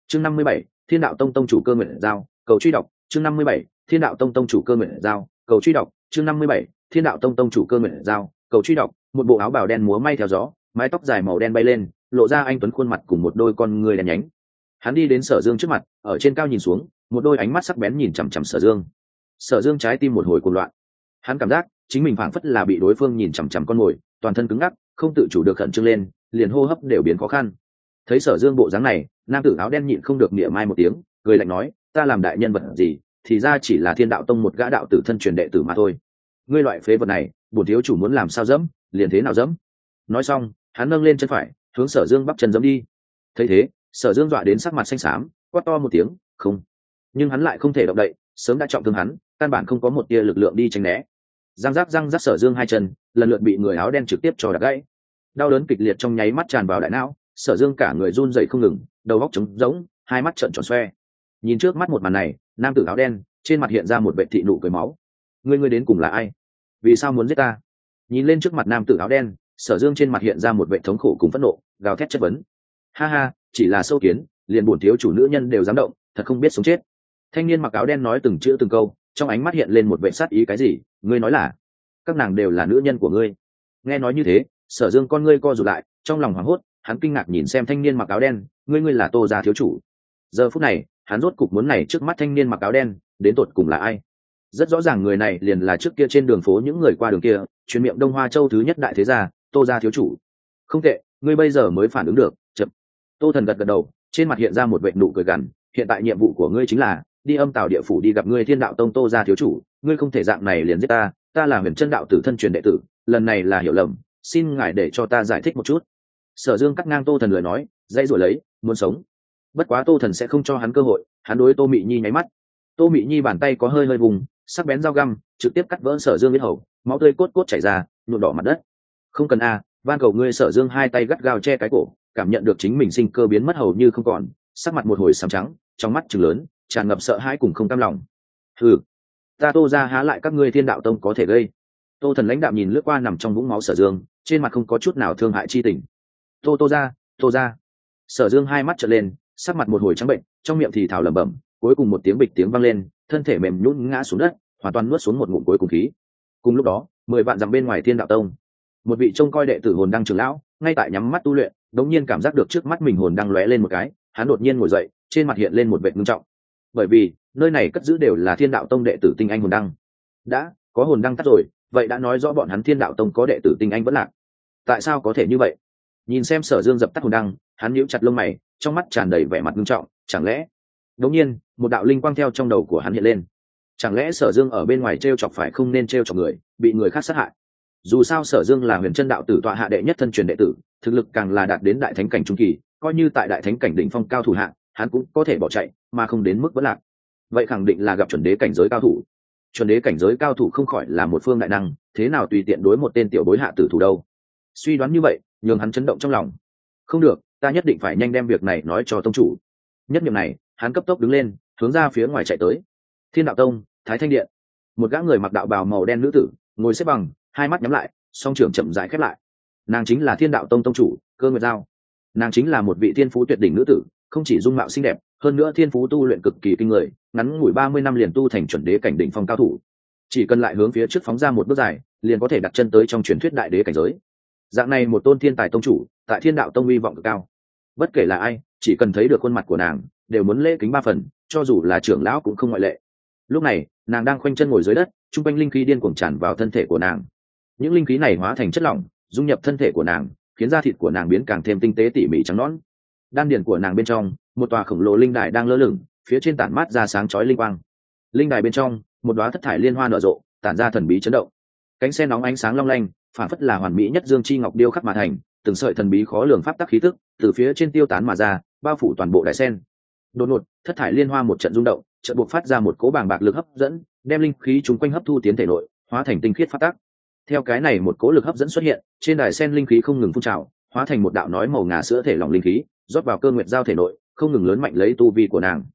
chương 57, Thiên đạo tông tông chủ Cơ Nguyện Giao, cầu truy đọc. chương 57, Thiên đạo tông tông chủ Cơ Nguyện Giao, cầu truy đọc. chương 57, Thiên đạo tông tông chủ Cơ Nguyện Giao, cầu truy đọc. Một bộ áo bào đen múa may theo gió, mái tóc dài màu đen bay lên, lộ ra anh tuấn khuôn mặt cùng một đôi con người đen nhánh. Hắn đi đến Sở Dương trước mặt, ở trên cao nhìn xuống, một đôi ánh mắt sắc bén nhìn chằm chằm Sở Dương. Sở Dương trái tim một hồi cuồng loạn. Hắn cảm giác chính mình phảng phất là bị đối phương nhìn chằm chằm con mồi, toàn thân cứng ngắc, không tự chủ được khẩn trương lên, liền hô hấp đều biến khó khăn. Thấy Sở Dương bộ dáng này, nam tử áo đen nhịn không được mỉa mai một tiếng, cười lạnh nói, ta làm đại nhân vật gì, thì ra chỉ là Thiên đạo tông một gã đạo tử thân truyền đệ tử mà thôi. Ngươi loại phế vật này, bổn thiếu chủ muốn làm sao dẫm, liền thế nào dẫm. Nói xong, hắn nâng lên chân phải, hướng Sở Dương bắp chân dẫm đi. Thấy thế, Sở Dương dọa đến sắc mặt xanh xám, quát to một tiếng, không. Nhưng hắn lại không thể động đậy, sớm đã trọng thương hắn, căn bản không có một tia lực lượng đi tránh né. Răng rắc Sở Dương hai chân lần lượt bị người áo đen trực tiếp cho đập gãy. Đau đớn kịch liệt trong nháy mắt tràn vào đại não, Sở Dương cả người run rẩy không ngừng, đầu óc trống rỗng, hai mắt trợn tròn xoe. Nhìn trước mắt một màn này, nam tử áo đen trên mặt hiện ra một vẻ thị nụ cười máu. Ngươi đến cùng là ai? Vì sao muốn giết ta? Nhìn lên trước mặt nam tử áo đen, Sở Dương trên mặt hiện ra một vẻ thống khổ cùng phẫn nộ, gào thét chất vấn. Ha ha, chỉ là sâu kiến, liền bổn thiếu chủ nữ nhân đều dám động, thật không biết sống chết. Thanh niên mặc áo đen nói từng chữ từng câu, trong ánh mắt hiện lên một vẻ sát ý. Cái gì? Ngươi nói là các nàng đều là nữ nhân của ngươi? Nghe nói như thế, Sở Dương con ngươi co rụt lại, trong lòng hoảng hốt, hắn kinh ngạc nhìn xem thanh niên mặc áo đen, ngươi là Tô gia thiếu chủ. Giờ phút này, hắn rốt cục muốn này trước mắt thanh niên mặc áo đen, đến tột cùng là ai? Rất rõ ràng người này liền là trước kia trên đường phố những người qua đường kia, truyền miệng Đông Hoa Châu thứ nhất đại thế gia, Tô gia thiếu chủ. Không tệ, ngươi bây giờ mới phản ứng được, chậm. Tô Thần gật đầu, trên mặt hiện ra một vệt nụ cười gằn, hiện tại nhiệm vụ của ngươi chính là đi Âm Tào địa phủ đi gặp ngươi Thiên đạo tông Tô gia thiếu chủ, ngươi không thể dạng này liền giết ta, ta là Huyền Chân đạo tử thân truyền đệ tử, lần này là hiểu lầm, xin ngài để cho ta giải thích một chút. Sở Dương cắt ngang Tô Thần lời nói, dãy rồi lấy, muốn sống. Bất quá Tô Thần sẽ không cho hắn cơ hội, hắn đối Tô Mị Nhi nháy mắt. Tô Mị Nhi bàn tay có hơi vùng, sắc bén dao găm trực tiếp cắt vỡ Sở Dương yết hầu, máu tươi cốt chảy ra, nhuộm đỏ mặt đất. Không cần van cầu ngươi. Sở Dương hai tay gắt gao che cái cổ, cảm nhận được chính mình sinh cơ biến mất hầu như không còn, sắc mặt một hồi xám trắng, trong mắt trừng lớn, tràn ngập sợ hãi cùng không cam lòng. Hừ, ta Tô gia há lại các ngươi Thiên đạo tông có thể gây? Tô Thần lãnh đạm nhìn lướt qua nằm trong vũng máu Sở Dương, trên mặt không có chút nào thương hại chi tình. Tô gia. Sở Dương hai mắt trợn lên, sắc mặt một hồi trắng bệnh, trong miệng thì thào lẩm bẩm, cuối cùng một tiếng bịch tiếng vang lên, thân thể mềm nhũn ngã xuống đất, hoàn toàn nuốt xuống một ngụm cuối cùng khí. Cùng lúc đó, 10 vạn dặm bên ngoài Thiên đạo tông, một vị trông coi đệ tử hồn đăng trưởng lão ngay tại nhắm mắt tu luyện, đống nhiên cảm giác được trước mắt mình hồn đăng lóe lên một cái, hắn đột nhiên ngồi dậy, trên mặt hiện lên một vẻ ngưng trọng. Bởi vì nơi này cất giữ đều là Thiên đạo tông đệ tử tinh anh hồn đăng. Đã có hồn đăng tắt rồi, vậy đã nói rõ bọn hắn Thiên đạo tông có đệ tử tinh anh vẫn lạc. Tại sao có thể như vậy? Nhìn xem Sở Dương dập tắt hồn đăng, hắn nhíu chặt lông mày, trong mắt tràn đầy vẻ mặt nghiêm trọng, chẳng lẽ? Đột nhiên, một đạo linh quang theo trong đầu của hắn hiện lên. Chẳng lẽ Sở Dương ở bên ngoài trêu chọc phải không nên trêu chọc người, bị người khác sát hại? Dù sao Sở Dương là Huyền Chân đạo tử tọa hạ đệ nhất thân truyền đệ tử, thực lực càng là đạt đến đại thánh cảnh trung kỳ, coi như tại đại thánh cảnh đỉnh phong cao thủ hạ, hắn cũng có thể bỏ chạy, mà không đến mức vẫn lạc. Vậy khẳng định là gặp chuẩn đế cảnh giới cao thủ. Chuẩn đế cảnh giới cao thủ không khỏi là một phương đại năng, thế nào tùy tiện đối một tên tiểu bối hạ tử thủ đâu? Suy đoán như vậy, nhường hắn chấn động trong lòng. Không được, ta nhất định phải nhanh đem việc này nói cho tông chủ. Nhất niệm này, hắn cấp tốc đứng lên, hướng ra phía ngoài chạy tới. Thiên đạo tông, Thái Thanh điện. Một gã người mặc đạo bào màu đen nữ tử, ngồi xếp bằng, hai mắt nhắm lại, song trưởng chậm rãi khép lại. Nàng chính là Thiên đạo tông tông chủ, Cơ Nguyệt Giao. Nàng chính là một vị thiên phú tuyệt đỉnh nữ tử, không chỉ dung mạo xinh đẹp, hơn nữa thiên phú tu luyện cực kỳ kinh người, ngắn ngủi 30 năm liền tu thành chuẩn đế cảnh đỉnh phong cao thủ. Chỉ cần lại hướng phía trước phóng ra một bước dài, liền có thể đặt chân tới trong truyền thuyết đại đế cảnh giới. Dạng này một tôn thiên tài tông chủ, tại Thiên đạo tông uy vọng cực cao. Bất kể là ai, chỉ cần thấy được khuôn mặt của nàng, đều muốn lễ kính 3 phần, cho dù là trưởng lão cũng không ngoại lệ. Lúc này, nàng đang khoanh chân ngồi dưới đất, trung quanh linh khí điên cuồng tràn vào thân thể của nàng. Những linh khí này hóa thành chất lỏng, dung nhập thân thể của nàng, khiến da thịt của nàng biến càng thêm tinh tế tỉ mỉ trắng nõn. Đan điền của nàng bên trong, một tòa khổng lồ linh đài đang lơ lửng, phía trên tản mát ra sáng chói linh quang. Linh đài bên trong, một đóa thất thải liên hoa nở rộ, tản ra thần bí chấn động. Cánh sen nóng ánh sáng long lanh, phản phất là hoàn mỹ nhất dương chi ngọc điêu khắc mà thành, từng sợi thần bí khó lường pháp tắc khí tức từ phía trên tiêu tán mà ra, bao phủ toàn bộ đại sen. Đột ngột, thất thải liên hoa một trận rung động, chợt buộc phát ra một cỗ bàng bạc lực hấp dẫn, đem linh khí chúng quanh hấp thu tiến thể nội, hóa thành tinh khiết pháp tắc. Theo cái này một cỗ lực hấp dẫn xuất hiện, trên đài sen linh khí không ngừng phun trào, hóa thành một đạo nói màu ngà sữa thể lỏng linh khí, rót vào Cơ Nguyệt Giao thể nội, không ngừng lớn mạnh lấy tu vi của nàng.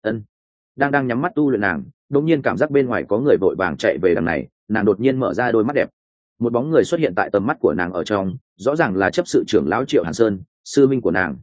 Đang nhắm mắt tu luyện nàng, đột nhiên cảm giác bên ngoài có người vội vàng chạy về đằng này, nàng đột nhiên mở ra đôi mắt đẹp. Một bóng người xuất hiện tại tầm mắt của nàng ở trong, rõ ràng là chấp sự trưởng lão Triệu Hàn Sơn, sư minh của nàng.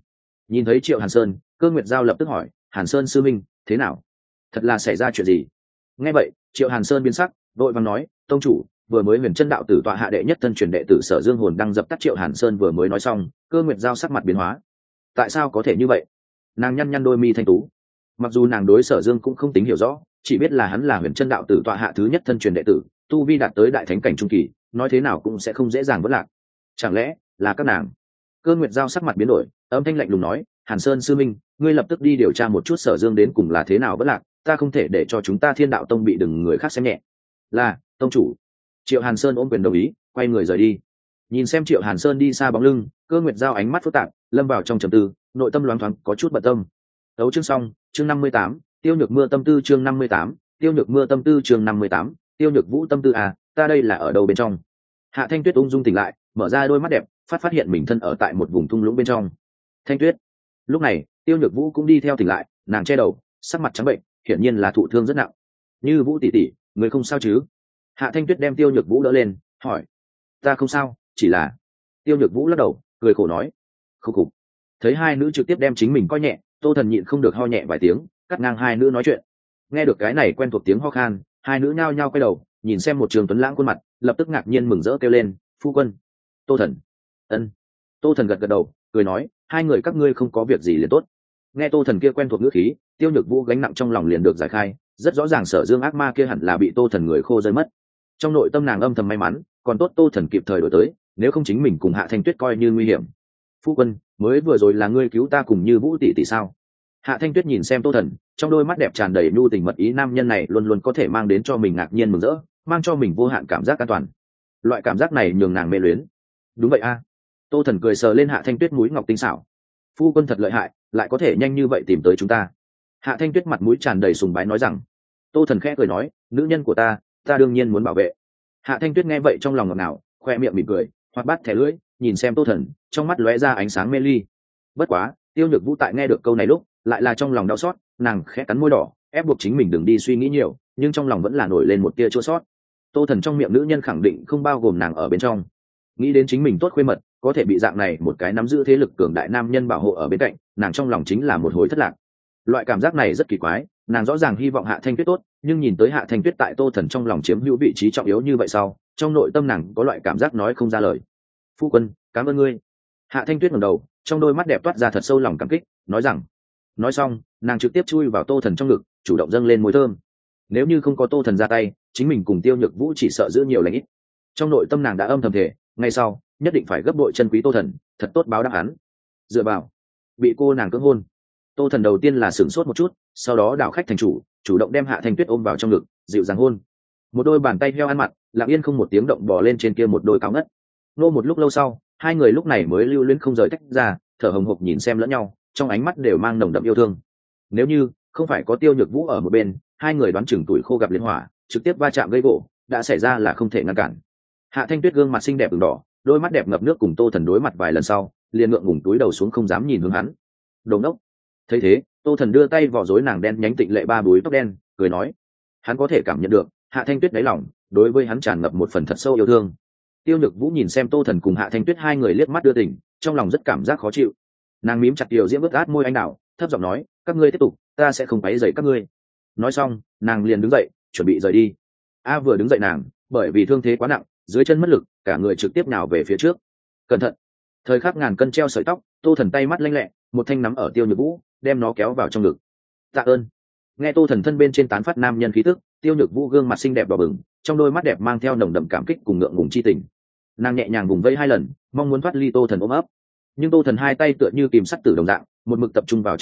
Nhìn thấy Triệu Hàn Sơn, Cơ Nguyệt Giao lập tức hỏi, Hàn Sơn sư minh, thế nào? Thật là xảy ra chuyện gì? Nghe vậy, Triệu Hàn Sơn biến sắc, đội vàng nói, tông chủ, vừa mới Huyền Chân đạo tử tọa hạ đệ nhất thân truyền đệ tử Sở Dương hồn đang dập tắt. Triệu Hàn Sơn vừa mới nói xong, Cơ Nguyệt Giao sắc mặt biến hóa. Tại sao có thể như vậy? Nàng nhăn nhăn đôi mi thanh tú. Mặc dù nàng đối Sở Dương cũng không tính hiểu rõ, chỉ biết là hắn là Huyền Chân đạo tử tọa hạ thứ nhất thân truyền đệ tử, tu vi đạt tới đại thánh cảnh trung kỳ, nói thế nào cũng sẽ không dễ dàng vỡ lạc. Chẳng lẽ là các nàng? Cơ Nguyệt Giao sắc mặt biến đổi, âm thanh lạnh lùng nói, Hàn Sơn sư minh, ngươi lập tức đi điều tra một chút Sở Dương đến cùng là thế nào vỡ lạc, ta không thể để cho chúng ta Thiên Đạo Tông bị đừng người khác xem nhẹ. Là tông chủ. Triệu Hàn Sơn ôm quyền đồng ý, quay người rời đi. Nhìn xem Triệu Hàn Sơn đi xa bóng lưng, Cơ Nguyệt Giao ánh mắt phức tạp, lâm vào trong trầm tư, nội tâm loáng thoáng có chút bận tâm. Đấu chương xong, chương 58, Tiêu Nhược Mưa tâm tư chương 58, Tiêu Nhược Mưa tâm tư chương 58, Tiêu Nhược Vũ tâm tư à, ta đây là ở đâu bên trong? Hạ Thanh Tuyết ung dung tỉnh lại, mở ra đôi mắt đẹp, phát hiện mình thân ở tại một vùng thung lũng bên trong. Thanh Tuyết. Lúc này, Tiêu Nhược Vũ cũng đi theo tỉnh lại, nàng che đầu, sắc mặt trắng bệnh, hiển nhiên là thụ thương rất nặng. Như Vũ tỷ tỷ, người không sao chứ? Hạ Thanh Tuyết đem Tiêu Nhược Vũ đỡ lên, hỏi. Ta không sao, chỉ là. Tiêu Nhược Vũ lắc đầu, cười khổ nói. Khúc khục. Thấy hai nữ trực tiếp đem chính mình coi nhẹ, Tô Thần nhịn không được ho nhẹ vài tiếng, cắt ngang hai nữ nói chuyện. Nghe được cái này quen thuộc tiếng ho khan, hai nữ nhao nhao quay đầu, nhìn xem một Trường Tuấn Lãng khuôn mặt, lập tức ngạc nhiên mừng rỡ kêu lên, phu quân. Tô Thần. Ân. Tô Thần gật gật đầu, cười nói, hai người các ngươi không có việc gì liền tốt. Nghe Tô Thần kia quen thuộc ngữ khí, Tiêu Nhược Vũ gánh nặng trong lòng liền được giải khai, rất rõ ràng Sở Dương ác ma kia hẳn là bị Tô Thần người khô rơi mất. Trong nội tâm nàng âm thầm may mắn, còn tốt Tô Thần kịp thời đổi tới, nếu không chính mình cùng Hạ Thanh Tuyết coi như nguy hiểm. Phu quân, mới vừa rồi là ngươi cứu ta cùng Như Vũ tỷ tỷ sao? Hạ Thanh Tuyết nhìn xem Tô Thần, trong đôi mắt đẹp tràn đầy nhu tình mật ý, nam nhân này luôn luôn có thể mang đến cho mình ngạc nhiên mừng rỡ, mang cho mình vô hạn cảm giác an toàn. Loại cảm giác này nhường nàng mê luyến. Đúng vậy a. Tô Thần cười sờ lên Hạ Thanh Tuyết mũi ngọc tinh xảo. Phu quân thật lợi hại, lại có thể nhanh như vậy tìm tới chúng ta. Hạ Thanh Tuyết mặt mũi tràn đầy sùng bái nói rằng. Tô Thần khẽ cười nói, nữ nhân của ta đương nhiên muốn bảo vệ. Hạ Thanh Tuyết nghe vậy trong lòng ngọt ngào, khoe miệng mỉm cười, hoạt bát thẻ lưỡi, nhìn xem Tô Thần, trong mắt lóe ra ánh sáng mê ly. Bất quá, Tiêu Nhược Vũ tại nghe được câu này lúc, lại là trong lòng đau xót, nàng khẽ cắn môi đỏ, ép buộc chính mình đừng đi suy nghĩ nhiều, nhưng trong lòng vẫn là nổi lên một tia chua xót. Tô Thần trong miệng nữ nhân khẳng định không bao gồm nàng ở bên trong. Nghĩ đến chính mình tốt khuê mật, có thể bị dạng này một cái nắm giữ thế lực cường đại nam nhân bảo hộ ở bên cạnh, nàng trong lòng chính là một hối thất lạc. Loại cảm giác này rất kỳ quái, nàng rõ ràng hy vọng Hạ Thanh Tuyết tốt, nhưng nhìn tới Hạ Thanh Tuyết tại Tô Thần trong lòng chiếm hữu vị trí trọng yếu như vậy sau, trong nội tâm nàng có loại cảm giác nói không ra lời. Phu quân, cảm ơn ngươi. Hạ Thanh Tuyết ngẩng đầu, trong đôi mắt đẹp toát ra thật sâu lòng cảm kích, nói rằng. Nói xong, nàng trực tiếp chui vào Tô Thần trong ngực, chủ động dâng lên môi thơm. Nếu như không có Tô Thần ra tay, chính mình cùng Tiêu Nhược Vũ chỉ sợ giữ nhiều lành ít. Trong nội tâm nàng đã âm thầm thề, ngay sau nhất định phải gấp bội chân quý Tô Thần, thật tốt báo đáp hắn. Dựa vào bị cô nàng cưỡng hôn, Tô Thần đầu tiên là sửng sốt một chút, sau đó đảo khách thành chủ động đem Hạ Thanh Tuyết ôm vào trong ngực, dịu dàng hôn. Một đôi bàn tay heo ăn mặt, lặng yên không một tiếng động bò lên trên kia một đôi cáo ngất. Nô một lúc lâu sau, hai người lúc này mới lưu luyến không rời tách ra, thở hồng hộc nhìn xem lẫn nhau, trong ánh mắt đều mang nồng đậm yêu thương. Nếu như không phải có Tiêu Nhược Vũ ở một bên, hai người đoán chừng tuổi khô gặp liên hỏa, trực tiếp va chạm gây gỗ, đã xảy ra là không thể ngăn cản. Hạ Thanh Tuyết gương mặt xinh đẹp ửng đỏ, đôi mắt đẹp ngập nước cùng Tô Thần đối mặt vài lần sau, liền ngượng ngùng túi đầu xuống không dám nhìn hướng hắn. Đồ ngốc. Thấy thế, Tô Thần đưa tay vò rối nàng đen nhánh tịnh lệ ba búi tóc đen, cười nói, hắn có thể cảm nhận được Hạ Thanh Tuyết đáy lòng đối với hắn tràn ngập một phần thật sâu yêu thương. Tiêu Nhược Vũ nhìn xem Tô Thần cùng Hạ Thanh Tuyết hai người liếc mắt đưa tình, trong lòng rất cảm giác khó chịu. Nàng mím chặt tiểu diễm ướt át môi anh đào, thấp giọng nói, các ngươi tiếp tục, ta sẽ không quấy rầy các ngươi. Nói xong, nàng liền đứng dậy, chuẩn bị rời đi. Vừa đứng dậy nàng, bởi vì thương thế quá nặng, dưới chân mất lực, cả người trực tiếp nhào về phía trước. Cẩn thận! Thời khắc ngàn cân treo sợi tóc, Tô Thần tay mắt lanh lẹ, một thanh nắm ở Tiêu Nhược Vũ, đem nó kéo vào trong ngực. Tạ ơn! Nghe Tô Thần thân bên trên tán phát nam nhân khí tức, Tiêu Nhược Vũ gương mặt xinh đẹp đỏ bừng, trong đôi mắt đẹp mang theo nồng đậm cảm kích cùng ngượng ngùng chi tình. Nàng nhẹ nhàng vùng vẫy hai lần, mong muốn thoát ly Tô Thần ôm ấp, nhưng Tô Thần hai tay tựa như kìm sắt tử đồng dạng, một mực tập trung vào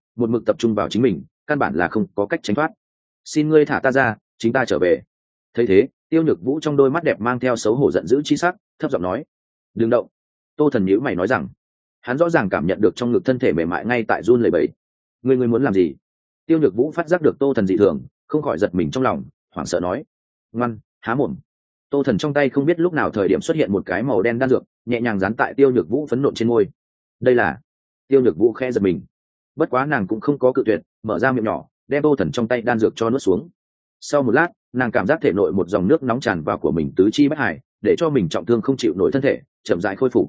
chính mình, căn bản là không có cách tránh thoát. Xin ngươi thả ta ra, chính ta trở về. Thấy thế, Tiêu Nhược Vũ trong đôi mắt đẹp mang theo xấu hổ giận dữ chi sắc, thấp giọng nói, đừng động. Tô Thần nhíu mày nói rằng, hắn rõ ràng cảm nhận được trong ngực thân thể mềm mại ngay tại run lẩy bẩy. Ngươi muốn làm gì? Tiêu Nhược Vũ phát giác được Tô Thần dị thường, không khỏi giật mình trong lòng, hoảng sợ nói, ngoan, há mồm. Tô Thần trong tay không biết lúc nào thời điểm xuất hiện một cái màu đen đan dược, nhẹ nhàng dán tại Tiêu Nhược Vũ phấn nộn trên môi. Đây là. Tiêu Nhược Vũ khẽ giật mình, bất quá nàng cũng không có cự tuyệt, mở ra miệng nhỏ, đem Tô Thần trong tay đan dược cho nuốt xuống. Sau một lát, nàng cảm giác thể nội một dòng nước nóng tràn vào của mình tứ chi bách hải, để cho mình trọng thương không chịu nổi thân thể chậm rãi khôi phục.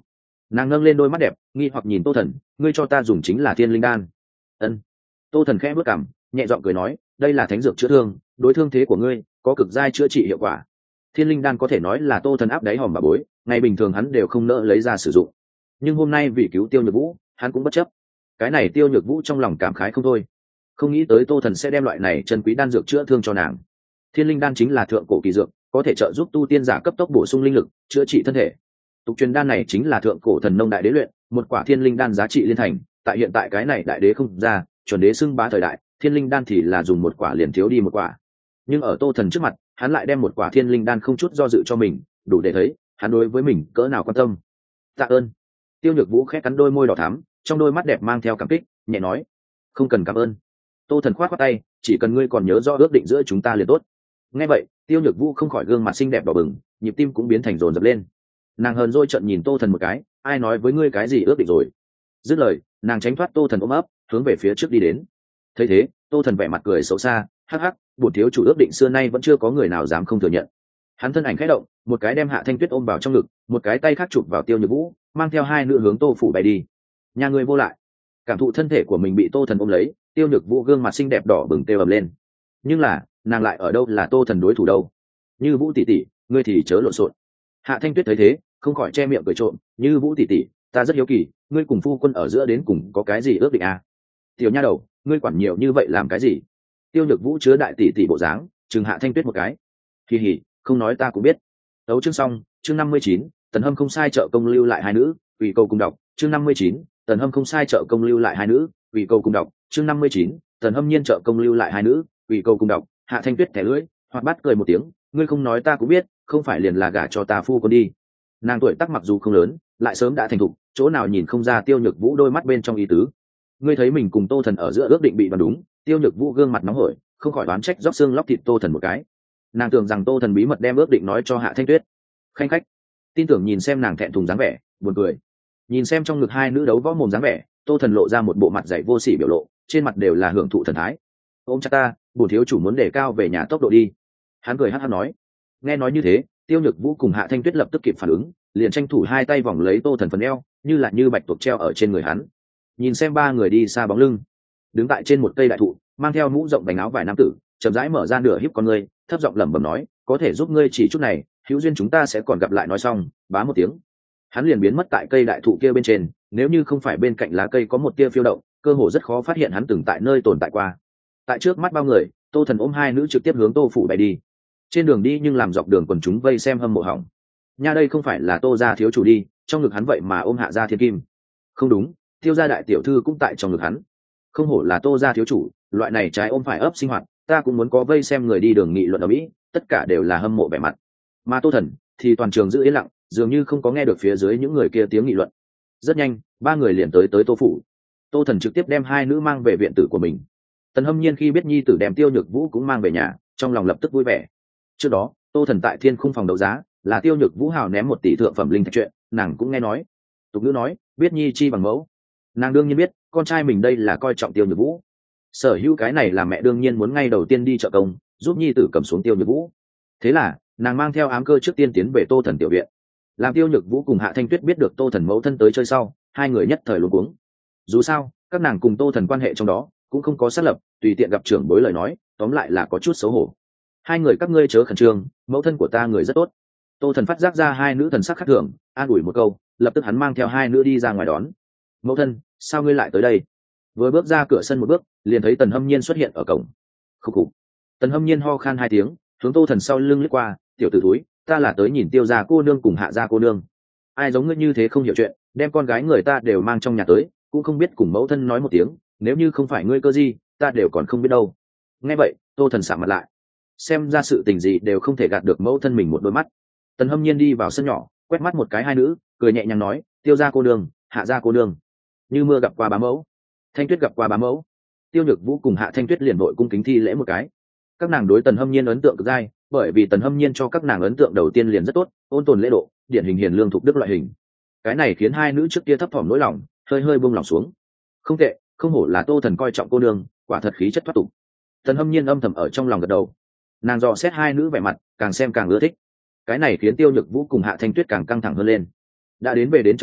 Nàng nâng lên đôi mắt đẹp nghi hoặc nhìn Tô Thần, ngươi cho ta dùng chính là thiên linh đan. Ân. Tô Thần khẽ bước cằm, nhẹ giọng cười nói, đây là thánh dược chữa thương, đối thương thế của ngươi có cực giai chữa trị hiệu quả. Thiên linh đan có thể nói là Tô Thần áp đáy hòm bà bối, ngày bình thường hắn đều không nỡ lấy ra sử dụng, nhưng hôm nay vì cứu Tiêu Nhược Vũ hắn cũng bất chấp. Cái này Tiêu Nhược Vũ trong lòng cảm khái không thôi, không nghĩ tới Tô Thần sẽ đem loại này chân quý đan dược chữa thương cho nàng. Thiên linh đan chính là thượng cổ kỳ dược, có thể trợ giúp tu tiên giả cấp tốc bổ sung linh lực, chữa trị thân thể. Tục truyền đan này chính là thượng cổ thần nông đại đế luyện, một quả thiên linh đan giá trị liên thành, tại hiện tại cái này đại đế không ra, chuẩn đế xưng bá thời đại, thiên linh đan thì là dùng một quả liền thiếu đi một quả. Nhưng ở Tô Thần trước mặt, hắn lại đem một quả thiên linh đan không chút do dự cho mình, đủ để thấy hắn đối với mình cỡ nào quan tâm. Tạ ơn. Tiêu Nhược Vũ khẽ cắn đôi môi đỏ thắm, trong đôi mắt đẹp mang theo cảm kích, nhẹ nói, không cần cảm ơn. Tô Thần khoát khoát tay, chỉ cần ngươi còn nhớ rõ ước định giữa chúng ta liền tốt. Nghe vậy, Tiêu Nhược Vũ không khỏi gương mặt xinh đẹp đỏ bừng, nhịp tim cũng biến thành rồn rập lên. Nàng hờn dỗi trợn nhìn Tô Thần một cái, ai nói với ngươi cái gì ước định rồi? Dứt lời, nàng tránh thoát Tô Thần ôm ấp, hướng về phía trước đi đến. Thấy thế, Tô Thần vẻ mặt cười xấu xa, hắc hắc, bổn thiếu chủ ước định xưa nay vẫn chưa có người nào dám không thừa nhận. Hắn thân ảnh khẽ động, một cái đem Hạ Thanh Tuyết ôm vào trong ngực, một cái tay khác chụp vào Tiêu Nhược Vũ, mang theo hai nữ hướng Tô phủ bay đi. Nhà ngươi vô lại. Cảm thụ thân thể của mình bị Tô Thần ôm lấy, Tiêu Nhược Vũ gương mặt xinh đẹp đỏ bừng kêu ầm lên. Nhưng là, nàng lại ở đâu là Tô Thần đối thủ đâu? Như Vũ tỷ tỷ, ngươi thì chớ lộn xộn. Hạ Thanh Tuyết thấy thế, không khỏi che miệng cười trộm, Như Vũ tỷ tỷ, ta rất hiếu kỳ, ngươi cùng phu quân ở giữa đến cùng có cái gì ước định à? Tiểu nha đầu, ngươi quản nhiều như vậy làm cái gì? Tiêu Nhược Vũ chứa đại tỷ tỷ bộ dáng, chừng Hạ Thanh Tuyết một cái. Kỳ hỉ, không nói ta cũng biết. Đấu chương xong, chương 59, Tần Hâm không sai trợ công lưu lại hai nữ, ủy câu cùng đọc, chương 59, Tần Hâm không sai trợ công lưu lại hai nữ, ủy câu cùng đọc, chương 59, Tần Hâm nhiên trợ công lưu lại hai nữ, ủy câu cùng đọc. Hạ Thanh Tuyết thẻ lưỡi, hoạt bát cười một tiếng, ngươi không nói ta cũng biết, không phải liền là gả cho ta phu quân đi. Nàng tuổi tác mặc dù không lớn, lại sớm đã thành thục, chỗ nào nhìn không ra Tiêu Nhược Vũ đôi mắt bên trong ý tứ. Ngươi thấy mình cùng Tô Thần ở giữa ước định bị đoán đúng, Tiêu Nhược Vũ gương mặt nóng hổi, không khỏi đoán trách róc xương lóc thịt Tô Thần một cái. Nàng tưởng rằng Tô Thần bí mật đem ước định nói cho Hạ Thanh Tuyết. Khanh khách, tin tưởng nhìn xem nàng thẹn thùng dáng vẻ, buồn cười. Nhìn xem trong ngực hai nữ đấu võ mồm dáng vẻ, Tô Thần lộ ra một bộ mặt dày vô sỉ biểu lộ, trên mặt đều là hưởng thụ thần thái. Ôm chặt ta, bổn thiếu chủ muốn đề cao về nhà tốc độ đi. Hắn cười hắt hắt nói. Nghe nói như thế, Tiêu Nhược Vũ cùng Hạ Thanh Tuyết lập tức kịp phản ứng, liền tranh thủ hai tay vòng lấy Tô Thần phần eo, như là như bạch tuộc treo ở trên người hắn. Nhìn xem ba người đi xa bóng lưng, đứng tại trên một cây đại thụ, mang theo mũ rộng vành áo vải nam tử, chậm rãi mở ra nửa híp con ngươi, thấp giọng lẩm bẩm nói, có thể giúp ngươi chỉ chút này, hữu duyên chúng ta sẽ còn gặp lại. Nói xong, bá một tiếng, hắn liền biến mất tại cây đại thụ kia bên trên. Nếu như không phải bên cạnh lá cây có một tia phiêu động, cơ hồ rất khó phát hiện hắn từng tại nơi tồn tại qua. Tại trước mắt bao người, Tô Thần ôm hai nữ trực tiếp hướng Tô phủ bay đi. Trên đường đi nhưng làm dọc đường quần chúng vây xem hâm mộ hỏng. Nha, đây không phải là Tô gia thiếu chủ đi, trong ngực hắn vậy mà ôm Hạ gia thiên kim. Không đúng, Tiêu gia đại tiểu thư cũng tại trong ngực hắn. Không hổ là Tô gia thiếu chủ, loại này trái ôm phải ấp sinh hoạt, ta cũng muốn có. Vây xem người đi đường nghị luận ở mỹ, tất cả đều là hâm mộ vẻ mặt. Mà Tô Thần thì toàn trường giữ yên lặng, dường như không có nghe được phía dưới những người kia tiếng nghị luận. Rất nhanh, ba người liền tới Tô phủ. Tô Thần trực tiếp đem hai nữ mang về viện tử của mình. Tần Hâm Nhiên khi biết nhi tử đem Tiêu Nhược Vũ cũng mang về nhà, trong lòng lập tức vui vẻ. Trước đó, Tô Thần tại Thiên Khung phòng đấu giá, là Tiêu Nhược Vũ hào ném 1 tỷ thượng phẩm linh thạch chuyện, nàng cũng nghe nói. Tục ngữ nói, biết nhi chi bằng mẫu. Nàng đương nhiên biết, con trai mình đây là coi trọng Tiêu Nhược Vũ. Sở hữu cái này là mẹ đương nhiên muốn ngay đầu tiên đi trợ công, giúp nhi tử cầm xuống Tiêu Nhược Vũ. Thế là, nàng mang theo ám cơ trước tiên tiến về Tô Thần tiểu viện. Làm Tiêu Nhược Vũ cùng Hạ Thanh Tuyết biết được Tô Thần mẫu thân tới chơi sau, hai người nhất thời luống cuống. Dù sao, các nàng cùng Tô Thần quan hệ trong đó cũng không có xác lập, tùy tiện gặp trưởng bối lời nói, tóm lại là có chút xấu hổ. Hai người các ngươi chớ khẩn trương, mẫu thân của ta người rất tốt. Tô Thần phát giác ra hai nữ thần sắc khác thường, an ủi một câu, lập tức hắn mang theo hai nữ đi ra ngoài đón. Mẫu thân, sao ngươi lại tới đây? Vừa bước ra cửa sân một bước, liền thấy Tần Hâm Nhiên xuất hiện ở cổng. Khục khục. Tần Hâm Nhiên ho khan hai tiếng, hướng Tô Thần sau lưng lướt qua, tiểu tử thúi, ta là tới nhìn Tiêu gia cô nương cùng Hạ gia cô nương. Ai giống ngươi như thế không hiểu chuyện, đem con gái người ta đều mang trong nhà tới, cũng không biết cùng mẫu thân nói một tiếng, nếu như không phải ngươi cơ gì, ta đều còn không biết đâu. Nghe vậy, Tô Thần sạm mặt lại, xem ra sự tình gì đều không thể gạt được mẫu thân mình một đôi mắt. Tần Hâm Nhiên đi vào sân nhỏ, quét mắt một cái hai nữ, cười nhẹ nhàng nói, Tiêu gia cô nương, Hạ gia cô nương. Như mưa gặp qua bá mẫu, Thanh Tuyết gặp qua bá mẫu. Tiêu Nhược Vũ cùng Hạ Thanh Tuyết liền vội cung kính thi lễ một cái. Các nàng đối Tần Hâm Nhiên ấn tượng cực dai, bởi vì Tần Hâm Nhiên cho các nàng ấn tượng đầu tiên liền rất tốt, ôn tồn lễ độ, điển hình hiền lương thục đức loại hình. Cái này khiến hai nữ trước kia thấp thỏm nỗi lòng hơi hơi buông lòng xuống. Không tệ, không hổ là Tô Thần coi trọng cô nương, quả thật khí chất thoát tục. Tần Hâm Nhiên âm thầm ở trong lòng gật đầu. Nàng dò xét hai nữ vẻ mặt, càng xem càng ưa thích. Cái này khiến Tiêu Nhược Vũ cùng Hạ Thanh Tuyết càng căng thẳng hơn lên. Đã đến về đến trong nhà,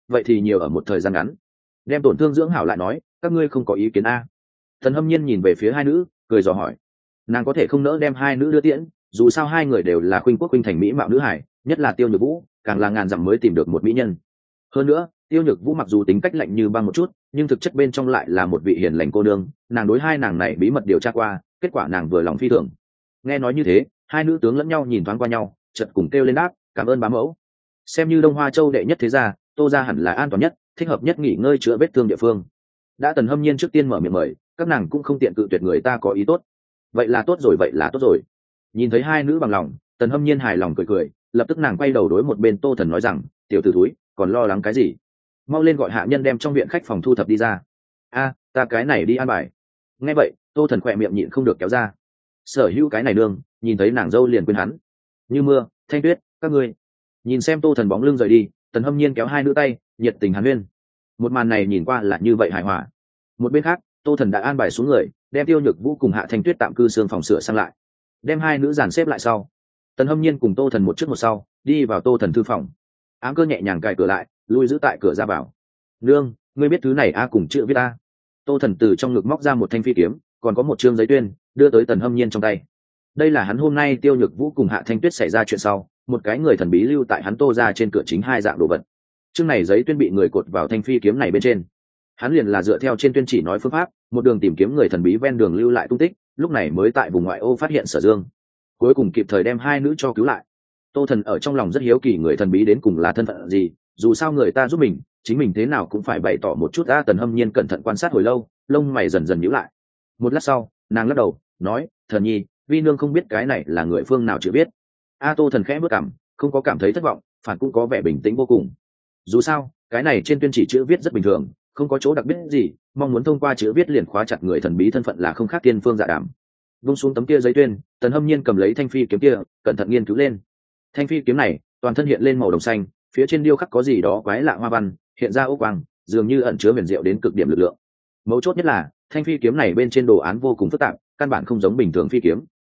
vậy thì nhiều ở một thời gian ngắn. Đem tổn thương dưỡng hảo lại nói, các ngươi không có ý kiến a? Tần Hâm Nhiên nhìn về phía hai nữ, cười dò hỏi. Nàng có thể không nỡ đem hai nữ đưa tiễn, dù sao hai người đều là khuynh quốc khuynh thành mỹ mạo nữ hải, nhất là Tiêu Nhược Vũ càng là ngàn dặm mới tìm được một mỹ nhân. Hơn nữa Tiêu Nhược Vũ mặc dù tính cách lạnh như băng một chút, nhưng thực chất bên trong lại là một vị hiền lành cô nương. Nàng đối hai nàng này bí mật điều tra qua, kết quả nàng vừa lòng phi thường. Nghe nói như thế, hai nữ tướng lẫn nhau nhìn thoáng qua nhau, chợt cùng kêu lên đáp, cảm ơn bá mẫu. Xem như Đông Hoa Châu đệ nhất thế gia, Tô gia hẳn là an toàn nhất, thích hợp nhất nghỉ ngơi chữa vết thương địa phương. Đã Tần Hâm Nhiên trước tiên mở miệng mời, các nàng cũng không tiện cự tuyệt người ta có ý tốt. Vậy là tốt rồi, vậy là tốt rồi. Nhìn thấy hai nữ bằng lòng, Tần Hâm Nhiên hài lòng cười cười, lập tức nàng quay đầu đối một bên Tô Thần nói rằng, tiểu tử thúi, còn lo lắng cái gì? Mau lên gọi hạ nhân đem trong viện khách phòng thu thập đi ra. A, ta cái này đi an bài. Nghe vậy, Tô Thần khỏe miệng nhịn không được kéo ra. Sở hữu cái này đường, nhìn thấy nàng dâu liền quên hắn. Như mưa, Thanh Tuyết, các ngươi. Nhìn xem Tô Thần bóng lưng rời đi, Tần Hâm Nhiên kéo hai nữ tay, nhiệt tình hàn huyên. Một màn này nhìn qua là như vậy hài hòa. Một bên khác, Tô Thần đã an bài xuống người, đem Tiêu Nhược Vũ cùng Hạ Thanh Tuyết tạm cư xương phòng sửa sang lại, đem hai nữ dàn xếp lại sau. Tần Hâm Nhiên cùng Tô Thần một trước một sau đi vào Tô Thần thư phòng. Ám Cơ nhẹ nhàng cài cửa lại, lui giữ tại cửa ra vào. Nương, ngươi biết thứ này a cùng chữ viết a? Tô Thần từ trong ngực móc ra một thanh phi kiếm, còn có một trương giấy tuyên, đưa tới Tần Hâm Nhiên trong tay. Đây là hắn hôm nay Tiêu Nhược Vũ cùng Hạ Thanh Tuyết xảy ra chuyện sau, một cái người thần bí lưu tại hắn Tô ra trên cửa chính hai dạng đồ vật. Chương này giấy tuyên bị người cột vào thanh phi kiếm này bên trên. Hắn liền là dựa theo trên tuyên chỉ nói phương pháp, một đường tìm kiếm người thần bí ven đường lưu lại tung tích, lúc này mới tại vùng ngoại ô phát hiện Sở Dương, cuối cùng kịp thời đem hai nữ cho cứu lại. Tô Thần ở trong lòng rất hiếu kỳ người thần bí đến cùng là thân phận gì, dù sao người ta giúp mình, chính mình thế nào cũng phải bày tỏ một chút. Tần Hâm Nhiên cẩn thận quan sát hồi lâu, lông mày dần dần nhíu lại. Một lát sau, nàng lắc đầu nói, Thần nhi, vi nương không biết cái này là người phương nào chưa biết. Tô Thần khẽ bước cảm, không có cảm thấy thất vọng, phản cũng có vẻ bình tĩnh vô cùng. Dù sao cái này trên tuyên chỉ chữ viết rất bình thường, không có chỗ đặc biệt gì, mong muốn thông qua chữ viết liền khóa chặt người thần bí thân phận là không khác tiên phương dạ đàm. Vung xuống tấm kia giấy tuyên, Tần Hâm Nhiên cầm lấy thanh phi kiếm kia, cẩn thận nghiên cứu lên. Thanh phi kiếm này toàn thân hiện lên màu đồng xanh, phía trên điêu khắc có gì đó quái lạ hoa văn, hiện ra ô quang, dường như ẩn chứa huyền diệu đến cực điểm lực lượng. Mấu chốt nhất là thanh phi kiếm này bên trên đồ án vô cùng phức tạp, căn bản không giống bình thường phi kiếm.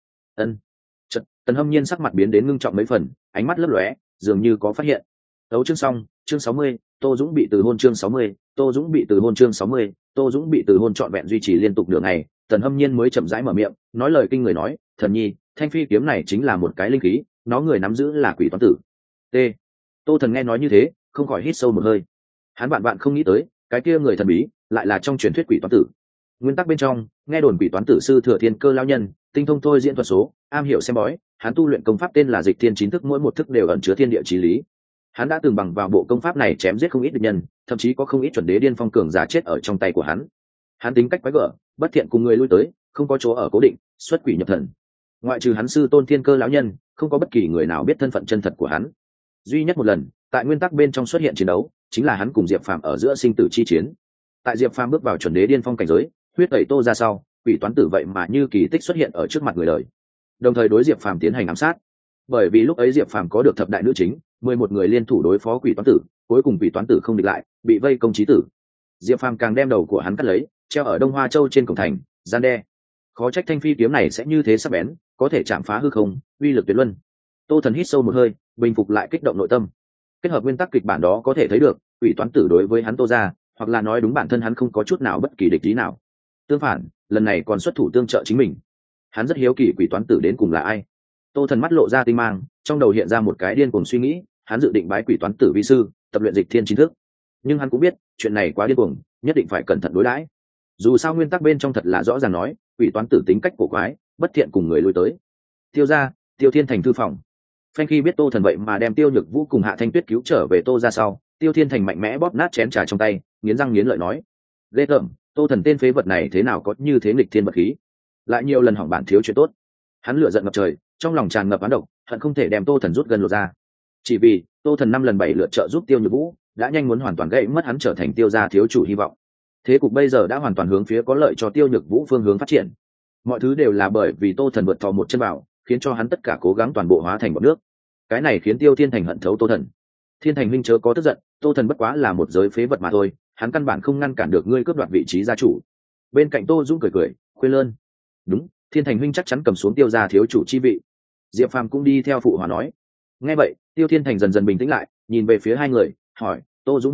Chợt, Tần Hâm Nhiên sắc mặt biến đến ngưng trọng mấy phần, ánh mắt lấp lóe, dường như có phát hiện. Đấu chương xong, chương 60, Tô Dũng bị từ hôn chương 60, Tô Dũng bị từ hôn chương 60, Tô Dũng bị từ hôn trọn vẹn duy trì liên tục nửa ngày, Tần Hâm Nhiên mới chậm rãi mở miệng, nói lời kinh người nói, "Thần nhi, thanh phi kiếm này chính là một cái linh khí, nó người nắm giữ là Quỷ Toán Tử." T. Tô Thần nghe nói như thế, không khỏi hít sâu một hơi. Hắn vạn không nghĩ tới, cái kia người thần bí lại là trong truyền thuyết Quỷ Toán Tử. Nguyên tắc bên trong, nghe đồn Quỷ Toán Tử sư thừa thiên cơ lão nhân, tinh thông thôi diễn thuật số, am hiểu xem bói, hắn tu luyện công pháp tên là Dịch Thiên Chín Thức, mỗi một thức đều ẩn chứa thiên địa chí lý. Hắn đã từng bằng vào bộ công pháp này chém giết không ít địch nhân, thậm chí có không ít chuẩn đế điên phong cường giả chết ở trong tay của hắn. Hắn tính cách quái gở, bất thiện cùng người lui tới, không có chỗ ở cố định, xuất quỷ nhập thần. Ngoại trừ hắn sư tôn thiên cơ lão nhân, không có bất kỳ người nào biết thân phận chân thật của hắn. Duy nhất một lần, tại nguyên tắc bên trong xuất hiện chiến đấu, chính là hắn cùng Diệp Phàm ở giữa sinh tử chi chiến. Tại Diệp Phàm bước vào chuẩn đế điên phong cảnh giới, huyết tẩy Tô ra sau, Quỷ Toán Tử vậy mà như kỳ tích xuất hiện ở trước mặt người đời, đồng thời đối Diệp Phàm tiến hành ám sát. Bởi vì lúc ấy Diệp Phàm có được thập đại nữ chính, 11 người liên thủ đối phó Quỷ Toán Tử, cuối cùng Quỷ Toán Tử không địch lại, bị vây công chí tử. Diệp Phàm càng đem đầu của hắn cắt lấy, treo ở Đông Hoa Châu trên cổng thành, gian đe. Khó trách thanh phi kiếm này sẽ như thế sắc bén, có thể chạm phá hư không, uy lực tuyệt luân. Tô Thần hít sâu một hơi, bình phục lại kích động nội tâm. Kết hợp nguyên tắc kịch bản đó có thể thấy được, Quỷ Toán Tử đối với hắn Tô ra, hoặc là nói đúng bản thân hắn không có chút nào bất kỳ địch ý nào. Tương phản, lần này còn xuất thủ tương trợ chính mình. Hắn rất hiếu kỳ Quỷ Toán Tử đến cùng là ai. Tô Thần mắt lộ ra tinh mang, trong đầu hiện ra một cái điên cuồng suy nghĩ, hắn dự định bái Quỷ Toán Tử vi sư, tập luyện Dịch Thiên Chín Thức. Nhưng hắn cũng biết, chuyện này quá điên cuồng, nhất định phải cẩn thận đối đãi. Dù sao nguyên tắc bên trong thật là rõ ràng nói, Quỷ Toán Tử tính cách cổ quái, bất thiện cùng người lui tới. Tiêu gia, Tiêu Thiên Thành thư phòng. Phanh khi biết Tô Thần vậy mà đem Tiêu Nhược Vũ cùng Hạ Thanh Tuyết cứu trở về Tô ra sau, Tiêu Thiên Thành mạnh mẽ bóp nát chén trà trong tay, nghiến răng nghiến lợi nói: "Ghê tởm, Tô Thần tên phế vật này thế nào có như thế nghịch thiên vật khí, lại nhiều lần hỏng bản thiếu chuyện tốt." Hắn lửa giận ngập trời, trong lòng tràn ngập oán độc, hận không thể đem Tô Thần rút gần lột ra. Chỉ vì Tô Thần 5 lần 7 lượt trợ giúp Tiêu Nhược Vũ, đã nhanh muốn hoàn toàn gãy mất hắn trở thành Tiêu gia thiếu chủ hy vọng. Thế cục bây giờ đã hoàn toàn hướng phía có lợi cho Tiêu Nhược Vũ phương hướng phát triển. Mọi thứ đều là bởi vì Tô Thần vượt thò một chân vào, khiến cho hắn tất cả cố gắng toàn bộ hóa thành bọt nước. Cái này khiến Tiêu Thiên Thành hận thấu Tô Thần. Thiên Thành huynh chớ có tức giận, Tô Thần bất quá là một giới phế vật mà thôi, hắn căn bản không ngăn cản được ngươi cướp đoạt vị trí gia chủ. Bên cạnh Tô Dũng cười cười, khuyên lơn: "Đúng, Thiên Thành huynh chắc chắn cầm xuống Tiêu gia thiếu chủ chi vị." Diệp Phàm cũng đi theo phụ hòa nói. Nghe vậy, Tiêu Thiên Thành dần dần bình tĩnh lại, nhìn về phía hai người, hỏi: "Tô Dũng huynh,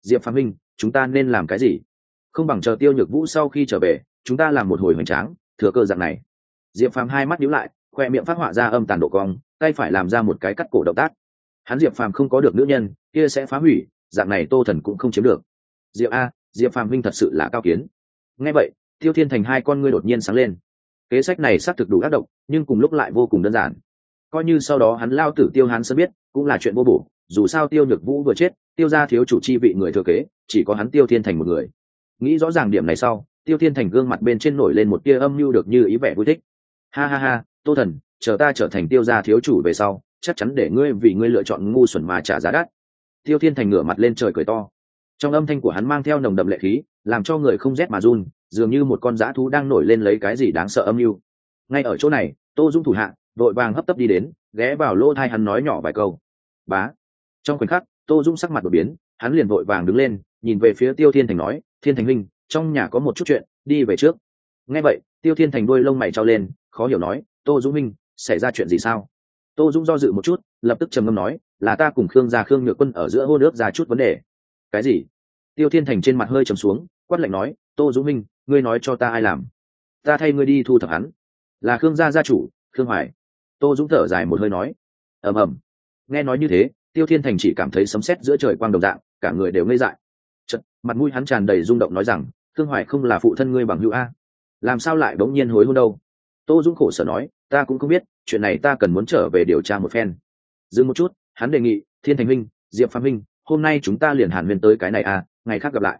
Diệp Phàm Minh, chúng ta nên làm cái gì? Không bằng chờ Tiêu Nhược Vũ sau khi trở về, chúng ta làm một hồi hoành tráng, thừa cơ dạng này. Diệp Phàm hai mắt nhíu lại, khoe miệng phát họa ra âm tàn độ cong, tay phải làm ra một cái cắt cổ động tác. Hắn Diệp Phàm không có được nữ nhân, kia sẽ phá hủy, dạng này Tô Thần cũng không chiếm được. Diệp Phàm Minh thật sự là cao kiến. Nghe vậy, Tiêu Thiên Thành hai con ngươi đột nhiên sáng lên. Kế sách này xác thực đủ ác độc, nhưng cùng lúc lại vô cùng đơn giản. Coi như sau đó hắn lao tử Tiêu Hán Sơn biết, cũng là chuyện vô bổ, dù sao Tiêu Nhược Vũ vừa chết, Tiêu gia thiếu chủ chi vị người thừa kế, chỉ có hắn Tiêu Thiên Thành một người. Nghĩ rõ ràng điểm này sau, Tiêu Thiên Thành gương mặt bên trên nổi lên một tia âm mưu được như ý vẻ vui thích. Ha ha ha, Tô Thần, chờ ta trở thành Tiêu gia thiếu chủ về sau, chắc chắn để ngươi vì ngươi lựa chọn ngu xuẩn mà trả giá đắt. Tiêu Thiên Thành ngửa mặt lên trời cười to. Trong âm thanh của hắn mang theo nồng đậm lệ khí, làm cho người không rét mà run, dường như một con dã thú đang nổi lên lấy cái gì đáng sợ âm mưu. Ngay ở chỗ này, Tô Dung thủ hạ vội vàng hấp tấp đi đến, ghé vào lỗ tai hắn nói nhỏ vài câu. Bá. Trong khoảnh khắc, Tô Dung sắc mặt đột biến, hắn liền vội vàng đứng lên, nhìn về phía Tiêu Thiên Thành nói, Thiên Thành huynh, trong nhà có một chút chuyện, đi về trước. Nghe vậy, Tiêu Thiên Thành đuôi lông mày trao lên, khó hiểu nói, Tô Dung huynh, xảy ra chuyện gì sao? Tô Dung do dự một chút, lập tức trầm ngâm nói, là ta cùng Khương Nhược Quân ở giữa hôn ước ra chút vấn đề. Cái gì? Tiêu Thiên Thành trên mặt hơi trầm xuống, quát lạnh nói, Tô Dung huynh, ngươi nói cho ta ai làm? Ta thay ngươi đi thu thập hắn. Là Khương gia chủ, Khương Hoài. Tô Dung thở dài một hơi nói. Ầm ầm. Nghe nói như thế, Tiêu Thiên Thành chỉ cảm thấy sấm sét giữa trời quang đồng dạng, cả người đều ngây dại. Chợt, mặt mũi hắn tràn đầy rung động nói rằng, Khương Hoài không là phụ thân ngươi bằng hữu a? Làm sao lại bỗng nhiên hối hôn đâu? Tô Dung khổ sở nói, ta cũng không biết, chuyện này ta cần muốn trở về điều tra một phen. Dừng một chút, hắn đề nghị, Thiên Thành huynh, Diệp Phàm huynh, hôm nay chúng ta liền hàn huyên tới cái này a, ngày khác gặp lại.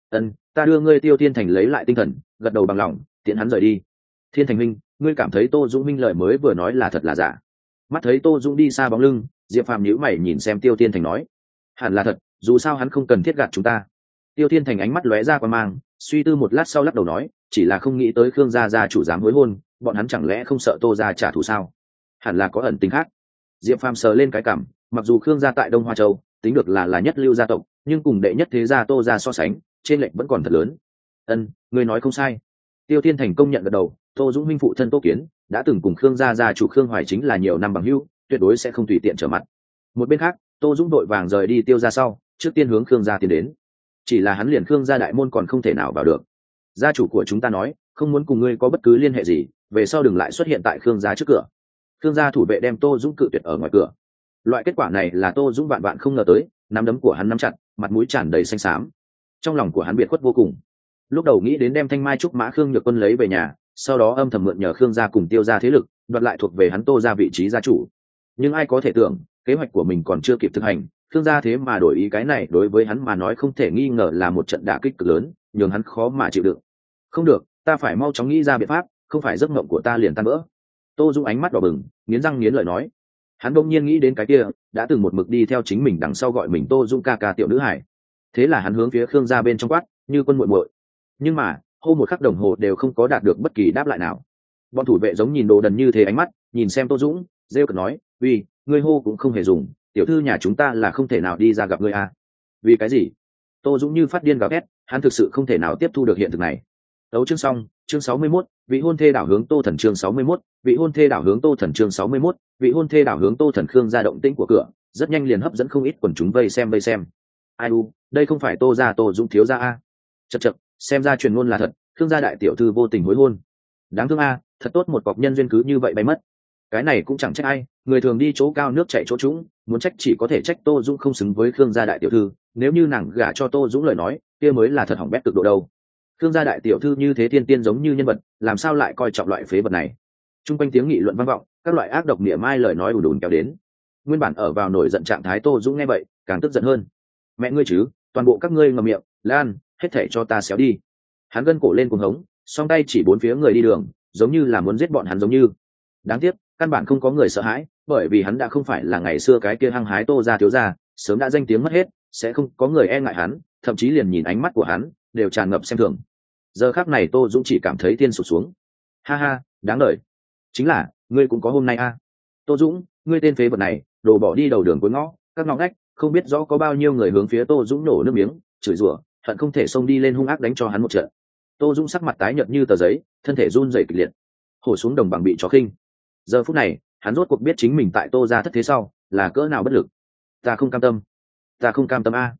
Ta đưa ngươi. Tiêu Thiên Thành lấy lại tinh thần, gật đầu bằng lòng, tiễn hắn rời đi. Thiên Thành huynh, ngươi cảm thấy Tô Dung huynh lời mới vừa nói là thật là giả? Mắt thấy Tô Dung đi xa bóng lưng, Diệp Phàm nhíu mày nhìn xem Tiêu Thiên Thành nói, hẳn là thật, dù sao hắn không cần thiết gạt chúng ta. Tiêu Thiên Thành ánh mắt lóe ra qua mang, suy tư một lát sau lắc đầu nói, chỉ là không nghĩ tới Khương gia chủ dám hối hôn, bọn hắn chẳng lẽ không sợ Tô gia trả thù sao? Hẳn là có ẩn tình khác. Diệp Phàm sờ lên cái cảm, mặc dù Khương gia tại Đông Hoa Châu tính được là nhất lưu gia tộc, nhưng cùng đệ nhất thế gia Tô gia so sánh, trên lệch vẫn còn thật lớn. Ngươi nói không sai. Tiêu Thiên Thành công nhận gật đầu, Tô Dũng huynh phụ thân Tô Kiến đã từng cùng Khương gia chủ Khương Hoài chính là nhiều năm bằng hữu, tuyệt đối sẽ không tùy tiện trở mặt. Một bên khác, Tô Dũng đội vàng rời đi Tiêu gia sau, trước tiên hướng Khương gia tiến đến. Chỉ là hắn liền Khương gia đại môn còn không thể nào vào được. Gia chủ của chúng ta nói, không muốn cùng ngươi có bất cứ liên hệ gì, về sau đừng lại xuất hiện tại Khương gia trước cửa. Khương gia thủ vệ đem Tô Dũng cự tuyệt ở ngoài cửa. Loại kết quả này là Tô Dũng vạn vạn không ngờ tới, nắm đấm của hắn nắm chặt, mặt mũi tràn đầy xanh xám. Trong lòng của hắn biệt khuất vô cùng. Lúc đầu nghĩ đến đem thanh mai trúc mã Khương Nhược Quân lấy về nhà, sau đó âm thầm mượn nhờ Khương gia cùng Tiêu gia thế lực, đoạt lại thuộc về hắn Tô gia vị trí gia chủ. Nhưng ai có thể tưởng, kế hoạch của mình còn chưa kịp thực hành, Khương gia thế mà đổi ý, cái này đối với hắn mà nói không thể nghi ngờ là một trận đả kích cực lớn, nhường hắn khó mà chịu đựng. Không được, ta phải mau chóng nghĩ ra biện pháp, không phải giấc mộng của ta liền tan vỡ. Tô Dung ánh mắt đỏ bừng, nghiến răng nghiến lợi nói. Hắn đông nhiên nghĩ đến cái kia đã từng một mực đi theo chính mình đằng sau gọi mình Tô Dung ca ca tiểu nữ hải. Thế là hắn hướng phía Khương gia bên trong quát, như quân muội muội. Nhưng mà hô một khắc đồng hồ đều không có đạt được bất kỳ đáp lại nào. Bọn thủ vệ giống nhìn đồ đần như thế ánh mắt, nhìn xem Tô Dũng, rêu cợt nói, uy, ngươi hô cũng không hề dùng, tiểu thư nhà chúng ta là không thể nào đi ra gặp ngươi à? Vì cái gì? Tô Dũng như phát điên gào thét, hắn thực sự không thể nào tiếp thu được hiện thực này. Đấu chương xong, chương 61, vị hôn thê đảo hướng Tô Thần chương 61, vị hôn thê đảo hướng Tô Thần chương 61, vị hôn thê đảo hướng Tô Thần. Khương gia động tĩnh của cửa, rất nhanh liền hấp dẫn không ít quần chúng vây xem. Ai u, đây không phải Tô gia Tô Dũng thiếu gia a? Chậc, xem ra truyền ngôn là thật, Khương gia đại tiểu thư vô tình hối hôn. Đáng thương a, thật tốt một cọc nhân duyên cứ như vậy bay mất. Cái này cũng chẳng trách ai, người thường đi chỗ cao nước chảy chỗ trũng, muốn trách chỉ có thể trách Tô Dũng không xứng với Khương gia đại tiểu thư, nếu như nàng gả cho Tô Dũng lời nói, kia mới là thật hỏng bét cực độ đâu. Khương gia đại tiểu thư như thế tiên tiên giống như nhân vật, làm sao lại coi trọng loại phế vật này? Trung quanh tiếng nghị luận vang vọng, các loại ác độc mỉa mai lời nói ùn ùn kéo đến. Nguyên bản ở vào nổi giận trạng thái Tô Dũng nghe vậy, càng tức giận hơn. Mẹ ngươi chứ, toàn bộ các ngươi ngậm miệng, lan, hết thảy cho ta xéo đi. Hắn gân cổ lên cuồng hống, song tay chỉ bốn phía người đi đường, giống như là muốn giết bọn hắn giống như. Đáng tiếc, căn bản không có người sợ hãi, bởi vì hắn đã không phải là ngày xưa cái kia hăng hái Tô gia thiếu gia, sớm đã danh tiếng mất hết, sẽ không có người e ngại hắn, thậm chí liền nhìn ánh mắt của hắn đều tràn ngập xem thường. Giờ khắc này Tô Dũng chỉ cảm thấy tiên sụt xuống. Ha ha, đáng đời. Chính là, ngươi cũng có hôm nay a. Tô Dũng, ngươi tên phế vật này, đồ bỏ đi đầu đường cuối ngõ, các ngõ ngách, không biết rõ có bao nhiêu người hướng phía Tô Dũng nổ nước miếng, chửi rủa, hận không thể xông đi lên hung ác đánh cho hắn một trận. Tô Dũng sắc mặt tái nhợt như tờ giấy, thân thể run rẩy kịch liệt. Hổ xuống đồng bằng bị chó khinh. Giờ phút này, hắn rốt cuộc biết chính mình tại Tô gia thất thế sau là cỡ nào bất lực. Ta không cam tâm a.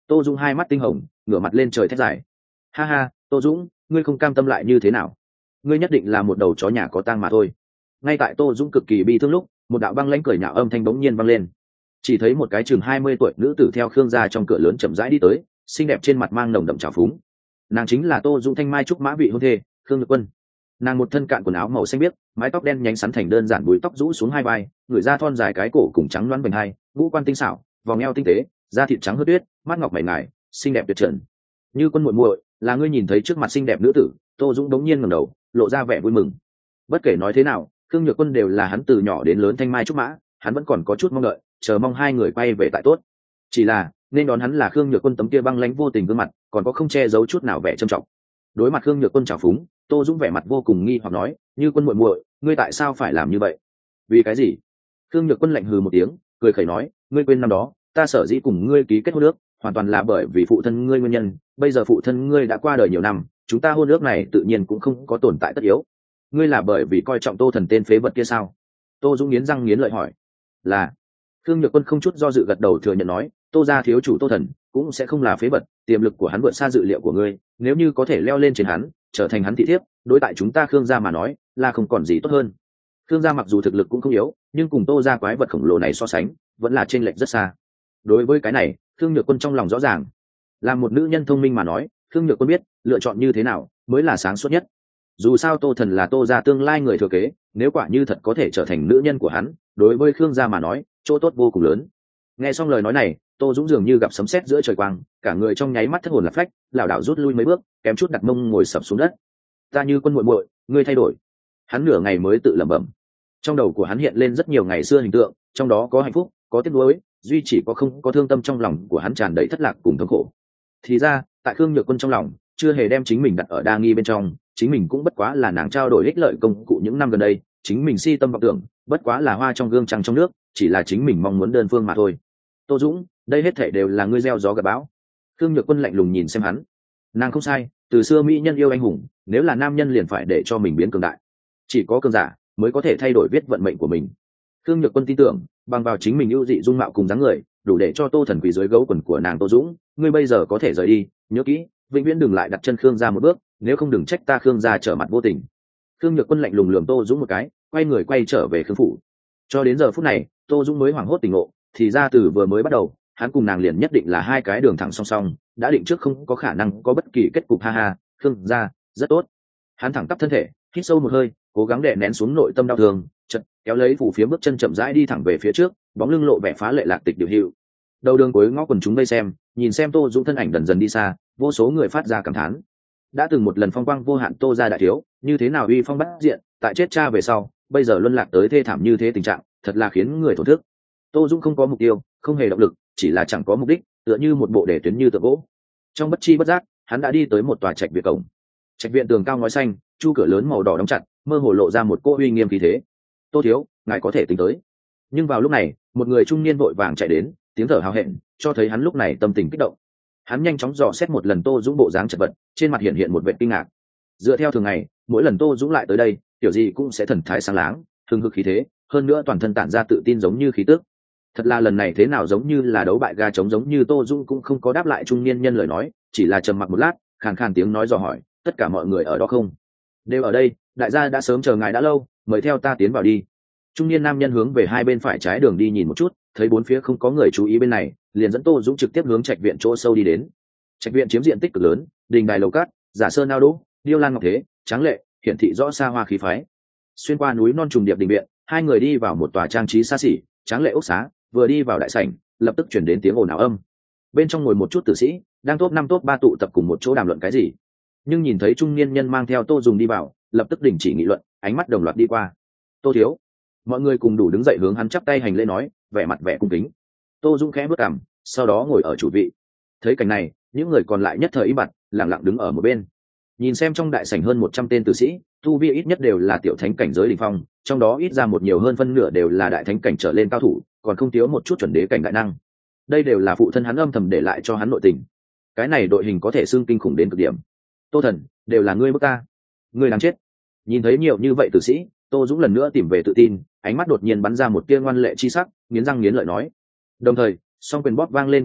Tô Dũng hai mắt tinh hồng, ngửa mặt lên trời thét dài. Ha ha, Tô Dũng, ngươi không cam tâm lại như thế nào? Ngươi nhất định là một đầu chó nhà có tang mà thôi. Ngay tại Tô Dũng cực kỳ bi thương lúc, một đạo băng lãnh cười nhạo âm thanh bỗng nhiên vang lên. Chỉ thấy một cái chừng 20 tuổi nữ tử theo Khương gia trong cửa lớn chậm rãi đi tới, xinh đẹp trên mặt mang nồng đậm trào phúng. Nàng chính là Tô Dũng thanh mai trúc mã vị hôn thê, Khương Nhược Quân. Nàng một thân cạn quần áo màu xanh biếc, mái tóc đen nhánh sắn thành đơn giản búi tóc rũ xuống hai vai, người da thon dài cái cổ cùng trắng loáng bềnh hai, ngũ quan tinh xảo, vòng eo tinh tế, da thịt trắng hớt tuyết, mắt ngọc mày ngài, xinh đẹp tuyệt trần. Như Quân muội muội, là ngươi nhìn thấy trước mặt xinh đẹp nữ tử. Tô Dũng đống nhiên ngẩng đầu, lộ ra vẻ vui mừng. Bất kể nói thế nào, Khương Nhược Quân đều là hắn từ nhỏ đến lớn thanh mai trúc mã, hắn vẫn còn có chút mong đợi, chờ mong hai người quay về tại tốt. Chỉ là nên đón hắn là Khương Nhược Quân tấm kia băng lãnh vô tình gương mặt, còn có không che giấu chút nào vẻ trầm trọng. Đối mặt Khương Nhược Quân trào phúng, Tô Dũng vẻ mặt vô cùng nghi hoặc nói, Như Quân muội muội, ngươi tại sao phải làm như vậy? Vì cái gì? Khương Nhược Quân lạnh hừ một tiếng, cười khẩy nói, ngươi quên năm đó ta sở dĩ cùng ngươi ký kết hôn ước, hoàn toàn là bởi vì phụ thân ngươi nguyên nhân. Bây giờ phụ thân ngươi đã qua đời nhiều năm, chúng ta hôn ước này tự nhiên cũng không có tồn tại tất yếu. Ngươi là bởi vì coi trọng Tô Thần tên phế vật kia sao? Tô Dũng nghiến răng nghiến lợi hỏi. Là. Khương Nhược Quân không chút do dự gật đầu thừa nhận nói, Tô gia thiếu chủ Tô Thần cũng sẽ không là phế vật, tiềm lực của hắn vượt xa dự liệu của ngươi, nếu như có thể leo lên trên hắn, trở thành hắn thị thiếp, đối tại chúng ta Khương gia mà nói, là không còn gì tốt hơn. Khương gia mặc dù thực lực cũng không yếu, nhưng cùng Tô gia quái vật khổng lồ này so sánh, vẫn là chênh lệch rất xa. Đối với cái này, Khương Nhược Quân trong lòng rõ ràng. Làm một nữ nhân thông minh mà nói, Khương Nhược Quân biết lựa chọn như thế nào mới là sáng suốt nhất. Dù sao Tô Thần là Tô gia tương lai người thừa kế, nếu quả như thật có thể trở thành nữ nhân của hắn, đối với Khương gia mà nói, chỗ tốt vô cùng lớn. Nghe xong lời nói này, Tô Dũng dường như gặp sấm sét giữa trời quang, cả người trong nháy mắt thất hồn lạc phách, lảo đảo rút lui mấy bước, kém chút đặt mông ngồi sập xuống đất. Ta Như Quân muội muội, ngươi thay đổi. Hắn nửa ngày mới tự lẩm bẩm. Trong đầu của hắn hiện lên rất nhiều ngày xưa hình tượng, trong đó có hạnh phúc, có tiếc nuối, duy chỉ có không có thương tâm. Trong lòng của hắn tràn đầy thất lạc cùng thống khổ. Thì ra, tại Khương Nhược Quân trong lòng, chưa hề đem chính mình đặt ở đa nghi bên trong, chính mình cũng bất quá là nàng trao đổi ích lợi công cụ những năm gần đây, chính mình si tâm vọng tưởng, bất quá là hoa trong gương trăng trong nước, chỉ là chính mình mong muốn đơn phương mà thôi. Tô Dũng, đây hết thảy đều là ngươi gieo gió gặt bão. Khương Nhược Quân lạnh lùng nhìn xem hắn. Nàng không sai, từ xưa mỹ nhân yêu anh hùng, nếu là nam nhân liền phải để cho mình biến cường đại. Chỉ có cường giả mới có thể thay đổi viết vận mệnh của mình. Khương Nhược Quân tin tưởng, bằng vào chính mình ưu dị dung mạo cùng dáng người, đủ để cho Tô Thần quỳ dưới gấu quần của nàng. Tô Dũng, ngươi bây giờ có thể rời đi, nhớ kỹ, vĩnh viễn đừng lại đặt chân Khương gia một bước, nếu không đừng trách ta Khương gia trở mặt vô tình. Khương Nhược Quân lạnh lùng lườm Tô Dũng một cái, quay người quay trở về Khương phủ. Cho đến giờ phút này, Tô Dũng mới hoảng hốt tỉnh ngộ, thì ra từ vừa mới bắt đầu, hắn cùng nàng liền nhất định là hai cái đường thẳng song song, đã định trước không có khả năng có bất kỳ kết cục. Ha ha, Khương gia rất tốt. Hắn thẳng tắp thân thể, hít sâu một hơi, cố gắng đè nén xuống nội tâm đau thương, chợt kéo lấy phủ phía bước chân chậm rãi đi thẳng về phía trước, bóng lưng lộ vẻ phá lệ lạc tịch điều hữu. Đầu đường cuối ngõ quần chúng vây xem, nhìn xem Tô Dũng thân ảnh dần dần đi xa, vô số người phát ra cảm thán. Đã từng một lần phong quang vô hạn Tô gia đại thiếu, như thế nào uy phong bát diện, tại chết cha về sau, bây giờ luân lạc tới thê thảm như thế tình trạng, thật là khiến người thổn thức. Tô Dũng không có mục tiêu, không hề động lực, chỉ là chẳng có mục đích, tựa như một bộ đề tuyến như tượng gỗ. Trong bất chi bất giác, hắn đã đi tới một tòa trạch viện cổng. Trạch viện tường cao ngói xanh, chu cửa lớn màu đỏ đóng chặt, mơ hồ lộ ra một cỗ uy nghiêm khí thế. Tô thiếu, ngài có thể tính tới. Nhưng vào lúc này, một người trung niên vội vàng chạy đến, tiếng thở hào hẹn, cho thấy hắn lúc này tâm tình kích động. Hắn nhanh chóng dò xét một lần Tô Dũng bộ dáng chật vật, trên mặt hiện một vẻ kinh ngạc. Dựa theo thường ngày, mỗi lần Tô Dũng lại tới đây, kiểu gì cũng sẽ thần thái sáng láng, hưng hực khí thế, hơn nữa toàn thân tản ra tự tin giống như khí tức. Thật là lần này thế nào giống như là đấu bại gà trống giống như. Tô Dũng cũng không có đáp lại trung niên nhân lời nói, chỉ là trầm mặc một lát, khàn khàn tiếng nói dò hỏi, tất cả mọi người ở đó không? Đều ở đây, đại gia đã sớm chờ ngài đã lâu, mời theo ta tiến vào đi. Trung niên nam nhân hướng về hai bên phải trái đường đi nhìn một chút, thấy bốn phía không có người chú ý bên này, liền dẫn Tô Dũng trực tiếp hướng trạch viện chỗ sâu đi đến. Trạch viện chiếm diện tích cực lớn, đình đài lầu cát, giả sơn ao đỗ, điêu lan ngọc thế, tráng lệ, hiển thị rõ xa hoa khí phái. Xuyên qua núi non trùng điệp đình viện, hai người đi vào một tòa trang trí xa xỉ, tráng lệ ốc xá. Vừa đi vào đại sảnh, lập tức chuyển đến tiếng ồn ào âm. Bên trong ngồi một chút tử sĩ, đang top 5 top 3 tụ tập cùng một chỗ đàm luận cái gì. Nhưng nhìn thấy trung niên nhân mang theo Tô Dùng đi vào, lập tức đình chỉ nghị luận, ánh mắt đồng loạt đi qua. Tô thiếu. Mọi người cùng đủ đứng dậy hướng hắn chắp tay hành lễ nói, vẻ mặt vẻ cung kính. Tô Dung khẽ bước cằm, sau đó ngồi ở chủ vị. Thấy cảnh này, những người còn lại nhất thời im bặt, lặng lặng đứng ở một bên. Nhìn xem trong đại sảnh hơn 100 tên tử sĩ, tu vi ít nhất đều là tiểu thánh cảnh giới đỉnh phong, trong đó ít ra một nhiều hơn phân nửa đều là đại thánh cảnh trở lên cao thủ, còn không thiếu một chút chuẩn đế cảnh đại năng. Đây đều là phụ thân hắn âm thầm để lại cho hắn nội tình. Cái này đội hình có thể xưng kinh khủng đến cực điểm. Tô Thần, đều là ngươi bức ta, ngươi đáng chết. Nhìn thấy nhiều như vậy tử sĩ, Tô Dũng lần nữa tìm về tự tin, ánh mắt đột nhiên bắn ra một tia ngoan lệ chi sắc, nghiến răng nghiến lợi nói. Đồng thời, song quyền bóp vang lên kẹt kẹt,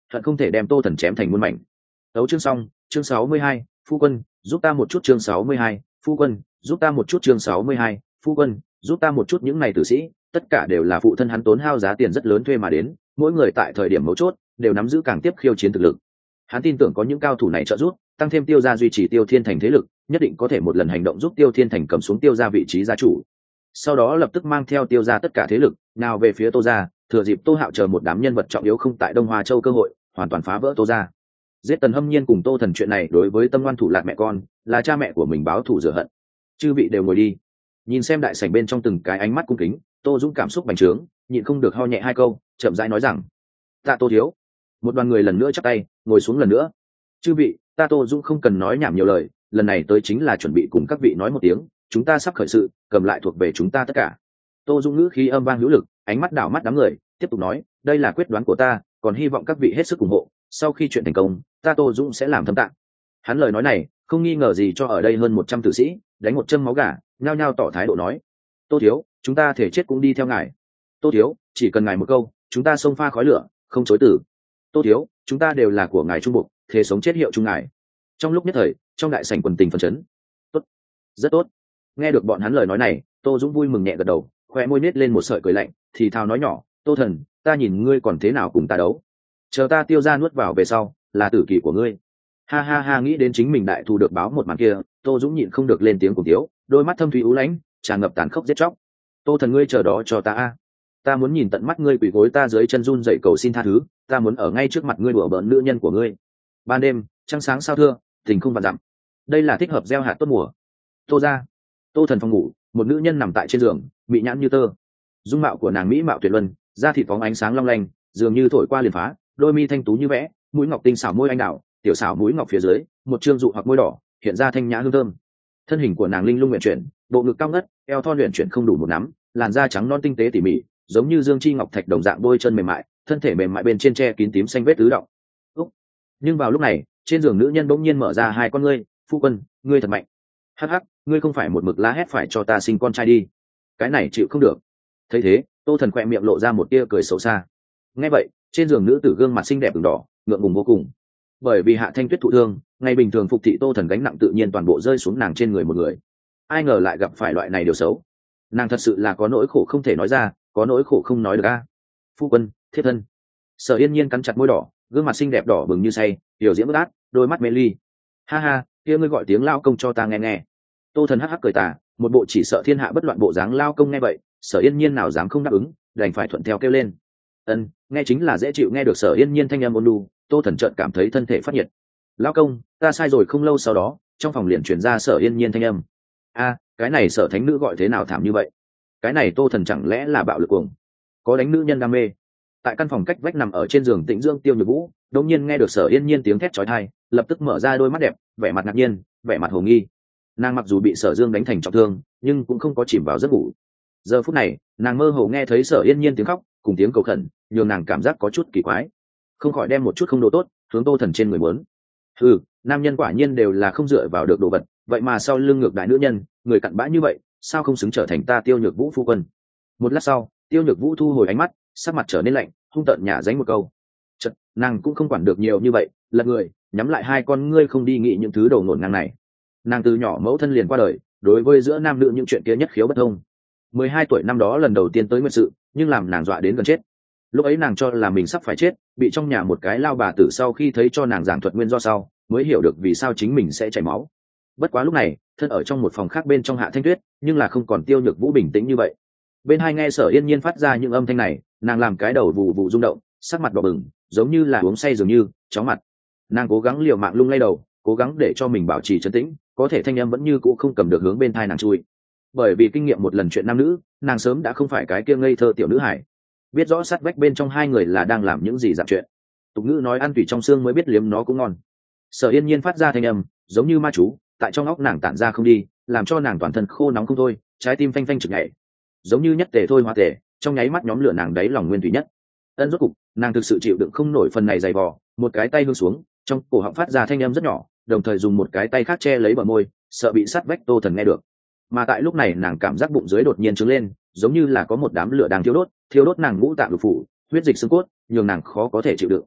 hận không thể đem Tô Thần chém thành muôn mảnh. Tấu chương xong, chương 62, phu quân, giúp ta một chút chương 62, phu quân, giúp ta một chút chương 62, phu quân, giúp ta một chút. Những này tử sĩ, tất cả đều là phụ thân hắn tốn hao giá tiền rất lớn thuê mà đến, mỗi người tại thời điểm mấu chốt đều nắm giữ càng tiếp khiêu chiến thực lực. Hắn tin tưởng có những cao thủ này trợ giúp, tăng thêm Tiêu gia duy trì Tiêu Thiên Thành thế lực, nhất định có thể một lần hành động giúp Tiêu Thiên Thành cầm xuống Tiêu gia vị trí gia chủ. Sau đó lập tức mang theo Tiêu gia tất cả thế lực, nào về phía Tô gia, thừa dịp Tô Hạo chờ một đám nhân vật trọng yếu không tại Đông Hoa Châu cơ hội, hoàn toàn phá vỡ Tô gia. Giết Tần Hâm Nhiên cùng Tô Thần chuyện này đối với Tâm Ngoan Thủ Lạt mẹ con, là cha mẹ của mình báo thù rửa hận. Chư vị đều ngồi đi. Nhìn xem đại sảnh bên trong từng cái ánh mắt cung kính, Tô Dũng cảm xúc bành trướng, nhịn không được ho nhẹ hai câu, chậm rãi nói rằng: "Tạ Tô thiếu." Một đoàn người lần nữa chắp tay, ngồi xuống lần nữa. "Chư vị, ta Tô Dũng không cần nói nhảm nhiều lời, lần này tới chính là chuẩn bị cùng các vị nói một tiếng, chúng ta sắp khởi sự, cầm lại thuộc về chúng ta tất cả." Tô Dũng ngữ khí âm vang hữu lực, ánh mắt đảo mắt đám người, tiếp tục nói: "Đây là quyết đoán của ta, còn hy vọng các vị hết sức ủng hộ, sau khi chuyện thành công, ta Tô Dũng sẽ làm thâm tạng." Hắn lời nói này không nghi ngờ gì cho ở đây hơn 100 tử sĩ đánh một châm máu gà, nhao nhao tỏ thái độ nói: "Tô thiếu, chúng ta thể chết cũng đi theo ngài. Tô thiếu, chỉ cần ngài một câu, chúng ta xông pha khói lửa, không chối từ. Tô thiếu, chúng ta đều là của ngài trung buộc, thể sống chết hiệu chung ngài." Trong lúc nhất thời, trong đại sảnh quần tình phấn chấn. "Tốt, rất tốt." Nghe được bọn hắn lời nói này, Tô Dũng vui mừng nhẹ gật đầu, khoe môi nết lên một sợi cười lạnh, thì thào nói nhỏ: "Tô Thần, ta nhìn ngươi còn thế nào cùng ta đấu? Chờ ta Tiêu gia nuốt vào về sau, là tử kỳ của ngươi." Ha ha ha, nghĩ đến chính mình đại thù được báo một màn kia, Tô Dũng nhịn không được lên tiếng cùng tiếu, đôi mắt thâm thúy ú lãnh, tràn ngập tàn khốc giết chóc. "Tô Thần, ngươi chờ đó cho ta a. Ta muốn nhìn tận mắt ngươi quỳ gối ta dưới chân run dậy cầu xin tha thứ, ta muốn ở ngay trước mặt ngươi đùa bỡn nữ nhân của ngươi." Ban đêm, trăng sáng sao thưa, tình không vạn dặm. Đây là thích hợp gieo hạt tốt mùa. Tô gia, Tô Thần phòng ngủ, một nữ nhân nằm tại trên giường, mị nhãn như tơ. Dung mạo của nàng mỹ mạo tuyệt luân, da thịt phóng ánh sáng long lanh, dường như thổi qua liền phá, đôi mi thanh tú như vẽ, mũi ngọc tinh xảo, môi anh đào, tiểu xảo mũi ngọc phía dưới, một trương dụ hoặc môi đỏ, hiện ra thanh nhã hương thơm. Thân hình của nàng linh lung uyển chuyển, bộ ngực cao ngất, eo thon luyện chuyển không đủ một nắm, làn da trắng non tinh tế tỉ mỉ, giống như dương chi ngọc thạch đồng dạng, đôi chân mềm mại, thân thể mềm mại bên trên che kín tím xanh vết tứ động. Nhưng vào lúc này, trên giường nữ nhân bỗng nhiên mở ra hai con ngươi: "Phu quân, ngươi thật mạnh." "Hắc hắc, ngươi không phải một mực la hét phải cho ta sinh con trai đi. Cái này chịu không được." Thấy thế, Tô Thần khỏe miệng lộ ra một tia cười xấu xa. Nghe vậy, trên giường nữ tử gương mặt xinh đẹp ửng đỏ, ngượng ngùng vô cùng. Bởi vì Hạ Thanh Tuyết thụ thương, ngày bình thường phục thị Tô Thần gánh nặng tự nhiên toàn bộ rơi xuống nàng trên người một người. Ai ngờ lại gặp phải loại này điều xấu. Nàng thật sự là có nỗi khổ không thể nói ra, có nỗi khổ không nói được a. "Phu quân, thiết thân." Sở Yên Nhiên cắn chặt môi đỏ, gương mặt xinh đẹp đỏ bừng như say, tiểu diễm bất át, đôi mắt mê ly. "Ha ha, kia ngươi gọi tiếng lao công cho ta nghe nghe." Tô Thần hắc hắc cười tà, một bộ chỉ sợ thiên hạ bất loạn bộ dáng. Lao công nghe vậy, Sở Yên Nhiên nào dám không đáp ứng, đành phải thuận theo kêu lên. "Ân, nghe chính là dễ chịu." Nghe được Sở Yên Nhiên thanh âm ôn nhu, Tô Thần chợt cảm thấy thân thể phát nhiệt. "Lao công, ta sai rồi." Không lâu sau đó, trong phòng liền truyền ra Sở Yên Nhiên thanh âm. "A, cái này Sở thánh nữ gọi thế nào thảm như vậy? Cái này Tô Thần chẳng lẽ là bạo lực cuồng, có đánh nữ nhân đam mê?" Tại căn phòng cách vách nằm ở trên giường Tĩnh Dương Tiêu Nhược Vũ, đột nhiên nghe được Sở Yên Nhiên tiếng thét chói tai, lập tức mở ra đôi mắt đẹp, vẻ mặt ngạc nhiên, vẻ mặt hồ nghi. Nàng mặc dù bị Sở Dương đánh thành trọng thương, nhưng cũng không có chìm vào giấc ngủ. Giờ phút này, nàng mơ hồ nghe thấy Sở Yên Nhiên tiếng khóc cùng tiếng cầu khẩn, nhường nàng cảm giác có chút kỳ quái, không khỏi đem một chút không đồ tốt hướng Tô Thần trên người muốn. Nam nhân quả nhiên đều là không dựa vào được đồ vật, vậy mà sau lưng ngược đại nữ nhân, người cặn bã như vậy, sao không xứng trở thành ta Tiêu Nhược Vũ phu quân. Một lát sau, Tiêu Nhược Vũ thu hồi ánh mắt, sắc mặt trở nên lạnh, hung tợn nhả dánh một câu. Chật, nàng cũng không quản được nhiều như vậy, lật người, nhắm lại hai con ngươi không đi nghĩ những thứ đầu nổn ngang này. Nàng từ nhỏ mẫu thân liền qua đời, đối với giữa nam nữ những chuyện kia nhất khiếu bất thông. 12 tuổi năm đó lần đầu tiên tới nguyện sự, nhưng làm nàng dọa đến gần chết. Lúc ấy nàng cho là mình sắp phải chết, bị trong nhà một cái lao bà tử sau khi thấy cho nàng giảng thuật nguyên do sau, mới hiểu được vì sao chính mình sẽ chảy máu. Bất quá lúc này, thân ở trong một phòng khác bên trong Hạ Thanh Tuyết, nhưng là không còn Tiêu Nhược Vũ bình tĩnh như vậy. Bên hai nghe Sở Yên Nhiên phát ra những âm thanh này, nàng làm cái đầu vù vù rung động, sắc mặt đỏ bừng, giống như là uống say dường như, chóng mặt. Nàng cố gắng liều mạng lung lay đầu, cố gắng để cho mình bảo trì trấn tĩnh, có thể thanh âm vẫn như cũ không cầm được hướng bên thai nàng chui. Bởi vì kinh nghiệm một lần chuyện nam nữ, nàng sớm đã không phải cái kia ngây thơ tiểu nữ hải, biết rõ sát vách bên trong hai người là đang làm những gì dạng chuyện. Tục ngữ nói ăn tùy trong xương mới biết liếm nó cũng ngon. Sở Yên Nhiên phát ra thanh âm giống như ma chú, tại trong óc nàng tản ra không đi, làm cho nàng toàn thân khô nóng không thôi, trái tim phanh phanh trực nhảy, giống như nhất tề thôi hóa tề, trong nháy mắt nhóm lửa nàng đáy lòng nguyên thủy nhất. Ân, rốt cục nàng thực sự chịu đựng không nổi phần này dày vò, một cái tay hương xuống, trong cổ họng phát ra thanh âm rất nhỏ, đồng thời dùng một cái tay khác che lấy bờ môi, sợ bị sát vách Tô Thần nghe được. Mà tại lúc này nàng cảm giác bụng dưới đột nhiên trướng lên, giống như là có một đám lửa đang thiêu đốt nàng ngũ tạng lục phủ, huyết dịch xương cốt, nhường nàng khó có thể chịu đựng.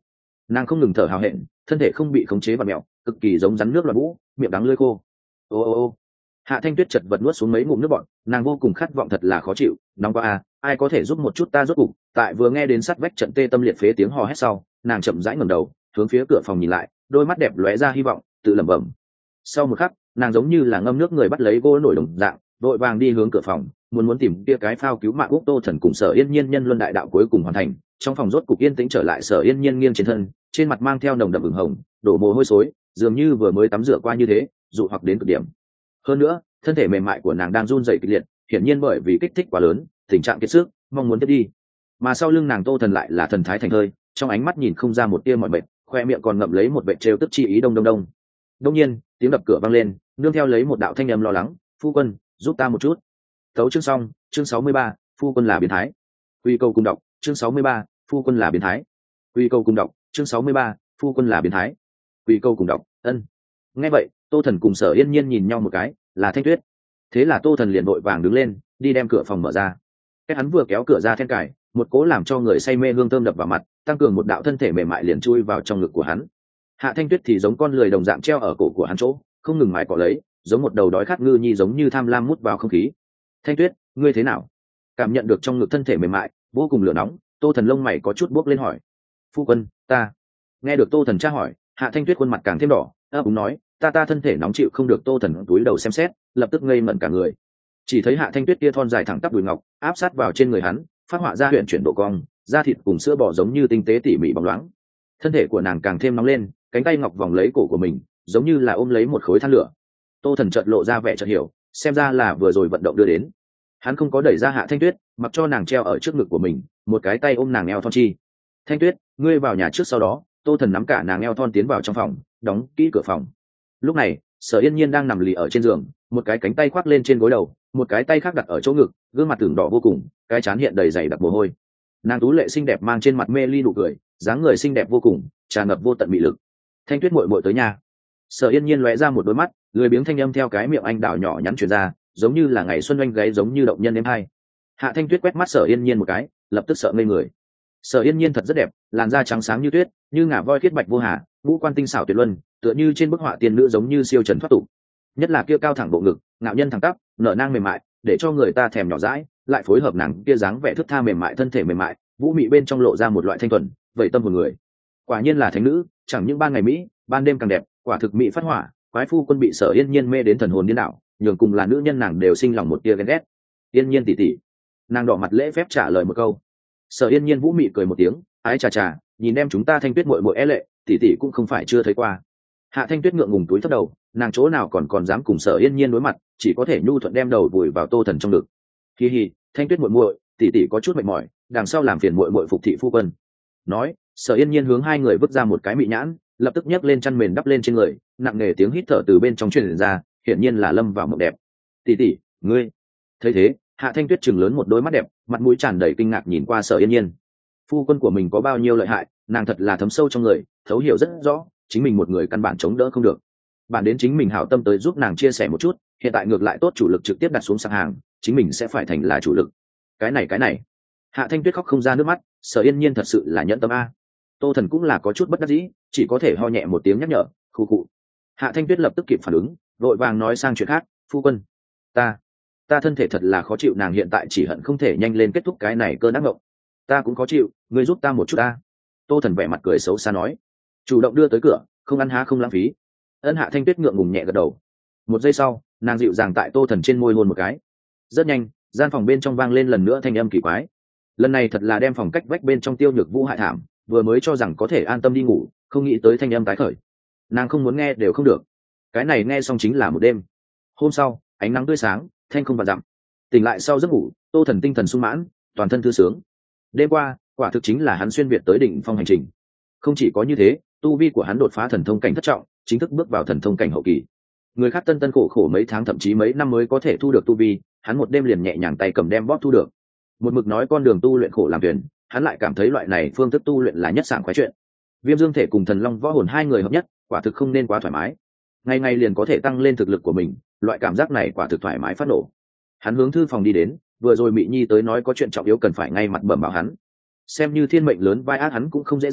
nàng không ngừng thở hào hẹn, thân thể không bị khống chế và mẹo, cực kỳ giống rắn nước loạn vũ, miệng đắng lưỡi khô. Ô. Hạ Thanh Tuyết chật vật nuốt xuống mấy ngụm nước bọt, nàng vô cùng khát vọng, thật là khó chịu, nóng quá à, ai có thể giúp một chút ta rốt cục. Tại vừa nghe đến sắt vách trận tê tâm liệt phế tiếng hò hét sau, nàng chậm rãi ngẩng đầu, hướng phía cửa phòng nhìn lại, đôi mắt đẹp lóe ra hy vọng, tự lẩm bẩm. Sau một khắc, nàng giống như là ngâm nước người bắt lấy gỗ nổi đồng dạng, vội vàng đi hướng cửa phòng, muốn tìm kia cái phao cứu mạng Úc Tô Thần cùng Sở Yên Nhiên nhân luân đại đạo cuối cùng hoàn thành. Trong phòng rốt cục yên tĩnh trở lại, Sở Yên Nhiên nghiêng trên thân, trên mặt mang theo nồng đậm ửng hồng, đổ mồ hôi xối, dường như vừa mới tắm rửa qua như thế, dụ hoặc đến cực điểm. Hơn nữa, thân thể mềm mại của nàng đang run rẩy kịch liệt, hiển nhiên bởi vì kích thích quá lớn, tình trạng kiệt sức, mong muốn tiếp đi. Mà sau lưng nàng Tô Thần lại là thần thái thành thơi, trong ánh mắt nhìn không ra một tia mỏi mệt, khoe miệng còn ngậm lấy một vẻ trêu tức chi ý. Đông. Đông nhiên, tiếng đập cửa vang lên, nương theo lấy một đạo thanh âm lo lắng, "Phu quân, giúp ta một chút." Tấu chương xong, chương 63, phu quân là biến thái. Quy câu cùng đọc, chương 63, phu quân là biến thái. Quy câu cùng đọc, chương 63, phu quân là biến thái. Quy câu cùng đọc, ân. Nghe vậy, Tô Thần cùng Sở Yên Nhiên nhìn nhau một cái, là Thanh Tuyết. Thế là Tô Thần liền vội vàng đứng lên, đi đem cửa phòng mở ra. Cái hắn vừa kéo cửa ra then cài, một cỗ làm cho người say mê hương thơm đập vào mặt, tăng cường một đạo thân thể mềm mại liền chui vào trong ngực của hắn. Hạ Thanh Tuyết thì giống con lười đồng dạng treo ở cổ của hắn chỗ, không ngừng mài cọ lấy, giống một đầu đói khát ngư nhi, giống như tham lam mút vào không khí. "Thanh Tuyết, ngươi thế nào?" Cảm nhận được trong ngực thân thể mềm mại vô cùng lửa nóng, Tô Thần lông mày có chút buốc lên hỏi. "Phu quân, ta..." Nghe được Tô Thần tra hỏi, Hạ Thanh Tuyết khuôn mặt càng thêm đỏ, ấp úng nói, ta thân thể nóng chịu không được." Tô Thần túi đầu xem xét, lập tức ngây ngẩn cả người. Chỉ thấy Hạ Thanh Tuyết kia thon dài thẳng tắp đùi ngọc áp sát vào trên người hắn, phát họa ra huyền chuyển độ cong, da thịt cùng sữa bò giống như tinh tế tỉ mỉ bóng loáng. Thân thể của nàng càng thêm nóng lên, cánh tay ngọc vòng lấy cổ của mình, giống như là ôm lấy một khối than lửa. Tô Thần chợt lộ ra vẻ chợt hiểu, xem ra là vừa rồi vận động đưa đến. Hắn không có đẩy ra Hạ Thanh Tuyết, mặc cho nàng treo ở trước ngực của mình, một cái tay ôm nàng eo thon chi. "Thanh Tuyết, ngươi vào nhà trước." Sau đó, Tô Thần nắm cả nàng eo thon tiến vào trong phòng, đóng kỹ cửa phòng. Lúc này, Sở Yên Nhiên đang nằm lì ở trên giường, một cái cánh tay khoác lên trên gối đầu, một cái tay khác đặt ở chỗ ngực, gương mặt tưởng đỏ vô cùng, cái trán hiện đầy dày đặc mồ hôi. Nàng tú lệ xinh đẹp mang trên mặt mê ly nụ cười, dáng người xinh đẹp vô cùng, tràn ngập vô tận mị lực. "Thanh Tuyết muội muội tới nhà." Sở Yên Nhiên lóe ra một đôi mắt, lười biếng thanh âm theo cái miệng anh đào nhỏ nhắn truyền ra, giống như là ngày xuân oanh gáy, giống như động nhân êm hai. Hạ Thanh Tuyết quét mắt Sở Yên Nhiên một cái, lập tức sợ ngây người. Sở Yên Nhiên thật rất đẹp, làn da trắng sáng như tuyết, như ngà voi khiết bạch vô hà, ngũ quan tinh xảo tuyệt luân, tựa như trên bức họa tiên nữ, giống như siêu trần thoát tục. Nhất là kia cao thẳng bộ ngực, ngạo nhân thẳng tắp, nở nang mềm mại, để cho người ta thèm nhỏ dãi, lại phối hợp nàng kia dáng vẻ thướt tha mềm mại, thân thể mềm mại, vũ mị bên trong lộ ra một loại thanh thuần, vậy tâm hồn người. Quả nhiên là thánh nữ, chẳng những ban ngày mỹ, ban đêm càng đẹp, quả thực mỹ phát hỏa. Quái phu quân bị Sở Yên Nhiên mê đến thần hồn điên đảo, nhường cùng là nữ nhân nàng đều sinh lòng một tia ghen ghét. "Yên Nhiên tỷ tỷ." Nàng đỏ mặt lễ phép trả lời một câu. Sở Yên Nhiên vũ mị cười một tiếng, ái chà chà, nhìn em chúng ta Thanh Tuyết muội muội é lệ, tỷ tỷ cũng không phải chưa thấy qua. Hạ Thanh Tuyết ngượng ngùng túi thấp đầu, nàng chỗ nào còn dám cùng Sở Yên Nhiên đối mặt, chỉ có thể nhu thuận đem đầu vùi vào Tô Thần trong ngực. "Hi hi, Thanh Tuyết muội muội, tỷ tỷ có chút mệt mỏi, đằng sau làm phiền muội muội phục thị phu quân." Nói, Sở Yên Nhiên hướng hai người vứt ra một cái mị nhãn, lập tức nhấc lên chăn mền đắp lên trên người, nặng nề tiếng hít thở từ bên trong truyền ra, hiển nhiên là lâm vào mộng đẹp. "Tỷ tỷ, ngươi..." Thấy thế, Hạ Thanh Tuyết trừng lớn một đôi mắt đẹp, mặt mũi tràn đầy kinh ngạc nhìn qua Sở Yên Nhiên. Phu quân của mình có bao nhiêu lợi hại, nàng thật là thấm sâu trong người, thấu hiểu rất rõ, chính mình một người căn bản chống đỡ không được. Bản đến chính mình hảo tâm tới giúp nàng chia sẻ một chút, hiện tại ngược lại tốt chủ lực trực tiếp đặt xuống sạp hàng, chính mình sẽ phải thành là chủ lực. Cái này. Hạ Thanh Tuyết khóc không ra nước mắt, Sở Yên Nhiên thật sự là nhẫn tâm a. Tô Thần cũng là có chút bất đắc dĩ, chỉ có thể ho nhẹ một tiếng nhắc nhở, khu cụ. Hạ Thanh Tuyết lập tức kịp phản ứng, vội vàng nói sang chuyện khác, "Phu quân, ta thân thể thật là khó chịu." Nàng hiện tại chỉ hận không thể nhanh lên kết thúc cái này cơn ác mộng. "Ta cũng khó chịu, ngươi giúp ta một chút ta." Tô Thần vẻ mặt cười xấu xa nói, chủ động đưa tới cửa, không ăn há không lãng phí. Hạ Thanh Tuyết ngượng ngùng nhẹ gật đầu. Một giây sau, nàng dịu dàng tại Tô Thần trên môi hôn một cái. Rất nhanh, gian phòng bên trong vang lên lần nữa thanh âm kỳ quái. Lần này thật là đem phòng cách vách bên trong Tiêu Nhược Vũ hại thảm, vừa mới cho rằng có thể an tâm đi ngủ, không nghĩ tới thanh âm tái khởi. Nàng không muốn nghe đều không được. Cái này nghe xong chính là một đêm. Hôm sau, ánh nắng tươi sáng, thanh không vạn dặm. Tỉnh lại sau giấc ngủ, Tô Thần tinh thần sung mãn, toàn thân thư sướng. Đêm qua, quả thực chính là hắn xuyên việt tới đỉnh phong hành trình. Không chỉ có như thế, tu vi của hắn đột phá thần thông cảnh thất trọng, chính thức bước vào thần thông cảnh hậu kỳ. Người khác tân khổ khổ mấy tháng thậm chí mấy năm mới có thể thu được tu vi, hắn một đêm liền nhẹ nhàng tay cầm đem bóp thu được. Một mực nói con đường tu luyện khổ làm tuyển, hắn lại cảm thấy loại này phương thức tu luyện là nhất sảng khoái chuyện. Viêm Dương thể cùng Thần Long võ hồn hai người hợp nhất, quả thực không nên quá thoải mái. Ngày ngày liền có thể tăng lên thực lực của mình, loại cảm giác này quả thực thoải mái phát nổ. Hắn hướng thư phòng đi đến, vừa rồi Mị Nhi tới nói có chuyện trọng yếu cần phải ngay mặt bẩm báo hắn. Xem như thiên mệnh lớn vai ác hắn cũng không dễ dàng,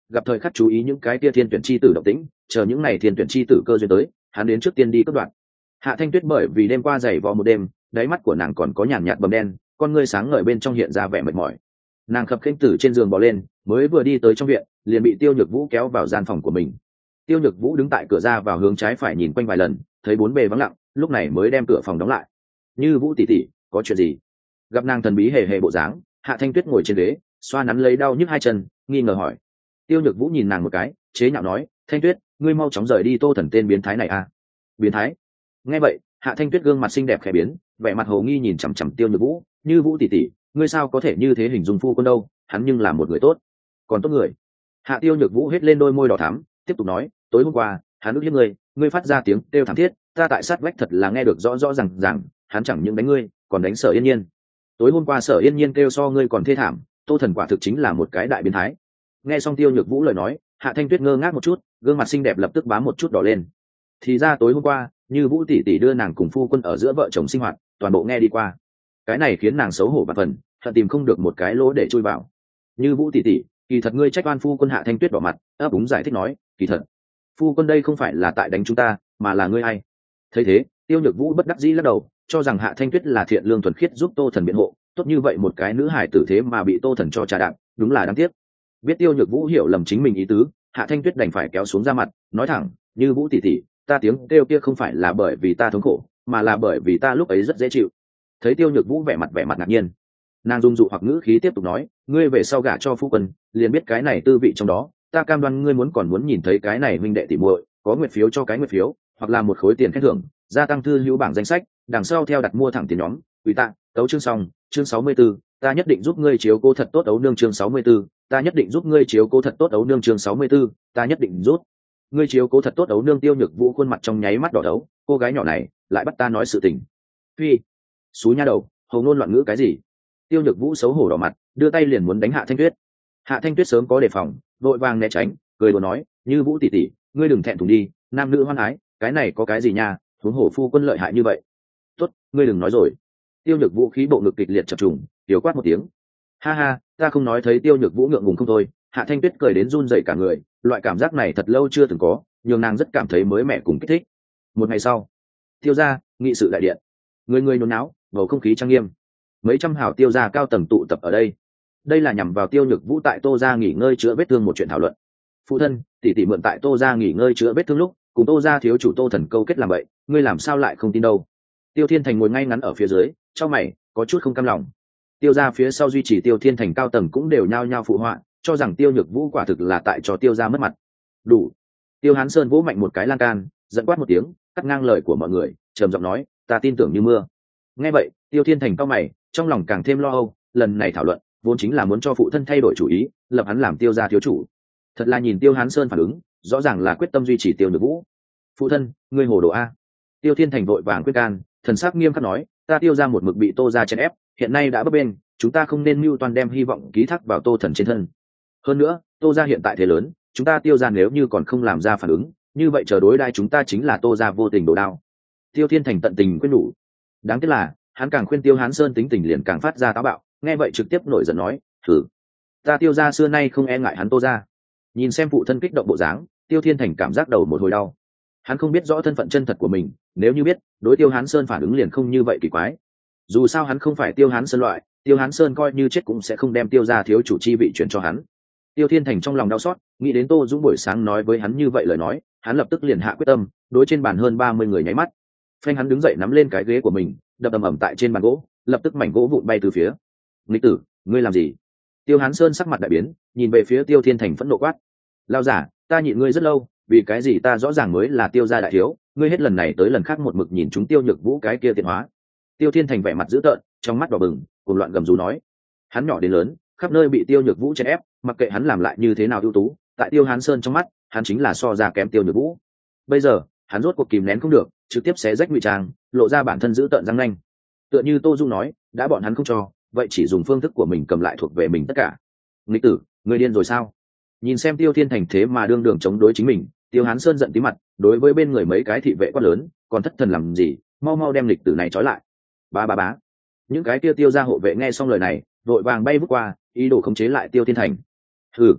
gặp thời khắc chú ý những cái tia thiên tuyển chi tử động tĩnh, chờ những này thiên tuyển chi tử cơ duyên tới, hắn đến trước tiên đi cất đoạn. Hạ Thanh Tuyết bởi vì đêm qua dày vò một đêm, đáy mắt của nàng còn có nhàn nhạt bầm đen, con ngươi sáng ngời bên trong hiện ra vẻ mệt mỏi. Nàng khập khiễng từ trên giường bò lên, mới vừa đi tới trong viện, liền bị Tiêu Nhược Vũ kéo vào gian phòng của mình. Tiêu Nhược Vũ đứng tại cửa ra vào hướng trái phải nhìn quanh vài lần, thấy bốn bề vắng lặng, lúc này mới đem cửa phòng đóng lại. Như Vũ tỷ tỷ, có chuyện gì? Gặp nàng thần bí hề hề bộ dáng, Hạ Thanh Tuyết ngồi trên ghế, xoa nắn lấy đau nhức hai chân, nghi ngờ hỏi. Tiêu Nhược Vũ nhìn nàng một cái, chế nhạo nói, Thanh Tuyết, ngươi mau chóng rời đi Tô Thần tên biến thái này à? Biến thái? Nghe vậy, Hạ Thanh Tuyết gương mặt xinh đẹp khẽ biến, vẻ mặt hồ nghi nhìn chằm chằm Tiêu Nhược Vũ, Như Vũ tỷ tỷ, ngươi sao có thể như thế hình dung phu quân đâu? Hắn nhưng là một người tốt, còn tốt người. Hạ Tiêu Nhược Vũ hết lên đôi môi đỏ thắm, tiếp tục nói, tối hôm qua, hắn ức hiếp ngươi phát ra tiếng kêu thảm thiết, ta tại sát vách thật là nghe được rõ rõ ràng, hắn chẳng những đánh ngươi, còn đánh Sở Yên Nhiên. Tối hôm qua Sở Yên Nhiên kêu so ngươi còn thê thảm, Tô Thần quả thực chính là một cái đại biến thái. Nghe xong Tiêu Nhược Vũ lời nói, Hạ Thanh Tuyết ngơ ngác một chút, gương mặt xinh đẹp lập tức bám một chút đỏ lên. Thì ra tối hôm qua, Như Vũ tỷ tỷ đưa nàng cùng phu quân ở giữa vợ chồng sinh hoạt, toàn bộ nghe đi qua. Cái này khiến nàng xấu hổ và phần, thật tìm không được một cái lỗ để chui vào. Như Vũ tỷ tỷ, kỳ thật ngươi trách oan phu quân. Hạ Thanh Tuyết đỏ mặt, ấp úng giải thích nói, kỳ thật phu quân đây không phải là tại đánh chúng ta, mà là ngươi hay. Thấy thế, Tiêu Nhược Vũ bất đắc dĩ lắc đầu, cho rằng Hạ Thanh Tuyết là thiện lương thuần khiết giúp Tô Thần biện hộ, tốt như vậy một cái nữ hải tử thế mà bị Tô Thần cho trà đạp, đúng là đáng tiếc. Biết Tiêu Nhược Vũ hiểu lầm chính mình ý tứ, Hạ Thanh Tuyết đành phải kéo xuống ra mặt, nói thẳng, Như Vũ tỷ tỷ, ta tiếng kêu kia không phải là bởi vì ta thống khổ, mà là bởi vì ta lúc ấy rất dễ chịu. Thấy Tiêu Nhược Vũ vẻ mặt ngạc nhiên, nàng dung dụ hoặc ngữ khí tiếp tục nói, ngươi về sau gả cho phu quân, liền biết cái này tư vị trong đó, ta cam đoan ngươi còn muốn nhìn thấy cái này huynh đệ tỷ muội, có nguyệt phiếu cho cái nguyệt phiếu, hoặc là một khối tiền khen thưởng, gia tăng thư hữu bảng danh sách, đằng sau theo đặt mua thẳng tiền nhóm, ủy tạ, tấu chương xong, chương 64, ta nhất định giúp ngươi chiếu cố thật tốt ấu nương chương 64, ta nhất định giúp ngươi chiếu cố thật tốt ấu nương chương 64, ta nhất định giúp ngươi chiếu cố thật tốt ấu nương. Tiêu Nhược Vũ khuôn mặt trong nháy mắt đỏ đấu, cô gái nhỏ này lại bắt ta nói sự tình. Phi, xú nha đầu, hầu ngôn loạn ngữ cái gì? Tiêu Nhược Vũ xấu hổ đỏ mặt, đưa tay liền muốn đánh Hạ Thanh Tuyết. Hạ Thanh Tuyết sớm có đề phòng, vội vàng né tránh, cười đùa nói, Như Vũ tỷ tỷ, ngươi đừng thẹn thùng đi, nam nữ hoan ái, cái này có cái gì nha, huống hồ phu quân lợi hại như vậy. Tốt, ngươi đừng nói rồi. Tiêu Nhược Vũ khí bộ ngực kịch liệt chập trùng, tiểu quát một tiếng. Ha ha, ta không nói. Thấy Tiêu Nhược Vũ ngượng ngùng không thôi, Hạ Thanh Tuyết cười đến run rẩy cả người, loại cảm giác này thật lâu chưa từng có, nhường nàng rất cảm thấy mới mẻ cùng kích thích. Một ngày sau, Tiêu gia nghị sự đại điện, người nôn náo, bầu không khí trang nghiêm. Mấy trăm hảo Tiêu gia cao tầng tụ tập ở đây. Đây là nhằm vào Tiêu Nhược Vũ tại Tô gia nghỉ ngơi chữa vết thương một chuyện thảo luận. Phụ thân, tỷ tỷ mượn tại Tô gia nghỉ ngơi chữa vết thương lúc, cùng Tô gia thiếu chủ Tô Thần câu kết làm vậy, ngươi làm sao lại không tin đâu? Tiêu Thiên Thành ngồi ngay ngắn ở phía dưới, trong mày có chút không cam lòng. Tiêu gia phía sau duy trì Tiêu Thiên Thành cao tầng cũng đều nhao nhao phụ họa, cho rằng Tiêu Nhược Vũ quả thực là tại cho Tiêu gia mất mặt. Đủ. Tiêu Hán Sơn vỗ mạnh một cái lan can, giận quát một tiếng, cắt ngang lời của mọi người, trầm giọng nói, ta tin tưởng như mưa. Nghe vậy, Tiêu Thiên Thành cao mày, trong lòng càng thêm lo âu, lần này thảo luận vốn chính là muốn cho phụ thân thay đổi chủ ý, lập hắn làm Tiêu gia thiếu chủ. Thật là nhìn Tiêu Hán Sơn phản ứng, rõ ràng là quyết tâm duy trì Tiêu Nhược Vũ. Phụ thân, ngươi hồ đồ a. Tiêu Thiên Thành vội vàng quyết can, thần sắc nghiêm khắc nói, ta Tiêu gia một mực bị Tô gia chèn ép, hiện nay đã bấp bênh, chúng ta không nên mưu toàn đem hy vọng ký thác vào Tô Thần trên thân. Hơn nữa, Tô gia hiện tại thế lớn, chúng ta Tiêu gia nếu như còn không làm ra phản ứng, như vậy chờ đối đãi chúng ta chính là Tô gia vô tình đổ đao. Tiêu Thiên Thành tận tình khuyên nhủ. Đáng tiếc là, hắn càng khuyên Tiêu Hán Sơn tính tình liền càng phát ra táo bạo, nghe vậy trực tiếp nổi giận nói, thử, ta Tiêu gia xưa nay không e ngại hắn Tô gia. Nhìn xem phụ thân kích động bộ dáng, Tiêu Thiên Thành cảm giác đầu một hồi đau. Hắn không biết rõ thân phận chân thật của mình, nếu như biết, đối Tiêu Hán Sơn phản ứng liền không như vậy kỳ quái. Dù sao hắn không phải Tiêu Hán Sơn loại, Tiêu Hán Sơn coi như chết cũng sẽ không đem Tiêu gia thiếu chủ chi vị chuyển cho hắn. Tiêu Thiên Thành trong lòng đau xót, nghĩ đến Tô Dũng buổi sáng nói với hắn như vậy lời nói, hắn lập tức liền hạ quyết tâm, đối trên bàn hơn 30 người nháy mắt. Phanh hắn đứng dậy nắm lên cái ghế của mình, đập ầm ầm tại trên bàn gỗ, lập tức mảnh gỗ vụn bay từ phía. Nghịch tử, ngươi làm gì? Tiêu Hán Sơn sắc mặt đại biến, nhìn về phía Tiêu Thiên Thành phẫn nộ quát. Lao giả, ta nhịn ngươi rất lâu, vì cái gì ta rõ ràng mới là Tiêu gia đại thiếu, ngươi hết lần này tới lần khác một mực nhìn chúng Tiêu Nhược Vũ cái kia tiện hóa. Tiêu Thiên Thành vẻ mặt dữ tợn, trong mắt đỏ bừng, cuồng loạn gầm rú nói. Hắn nhỏ đến lớn, khắp nơi bị Tiêu Nhược Vũ chèn ép, mặc kệ hắn làm lại như thế nào ưu tú, tại Tiêu Hán Sơn trong mắt, hắn chính là so ra kém Tiêu Nhược Vũ. Bây giờ, hắn rốt cuộc kìm nén không được, trực tiếp xé rách ngụy trang, lộ ra bản thân dữ tợn răng nanh. Tựa như Tô Dung nói, đã bọn hắn không cho, vậy chỉ dùng phương thức của mình cầm lại thuộc về mình tất cả. Nghịch tử, ngươi điên rồi sao? Nhìn xem Tiêu Thiên Thành thế mà đương đường chống đối chính mình, Tiêu Hán Sơn giận tí mặt, đối với bên người mấy cái thị vệ quát lớn, còn thất thần làm gì, mau mau đem lịch tử này trói lại. Bá. Những cái Tiêu gia hộ vệ nghe xong lời này, vội vàng bay vút qua, ý đồ khống chế lại Tiêu Thiên Thành. Hừ.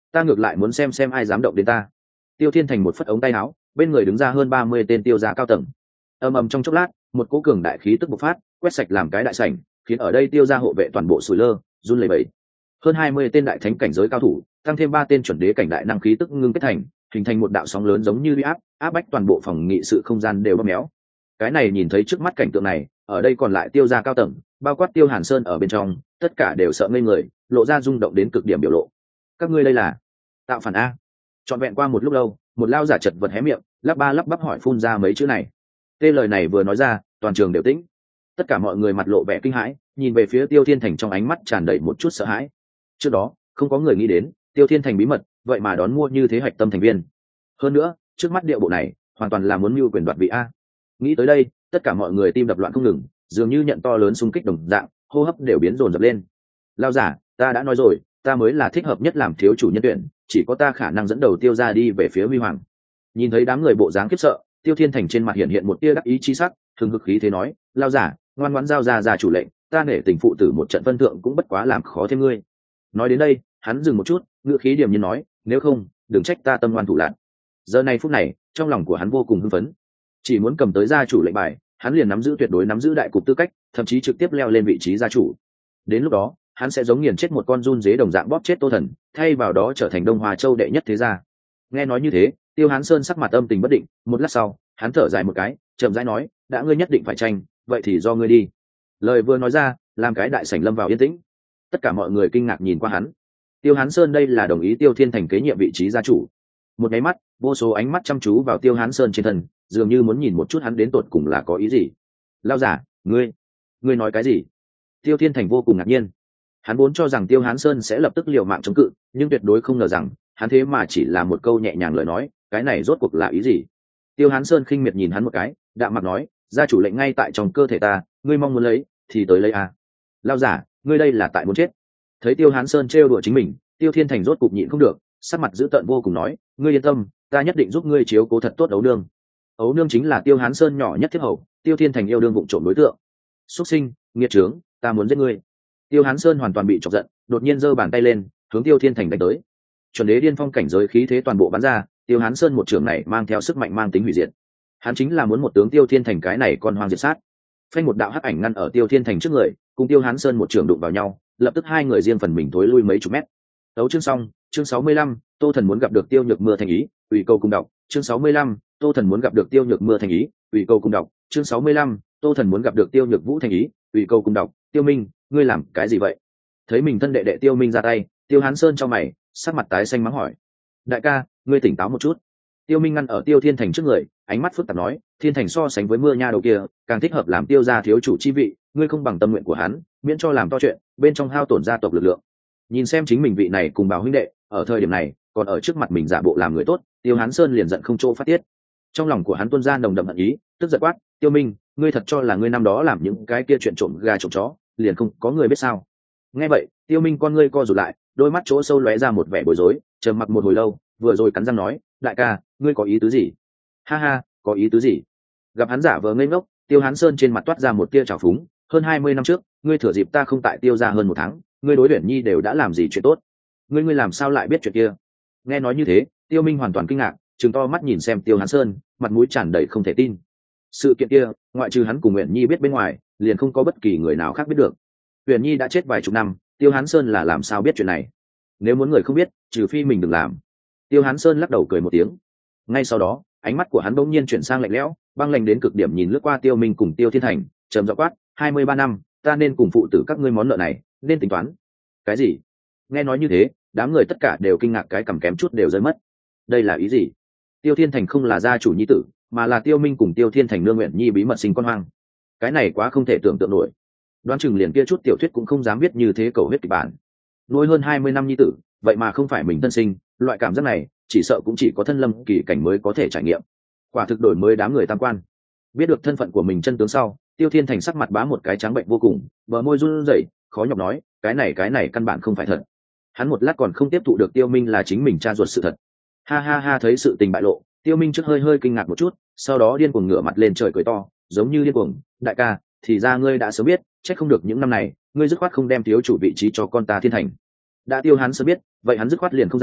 ta ngược lại muốn xem ai dám động đến ta. Tiêu Thiên Thành một phất ống tay áo, bên người đứng ra hơn 30 tên tiêu gia cao tầng. Ầm ầm trong chốc lát, một cỗ cường đại khí tức bộc phát, quét sạch làm cái đại sảnh, khiến ở đây tiêu gia hộ vệ toàn bộ sủi lơ, run lẩy bẩy. Hơn 20 tên đại thánh cảnh giới cao thủ, tăng thêm 3 tên chuẩn đế cảnh đại năng khí tức ngưng kết thành, hình thành một đạo sóng lớn giống như uy áp bách toàn bộ phòng nghị sự không gian đều bóp méo. Cái này nhìn thấy trước mắt cảnh tượng này, ở đây còn lại tiêu gia cao tầng, bao quát Tiêu Hàn Sơn ở bên trong, tất cả đều sợ ngây người, lộ ra rung động đến cực điểm biểu lộ. Các ngươi đây là tạo phản a? Trọn vẹn qua một lúc lâu, một lao giả chật vật hé miệng, lắp ba lắp bắp hỏi phun ra mấy chữ này. Tê lời này vừa nói ra, toàn trường đều tĩnh. Tất cả mọi người mặt lộ vẻ kinh hãi, nhìn về phía Tiêu Thiên Thành trong ánh mắt tràn đầy một chút sợ hãi. Trước đó, không có người nghĩ đến, Tiêu Thiên Thành bí mật, vậy mà đón mua như thế hạch tâm thành viên. Hơn nữa, trước mắt điệu bộ này, hoàn toàn là muốn mưu quyền đoạt vị a. Nghĩ tới đây, tất cả mọi người tim đập loạn không ngừng, dường như nhận to lớn xung kích đồng dạng, hô hấp đều biến dồn dập lên. Lao giả, ta đã nói rồi, ta mới là thích hợp nhất làm thiếu chủ nhân tuyển, chỉ có ta khả năng dẫn đầu Tiêu gia đi về phía huy hoàng. Nhìn thấy đám người bộ dáng khiếp sợ, Tiêu Thiên Thành trên mặt hiện một tia đắc ý chi sắc, thường hực khí thế nói, lao giả, ngoan ngoãn giao ra chủ lệnh, ta nể tình phụ tử một trận phân thượng cũng bất quá làm khó thêm ngươi. Nói đến đây, hắn dừng một chút, ngữ khí điềm nhiên nói, nếu không, đừng trách ta tâm ngoan thủ lạn. Giờ này phút này, trong lòng của hắn vô cùng hưng phấn, chỉ muốn cầm tới gia chủ lệnh bài, hắn liền tuyệt đối nắm giữ đại cục tư cách, thậm chí trực tiếp leo lên vị trí gia chủ. Đến lúc đó, hắn sẽ giống nghiền chết một con giun dế đồng dạng bóp chết Tô Thần, thay vào đó trở thành Đông Hòa Châu đệ nhất thế gia. Nghe nói như thế, Tiêu Hán Sơn sắc mặt âm tình bất định, một lát sau, hắn thở dài một cái, chậm rãi nói, đã ngươi nhất định phải tranh, vậy thì do ngươi đi. Lời vừa nói ra, làm cái đại sảnh lâm vào yên tĩnh. Tất cả mọi người kinh ngạc nhìn qua hắn. Tiêu Hán Sơn đây là đồng ý Tiêu Thiên Thành kế nhiệm vị trí gia chủ. Một cái mắt, vô số ánh mắt chăm chú vào Tiêu Hán Sơn trên thân, dường như muốn nhìn một chút hắn đến tột cùng là có ý gì. Lao giả, ngươi nói cái gì? Tiêu Thiên Thành vô cùng ngạc nhiên. Hắn vốn cho rằng Tiêu Hán Sơn sẽ lập tức liều mạng chống cự, nhưng tuyệt đối không ngờ rằng hắn thế mà chỉ là một câu nhẹ nhàng lời nói, cái này rốt cuộc là ý gì? Tiêu Hán Sơn khinh miệt nhìn hắn một cái, đạm mặt nói, gia chủ lệnh ngay tại trong cơ thể ta, ngươi mong muốn lấy thì tới lấy a. Lao giả, ngươi đây là tại muốn chết. Thấy Tiêu Hán Sơn trêu đùa chính mình, Tiêu Thiên Thành rốt cục nhịn không được, sắc mặt dữ tợn vô cùng nói, ngươi yên tâm, ta nhất định giúp ngươi chiếu cố thật tốt ấu nương. Ấu nương chính là Tiêu Hán Sơn nhỏ nhất thiết hầu, Tiêu Thiên Thành yêu đương vụng trộm đối tượng. Xuất sinh, nghiệt trướng, ta muốn giết ngươi. Tiêu Hán Sơn hoàn toàn bị chọc giận, đột nhiên giơ bàn tay lên, hướng Tiêu Thiên Thành đánh tới. Chuẩn đế điên phong cảnh giới khí thế toàn bộ bắn ra, Tiêu Hán Sơn một trường này mang theo sức mạnh mang tính hủy diệt. Hắn chính là muốn một tướng Tiêu Thiên Thành cái này con hoang diệt sát. Phanh một đạo hắc ảnh ngăn ở Tiêu Thiên Thành trước người, cùng Tiêu Hán Sơn một trường đụng vào nhau, lập tức hai người riêng phần mình thối lui mấy chục mét. Tấu chương xong, chương 65, Tô Thần muốn gặp được Tiêu Nhược Mưa thành ý, ủy câu cùng đọc, chương 65, Tô Thần muốn gặp được Tiêu Nhược Mưa thành ý, ủy câu cùng đọc, chương 65, Tô Thần muốn gặp được Tiêu Nhược Vũ thành ý, ủy câu cùng đọc, Tiêu Minh, ngươi làm cái gì vậy? Thấy mình thân đệ đệ Tiêu Minh ra tay, Tiêu Hán Sơn cho mày, sắc mặt tái xanh mắng hỏi, đại ca, ngươi tỉnh táo một chút. Tiêu Minh ngăn ở Tiêu Thiên Thành trước người, ánh mắt phức tạp nói, Thiên Thành so sánh với Mưa Nha đầu kia, càng thích hợp làm Tiêu gia thiếu chủ chi vị, ngươi không bằng tâm nguyện của hắn, miễn cho làm to chuyện, bên trong hao tổn gia tộc lực lượng. Nhìn xem chính mình vị này cùng bào huynh đệ, ở thời điểm này, còn ở trước mặt mình giả bộ làm người tốt, Tiêu Hán Sơn liền giận không chỗ phát tiết. Trong lòng của hắn tuôn ra nồng đậm hận ý, tức giận quát, Tiêu Minh, ngươi thật cho là ngươi năm đó làm những cái kia chuyện trộm gà trộm chó, liền không có người biết sao? Nghe vậy, Tiêu Minh con ngươi co rụt lại, đôi mắt chỗ sâu lóe ra một vẻ bối rối, trầm mặc một hồi lâu, vừa rồi cắn răng nói, đại ca, ngươi có ý tứ gì? Ha ha, có ý tứ gì? Gặp hắn giả vờ ngây ngốc, Tiêu Hán Sơn trên mặt toát ra một tia trào phúng, hơn 20 năm trước, ngươi thừa dịp ta không tại Tiêu gia hơn 1 tháng, ngươi đối Uyển Nhi đều đã làm gì chuyện tốt? Ngươi làm sao lại biết chuyện kia? Nghe nói như thế, Tiêu Minh hoàn toàn kinh ngạc, trừng to mắt nhìn xem Tiêu Hán Sơn, mặt mũi tràn đầy không thể tin. Sự kiện kia, ngoại trừ hắn cùng Uyển Nhi biết bên ngoài, liền không có bất kỳ người nào khác biết được. Uyển Nhi đã chết vài chục năm, Tiêu Hán Sơn là làm sao biết chuyện này? Nếu muốn người không biết, trừ phi mình đừng làm. Tiêu Hán Sơn lắc đầu cười một tiếng. Ngay sau đó, ánh mắt của hắn bỗng nhiên chuyển sang lạnh lẽo, băng lạnh đến cực điểm nhìn lướt qua Tiêu Minh cùng Tiêu Thiên Thành, trầm giọng quát, 23 năm, ta nên cùng phụ tử các ngươi món nợ này, nên tính toán. Cái gì? Nghe nói như thế, đám người tất cả đều kinh ngạc, cái cằm kém chút đều rơi mất. Đây là ý gì? Tiêu Thiên Thành không là gia chủ nhi tử, mà là Tiêu Minh cùng Tiêu Thiên Thành nương nguyện nhi bí mật sinh con hoang. Cái này quá không thể tưởng tượng nổi. Đoán chừng liền kia chút tiểu thuyết cũng không dám viết như thế cầu huyết kịch bản. Nuôi hơn 20 năm nhi tử, vậy mà không phải mình thân sinh, loại cảm giác này, chỉ sợ cũng chỉ có thân lâm kỳ cảnh mới có thể trải nghiệm. Quả thực đổi mới đám người tam quan. Biết được thân phận của mình chân tướng sau, Tiêu Thiên Thành sắc mặt bá một cái trắng bệnh vô cùng, bờ môi run rẩy, khó nhọc nói, cái này căn bản không phải thật. Hắn một lát còn không tiếp thụ được Tiêu Minh là chính mình cha ruột sự thật. Ha ha ha, thấy sự tình bại lộ, Tiêu Minh trước hơi kinh ngạc một chút, sau đó điên cuồng ngửa mặt lên trời cười to, giống như điên cuồng, đại ca, thì ra ngươi đã sớm biết, trách không được những năm này, ngươi dứt khoát không đem thiếu chủ vị trí cho con ta Thiên Thành. Đã Tiêu hắn sớm biết, vậy hắn dứt khoát liền không giả,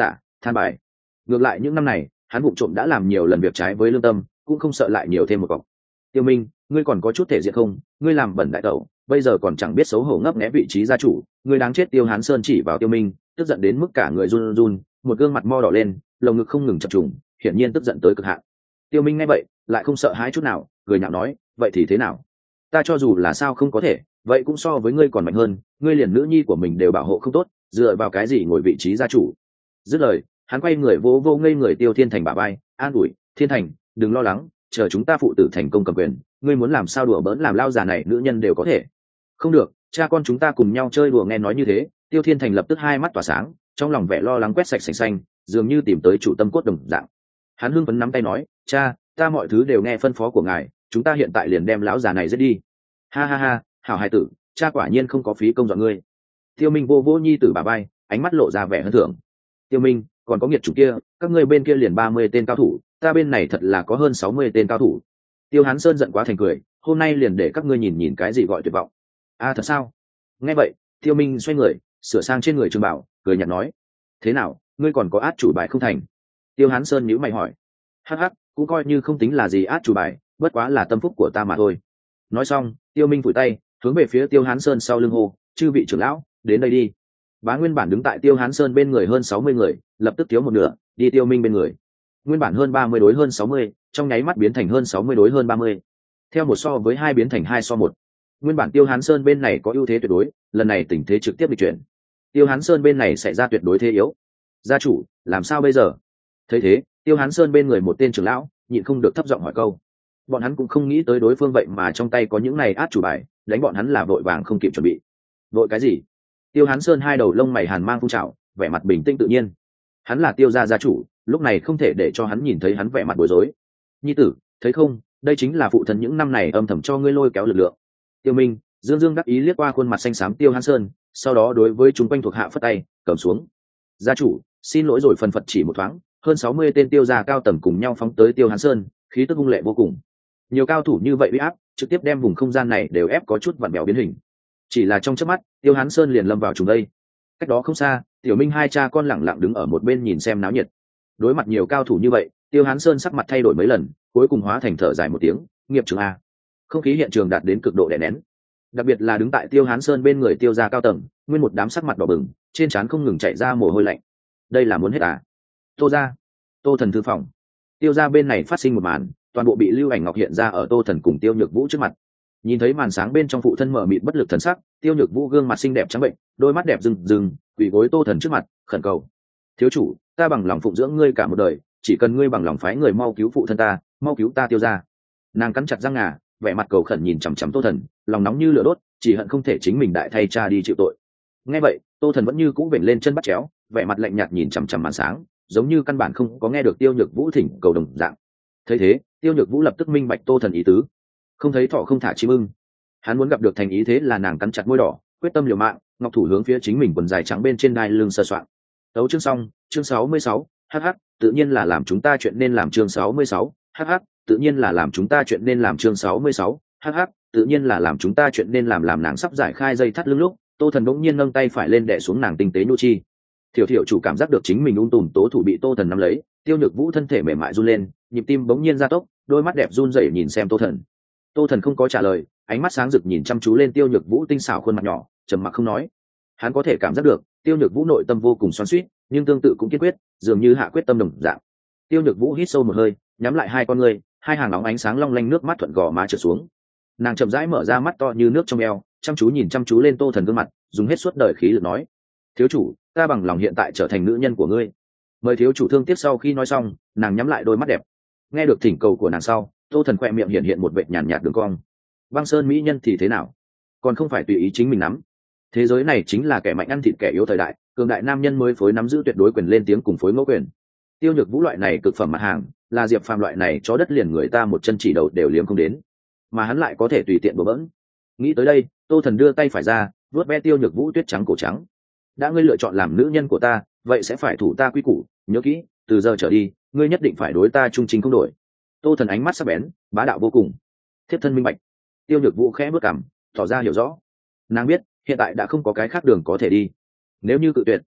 than bài. Ngược lại những năm này hắn vụng trộm đã làm nhiều lần việc trái với lương tâm, cũng không sợ lại nhiều thêm một cọc. Tiêu Minh, ngươi còn có chút thể diện không? Ngươi làm bẩn đại tẩu, bây giờ còn chẳng biết xấu hổ ngấp nghé vị trí gia chủ. Ngươi đáng chết! Tiêu Hán Sơn chỉ vào Tiêu Minh, tức giận đến mức cả người run run, một gương mặt mo đỏ lên, lồng ngực không ngừng chập trùng, hiển nhiên tức giận tới cực hạn. Tiêu Minh nghe vậy lại không sợ hãi chút nào, cười nhạo nói: vậy thì thế nào? Ta cho dù là sao không có thể, vậy cũng so với ngươi còn mạnh hơn. Ngươi liền nữ nhi của mình đều bảo hộ không tốt, dựa vào cái gì ngồi vị trí gia chủ? Dứt lời, hắn quay người vô vô ngây người Tiêu Thiên Thành bả vai, an ủi: Thiên Thành, đừng lo lắng, chờ chúng ta phụ tử thành công cầm quyền, ngươi muốn làm sao đùa bỡn làm lao già này nữ nhân đều có thể. Không được, cha con chúng ta cùng nhau chơi đùa. Nghe nói như thế, Tiêu Thiên Thành lập tức hai mắt tỏa sáng, trong lòng vẻ lo lắng quét sạch sành xanh, dường như tìm tới chủ tâm cốt đồng dạng. Hắn hưng phấn nắm tay nói: cha, ta mọi thứ đều nghe phân phó của ngài, chúng ta hiện tại liền đem lão già này giết đi. Ha ha ha, hảo hài tử, cha quả nhiên không có phí công dọn ngươi. Tiêu Minh vô vô nhi tử bà bay, ánh mắt lộ ra vẻ hân thưởng. Tiêu Minh, còn có nghiệt chủ kia, các ngươi bên kia liền 30 tên cao thủ, ta bên này thật là có hơn 60 tên cao thủ. Tiêu Hán Sơn giận quá thành cười, hôm nay liền để các ngươi nhìn nhìn cái gì gọi tuyệt vọng. Thật sao? Nghe vậy, Tiêu Minh xoay người, sửa sang trên người Trương Bảo, cười nhạt nói: thế nào, ngươi còn có át chủ bài không thành? Tiêu Hán Sơn nhíu mày hỏi. Hắc hắc, cũng coi như không tính là gì át chủ bài, bất quá là tâm phúc của ta mà thôi. Nói xong, Tiêu Minh phủi tay, hướng về phía Tiêu Hán Sơn sau lưng hô: chư vị trưởng lão, đến đây đi. Bá nguyên bản đứng tại Tiêu Hán Sơn bên người hơn 60 người, lập tức thiếu một nửa, đi Tiêu Minh bên người. Nguyên bản hơn 30 đối hơn 60, trong nháy mắt biến thành hơn 60 đối hơn 30. Theo một so với hai biến thành 2 so 1. Nguyên bản Tiêu Hán Sơn bên này có ưu thế tuyệt đối, lần này tình thế trực tiếp bị chuyển. Tiêu Hán Sơn bên này xảy ra tuyệt đối thế yếu. Gia chủ, làm sao bây giờ? Thấy thế, Tiêu Hán Sơn bên người một tên trưởng lão nhịn không được thấp giọng hỏi câu. Bọn hắn cũng không nghĩ tới đối phương vậy mà trong tay có những này át chủ bài, đánh bọn hắn là vội vàng không kịp chuẩn bị. Vội cái gì? Tiêu Hán Sơn hai đầu lông mày hàn mang phun trào, vẻ mặt bình tĩnh tự nhiên. Hắn là Tiêu gia gia chủ, lúc này không thể để cho hắn nhìn thấy hắn vẻ mặt bối rối. Nhi tử, thấy không, đây chính là phụ thân những năm này âm thầm cho ngươi lôi kéo lực lượng. Tiêu Minh dương dương đắc ý liếc qua khuôn mặt xanh xám Tiêu Hán Sơn, sau đó đối với chúng quanh thuộc hạ phất tay, cầm xuống. Gia chủ, xin lỗi rồi. Phần phật chỉ một thoáng, hơn 60 tên Tiêu gia cao tầng cùng nhau phóng tới Tiêu Hán Sơn, khí tức hung lệ vô cùng. Nhiều cao thủ như vậy uy áp, trực tiếp đem vùng không gian này đều ép có chút vặn vẹo biến hình. Chỉ là trong chớp mắt, Tiêu Hán Sơn liền lâm vào trùng đây. Cách đó không xa, Tiểu Minh hai cha con lẳng lặng đứng ở một bên nhìn xem náo nhiệt. Đối mặt nhiều cao thủ như vậy, Tiêu Hán Sơn sắc mặt thay đổi mấy lần, cuối cùng hóa thành thở dài một tiếng, nghiệp trường a. Không khí hiện trường đạt đến cực độ đè nén. Đặc biệt là đứng tại Tiêu Hán Sơn bên người Tiêu gia cao tầng, nguyên một đám sắc mặt đỏ bừng, trên trán không ngừng chảy ra mồ hôi lạnh. Đây là muốn hết à? Tô gia, Tô Thần thư phòng. Tiêu gia bên này phát sinh một màn, toàn bộ bị Lưu Ảnh Ngọc hiện ra ở Tô Thần cùng Tiêu Nhược Vũ trước mặt. Nhìn thấy màn sáng bên trong phụ thân mở mịt bất lực thần sắc, Tiêu Nhược Vũ gương mặt xinh đẹp trắng bệnh, đôi mắt đẹp rừng rừng, quỳ gối Tô Thần trước mặt, khẩn cầu: thiếu chủ, ta bằng lòng phụng dưỡng ngươi cả một đời, chỉ cần ngươi bằng lòng phái người mau cứu phụ thân ta, mau cứu ta Tiêu gia. Nàng cắn chặt răng ngà, vẻ mặt cầu khẩn nhìn chằm chằm Tô Thần, lòng nóng như lửa đốt, chỉ hận không thể chính mình đại thay cha đi chịu tội. Nghe vậy, Tô Thần vẫn như cũ vểnh lên chân bắt chéo, vẻ mặt lạnh nhạt nhìn chằm chằm màn sáng, giống như căn bản không có nghe được Tiêu Nhược Vũ thỉnh cầu đồng dạng. Thấy thế, Tiêu Nhược Vũ lập tức minh bạch Tô Thần ý tứ. Không thấy thọ không thả chim ưng. Hắn muốn gặp được thành ý, thế là nàng cắn chặt môi đỏ, quyết tâm liều mạng, ngọc thủ hướng phía chính mình quần dài trắng bên trên đai lưng sơ soạn. Tấu chương xong, chương 66, hh, tự nhiên là làm chúng ta chuyện nên làm chương 66, hh, tự nhiên là làm chúng ta chuyện nên làm chương 66, hh, tự nhiên là làm chúng ta chuyện nên làm nàng sắp giải khai dây thắt lưng lúc, Tô Thần bỗng nhiên nâng tay phải lên đè xuống nàng tinh tế nhu chi. Thiểu Thiểu chủ cảm giác được chính mình tùm tố thủ bị Tô Thần nắm lấy, Tiêu Nhược Vũ thân thể mềm mại run lên, nhịp tim bỗng nhiên gia tốc, đôi mắt đẹp run rẩy nhìn xem Tô Thần. Tô Thần không có trả lời, ánh mắt sáng rực nhìn chăm chú lên Tiêu Nhược Vũ tinh xảo khuôn mặt nhỏ, trầm mặc không nói. Hắn có thể cảm giác được Tiêu Nhược Vũ nội tâm vô cùng xoắn xuýt, nhưng tương tự cũng kiên quyết, dường như hạ quyết tâm đồng dạng. Tiêu Nhược Vũ hít sâu một hơi, nhắm lại hai con ngươi, hai hàng óng ánh sáng long lanh nước mắt thuận gò má trượt xuống. Nàng chậm rãi mở ra mắt to như nước trong eo, chăm chú lên Tô Thần gương mặt, dùng hết suốt đời khí lực nói: thiếu chủ, ta bằng lòng hiện tại trở thành nữ nhân của ngươi. Mời thiếu chủ thương tiếc. Sau khi nói xong, nàng nhắm lại đôi mắt đẹp. Nghe được thỉnh cầu của nàng sau, Tô Thần khỏe miệng hiện một vệt nhàn nhạt đường cong. Băng Sơn mỹ nhân thì thế nào, còn không phải tùy ý chính mình nắm. Thế giới này chính là kẻ mạnh ăn thịt kẻ yếu thời đại, cường đại nam nhân mới phối nắm giữ tuyệt đối quyền lên tiếng cùng phối ngẫu quyền. Tiêu Nhược Vũ loại này cực phẩm mặt hàng, là Diệp Phàm loại này chó đất liền người ta một chân chỉ đầu đều liếm không đến, mà hắn lại có thể tùy tiện bừa bỡn. Nghĩ tới đây, Tô Thần đưa tay phải ra, vuốt ve Tiêu Nhược Vũ tuyết trắng cổ trắng. Đã ngươi lựa chọn làm nữ nhân của ta, vậy sẽ phải thủ ta quy củ, nhớ kỹ, từ giờ trở đi, ngươi nhất định phải đối ta trung chính không đổi. Tô Thần ánh mắt sắc bén, bá đạo vô cùng. Thiếp thân minh bạch. Tiêu Nhược Vũ khẽ bước cằm, tỏ ra hiểu rõ. Nàng biết hiện tại đã không có cái khác đường có thể đi. Nếu như cự tuyệt,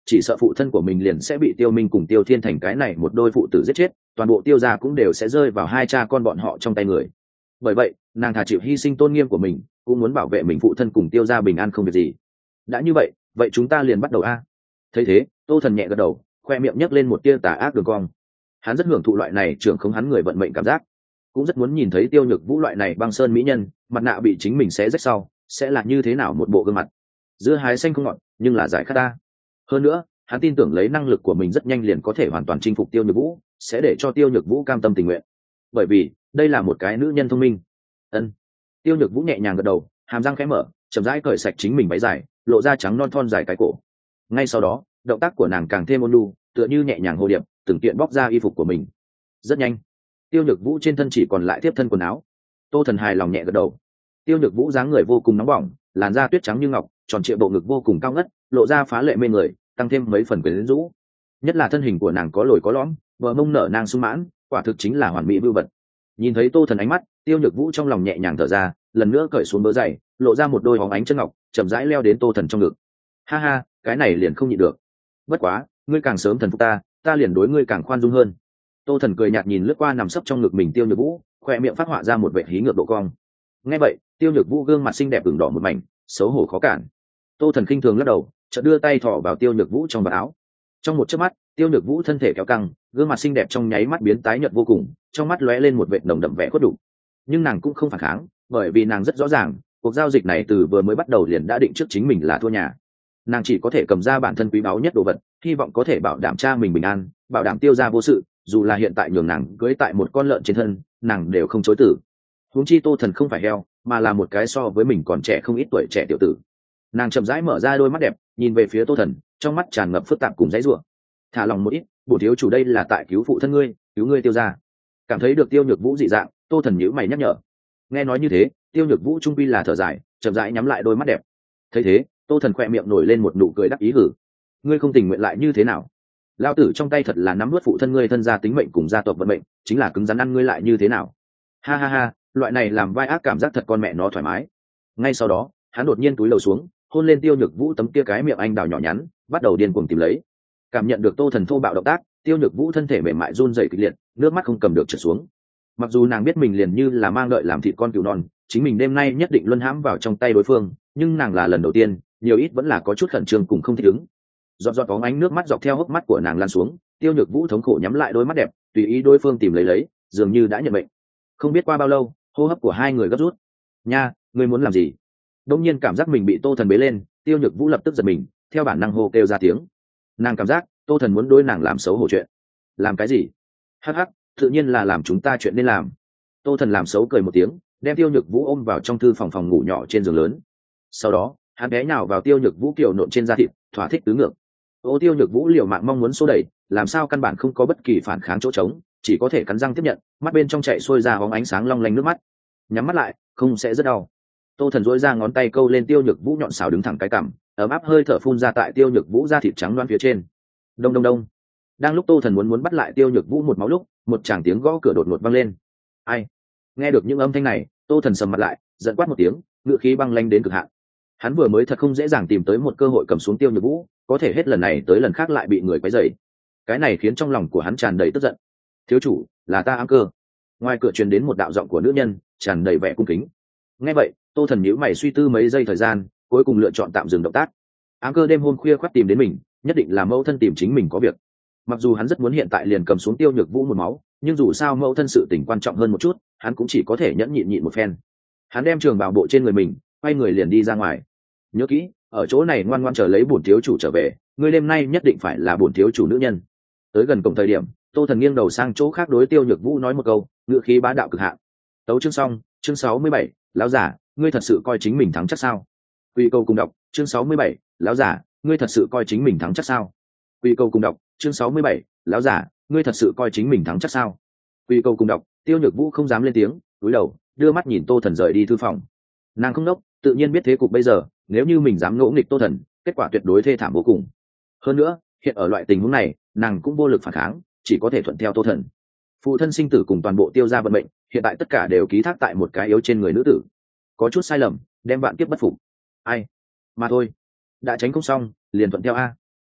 chỉ sợ phụ thân của mình liền sẽ bị Tiêu Minh cùng Tiêu Thiên Thành cái này một đôi phụ tử giết chết, toàn bộ Tiêu gia cũng đều sẽ rơi vào hai cha con bọn họ trong tay người. Bởi vậy nàng thà chịu hy sinh tôn nghiêm của mình cũng muốn bảo vệ mình phụ thân cùng Tiêu gia bình an không việc gì. Đã như vậy, vậy chúng ta liền bắt đầu a. Thấy thế, Tô Thần nhẹ gật đầu, khoe miệng nhếch lên một tia tà ác đường cong. Hắn rất hưởng thụ loại này trưởng không hắn người vận mệnh cảm giác, cũng rất muốn nhìn thấy Tiêu Nhược Vũ loại này băng sơn mỹ nhân, mặt nạ bị chính mình xé rách sau sẽ là như thế nào một bộ gương mặt. Giữa hái xanh không ngọt, nhưng là giải khát ta. Hơn nữa, hắn tin tưởng lấy năng lực của mình rất nhanh liền có thể hoàn toàn chinh phục Tiêu Nhược Vũ, sẽ để cho Tiêu Nhược Vũ cam tâm tình nguyện. Bởi vì, đây là một cái nữ nhân thông minh. Ân. Tiêu Nhược Vũ nhẹ nhàng gật đầu, hàm răng khẽ mở, chậm rãi cởi sạch chính mình váy dài, lộ ra trắng non thon dài cái cổ. Ngay sau đó, động tác của nàng càng thêm ôn nhu, tựa như nhẹ nhàng hồ điệp, từng kiện bóc ra y phục của mình. Rất nhanh, Tiêu Nhược Vũ trên thân chỉ còn lại tiếp thân quần áo. Tô Thần hài lòng nhẹ gật đầu. Tiêu Nhược Vũ dáng người vô cùng nóng bỏng, làn da tuyết trắng như ngọc, tròn trịa bộ ngực vô cùng cao ngất, lộ ra phá lệ mê người, tăng thêm mấy phần quyến rũ. Nhất là thân hình của nàng có lồi có lõm, bờ mông nở nang sung mãn, quả thực chính là hoàn mỹ vưu vật. Nhìn thấy Tô Thần ánh mắt, Tiêu Nhược Vũ trong lòng nhẹ nhàng thở ra, lần nữa cởi xuống bớ giày, lộ ra một đôi bóng ánh chân ngọc, chậm rãi leo đến Tô Thần trong ngực. Ha ha, cái này liền không nhịn được. Bất quá, ngươi càng sớm thần phục ta, ta liền đối ngươi càng khoan dung hơn. Tô Thần cười nhạt nhìn lướt qua nằm sấp trong ngực mình Tiêu Nhược Vũ, khoe miệng phát họa ra một vẻ hí ngược độ cong. Nghe vậy, Tiêu Nhược Vũ gương mặt xinh đẹp ửng đỏ một mảnh, xấu hổ khó cản. Tô Thần khinh thường lắc đầu, chợt đưa tay thò vào Tiêu Nhược Vũ trong vạt áo. Trong một chớp mắt, Tiêu Nhược Vũ thân thể kéo căng, gương mặt xinh đẹp trong nháy mắt biến tái nhợt vô cùng, trong mắt lóe lên một vệt nồng đậm vẻ khuất đục. Nhưng nàng cũng không phản kháng, bởi vì nàng rất rõ ràng, cuộc giao dịch này từ vừa mới bắt đầu liền đã định trước chính mình là thua nhà. Nàng chỉ có thể cầm ra bản thân quý báu nhất đồ vật, hy vọng có thể bảo đảm cha mình bình an, bảo đảm Tiêu gia vô sự, dù là hiện tại nhường nàng cưới tại một con lợn trên thân, nàng đều không chối từ. Huống chi Tô Thần không phải heo, mà là một cái so với mình còn trẻ không ít tuổi trẻ tiểu tử. Nàng chậm rãi mở ra đôi mắt đẹp, nhìn về phía Tô Thần, trong mắt tràn ngập phức tạp cùng dãy rủa. Thả lòng một ít, bổn thiếu chủ đây là tại cứu phụ thân ngươi, cứu ngươi Tiêu gia. Cảm thấy được Tiêu Nhược Vũ dị dạng, Tô Thần nhíu mày nhắc nhở. Nghe nói như thế, Tiêu Nhược Vũ trung quy là thở dài, chậm rãi nhắm lại đôi mắt đẹp. Thấy thế, Tô Thần khỏe miệng nổi lên một nụ cười đắc ý hử. Ngươi không tình nguyện lại như thế nào? Lao tử trong tay thật là nắm nuốt phụ thân ngươi thân gia tính mệnh cùng gia tộc vận mệnh, chính là cứng rắn ăn ngươi lại như thế nào? Ha ha ha, loại này làm vai ác cảm giác thật con mẹ nó thoải mái. Ngay sau đó, hắn đột nhiên túi lầu xuống, hôn lên Tiêu Nhược Vũ tấm kia cái miệng anh đào nhỏ nhắn, bắt đầu điên cuồng tìm lấy. Cảm nhận được Tô Thần thô bạo động tác, Tiêu Nhược Vũ thân thể mềm mại run rẩy kịch liệt, nước mắt không cầm được trượt xuống. Mặc dù nàng biết mình liền như là mang đợi làm thịt con cừu non, chính mình đêm nay nhất định luân hãm vào trong tay đối phương, nhưng nàng là lần đầu tiên, nhiều ít vẫn là có chút khẩn trương cùng không thích ứng. Giọt giọt bóng ánh nước mắt dọc theo hốc mắt của nàng lan xuống, Tiêu Nhược Vũ thống khổ nhắm lại đôi mắt đẹp, tùy ý đối phương tìm lấy, dường như đã nhận mệnh. Không biết qua bao lâu, hô hấp của hai người gấp rút. Nha, ngươi muốn làm gì? Đông nhiên cảm giác mình bị Tô Thần bế lên, Tiêu Nhược Vũ lập tức giật mình, theo bản năng hô kêu ra tiếng. Nàng cảm giác Tô Thần muốn đối nàng làm xấu hổ chuyện. Làm cái gì? Hắc hắc, tự nhiên là làm chúng ta chuyện nên làm. Tô Thần làm xấu cười một tiếng, đem Tiêu Nhược Vũ ôm vào trong thư phòng ngủ nhỏ trên giường lớn. Sau đó, hắn bé nhào vào Tiêu Nhược Vũ kiều nộn trên da thịt, thỏa thích tứ ngược. Ô Tiêu Nhược Vũ liều mạng mong muốn xô đẩy, làm sao căn bản không có bất kỳ phản kháng chỗ trống, chỉ có thể cắn răng tiếp nhận, mắt bên trong chạy xuôi ra bóng ánh sáng long lanh nước mắt. Nhắm mắt lại, không sẽ rất đau. Tô Thần duỗi ra ngón tay câu lên Tiêu Nhược Vũ nhọn xào đứng thẳng cái cằm, ấm áp hơi thở phun ra tại Tiêu Nhược Vũ da thịt trắng loáng phía trên. Đông đông đông. Đang lúc Tô Thần muốn bắt lại Tiêu Nhược Vũ một máu lúc, một tràng tiếng gõ cửa đột ngột vang lên. Ai? Nghe được những âm thanh này, Tô Thần sầm mặt lại, giận quát một tiếng, ngựa khí băng lanh đến cực hạn. Hắn vừa mới thật không dễ dàng tìm tới một cơ hội cầm xuống Tiêu Nhược Vũ, có thể hết lần này tới lần khác lại bị người quấy rầy. Cái này khiến trong lòng của hắn tràn đầy tức giận. Thiếu chủ, là ta ám cơ. Ngoài cửa truyền đến một đạo giọng của nữ nhân, tràn đầy vẻ cung kính. Nghe vậy, Tô Thần nhíu mày suy tư mấy giây thời gian, cuối cùng lựa chọn tạm dừng động tác. Ám cơ đêm hôm khuya khoắt tìm đến mình, nhất định là mẫu thân tìm chính mình có việc. Mặc dù hắn rất muốn hiện tại liền cầm xuống Tiêu Nhược Vũ một máu, nhưng dù sao mẫu thân sự tình quan trọng hơn một chút, hắn cũng chỉ có thể nhẫn nhịn một phen. Hắn đem trường bào bộ trên người mình, quay người liền đi ra ngoài. Nhớ kỹ, ở chỗ này ngoan ngoãn chờ lấy bổn thiếu chủ trở về, ngươi đêm nay nhất định phải là bổn thiếu chủ nữ nhân. Tới gần cổng thời điểm, Tô Thần nghiêng đầu sang chỗ khác đối Tiêu Nhược Vũ nói một câu, ngữ khí bá đạo cực hạn. Tấu chương xong, chương 67, lão giả, ngươi thật sự coi chính mình thắng chắc sao? Quy câu cùng đọc, chương 67, lão giả, ngươi thật sự coi chính mình thắng chắc sao? Quy câu cùng đọc, chương 67, lão giả, ngươi thật sự coi chính mình thắng chắc sao? Quy câu cùng đọc, Tiêu Nhược Vũ không dám lên tiếng, cúi đầu, đưa mắt nhìn Tô Thần rời đi thư phòng. Nàng không đốc, tự nhiên biết thế cục bây giờ, nếu như mình dám ngỗ nghịch Tô Thần, kết quả tuyệt đối thê thảm vô cùng. Hơn nữa, hiện ở loại tình huống này, nàng cũng vô lực phản kháng, chỉ có thể thuận theo Tô Thần. Phụ thân sinh tử cùng toàn bộ Tiêu gia vận mệnh, hiện tại tất cả đều ký thác tại một cái yếu trên người nữ tử. Có chút sai lầm, đem bạn kiếp bất phục. Ai? Mà thôi, đã tránh không xong, liền thuận theo a.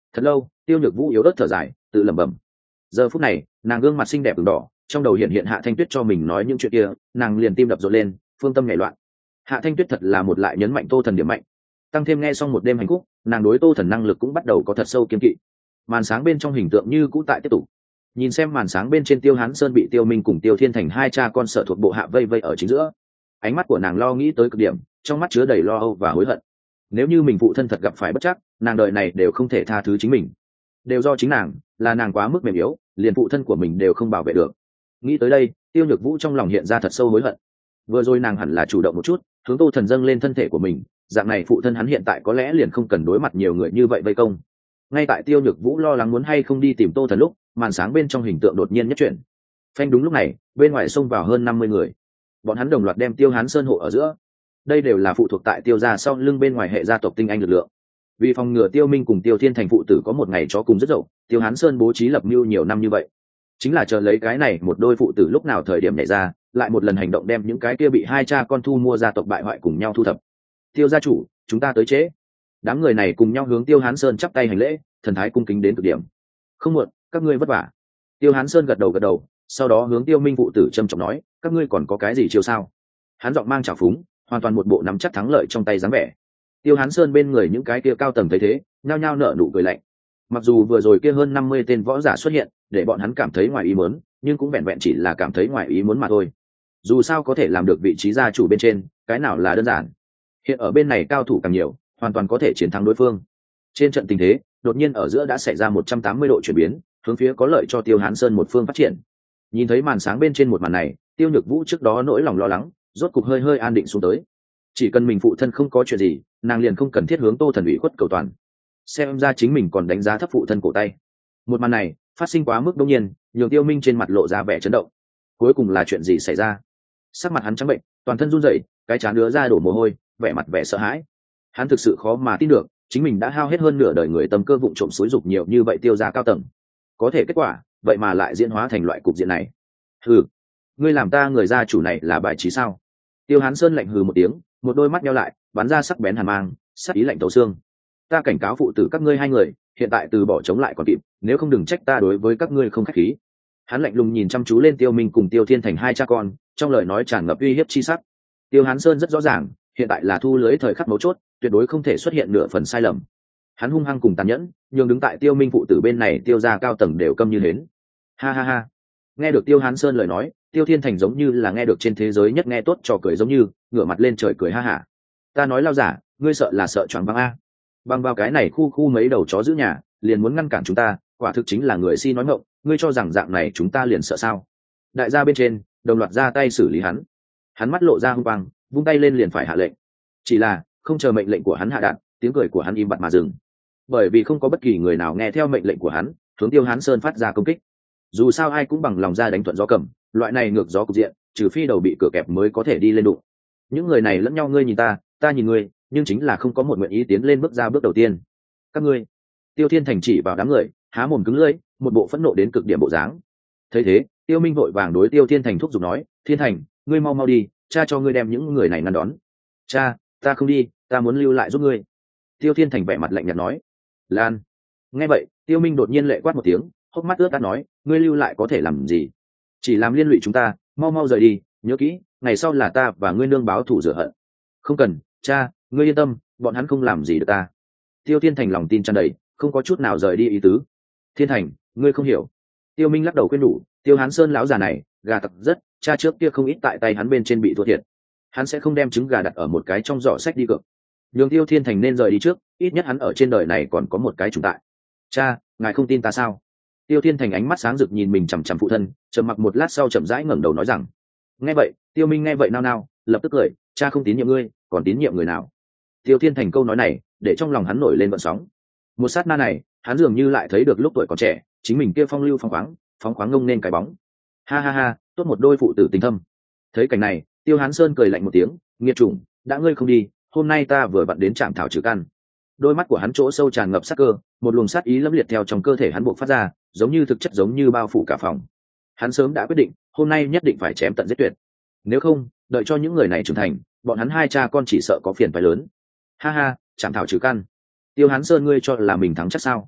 Thật lâu, Tiêu Nhược Vũ yếu ớt thở dài, tự lẩm bẩm. Giờ phút này, nàng gương mặt xinh đẹp ửng đỏ, trong đầu hiện hiện Hạ Thanh Tuyết cho mình nói những chuyện kia, nàng liền tim đập rộn lên, phương tâm nhảy loạn. Hạ Thanh Tuyết thật là một lại nhấn mạnh Tô Thần điểm mạnh, tăng thêm nghe xong một đêm hành khúc, nàng đối Tô Thần năng lực cũng bắt đầu có thật sâu kiên kỵ. Màn sáng bên trong hình tượng như cũ tại tiếp tục. Nhìn xem màn sáng bên trên Tiêu Hán Sơn bị Tiêu Minh cùng Tiêu Thiên Thành hai cha con sở thuộc bộ hạ vây vây ở chính giữa, ánh mắt của nàng lo nghĩ tới cực điểm, trong mắt chứa đầy lo âu và hối hận. Nếu như mình phụ thân thật gặp phải bất trắc, nàng đời này đều không thể tha thứ chính mình, đều do chính nàng, là nàng quá mức mềm yếu, liền phụ thân của mình đều không bảo vệ được. Nghĩ tới đây, Tiêu Nhược Vũ trong lòng hiện ra thật sâu hối hận. Vừa rồi nàng hẳn là chủ động một chút, hướng Tô Thần dâng lên thân thể của mình, dạng này phụ thân hắn hiện tại có lẽ liền không cần đối mặt nhiều người như vậy vây công. Ngay tại Tiêu Nhược Vũ lo lắng muốn hay không đi tìm Tô Thần lúc, màn sáng bên trong hình tượng đột nhiên nhất chuyển. Phanh, đúng lúc này, bên ngoài xông vào hơn 50 người. Bọn hắn đồng loạt đem Tiêu Hán Sơn hộ ở giữa. Đây đều là phụ thuộc tại Tiêu gia sau lưng bên ngoài hệ gia tộc tinh anh lực lượng. Vì phòng ngừa Tiêu Minh cùng Tiêu Thiên Thành phụ tử có một ngày chó cùng rất dậu, Tiêu Hán Sơn bố trí lập mưu nhiều năm như vậy, chính là chờ lấy cái này một đôi phụ tử lúc nào thời điểm nhảy ra, lại một lần hành động đem những cái kia bị hai cha con thu mua gia tộc bại hoại cùng nhau thu thập. Tiêu gia chủ, chúng ta tới trễ. Đám người này cùng nhau hướng Tiêu Hán Sơn chắp tay hành lễ, thần thái cung kính đến cực điểm. Không muộn, các ngươi vất vả. Tiêu Hán Sơn gật đầu, sau đó hướng Tiêu Minh phụ tử trầm trọng nói, các ngươi còn có cái gì chiêu sao? Hắn giọng mang trào phúng, hoàn toàn một bộ nắm chắc thắng lợi trong tay dáng vẻ. Tiêu Hán Sơn bên người những cái kia cao tầng thấy thế, nhao nhao nở nụ cười lạnh. Mặc dù vừa rồi kia hơn 50 tên võ giả xuất hiện, để bọn hắn cảm thấy ngoài ý muốn, nhưng cũng vẹn vẹn chỉ là cảm thấy ngoài ý muốn mà thôi. Dù sao có thể làm được vị trí gia chủ bên trên, cái nào là đơn giản. Hiện ở bên này cao thủ càng nhiều, hoàn toàn có thể chiến thắng đối phương. Trên trận tình thế, đột nhiên ở giữa đã xảy ra 180 độ chuyển biến, hướng phía có lợi cho Tiêu Hán Sơn một phương phát triển. Nhìn thấy màn sáng bên trên một màn này, Tiêu Nhược Vũ trước đó nỗi lòng lo lắng, rốt cục hơi hơi an định xuống tới. Chỉ cần mình phụ thân không có chuyện gì, nàng liền không cần thiết hướng Tô Thần ủy khuất cầu toàn. Xem ra chính mình còn đánh giá thấp phụ thân cổ tay. Một màn này phát sinh quá mức đột nhiên, nhường Tiêu Minh trên mặt lộ ra vẻ chấn động. Cuối cùng là chuyện gì xảy ra? Sắc mặt hắn trắng bệnh, toàn thân run rẩy, cái trán đứa ra đổ mồ hôi, vẻ mặt vẻ sợ hãi. Hắn thực sự khó mà tin được, chính mình đã hao hết hơn nửa đời người tâm cơ vụng trộm xúi dục nhiều như vậy Tiêu gia cao tầng, có thể kết quả vậy mà lại diễn hóa thành loại cục diện này. Hừ, ngươi làm ta người gia chủ này là bài trí sao? Tiêu Hán Sơn lạnh hừ một tiếng, một đôi mắt nheo lại, bắn ra sắc bén hàn mang, sắc ý lạnh tấu xương. Ta cảnh cáo phụ tử các ngươi hai người, hiện tại từ bỏ chống lại còn kịp, nếu không đừng trách ta đối với các ngươi không khách khí. Hắn lạnh lùng nhìn chăm chú lên Tiêu Minh cùng Tiêu Thiên Thành hai cha con, trong lời nói tràn ngập uy hiếp chi sắc. Tiêu Hán Sơn rất rõ ràng, hiện tại là thu lưới thời khắc mấu chốt, tuyệt đối không thể xuất hiện nửa phần sai lầm. Hắn hung hăng cùng tàn nhẫn, nhưng đứng tại Tiêu Minh phụ tử bên này, Tiêu gia cao tầng đều câm như hến. Ha ha ha. Nghe được Tiêu Hán Sơn lời nói, Tiêu Thiên Thành giống như là nghe được trên thế giới nhất nghe tốt trò cười, giống như ngửa mặt lên trời cười ha hả. Ta nói lao giả, ngươi sợ là sợ choáng váng a. Bằng vào cái này khu mấy đầu chó giữ nhà, liền muốn ngăn cản chúng ta, quả thực chính là người si nói ngọng, ngươi cho rằng dạng này chúng ta liền sợ sao? Đại gia bên trên đồng loạt ra tay xử lý hắn. Hắn mắt lộ ra hung quang, vung tay lên liền phải hạ lệnh. Chỉ là không chờ mệnh lệnh của hắn hạ đạn, tiếng cười của hắn im bặt mà dừng. Bởi vì không có bất kỳ người nào nghe theo mệnh lệnh của hắn, hướng Tiêu Hán Sơn phát ra công kích. Dù sao ai cũng bằng lòng ra đánh thuận gió cầm, loại này ngược gió cục diện, trừ phi đầu bị cửa kẹp mới có thể đi lên đụng. Những người này lẫn nhau ngươi nhìn ta nhìn ngươi, nhưng chính là không có một nguyện ý tiến lên bước ra bước đầu tiên. Các ngươi. Tiêu Thiên Thành chỉ vào đám người, há mồm cứng lưỡi, một bộ phẫn nộ đến cực điểm bộ dáng. Thấy thế, Tiêu Minh vội vàng đối Tiêu Thiên Thành thúc giục nói, Thiên Thành, ngươi mau đi, cha cho ngươi đem những người này ngăn đón. Cha, ta không đi, ta muốn lưu lại giúp ngươi. Tiêu Thiên Thành vẻ mặt lạnh nhạt nói. Lan. Nghe vậy, Tiêu Minh đột nhiên lệ quát một tiếng, hốc mắt ướt át nói, ngươi lưu lại có thể làm gì? Chỉ làm liên lụy chúng ta, mau rời đi, nhớ kỹ, ngày sau là ta và ngươi nương báo thù rửa hận. Không cần, cha, ngươi yên tâm, bọn hắn không làm gì được ta. Tiêu Thiên Thành lòng tin tràn đầy, không có chút nào rời đi ý tứ. Thiên Thành, ngươi không hiểu. Tiêu Minh lắc đầu khuyên nhủ, Tiêu Hán Sơn lão già này, gà tặc rất, cha trước kia không ít tại tay hắn bên trên bị thua thiệt. Hắn sẽ không đem trứng gà đặt ở một cái trong giỏ sách đi cược. Nhường Tiêu Thiên Thành nên rời đi trước, ít nhất hắn ở trên đời này còn có một cái chủng tại. Cha, ngài không tin ta sao? Tiêu Thiên Thành ánh mắt sáng rực nhìn mình chằm chằm phụ thân, trầm mặc một lát sau chậm rãi ngẩng đầu nói rằng. Nghe vậy, Tiêu Minh nghe vậy nao nao, lập tức cười, cha không tín nhiệm ngươi, còn tín nhiệm người nào? Tiêu Thiên Thành câu nói này, để trong lòng hắn nổi lên gợn sóng. Một sát na này, hắn dường như lại thấy được lúc tuổi còn trẻ, chính mình kia phong lưu phóng khoáng ngông nên cái bóng. Ha ha ha, tốt một đôi phụ tử tình thâm. Thấy cảnh này, Tiêu Hán Sơn cười lạnh một tiếng, nghiệt chủng, đã ngươi không đi, hôm nay ta vừa vặn đến trạm thảo trừ căn. Đôi mắt của hắn chỗ sâu tràn ngập sát cơ, một luồng sát ý lẫm liệt theo trong cơ thể hắn bộc phát ra, giống như thực chất giống như bao phủ cả phòng. Hắn sớm đã quyết định, hôm nay nhất định phải chém tận giết tuyệt. Nếu không, đợi cho những người này trưởng thành, bọn hắn hai cha con chỉ sợ có phiền phải lớn. Ha ha, trạm thảo trừ căn. Tiêu Hán Sơn, ngươi cho là mình thắng chắc sao?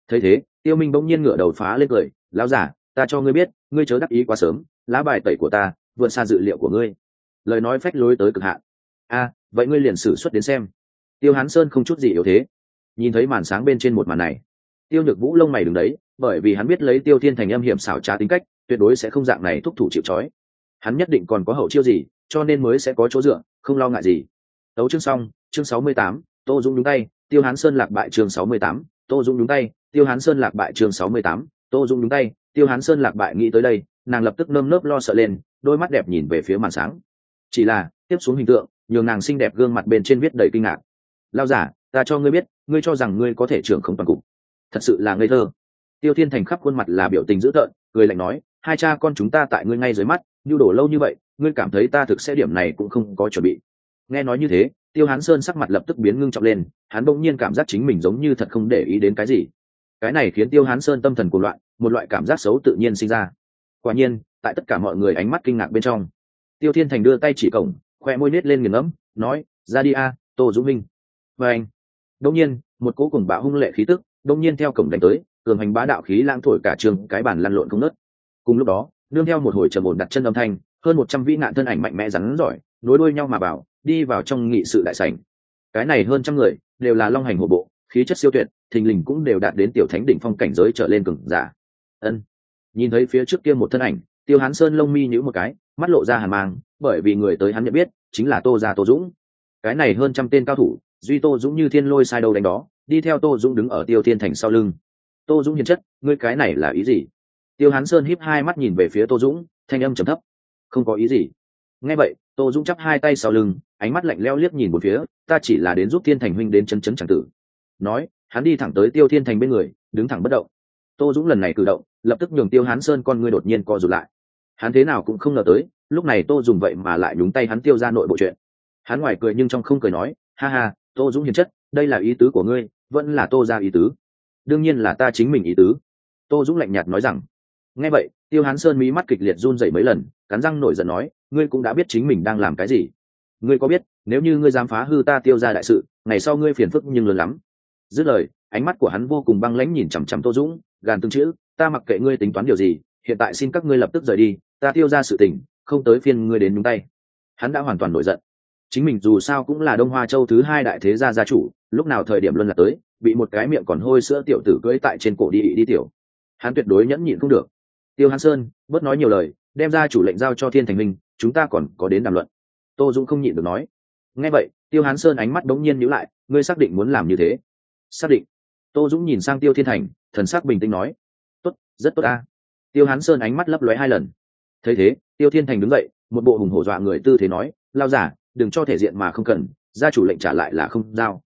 Thấy thế, Tiêu Minh bỗng nhiên ngửa đầu phá lên cười, lão giả, ta cho ngươi biết, ngươi chớ đắc ý quá sớm, lá bài tẩy của ta vượt xa dự liệu của ngươi. Lời nói phách lối tới cực hạn. Vậy ngươi liền sử xuất đến xem. Tiêu Hán Sơn không chút gì yếu thế. Nhìn thấy màn sáng bên trên một màn này, Tiêu Nhược Vũ lông mày đứng đấy, bởi vì hắn biết lấy Tiêu Thiên Thành âm hiểm xảo trá tính cách, tuyệt đối sẽ không dạng này thúc thủ chịu trói. Hắn nhất định còn có hậu chiêu gì, cho nên mới sẽ có chỗ dựa, không lo ngại gì. Tấu chương xong, chương 68, Tô Dũng nhúng tay, Tiêu Hán Sơn lạc bại chương 68, Tô Dũng nhúng tay, Tiêu Hán Sơn lạc bại chương 68, Tô Dũng nhúng tay, Tiêu Hán Sơn lạc bại. Nghĩ tới đây, nàng lập tức nơm nớp lo sợ lên, đôi mắt đẹp nhìn về phía màn sáng. Chỉ là tiếp xuống hình tượng, nhường nàng xinh đẹp gương mặt bên trên viết đầy kinh ngạc. Lao giả, ta cho ngươi biết, ngươi cho rằng ngươi có thể trưởng không toàn cục, thật sự là ngây thơ. Tiêu Thiên Thành khắp khuôn mặt là biểu tình dữ tợn, cười lạnh nói, hai cha con chúng ta tại ngươi ngay dưới mắt, nhu đổ lâu như vậy, ngươi cảm thấy ta thực sẽ điểm này cũng không có chuẩn bị. Nghe nói như thế, Tiêu Hán Sơn sắc mặt lập tức biến ngưng trọng lên, hắn bỗng nhiên cảm giác chính mình giống như thật không để ý đến cái gì. Cái này khiến Tiêu Hán Sơn tâm thần cuồng loạn, một loại cảm giác xấu tự nhiên sinh ra. Quả nhiên, tại tất cả mọi người ánh mắt kinh ngạc bên trong, Tiêu Thiên Thành đưa tay chỉ cổng, khoe môi nết lên nghiền ngẫm, nói, ra đi a, Tô Dũng Minh. Và anh, đông nhiên, một cỗ cùng bạo hung lệ khí tức, đông nhiên theo cổng đánh tới, cường hành bá đạo khí lãng thổi cả trường cái bàn lăn lộn không nớt. Cùng lúc đó, nương theo một hồi trầm ổn đặt chân âm thanh, hơn 100 vĩ nạn thân ảnh mạnh mẽ rắn giỏi, nối đuôi nhau mà bảo, đi vào trong nghị sự đại sảnh. Cái này hơn trăm người, đều là long hành hổ bộ, khí chất siêu tuyệt, thình lình cũng đều đạt đến tiểu thánh đỉnh phong cảnh giới trở lên cường giả. Ân. Nhìn thấy phía trước kia một thân ảnh, Tiêu Hán Sơn lông mi nhíu một cái, mắt lộ ra hàn mang, bởi vì người tới hắn nhận biết, chính là Tô gia Tô Dũng. Cái này hơn trăm tên cao thủ, duy Tô Dũng như thiên lôi sai đầu đánh đó, đi theo Tô Dũng đứng ở Tiêu Thiên Thành sau lưng. Tô Dũng hiền chất, ngươi cái này là ý gì? Tiêu Hán Sơn híp hai mắt nhìn về phía Tô Dũng, thanh âm trầm thấp. Không có ý gì. Nghe vậy, Tô Dũng chắp hai tay sau lưng, ánh mắt lạnh lẽo liếc nhìn một phía, ta chỉ là đến giúp Thiên Thành huynh đến chấn chấn chẳng tử. Nói, hắn đi thẳng tới Tiêu Thiên Thành bên người, đứng thẳng bất động. Tô Dũng lần này cử động, lập tức nhường Tiêu Hán Sơn con ngươi đột nhiên co rụt lại. Hắn thế nào cũng không ngờ tới, lúc này Tô dùng vậy mà lại nhúng tay hắn Tiêu ra nội bộ chuyện. Hắn ngoài cười nhưng trong không cười nói, ha ha, Tô Dũng hiền chất, đây là ý tứ của ngươi, vẫn là Tô ra ý tứ. Đương nhiên là ta chính mình ý tứ. Tô Dũng lạnh nhạt nói rằng. Nghe vậy, Tiêu Hán Sơn mí mắt kịch liệt run rẩy mấy lần, cắn răng nổi giận nói, ngươi cũng đã biết chính mình đang làm cái gì. Ngươi có biết, nếu như ngươi dám phá hư ta Tiêu ra đại sự, ngày sau ngươi phiền phức nhưng lớn lắm. Dứt lời, ánh mắt của hắn vô cùng băng lãnh nhìn chằm chằm Tô Dũng, gàn từng chữ, ta mặc kệ ngươi tính toán điều gì, hiện tại xin các ngươi lập tức rời đi, ta Tiêu ra sự tình, không tới phiên ngươi đến nhúng tay. Hắn đã hoàn toàn nổi giận. Chính mình dù sao cũng là Đông Hoa Châu thứ hai đại thế gia gia chủ, lúc nào thời điểm luân lạc tới, bị một cái miệng còn hôi sữa tiểu tử cưỡi tại trên cổ đi tiểu. Hắn tuyệt đối nhẫn nhịn không được. Tiêu Hán Sơn, bớt nói nhiều lời, đem ra chủ lệnh giao cho Thiên Thành Minh, chúng ta còn có đến đàm luận. Tô Dũng không nhịn được nói. Nghe vậy, Tiêu Hán Sơn ánh mắt đống nhiên nhíu lại, ngươi xác định muốn làm như thế? Xác định. Tô Dũng nhìn sang Tiêu Thiên Thành, thần sắc bình tĩnh nói. Tốt, rất tốt a. Tiêu Hán Sơn ánh mắt lấp lóe hai lần. Thấy thế, Tiêu Thiên Thành đứng dậy, một bộ hùng hổ dọa người tư thế nói, lao giả, đừng cho thể diện mà không cần, gia chủ lệnh trả lại là không giao.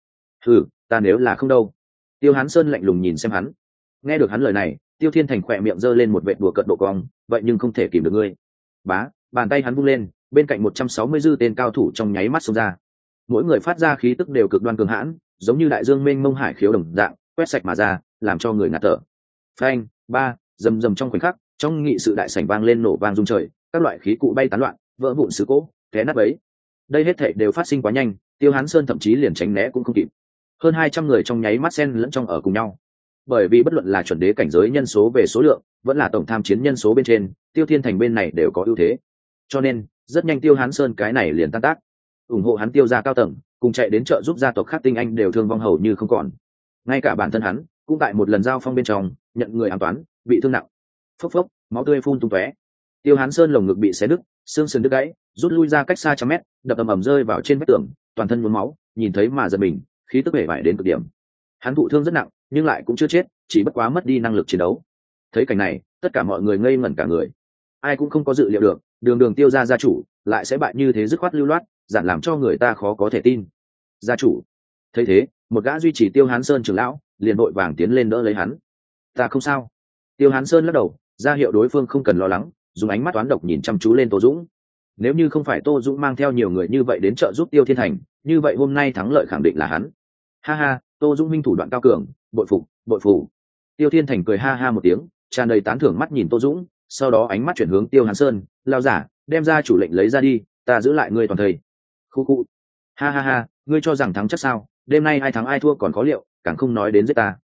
Ta nếu là không đâu. Tiêu Hán Sơn lạnh lùng nhìn xem hắn. Nghe được hắn lời này, Tiêu Thiên Thành khỏe miệng giơ lên một vệt đùa cợt độ cong, vậy nhưng không thể kìm được ngươi. Bá, bàn tay hắn vung lên, bên cạnh 160 dư tên cao thủ trong nháy mắt xông ra. Mỗi người phát ra khí tức đều cực đoan cường hãn, giống như đại dương mênh mông hải khiếu đồng dạng, quét sạch mà ra, làm cho người ngạt thở. Phanh, ba, rầm rầm trong khoảnh khắc, trong nghị sự đại sảnh vang lên nổ vang rung trời, các loại khí cụ bay tán loạn, vỡ vụn sứ cố, té nát bấy. Đây hết thảy đều phát sinh quá nhanh, Tiêu Hán Sơn thậm chí liền tránh né cũng không kịp. Hơn 200 người trong nháy mắt xen lẫn trong ở cùng nhau. Bởi vì bất luận là chuẩn đế cảnh giới nhân số về số lượng, vẫn là tổng tham chiến nhân số bên trên, Tiêu Thiên Thành bên này đều có ưu thế. Cho nên, rất nhanh Tiêu Hán Sơn cái này liền tan tác. Ủng hộ hắn Tiêu gia cao tầng, cùng chạy đến trợ giúp gia tộc khác tinh anh đều thương vong hầu như không còn. Ngay cả bản thân hắn, cũng tại một lần giao phong bên trong, nhận người ám toán, bị thương nặng. Phốc phốc, máu tươi phun tung tóe. Tiêu Hán Sơn lồng ngực bị xé nứt, xương sườn đứt gãy, rút lui ra cách xa trăm mét, đập ầm ầm rơi vào trên vách tường, toàn thân nhuốm máu, nhìn thấy mà giật mình, khí tức bể bại đến cực điểm. Hắn thụ thương rất nặng, nhưng lại cũng chưa chết, chỉ bất quá mất đi năng lực chiến đấu. Thấy cảnh này, tất cả mọi người ngây ngẩn cả người. Ai cũng không có dự liệu được, đường Tiêu gia gia chủ lại sẽ bại như thế dứt khoát lưu loát, giản làm cho người ta khó có thể tin. Gia chủ. Thấy thế, một gã duy trì Tiêu Hán Sơn trưởng lão liền vội vàng tiến lên đỡ lấy hắn. Ta không sao. Tiêu Hán Sơn lắc đầu, ra hiệu đối phương không cần lo lắng, dùng ánh mắt toán độc nhìn chăm chú lên Tô Dũng. Nếu như không phải Tô Dũng mang theo nhiều người như vậy đến trợ giúp Tiêu Thiên Thành, như vậy hôm nay thắng lợi khẳng định là hắn. Ha ha, Tô Dũng minh thủ đoạn cao cường, bội phục, bội phục. Tiêu Thiên Thành cười ha ha một tiếng, tràn đầy tán thưởng mắt nhìn Tô Dũng, sau đó ánh mắt chuyển hướng Tiêu Hán Sơn, lao giả, đem ra chủ lệnh lấy ra đi, ta giữ lại ngươi toàn thây. Khu khu. Ha ha ha, ngươi cho rằng thắng chắc sao? Đêm nay ai thắng ai thua còn khó liệu, càng không nói đến giết ta.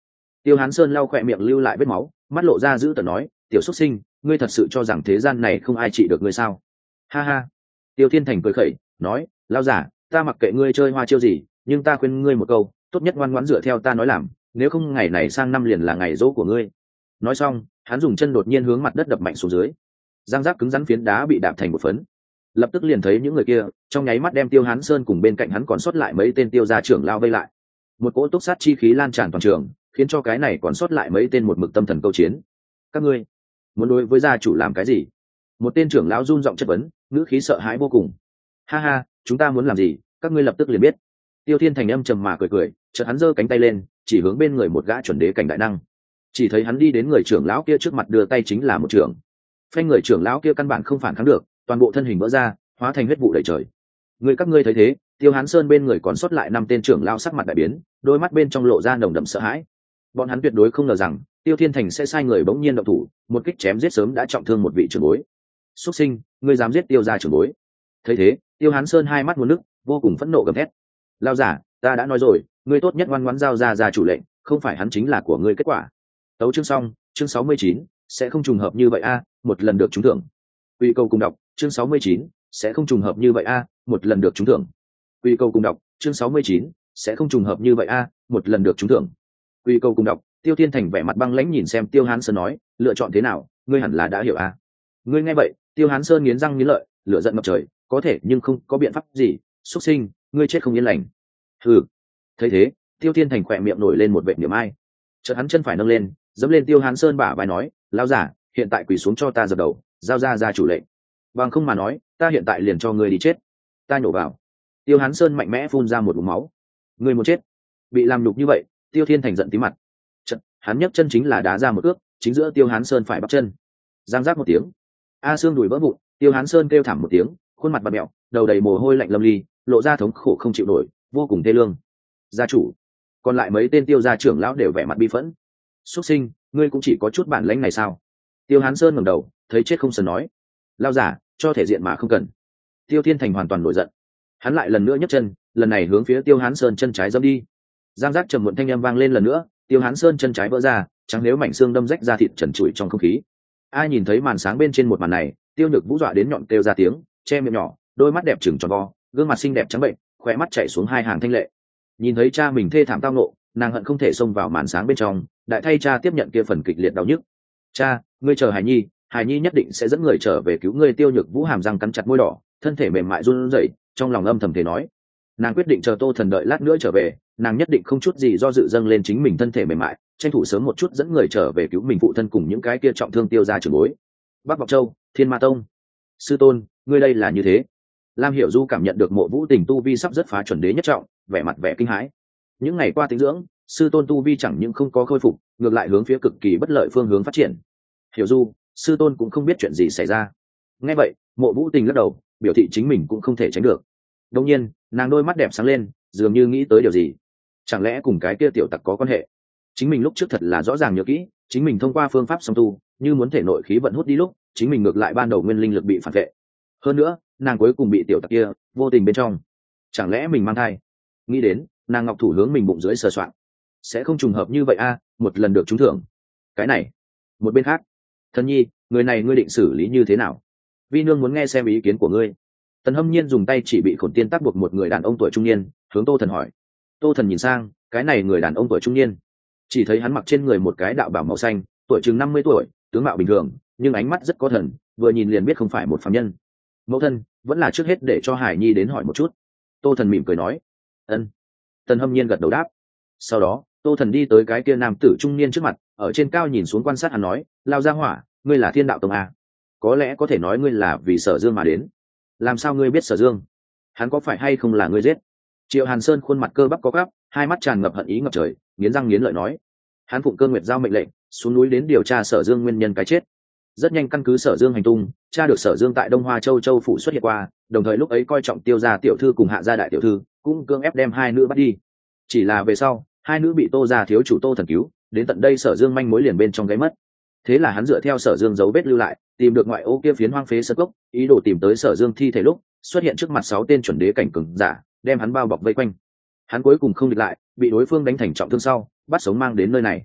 Tiêu Hán Sơn lau khỏe miệng lưu lại vết máu, mắt lộ ra giữ tợn nói, tiểu xuất sinh, ngươi thật sự cho rằng thế gian này không ai trị được ngươi sao? Ha ha. Tiêu Thiên Thành cười khẩy nói, lao giả, ta mặc kệ ngươi chơi hoa chiêu gì, nhưng ta khuyên ngươi một câu, tốt nhất ngoan ngoãn dựa theo ta nói làm, nếu không ngày này sang năm liền là ngày dỗ của ngươi. Nói xong, hắn dùng chân đột nhiên hướng mặt đất đập mạnh xuống dưới, giang giáp cứng rắn phiến đá bị đạp thành một phấn. Lập tức liền thấy những người kia trong nháy mắt đem Tiêu Hán Sơn cùng bên cạnh hắn còn sót lại mấy tên tiêu gia trưởng lao vây lại. Một cỗ túc sát chi khí lan tràn toàn trường, khiến cho cái này còn sót lại mấy tên một mực tâm thần câu chiến. Các ngươi muốn đối với gia chủ làm cái gì? Một tên trưởng lão run giọng chất vấn, ngữ khí sợ hãi vô cùng. Ha ha, chúng ta muốn làm gì, các ngươi lập tức liền biết. Tiêu Thiên Thành âm trầm mà cười cười, chợt hắn giơ cánh tay lên, chỉ hướng bên người một gã chuẩn đế cảnh đại năng. Chỉ thấy hắn đi đến người trưởng lão kia trước mặt đưa tay chính là một trường. Phanh, người trưởng lão kia căn bản không phản kháng được, toàn bộ thân hình vỡ ra, hóa thành huyết vụ đầy trời. Người các ngươi thấy thế, Tiêu Hán Sơn bên người còn sót lại 5 tên trưởng lão sắc mặt đại biến, đôi mắt bên trong lộ ra nồng đậm sợ hãi. Bọn hắn tuyệt đối không ngờ rằng Tiêu Thiên Thành sẽ sai người bỗng nhiên động thủ, một kích chém giết sớm đã trọng thương một vị trưởng bối. Xuất sinh, ngươi dám giết Tiêu gia trưởng bối? Thấy thế, Tiêu Hán Sơn hai mắt muốn nước, vô cùng phẫn nộ gầm thét. Lao giả, ta đã nói rồi, ngươi tốt nhất ngoan ngoãn giao ra gia chủ lệnh, không phải hắn chính là của ngươi kết quả. Tấu chương xong, chương 69, sẽ không trùng hợp như vậy a, một lần được trúng thưởng. Quy câu cùng đọc, chương 69, sẽ không trùng hợp như vậy a, một lần được trúng thưởng. Quy câu cùng đọc, chương 69, sẽ không trùng hợp như vậy a, một lần được trúng thưởng. Quy câu cùng đọc, Tiêu Thiên Thành vẻ mặt băng lãnh nhìn xem Tiêu Hán Sơn nói, lựa chọn thế nào, ngươi hẳn là đã hiểu a. Ngươi nghe vậy, Tiêu Hán Sơn nghiến răng nghiến lợi, lửa giận ngập trời, có thể nhưng không có biện pháp gì, xuất sinh, ngươi chết không yên lành. Hừ. Thấy thế, Tiêu Thiên Thành khỏe miệng nổi lên một vệt niệm ai. Chợt hắn chân phải nâng lên, giẫm lên Tiêu Hán Sơn bả vai nói, lão giả, hiện tại quỳ xuống cho ta dập đầu, giao ra gia chủ lệnh. Bằng không mà nói, ta hiện tại liền cho ngươi đi chết. Ta nhổ vào. Tiêu Hán Sơn mạnh mẽ phun ra một ngụm máu. Ngươi muốn chết? Bị làm nhục như vậy, Tiêu Thiên Thành giận tím mặt. Chợt, hắn nhấc chân chính là đá ra một ước, chính giữa Tiêu Hán Sơn phải bắp chân. Giang giác một tiếng, a xương đùi vỡ vụn, Tiêu Hán Sơn kêu thảm một tiếng, khuôn mặt bặm mẹo, đầu đầy mồ hôi lạnh lâm ly, lộ ra thống khổ không chịu nổi, vô cùng thê lương. Gia chủ, còn lại mấy tên Tiêu gia trưởng lão đều vẻ mặt bi phẫn. Xuất sinh, ngươi cũng chỉ có chút bản lãnh này sao? Tiêu Hán Sơn ngẩng đầu, thấy chết không sờn nói, lao giả, cho thể diện mà không cần. Tiêu Thiên Thành hoàn toàn nổi giận, hắn lại lần nữa nhấc chân, lần này hướng phía Tiêu Hán Sơn chân trái dẫm đi. Giang giác trầm muộn thanh âm vang lên lần nữa, Tiêu Hán Sơn chân trái vỡ ra, trắng nếu mảnh xương đâm rách ra thịt trần trụi trong không khí. Ai nhìn thấy màn sáng bên trên một màn này, Tiêu Nhược Vũ dọa đến nhọn kêu ra tiếng, che miệng nhỏ, đôi mắt đẹp trừng tròn vo, gương mặt xinh đẹp trắng bệnh, khóe mắt chảy xuống hai hàng thanh lệ. Nhìn thấy cha mình thê thảm tao nộ, nàng hận không thể xông vào màn sáng bên trong, đại thay cha tiếp nhận kia phần kịch liệt đau nhức. Cha, ngươi chờ Hải Nhi nhất định sẽ dẫn người trở về cứu ngươi. Tiêu Nhược Vũ hàm răng cắn chặt môi đỏ, thân thể mềm mại run rẩy, trong lòng âm thầm thể nói. Nàng quyết định chờ Tô Thần đợi lát nữa trở về, nàng nhất định không chút gì do dự dâng lên chính mình thân thể mềm mại, tranh thủ sớm một chút dẫn người trở về cứu mình phụ thân cùng những cái kia trọng thương Tiêu gia trưởng bối. Bắc Vọng Châu, Thiên Ma Tông. Sư tôn, ngươi đây là như thế? Lam Hiểu Du cảm nhận được Mộ Vũ Tình tu vi sắp rất phá chuẩn đế nhất trọng, vẻ mặt vẻ kinh hãi. Những ngày qua tĩnh dưỡng, sư tôn tu vi chẳng những không có khôi phục, ngược lại hướng phía cực kỳ bất lợi phương hướng phát triển. Hiểu Du, sư tôn cũng không biết chuyện gì xảy ra. Nghe vậy, Mộ Vũ Tình lắc đầu, biểu thị chính mình cũng không thể tránh được. Đương nhiên, nàng đôi mắt đẹp sáng lên, dường như nghĩ tới điều gì. Chẳng lẽ cùng cái kia tiểu tặc có quan hệ? Chính mình lúc trước thật là rõ ràng nhớ kỹ, chính mình thông qua phương pháp song tu, như muốn thể nội khí vận hút đi lúc, chính mình ngược lại ban đầu nguyên linh lực bị phản vệ. Hơn nữa, nàng cuối cùng bị tiểu tặc kia vô tình bên trong. Chẳng lẽ mình mang thai? Nghĩ đến, nàng ngọc thủ hướng mình bụng dưới sờ soạn. Sẽ không trùng hợp như vậy a, một lần được trúng thưởng. Cái này. Một bên khác, Thần Nhi, người này ngươi định xử lý như thế nào? Vi nương muốn nghe xem ý kiến của ngươi. Tần Hâm Nhiên dùng tay chỉ bị Khổn Tiên tác buộc một người đàn ông tuổi trung niên, hướng Tô Thần hỏi. Tô Thần nhìn sang, cái này người đàn ông tuổi trung niên, chỉ thấy hắn mặc trên người một cái đạo bào màu xanh, tuổi chừng 50 tuổi, tướng mạo bình thường, nhưng ánh mắt rất có thần, vừa nhìn liền biết không phải một phàm nhân. Mẫu thân, vẫn là trước hết để cho Hải Nhi đến hỏi một chút. Tô Thần mỉm cười nói. Ân. Tần Hâm Nhiên gật đầu đáp. Sau đó, Tô Thần đi tới cái kia nam tử trung niên trước mặt, ở trên cao nhìn xuống quan sát hắn nói, lao ra hỏa, ngươi là Thiên Đạo Tông à? Có lẽ có thể nói ngươi là vì Sở Dương mà đến. Làm sao ngươi biết Sở Dương? Hắn có phải hay không là ngươi giết? Triệu Hàn Sơn khuôn mặt cơ bắp có gắp, hai mắt tràn ngập hận ý ngập trời, nghiến răng nghiến lợi nói. Hắn phụng Cơ Nguyệt giao mệnh lệnh, xuống núi đến điều tra Sở Dương nguyên nhân cái chết. Rất nhanh căn cứ Sở Dương hành tung, tra được Sở Dương tại Đông Hoa Châu phủ xuất hiện qua, đồng thời lúc ấy coi trọng Tiêu gia tiểu thư cùng Hạ gia đại tiểu thư, cũng cưỡng ép đem hai nữ bắt đi. Chỉ là về sau, hai nữ bị Tô gia thiếu chủ Tô Thần cứu, đến tận đây Sở Dương manh mối liền bên trong gáy mất. Thế là hắn dựa theo Sở Dương dấu vết lưu lại, tìm được ngoại ô kia phiến hoang phế sơn cốc, ý đồ tìm tới Sở Dương thi thể lúc xuất hiện trước mặt 6 tên chuẩn đế cảnh cường giả, đem hắn bao bọc vây quanh. Hắn cuối cùng không địch lại, bị đối phương đánh thành trọng thương sau, bắt sống mang đến nơi này.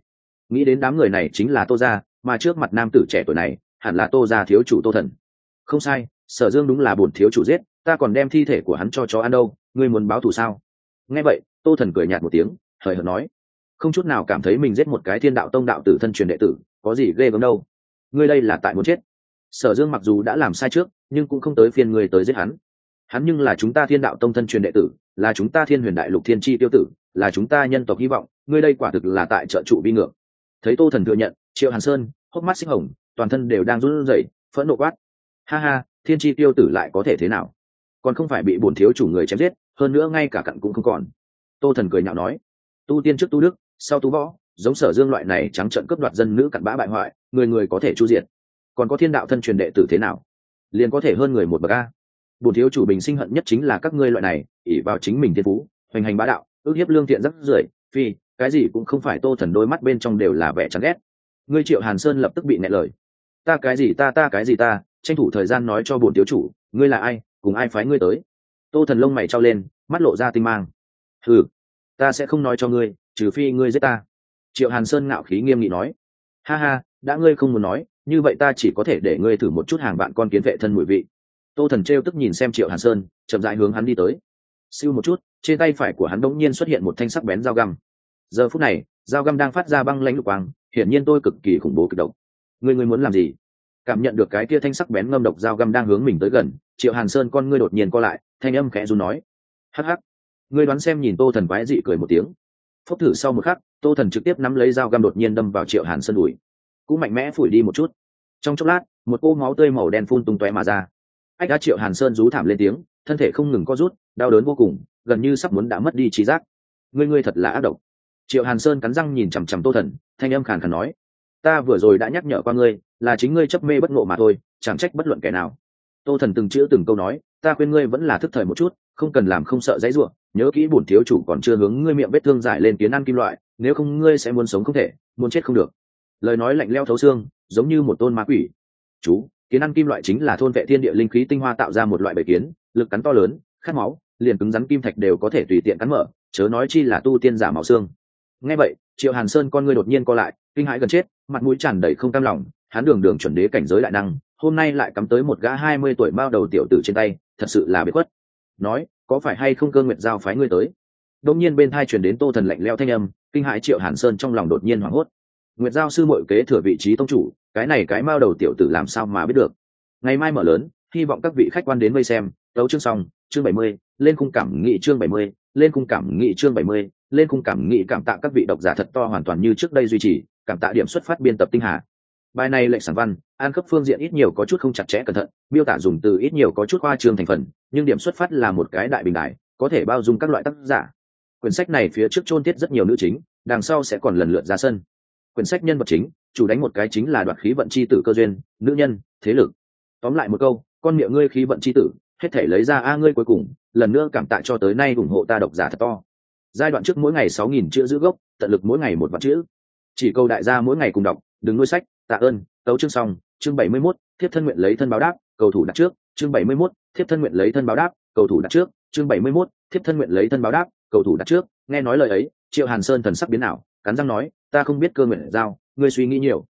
nghĩ đến đám người này chính là Tô gia, mà trước mặt nam tử trẻ tuổi này hẳn là Tô gia thiếu chủ Tô Thần. Không sai, Sở Dương đúng là bổn thiếu chủ giết, ta còn đem thi thể của hắn cho chó ăn đâu, ngươi muốn báo thù sao? Nghe vậy, Tô Thần cười nhạt một tiếng, hời hợt nói, không chút nào cảm thấy mình giết một cái Thiên Đạo Tông đạo tử thân truyền đệ tử, có gì ghê gớm đâu. Ngươi đây là tại muốn chết. Sở Dương mặc dù đã làm sai trước, nhưng cũng không tới phiên ngươi tới giết hắn. Hắn nhưng là chúng ta Thiên Đạo Tông thân truyền đệ tử, là chúng ta Thiên Huyền Đại Lục Thiên Chi tiêu tử, là chúng ta nhân tộc hy vọng, ngươi đây quả thực là tại trợ trụ vi ngược. Thấy Tô Thần thừa nhận, Triệu Hàn Sơn hốc mắt xích hồng, toàn thân đều đang run rẩy, phẫn nộ quát: ha ha, Thiên Chi tiêu tử lại có thể thế nào? Còn không phải bị bổn thiếu chủ người chém giết, hơn nữa ngay cả cặn cũng không còn. Tô Thần cười nhạo nói: tu tiên trước tu đức, sau tu võ, giống Sở Dương loại này trắng trợn cướp đoạt dân nữ cặn bã bại hoại, người người có thể chu diệt. Còn có Thiên Đạo thân truyền đệ tử thế nào? Liền có thể hơn người một bậc a. Bổn thiếu chủ bình sinh hận nhất chính là các ngươi loại này, ỷ vào chính mình thiên phú, hoành hành bá đạo, ước hiếp lương thiện rắc rưởi, phi, cái gì cũng không phải. Tô Thần đôi mắt bên trong đều là vẻ chán ghét. Ngươi Triệu Hàn Sơn lập tức bị nghẹn lời. Ta cái gì ta cái gì ta, tranh thủ thời gian nói cho bổn thiếu chủ, ngươi là ai, cùng ai phái ngươi tới? Tô Thần lông mày trao lên, mắt lộ ra tinh mang. Hừ, ta sẽ không nói cho ngươi, trừ phi ngươi giết ta. Triệu Hàn Sơn ngạo khí nghiêm nghị nói. Ha ha, đã ngươi không muốn nói, như vậy ta chỉ có thể để ngươi thử một chút hàng vạn con kiến vệ thân mùi vị. Tô Thần trêu tức nhìn xem Triệu Hàn Sơn, chậm rãi hướng hắn đi tới. Siêu một chút, trên tay phải của hắn đột nhiên xuất hiện một thanh sắc bén dao găm. Giờ phút này, dao găm đang phát ra băng lãnh lục quang, hiển nhiên tôi cực kỳ khủng bố kịch độc. Ngươi muốn làm gì? Cảm nhận được cái kia thanh sắc bén ngâm độc dao găm đang hướng mình tới gần, Triệu Hàn Sơn con ngươi đột nhiên co lại, thanh âm khẽ run nói: hắc hắc. Ngươi đoán xem. Nhìn Tô Thần quái dị cười một tiếng. Phốc thử sau một khắc, Tô Thần trực tiếp nắm lấy dao găm đột nhiên đâm vào Triệu Hàn Sơn đùi, cũng mạnh mẽ phủi đi một chút. Trong chốc lát, một cô máu tươi màu đen phun tung tóe mà ra. Ách đã. Triệu Hàn Sơn rú thảm lên tiếng, thân thể không ngừng co rút, đau đớn vô cùng, gần như sắp muốn đã mất đi trí giác. Ngươi thật là ác độc. Triệu Hàn Sơn cắn răng nhìn chằm chằm Tô Thần, thanh âm khàn khàn nói: ta vừa rồi đã nhắc nhở qua ngươi, là chính ngươi chấp mê bất ngộ mà thôi, chẳng trách bất luận kẻ nào. Tô Thần từng chữ từng câu nói: ta khuyên ngươi vẫn là thức thời một chút, không cần làm không sợ dãy ruộng, nhớ kỹ bổn thiếu chủ còn chưa hướng ngươi miệng vết thương giải lên kiến ăn kim loại, nếu không ngươi sẽ muốn sống không thể, muốn chết không được. Lời nói lạnh lẽo thấu xương, giống như một tôn ma quỷ. Chú, kiến ăn kim loại chính là thôn vệ thiên địa linh khí tinh hoa tạo ra một loại bầy kiến, lực cắn to lớn, khát máu, liền cứng rắn kim thạch đều có thể tùy tiện cắn mở, chớ nói chi là tu tiên giả máu xương. Nghe vậy, Triệu Hàn Sơn con ngươi đột nhiên co lại, kinh hãi gần chết, mặt mũi tràn đầy không cam lòng. Hắn đường chuẩn đế cảnh giới đại năng, hôm nay lại cắm tới một gã 20 tuổi bao đầu tiểu tử trên tay, thật sự là biệt khuất. Nói, có phải hay không Cơ Nguyệt Giao phái ngươi tới? Đột nhiên bên tai truyền đến Tô Thần lạnh lẽo thanh âm, kinh hãi Triệu Hàn Sơn trong lòng đột nhiên hoảng hốt. Nguyệt Giao sư muội kế thừa vị trí tông chủ, cái này cái bao đầu tiểu tử làm sao mà biết được? Ngày mai mở lớn, hy vọng các vị khách quan đến vây xem. Tấu chương xong, chương 70, lên khung cảm nghị chương 70, lên khung cảm nghị chương 70, lên khung cảm nghị. Cảm tạ các vị độc giả thật to hoàn toàn như trước đây duy trì, cảm tạ điểm xuất phát biên tập tinh hà. Bài này lệnh sản văn, an cấp phương diện ít nhiều có chút không chặt chẽ cẩn thận, miêu tả dùng từ ít nhiều có chút khoa trương thành phần, nhưng điểm xuất phát là một cái đại bình đại, có thể bao dung các loại tác giả. Quyển sách này phía trước chôn tiết rất nhiều nữ chính, đằng sau sẽ còn lần lượt ra sân. Quyển sách nhân vật chính, chủ đánh một cái chính là đoạt khí vận chi tử cơ duyên, nữ nhân, thế lực. Tóm lại một câu, con miệng ngươi khí vận chi tử, hết thể lấy ra a ngươi cuối cùng, lần nữa cảm tạ cho tới nay ủng hộ ta độc giả thật to. Giai đoạn trước mỗi ngày 6.000 chữ giữ gốc, tận lực mỗi ngày một vạn chữ. Chỉ câu đại gia mỗi ngày cùng đọc, đừng nuôi sách, tạ ơn. Tấu chương xong, chương 71, thiếp thân nguyện lấy thân báo đáp, cầu thủ đặt trước, chương 71, thiếp thân nguyện lấy thân báo đáp, cầu thủ đặt trước, chương 71, thiếp thân nguyện lấy thân báo đáp, cầu thủ đặt trước. Nghe nói lời ấy, Triệu Hàn Sơn thần sắc biến ảo, cắn răng nói: ta không biết Cơ Nguyện Giao, ngươi suy nghĩ nhiều.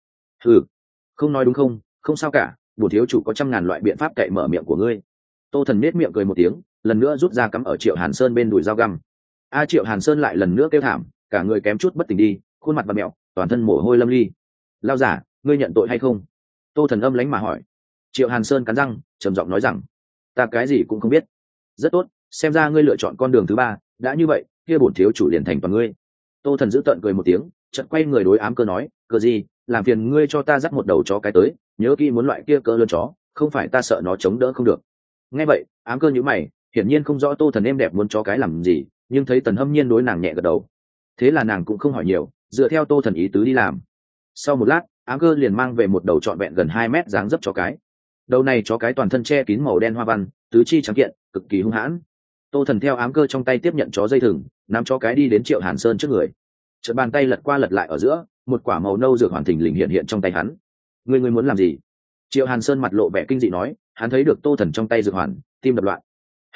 Không nói đúng không, không sao cả, bổn thiếu chủ có trăm ngàn loại biện pháp cậy mở miệng của ngươi. Tô Thần nết miệng cười một tiếng, lần nữa rút ra cắm ở Triệu Hàn Sơn bên đùi dao găm. Triệu Hàn Sơn lại lần nữa kêu thảm, cả người kém chút bất tỉnh đi, khuôn mặt và mẹo, toàn thân mồ hôi lâm ly. Lao giả, ngươi nhận tội hay không? Tô Thần âm lánh mà hỏi. Triệu Hàn Sơn cắn răng, trầm giọng nói rằng: ta cái gì cũng không biết. Rất tốt, xem ra ngươi lựa chọn con đường thứ ba, đã như vậy, kia bổn thiếu chủ liền thành toàn ngươi. Tô Thần giữ tợn cười một tiếng, chợt quay người đối Ám Cơ nói: cơ gì, làm phiền ngươi cho ta dắt một đầu chó cái tới, nhớ kỹ muốn loại kia cỡ lớn chó, không phải ta sợ nó chống đỡ không được. Nghe vậy, Ám Cơ nhíu mày, hiển nhiên không rõ Tô Thần êm đẹp muốn chó cái làm gì, nhưng thấy Tần Hâm Nhiên đối nàng nhẹ gật đầu, thế là nàng cũng không hỏi nhiều, dựa theo Tô Thần ý tứ đi làm. Sau một lát, Ám Cơ liền mang về một đầu trọn vẹn gần 2 mét dáng dấp chó cái. Đầu này chó cái toàn thân che kín màu đen hoa văn, tứ chi trắng kiện, cực kỳ hung hãn. Tô Thần theo Ám Cơ trong tay tiếp nhận chó dây thừng, nắm chó cái đi đến Triệu Hàn Sơn trước người. Chợt bàn tay lật qua lật lại ở giữa, một quả màu nâu dược hoàn thình lình hiện trong tay hắn. Ngươi muốn làm gì? Triệu Hàn Sơn mặt lộ vẻ kinh dị nói, hắn thấy được Tô Thần trong tay dược hoàn, tim đập loạn. Hắc hắc,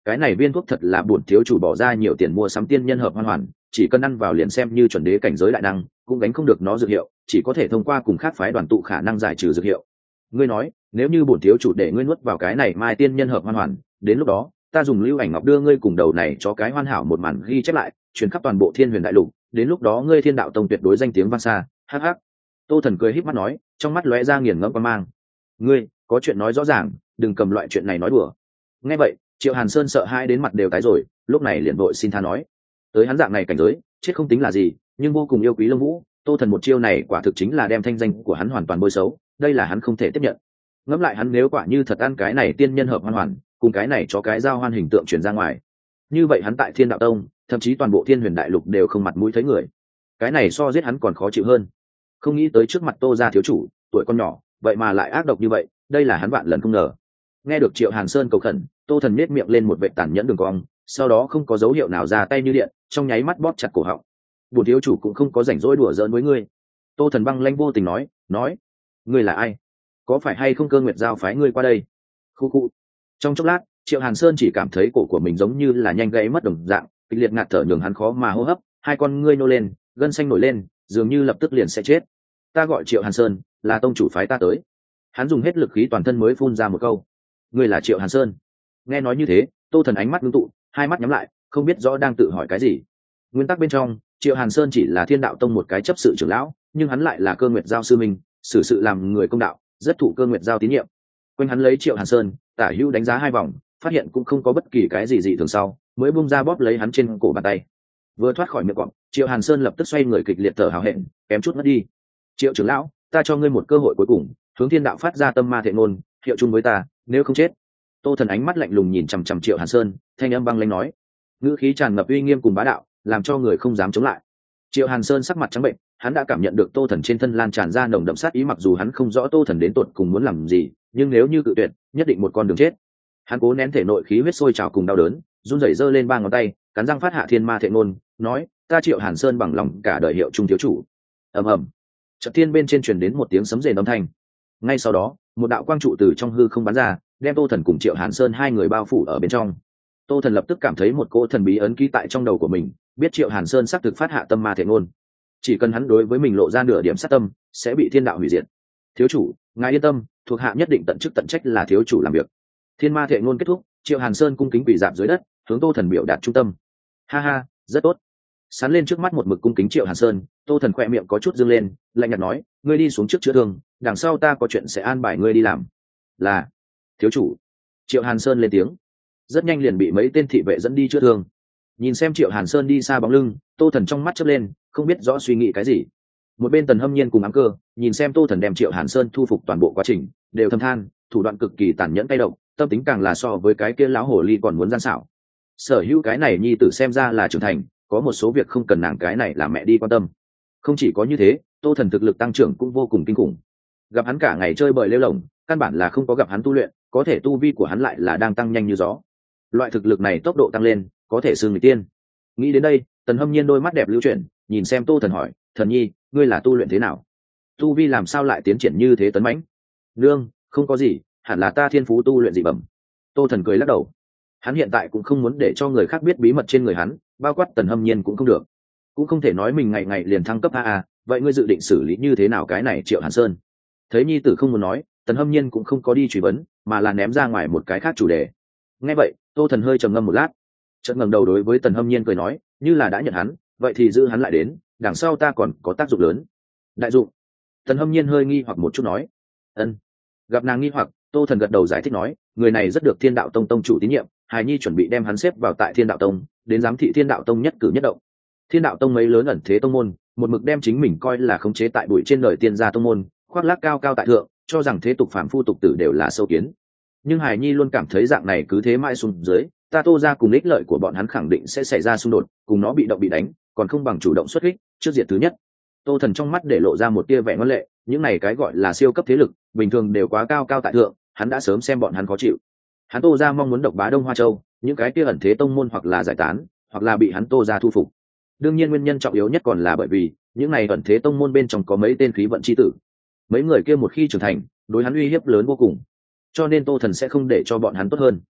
cái này viên thuốc thật là bổn thiếu chủ bỏ ra nhiều tiền mua sắm tiên nhân hợp hoan hoàn, chỉ cần ăn vào liền xem như chuẩn đế cảnh giới đại năng cũng gánh không được nó dược hiệu, chỉ có thể thông qua cùng khác phái đoàn tụ khả năng giải trừ dược hiệu. Ngươi nói nếu như bổn thiếu chủ để ngươi nuốt vào cái này mai tiên nhân hợp hoan hoàn, đến lúc đó ta dùng lưu ảnh ngọc đưa ngươi cùng đầu này cho cái hoàn hảo một màn ghi chép lại, truyền khắp toàn bộ Thiên Huyền đại lục, đến lúc đó ngươi Thiên Đạo Tông tuyệt đối danh tiếng vang xa. Hắc hắc. Tô Thần cười híp mắt nói, trong mắt lóe ra nghiền ngẫm quan mang. Ngươi có chuyện nói rõ ràng, đừng cầm loại chuyện này nói đùa. Nghe vậy, Triệu Hàn Sơn sợ hãi đến mặt đều tái rồi, lúc này liền vội xin tha nói, tới hắn dạng này cảnh giới, chết không tính là gì, nhưng vô cùng yêu quý Lông Vũ, Tô Thần một chiêu này quả thực chính là đem thanh danh của hắn hoàn toàn bôi xấu, đây là hắn không thể tiếp nhận. Ngẫm lại hắn nếu quả như thật ăn cái này tiên nhân hợp hoan hoàn, cùng cái này cho cái giao hoan hình tượng truyền ra ngoài, như vậy hắn tại Thiên Đạo Tông, thậm chí toàn bộ Thiên Huyền đại lục đều không mặt mũi thấy người. Cái này so giết hắn còn khó chịu hơn. Không nghĩ tới trước mặt Tô gia thiếu chủ, tuổi con nhỏ, vậy mà lại ác độc như vậy, đây là hắn vạn lần không ngờ. Nghe được Triệu Hàn Sơn cầu khẩn, Tô Thần nhếch miệng lên một vệt tàn nhẫn đường cong, sau đó không có dấu hiệu nào ra tay như điện, trong nháy mắt bóp chặt cổ họng. Bổn thiếu chủ cũng không có rảnh rỗi đùa giỡn với ngươi. Tô Thần băng lãnh vô tình nói, ngươi là ai? Có phải hay không Cơ Nguyệt Giao phái ngươi qua đây? Khu khu. Trong chốc lát, Triệu Hàn Sơn chỉ cảm thấy cổ của mình giống như là nhanh gãy mất đồng dạng, kịch liệt ngạt thở nhường hắn khó mà hô hấp, hai con ngươi nô lên, gân xanh nổi lên, dường như lập tức liền sẽ chết. Ta gọi Triệu Hàn Sơn, là tông chủ phái ta tới. Hắn dùng hết lực khí toàn thân mới phun ra một câu. Ngươi là Triệu Hàn Sơn? Nghe nói như thế, Tô Thần ánh mắt ngưng tụ, hai mắt nhắm lại, không biết rõ đang tự hỏi cái gì. Nguyên tắc bên trong, Triệu Hàn Sơn chỉ là Thiên Đạo Tông một cái chấp sự trưởng lão, nhưng hắn lại là Cơ Nguyệt Giao sư minh, xử sự làm người công đạo, rất thụ Cơ Nguyệt Giao tín nhiệm. Quanh hắn lấy Triệu Hàn Sơn, tả hữu đánh giá hai vòng, phát hiện cũng không có bất kỳ cái gì dị thường sau, mới bung ra bóp lấy hắn trên cổ bàn tay. Vừa thoát khỏi miệng cọp, Triệu Hàn Sơn lập tức xoay người kịch liệt thở hào hẹn, kém chút mất đi. Triệu trưởng lão, ta cho ngươi một cơ hội cuối cùng, hướng Thiên Đạo phát ra tâm ma thệ ngôn, hiệu chung với ta, nếu không chết. Tô Thần ánh mắt lạnh lùng nhìn chằm chằm Triệu Hàn Sơn, thanh âm băng lãnh nói, ngữ khí tràn ngập uy nghiêm cùng bá đạo, làm cho người không dám chống lại. Triệu Hàn Sơn sắc mặt trắng bệnh, hắn đã cảm nhận được Tô Thần trên thân lan tràn ra nồng đậm sát ý, mặc dù hắn không rõ Tô Thần đến tột cùng muốn làm gì, nhưng nếu như cự tuyệt, nhất định một con đường chết. Hắn cố nén thể nội khí huyết sôi trào cùng đau đớn, run rẩy giơ lên ba ngón tay, cắn răng phát hạ thiên ma thệ ngôn, nói, ta Triệu Hàn Sơn bằng lòng cả đời hiệu trung thiếu chủ. Ầm ầm. Chợt thiên bên trên truyền đến một tiếng sấm rền âm thanh. Ngay sau đó, một đạo quang trụ từ trong hư không bắn ra, đem Tô Thần cùng Triệu Hàn Sơn hai người bao phủ ở bên trong. Tô Thần lập tức cảm thấy một cỗ thần bí ấn ký tại trong đầu của mình, biết Triệu Hàn Sơn xác thực phát hạ tâm ma thệ ngôn, chỉ cần hắn đối với mình lộ ra nửa điểm sát tâm, sẽ bị thiên đạo hủy diệt. Thiếu chủ, ngài yên tâm, thuộc hạ nhất định tận chức tận trách là thiếu chủ làm việc. Thiên ma thệ ngôn kết thúc, Triệu Hàn Sơn cung kính quỳ dạp dưới đất, hướng Tô Thần biểu đạt trung tâm. Ha ha, rất tốt. Sán lên trước mắt một mực cung kính Triệu Hàn Sơn, Tô Thần khỏe miệng có chút dương lên, lạnh nhạt nói, ngươi đi xuống trước chữa thương, đằng sau ta có chuyện sẽ an bài ngươi đi làm. Là, thiếu chủ. Triệu Hàn Sơn lên tiếng, rất nhanh liền bị mấy tên thị vệ dẫn đi chữa thương. Nhìn xem Triệu Hàn Sơn đi xa bóng lưng, Tô Thần trong mắt chớp lên, không biết rõ suy nghĩ cái gì. Một bên Tần Hâm Nhiên cùng Ám Cơ nhìn xem Tô Thần đem Triệu Hàn Sơn thu phục toàn bộ quá trình, đều thầm than, thủ đoạn cực kỳ tàn nhẫn tay độc, tâm tính càng là so với cái kia lão hồ ly còn muốn gian xảo. Sở hữu cái này nhi tử xem ra là trưởng thành, có một số việc không cần nàng cái này là mẹ đi quan tâm. Không chỉ có như thế, Tô Thần thực lực tăng trưởng cũng vô cùng kinh khủng. Gặp hắn cả ngày chơi bời lêu lổng, căn bản là không có gặp hắn tu luyện, có thể tu vi của hắn lại là đang tăng nhanh như gió. Loại thực lực này tốc độ tăng lên, có thể xưng người tiên. Nghĩ đến đây, Tần Hâm Nhiên đôi mắt đẹp lưu chuyển, nhìn xem Tô Thần hỏi, Thần nhi, ngươi là tu luyện thế nào? Tu vi làm sao lại tiến triển như thế tấn mãnh? Nương, không có gì, hẳn là ta thiên phú tu luyện dị bẩm. Tô Thần cười lắc đầu. Hắn hiện tại cũng không muốn để cho người khác biết bí mật trên người hắn, bao quát Tần Hâm Nhiên cũng không được. Cũng không thể nói mình ngày ngày liền thăng cấp vậy ngươi dự định xử lý như thế nào cái này Triệu Hàn Sơn? Thấy nhi tử không muốn nói, Tần Hâm Nhiên cũng không có đi truy vấn, mà là ném ra ngoài một cái khác chủ đề. Nghe vậy, Tô Thần hơi trầm ngâm một lát, chợt ngẩng đầu đối với Tần Hâm Nhiên cười nói, như là đã nhận hắn, vậy thì giữ hắn lại đến, đằng sau ta còn có tác dụng lớn. Đại dụng? Tần Hâm Nhiên hơi nghi hoặc một chút nói. Ân. Gặp nàng nghi hoặc, Tô Thần gật đầu giải thích nói, người này rất được Thiên Đạo Tông tông chủ tín nhiệm, hài nhi chuẩn bị đem hắn xếp vào tại Thiên Đạo Tông, đến giám thị Thiên Đạo Tông nhất cử nhất động. Thiên Đạo Tông mấy lớn ẩn thế tông môn, một mực đem chính mình coi là khống chế tại bụi trên đời tiên gia tông môn, khoác lác cao cao tại thượng, cho rằng thế tục phàm phu tục tử đều là sâu kiến. Nhưng hài nhi luôn cảm thấy dạng này cứ thế mãi xuống dưới, ta Tô ra cùng ích lợi của bọn hắn khẳng định sẽ xảy ra xung đột, cùng nó bị động bị đánh, còn không bằng chủ động xuất kích, trước diệt thứ nhất. Tô Thần trong mắt để lộ ra một tia vẻ ngoan lệ, những này cái gọi là siêu cấp thế lực, bình thường đều quá cao cao tại thượng, hắn đã sớm xem bọn hắn khó chịu. Hắn Tô ra mong muốn độc bá Đông Hoa Châu, những cái kia ẩn thế tông môn hoặc là giải tán, hoặc là bị hắn Tô ra thu phục. Đương nhiên nguyên nhân trọng yếu nhất còn là bởi vì những này ẩn thế tông môn bên trong có mấy tên khí vận chi tử, mấy người kia một khi trưởng thành, đối hắn uy hiếp lớn vô cùng, cho nên Tô Thần sẽ không để cho bọn hắn tốt hơn.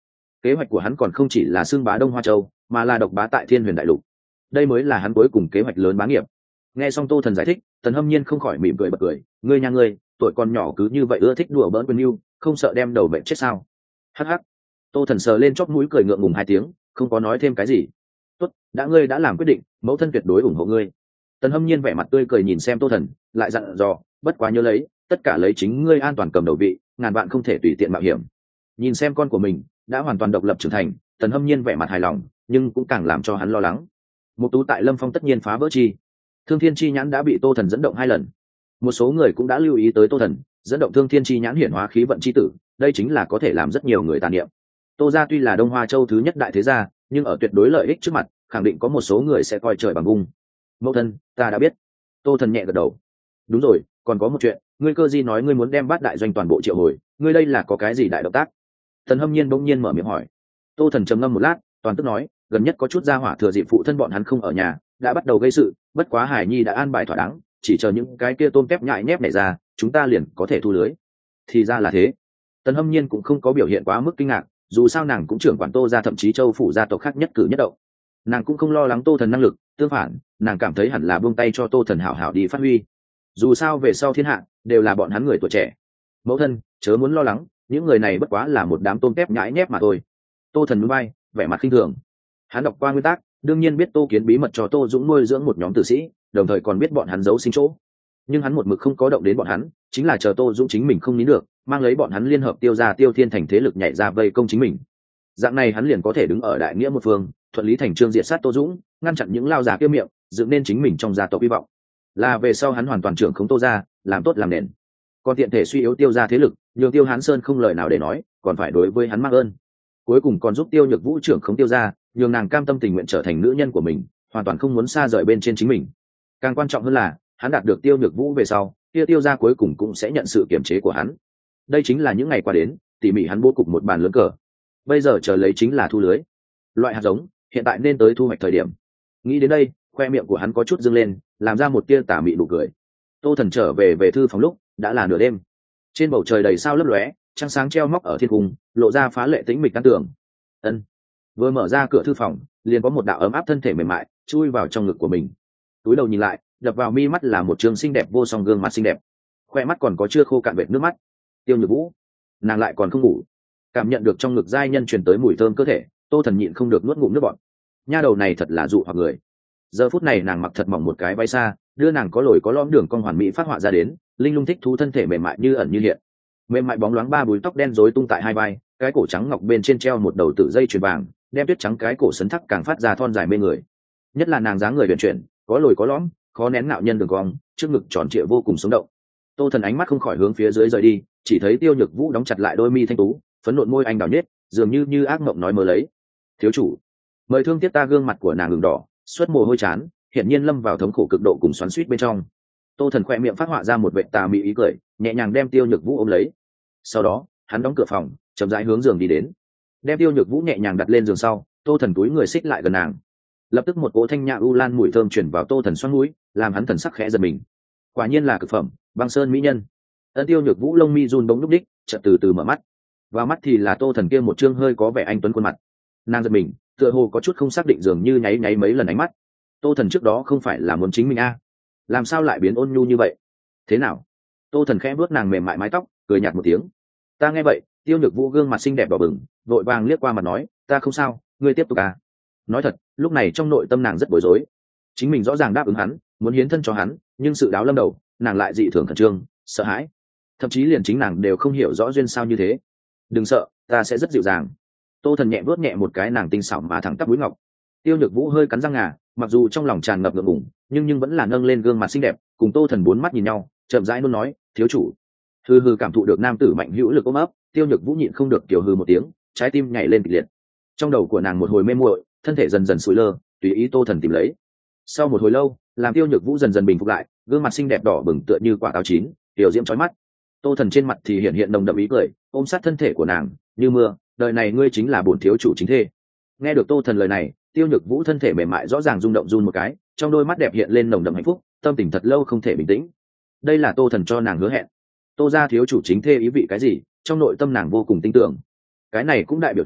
kế hoạch của hắn còn không chỉ là xưng bá Đông Hoa Châu, mà là độc bá tại Thiên Huyền Đại Lục. Đây mới là hắn cuối cùng kế hoạch lớn bá nghiệp. Nghe xong Tô Thần giải thích, Tần Hâm Nhiên không khỏi mỉm cười bật cười, ngươi nha ngươi, tuổi còn nhỏ cứ như vậy ưa thích đùa bỡn quên yêu, không sợ đem đầu bệnh chết sao? Hắc hắc. Tô Thần sờ lên chóp mũi cười ngượng ngùng hai tiếng, không có nói thêm cái gì. Tốt, đã ngươi đã làm quyết định, mẫu thân tuyệt đối ủng hộ ngươi. Tần Hâm Nhiên vẻ mặt tươi cười nhìn xem Tô Thần, lại dặn dò, bất quá nhớ lấy, tất cả lấy chính ngươi an toàn cầm đầu vị, ngàn vạn không thể tùy tiện mạo hiểm. Nhìn xem con của mình đã hoàn toàn độc lập trưởng thành, Tần Hâm Nhiên vẻ mặt hài lòng, nhưng cũng càng làm cho hắn lo lắng. Một tú tại Lâm Phong tất nhiên phá vỡ chi, Thương Thiên chi nhãn đã bị Tô Thần dẫn động 2 lần. Một số người cũng đã lưu ý tới Tô Thần, dẫn động Thương Thiên chi nhãn hiển hóa khí vận chi tử, đây chính là có thể làm rất nhiều người tàn niệm. Tô gia tuy là Đông Hoa Châu thứ nhất đại thế gia, nhưng ở tuyệt đối lợi ích trước mặt, khẳng định có một số người sẽ coi trời bằng vung. Mẫu thân, ta đã biết. Tô Thần nhẹ gật đầu. Đúng rồi, còn có một chuyện, ngươi Cơ Di nói ngươi muốn đem Bát Đại Doanh toàn bộ triệu hồi, ngươi đây là có cái gì đại động tác? Tần Hâm Nhiên bỗng nhiên mở miệng hỏi. Tô Thần trầm ngâm một lát, toàn tức nói, gần nhất có chút gia hỏa thừa dịp phụ thân bọn hắn không ở nhà, đã bắt đầu gây sự, bất quá Hải Nhi đã an bài thỏa đáng, chỉ chờ những cái kia tôm tép nhại nhép này ra, chúng ta liền có thể thu lưới. Thì ra là thế. Tần Hâm Nhiên cũng không có biểu hiện quá mức kinh ngạc, dù sao nàng cũng trưởng quản Tô gia, thậm chí Châu phủ gia tộc khác nhất cử nhất động. Nàng cũng không lo lắng Tô Thần năng lực, tương phản, nàng cảm thấy hẳn là buông tay cho Tô Thần hảo hảo đi phát huy. Dù sao về sau thiên hạ đều là bọn hắn người tuổi trẻ. Mẫu thân, chớ muốn lo lắng, những người này bất quá là một đám tôm tép nhãi nhép mà thôi. Tô Thần núi bay, vẻ mặt khinh thường. Hắn đọc qua nguyên tắc, đương nhiên biết Tô Kiến bí mật cho Tô Dũng nuôi dưỡng một nhóm tử sĩ, đồng thời còn biết bọn hắn giấu sinh chỗ. Nhưng hắn một mực không có động đến bọn hắn, chính là chờ Tô Dũng chính mình không nín được, mang lấy bọn hắn liên hợp tiêu ra Tiêu Thiên thành thế lực nhảy ra vây công chính mình. Dạng này hắn liền có thể đứng ở đại nghĩa một phương, thuận lý thành trương diệt sát Tô Dũng, ngăn chặn những lao giả kia miệng, dựng nên chính mình trong gia tộc hy vọng. Là về sau hắn hoàn toàn trưởng khống Tô gia, làm tốt làm nền. Còn tiện thể suy yếu Tiêu gia thế lực, nhường Tiêu Hán Sơn không lời nào để nói, còn phải đối với hắn mang ơn. Cuối cùng còn giúp Tiêu Nhược Vũ trưởng khống Tiêu gia, nhường nàng cam tâm tình nguyện trở thành nữ nhân của mình, hoàn toàn không muốn xa rời bên trên chính mình. Càng quan trọng hơn là, hắn đạt được Tiêu Nhược Vũ về sau, Tiêu gia cuối cùng cũng sẽ nhận sự kiểm chế của hắn. Đây chính là những ngày qua đến, tỉ mỉ hắn bố cục một bàn lớn cờ. Bây giờ chờ lấy chính là thu lưới. Loại hạt giống, hiện tại nên tới thu hoạch thời điểm. Nghĩ đến đây, khoe miệng của hắn có chút dâng lên, làm ra một tia tà mị nụ cười. Tô Thần trở về thư phòng lúc đã là nửa đêm. Trên bầu trời đầy sao lấp lóe, trăng sáng treo móc ở thiên cung, lộ ra phá lệ tĩnh mịch căn tường. Ân. Vừa mở ra cửa thư phòng, liền có một đạo ấm áp thân thể mềm mại chui vào trong ngực của mình. Túi đầu nhìn lại, đập vào mi mắt là một trường xinh đẹp vô song gương mặt xinh đẹp. Khoe mắt còn có chưa khô cạn vệt nước mắt. Tiêu Nhược Vũ, nàng lại còn không ngủ. Cảm nhận được trong ngực giai nhân truyền tới mùi thơm cơ thể, Tô Thần nhịn không được nuốt ngụm nước bọt. Nha đầu này thật là dụ hoặc người. Giờ phút này nàng mặc thật mỏng một cái váy xa, đưa nàng có lồi có lõm đường cong hoàn mỹ phát họa ra đến, linh lung thích thú thân thể mềm mại như ẩn như hiện. Mềm mại bóng loáng ba búi tóc đen rối tung tại hai vai, cái cổ trắng ngọc bên trên treo một đầu tử dây chuyền vàng, đem tuyết trắng cái cổ sấn thắc càng phát ra thon dài mê người. Nhất là nàng dáng người huyền chuyển, có lồi có lõm, khó nén ngạo nhân đường cong, trước ngực tròn trịa vô cùng sống động. Tô Thần ánh mắt không khỏi hướng phía dưới rời đi, chỉ thấy Tiêu Nhược Vũ đóng chặt lại đôi mi thanh tú, phấn nộn môi anh đào nhết, dường như ác mộng nói mơ lấy. Thiếu chủ, mời thương tiếc ta. Gương mặt của nàng ửng đỏ, xuất mồ hôi chán, hiển nhiên lâm vào thống khổ cực độ cùng xoắn xuýt bên trong. Tô Thần khoe miệng phát họa ra một vệt tà mị ý cười, nhẹ nhàng đem Tiêu Nhược Vũ ôm lấy. Sau đó, hắn đóng cửa phòng, chậm rãi hướng giường đi đến. Đem Tiêu Nhược Vũ nhẹ nhàng đặt lên giường sau, Tô Thần túi người xích lại gần nàng. Lập tức một cỗ thanh nhã u lan mùi thơm truyền vào Tô Thần xoắn mũi, làm hắn thần sắc khẽ giật mình. Quả nhiên là cực phẩm, băng sơn mỹ nhân. Ân. Tiêu Nhược Vũ lông mi run bỗng lúc đích, chợt từ từ mở mắt. Vào mắt thì là Tô Thần kia một trương hơi có vẻ anh tuấn khuôn mặt. Nàng giật mình, tựa hồ có chút không xác định, dường như nháy nháy mấy lần ánh mắt. Tô Thần trước đó không phải là muốn chính mình a, làm sao lại biến ôn nhu như vậy? Thế nào? Tô Thần khẽ vuốt nàng mềm mại mái tóc, cười nhạt một tiếng. Ta nghe vậy, Tiêu Nhược Vũ gương mặt xinh đẹp đỏ bừng, vội vàng liếc qua mặt nói, ta không sao, ngươi tiếp tục à. Nói thật, lúc này trong nội tâm nàng rất bối rối. Chính mình rõ ràng đáp ứng hắn, muốn hiến thân cho hắn, nhưng sự đáo lâm đầu, nàng lại dị thường khẩn trương, sợ hãi. Thậm chí liền chính nàng đều không hiểu rõ duyên sao như thế. Đừng sợ, ta sẽ rất dịu dàng. Tô Thần nhẹ vuốt nhẹ một cái nàng tinh xảo mà thẳng tắp mũi ngọc. Tiêu Nhược Vũ hơi cắn răng ngà, mặc dù trong lòng tràn ngập ngượng ngùng, nhưng vẫn là nâng lên gương mặt xinh đẹp, cùng Tô Thần bốn mắt nhìn nhau, chậm rãi luôn nói, thiếu chủ. Hừ hừ, cảm thụ được nam tử mạnh hữu lực ôm ấp, Tiêu Nhược Vũ nhịn không được kiểu hừ một tiếng, trái tim nhảy lên kịch liệt. Trong đầu của nàng một hồi mê muội, thân thể dần dần sụi lơ, tùy ý Tô Thần tìm lấy. Sau một hồi lâu, làm Tiêu Nhược Vũ dần dần bình phục lại, gương mặt xinh đẹp đỏ bừng tựa như quả táo chín, tiểu diễm chói mắt. Tô Thần trên mặt thì hiện hiện nồng đậm ý cười, ôm sát thân thể của nàng, như mưa, đời này ngươi chính là bổn thiếu chủ chính thê. Nghe được Tô Thần lời này, Tiêu Nhược Vũ thân thể mềm mại rõ ràng rung động run một cái, trong đôi mắt đẹp hiện lên nồng đậm hạnh phúc, tâm tình thật lâu không thể bình tĩnh. Đây là Tô Thần cho nàng hứa hẹn. Tô gia thiếu chủ chính thê ý vị cái gì, trong nội tâm nàng vô cùng tin tưởng. Cái này cũng đại biểu cho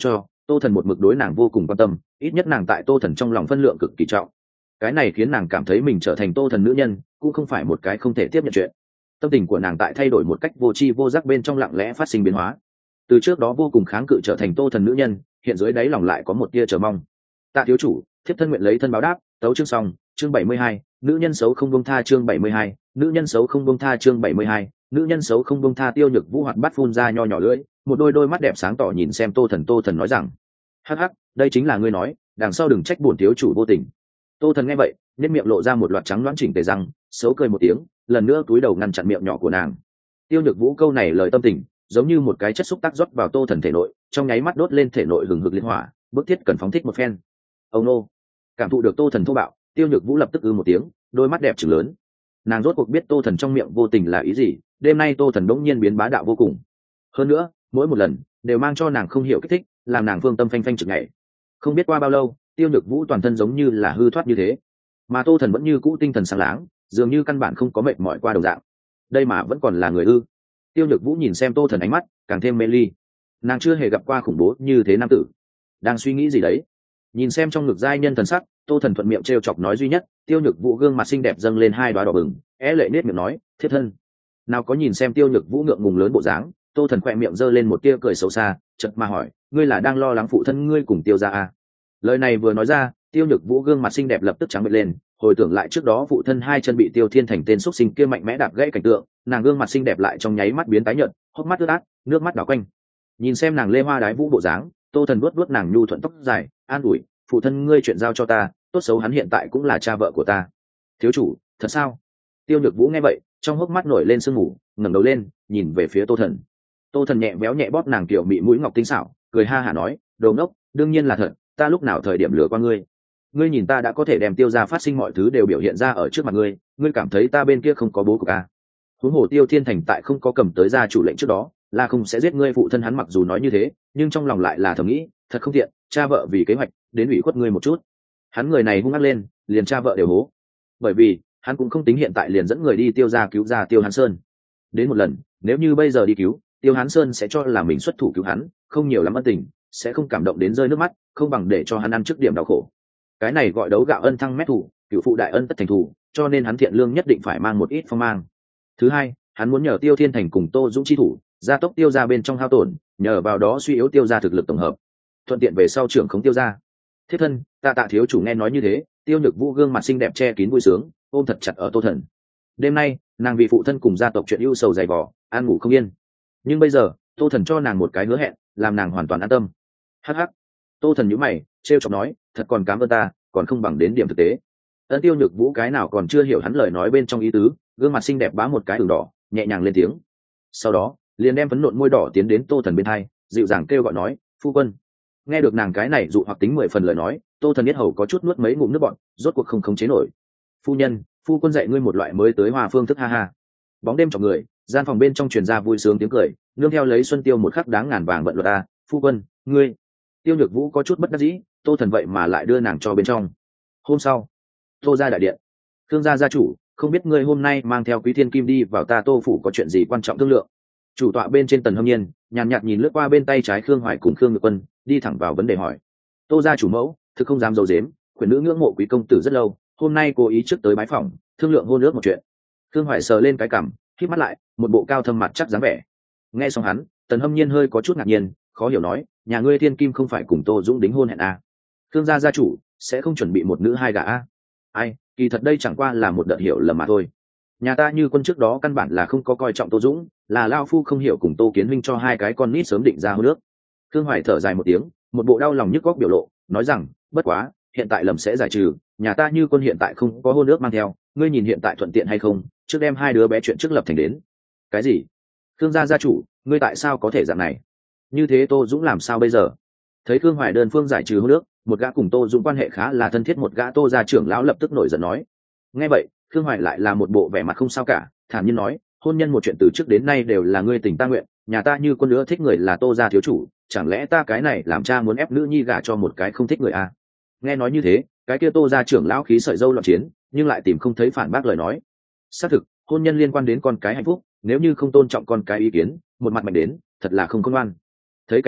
Tô Thần một mực đối nàng vô cùng quan tâm, ít nhất nàng tại Tô Thần trong lòng phân lượng cực kỳ trọng. Cái này khiến nàng cảm thấy mình trở thành Tô Thần nữ nhân cũng không phải một cái không thể tiếp nhận chuyện. Tâm tình của nàng tại thay đổi một cách vô tri vô giác bên trong lặng lẽ phát sinh biến hóa. Từ trước đó vô cùng kháng cự trở thành Tô Thần nữ nhân, hiện dưới đáy lòng lại có một tia chờ mong. Tạ thiếu chủ, thiếp thân nguyện lấy thân báo đáp. Tấu chương xong, chương 72, nữ nhân xấu không buông tha chương 72, nữ nhân xấu không buông tha chương 72, nữ nhân xấu không buông tha. Tiêu Nhược Vũ hoạt bát phun ra nho nhỏ lưỡi, một đôi mắt đẹp sáng tỏ nhìn xem Tô Thần nói rằng: "Hắc hắc, đây chính là ngươi nói, đằng sau đừng trách bổn thiếu chủ vô tình." Tô Thần nghe vậy, nét miệng lộ ra một loạt trắng loãng chỉnh tề răng, xấu cười một tiếng, lần nữa cúi đầu ngăn chặn miệng nhỏ của nàng. Tiêu Nhược Vũ câu này lời tâm tình, giống như một cái chất xúc tác rót vào Tô Thần thể nội, trong nháy mắt đốt lên thể nội hừng hực liên hỏa, bức thiết cần phóng thích một phen. Oh no! Cảm thụ được Tô Thần thô bạo, Tiêu Nhược Vũ lập tức một tiếng, đôi mắt đẹp trừng lớn. Nàng rốt cuộc biết Tô Thần trong miệng vô tình là ý gì, đêm nay Tô Thần đống nhiên biến bá đạo vô cùng. Hơn nữa, mỗi một lần đều mang cho nàng không hiểu kích thích, làm nàng phương tâm phanh phanh chực ngày. Không biết qua bao lâu, Tiêu Nhược Vũ toàn thân giống như là hư thoát như thế, mà Tô Thần vẫn như cũ tinh thần sáng láng, dường như căn bản không có mệt mỏi qua đồng dạng. Đây mà vẫn còn là người ư? Tiêu Nhược Vũ nhìn xem Tô Thần ánh mắt càng thêm mê ly. Nàng chưa hề gặp qua khủng bố như thế nam tử. Đang suy nghĩ gì đấy? Nhìn xem trong ngực giai nhân thần sắc, Tô Thần thuận miệng trêu chọc nói duy nhất. Tiêu Nhược Vũ gương mặt xinh đẹp dâng lên hai đóa đỏ bừng, lệ nết miệng nói: "Thiếp thân." Nào có nhìn xem Tiêu Nhược Vũ ngượng ngùng lớn bộ dáng, Tô Thần khỏe miệng giơ lên một tia cười xấu xa, chợt mà hỏi: "Ngươi là đang lo lắng phụ thân ngươi cùng Tiêu gia à?" Lời này vừa nói ra, Tiêu Nhược Vũ gương mặt xinh đẹp lập tức trắng bệch lên, hồi tưởng lại trước đó phụ thân hai chân bị Tiêu Thiên Thành tên xuất sinh kia mạnh mẽ đạp gãy cảnh tượng, nàng gương mặt xinh đẹp lại trong nháy mắt biến tái nhợt, hốc mắt ướt át, nước mắt đảo quanh. Nhìn xem nàng lê hoa đái vũ bộ dáng, Tô Thần vuốt nàng nhu thuận tóc dài, an ủi: "Phụ thân ngươi chuyện giao cho ta, tốt xấu hắn hiện tại cũng là cha vợ của ta." "Thiếu chủ, thật sao?" Tiêu Nhược Vũ nghe vậy, trong hốc mắt nổi lên sương mù, ngẩng đầu lên, nhìn về phía Tô Thần. Tô Thần nhẹ béo nhẹ bóp nàng kiểu mị mũi ngọc tinh xảo, cười ha hả nói: "Đồ ngốc, đương nhiên là thật, ta lúc nào thời điểm lừa qua ngươi? Ngươi nhìn ta đã có thể đem Tiêu gia phát sinh mọi thứ đều biểu hiện ra ở trước mặt ngươi, ngươi cảm thấy ta bên kia không có bố cục à? Huống hồ Tiêu Thiên Thành tại không có cầm tới gia chủ lệnh trước đó, là không sẽ giết ngươi phụ thân." Hắn mặc dù nói như thế, nhưng trong lòng lại là thầm nghĩ, thật không tiện, cha vợ vì kế hoạch đến ủy khuất ngươi một chút. Hắn người này hung ác lên, liền cha vợ đều hố. Bởi vì hắn cũng không tính hiện tại liền dẫn người đi Tiêu gia cứu ra Tiêu Hán Sơn. Đến một lần, nếu như bây giờ đi cứu, Tiêu Hán Sơn sẽ cho là mình xuất thủ cứu hắn, không nhiều lắm ân tình, sẽ không cảm động đến rơi nước mắt, không bằng để cho hắn ăn trước điểm đau khổ. Cái này gọi đấu gạo ân thăng mét thủ, cựu phụ đại ân tất thành thủ, cho nên hắn thiện lương nhất định phải mang một ít phong mang. Thứ hai, hắn muốn nhờ Tiêu Thiên Thành cùng Tô Dũng chi thủ, gia tốc Tiêu gia bên trong hao tổn, nhờ vào đó suy yếu Tiêu gia thực lực tổng hợp, thuận tiện về sau trưởng khống Tiêu gia. Thiết thân, tạ thiếu chủ nghe nói như thế, Tiêu Nhược Vũ gương mặt xinh đẹp che kín vui sướng, ôm thật chặt ở Tô Thần. Đêm nay, nàng vì phụ thân cùng gia tộc chuyện ưu sầu dày vò, ăn ngủ không yên. Nhưng bây giờ, Tô Thần cho nàng một cái hứa hẹn, làm nàng hoàn toàn an tâm. Hắc hắc. Tô Thần nhíu mày, trêu chọc nói: "Thật còn cảm ơn ta, còn không bằng đến điểm thực tế." Ân Tiêu Nhược Vũ cái nào còn chưa hiểu hắn lời nói bên trong ý tứ, gương mặt xinh đẹp bá một cái ửng đỏ, nhẹ nhàng lên tiếng. Sau đó, liền đem phấn nộn môi đỏ tiến đến Tô Thần bên hai, dịu dàng kêu gọi nói: "Phu quân." Nghe được nàng cái này dụ hoặc tính 10 phần lời nói, Tô Thần biết hầu có chút nuốt mấy ngụm nước bọt, rốt cuộc không khống chế nổi. "Phu nhân, phu quân dạy ngươi một loại mới tới hòa phương thức ha ha." Bóng đêm chọc người, gian phòng bên trong truyền ra vui sướng tiếng cười, nương theo lấy Xuân Tiêu một khắc đáng ngàn vàng vận luật a, "Phu quân, ngươi." Tiêu Nhược Vũ có chút bất đắc dĩ, Tô Thần vậy mà lại đưa nàng cho bên trong. Hôm sau, Tô gia đại điện, Khương gia gia chủ, không biết ngươi hôm nay mang theo Quý Thiên Kim đi vào ta Tô phủ có chuyện gì quan trọng thương lượng. Chủ tọa bên trên Tần Hâm Nhiên nhàn nhạt nhìn lướt qua bên tay trái Khương Hoài cùng Khương Nhược Quân, đi thẳng vào vấn đề hỏi. Tô gia chủ mẫu thực không dám giấu giếm, quyền nữ ngưỡng mộ Quý công tử rất lâu, hôm nay cố ý trước tới bái phỏng, thương lượng hôn ước một chuyện. Khương Hoài sờ lên cái cằm, khép mắt lại, một bộ cao thâm mặt chắc dáng vẻ. Nghe xong hắn, Tần Hâm Nhiên hơi có chút ngạc nhiên, khó hiểu nói: "Nhà ngươi Thiên Kim không phải cùng Tô Dũng đính hôn hẹn à? Khương gia gia chủ sẽ không chuẩn bị một nữ hai gả à?" Ai, kỳ thật đây chẳng qua là một đợt hiểu lầm mà thôi. Nhà ta Như Quân trước đó căn bản là không có coi trọng Tô Dũng, là lao phu không hiểu cùng Tô Kiến Minh cho hai cái con nít sớm định ra hôn ước. Khương Hoài thở dài một tiếng, một bộ đau lòng nhức góc biểu lộ, nói rằng: "Bất quá, hiện tại lầm sẽ giải trừ, nhà ta Như Quân hiện tại không có hôn ước mang theo, ngươi nhìn hiện tại thuận tiện hay không, trước đem hai đứa bé chuyện trước lập thành đến." Cái gì? Khương gia gia chủ, ngươi tại sao có thể dạng này? Như thế Tô Dũng làm sao bây giờ? Thấy Khương Hoài đơn phương giải trừ hôn ước, một gã cùng Tô Dũng quan hệ khá là thân thiết một gã Tô gia trưởng lão lập tức nổi giận nói. Nghe vậy, Khương Hoài lại là một bộ vẻ mặt không sao cả, thản nhiên nói: "Hôn nhân một chuyện từ trước đến nay đều là ngươi tình ta nguyện, nhà ta Như Quân nữa thích người là Tô gia thiếu chủ, chẳng lẽ ta cái này làm cha muốn ép nữ nhi gả cho một cái không thích người à?" Nghe nói như thế, cái kia Tô gia trưởng lão khí sợi dâu loạn chiến, nhưng lại tìm không thấy phản bác lời nói. Xác thực, hôn nhân liên quan đến con cái hạnh phúc, nếu như không tôn trọng con cái ý kiến, một mặt mạnh đến, thật là không khôn ngoan. Thấy cảnh này,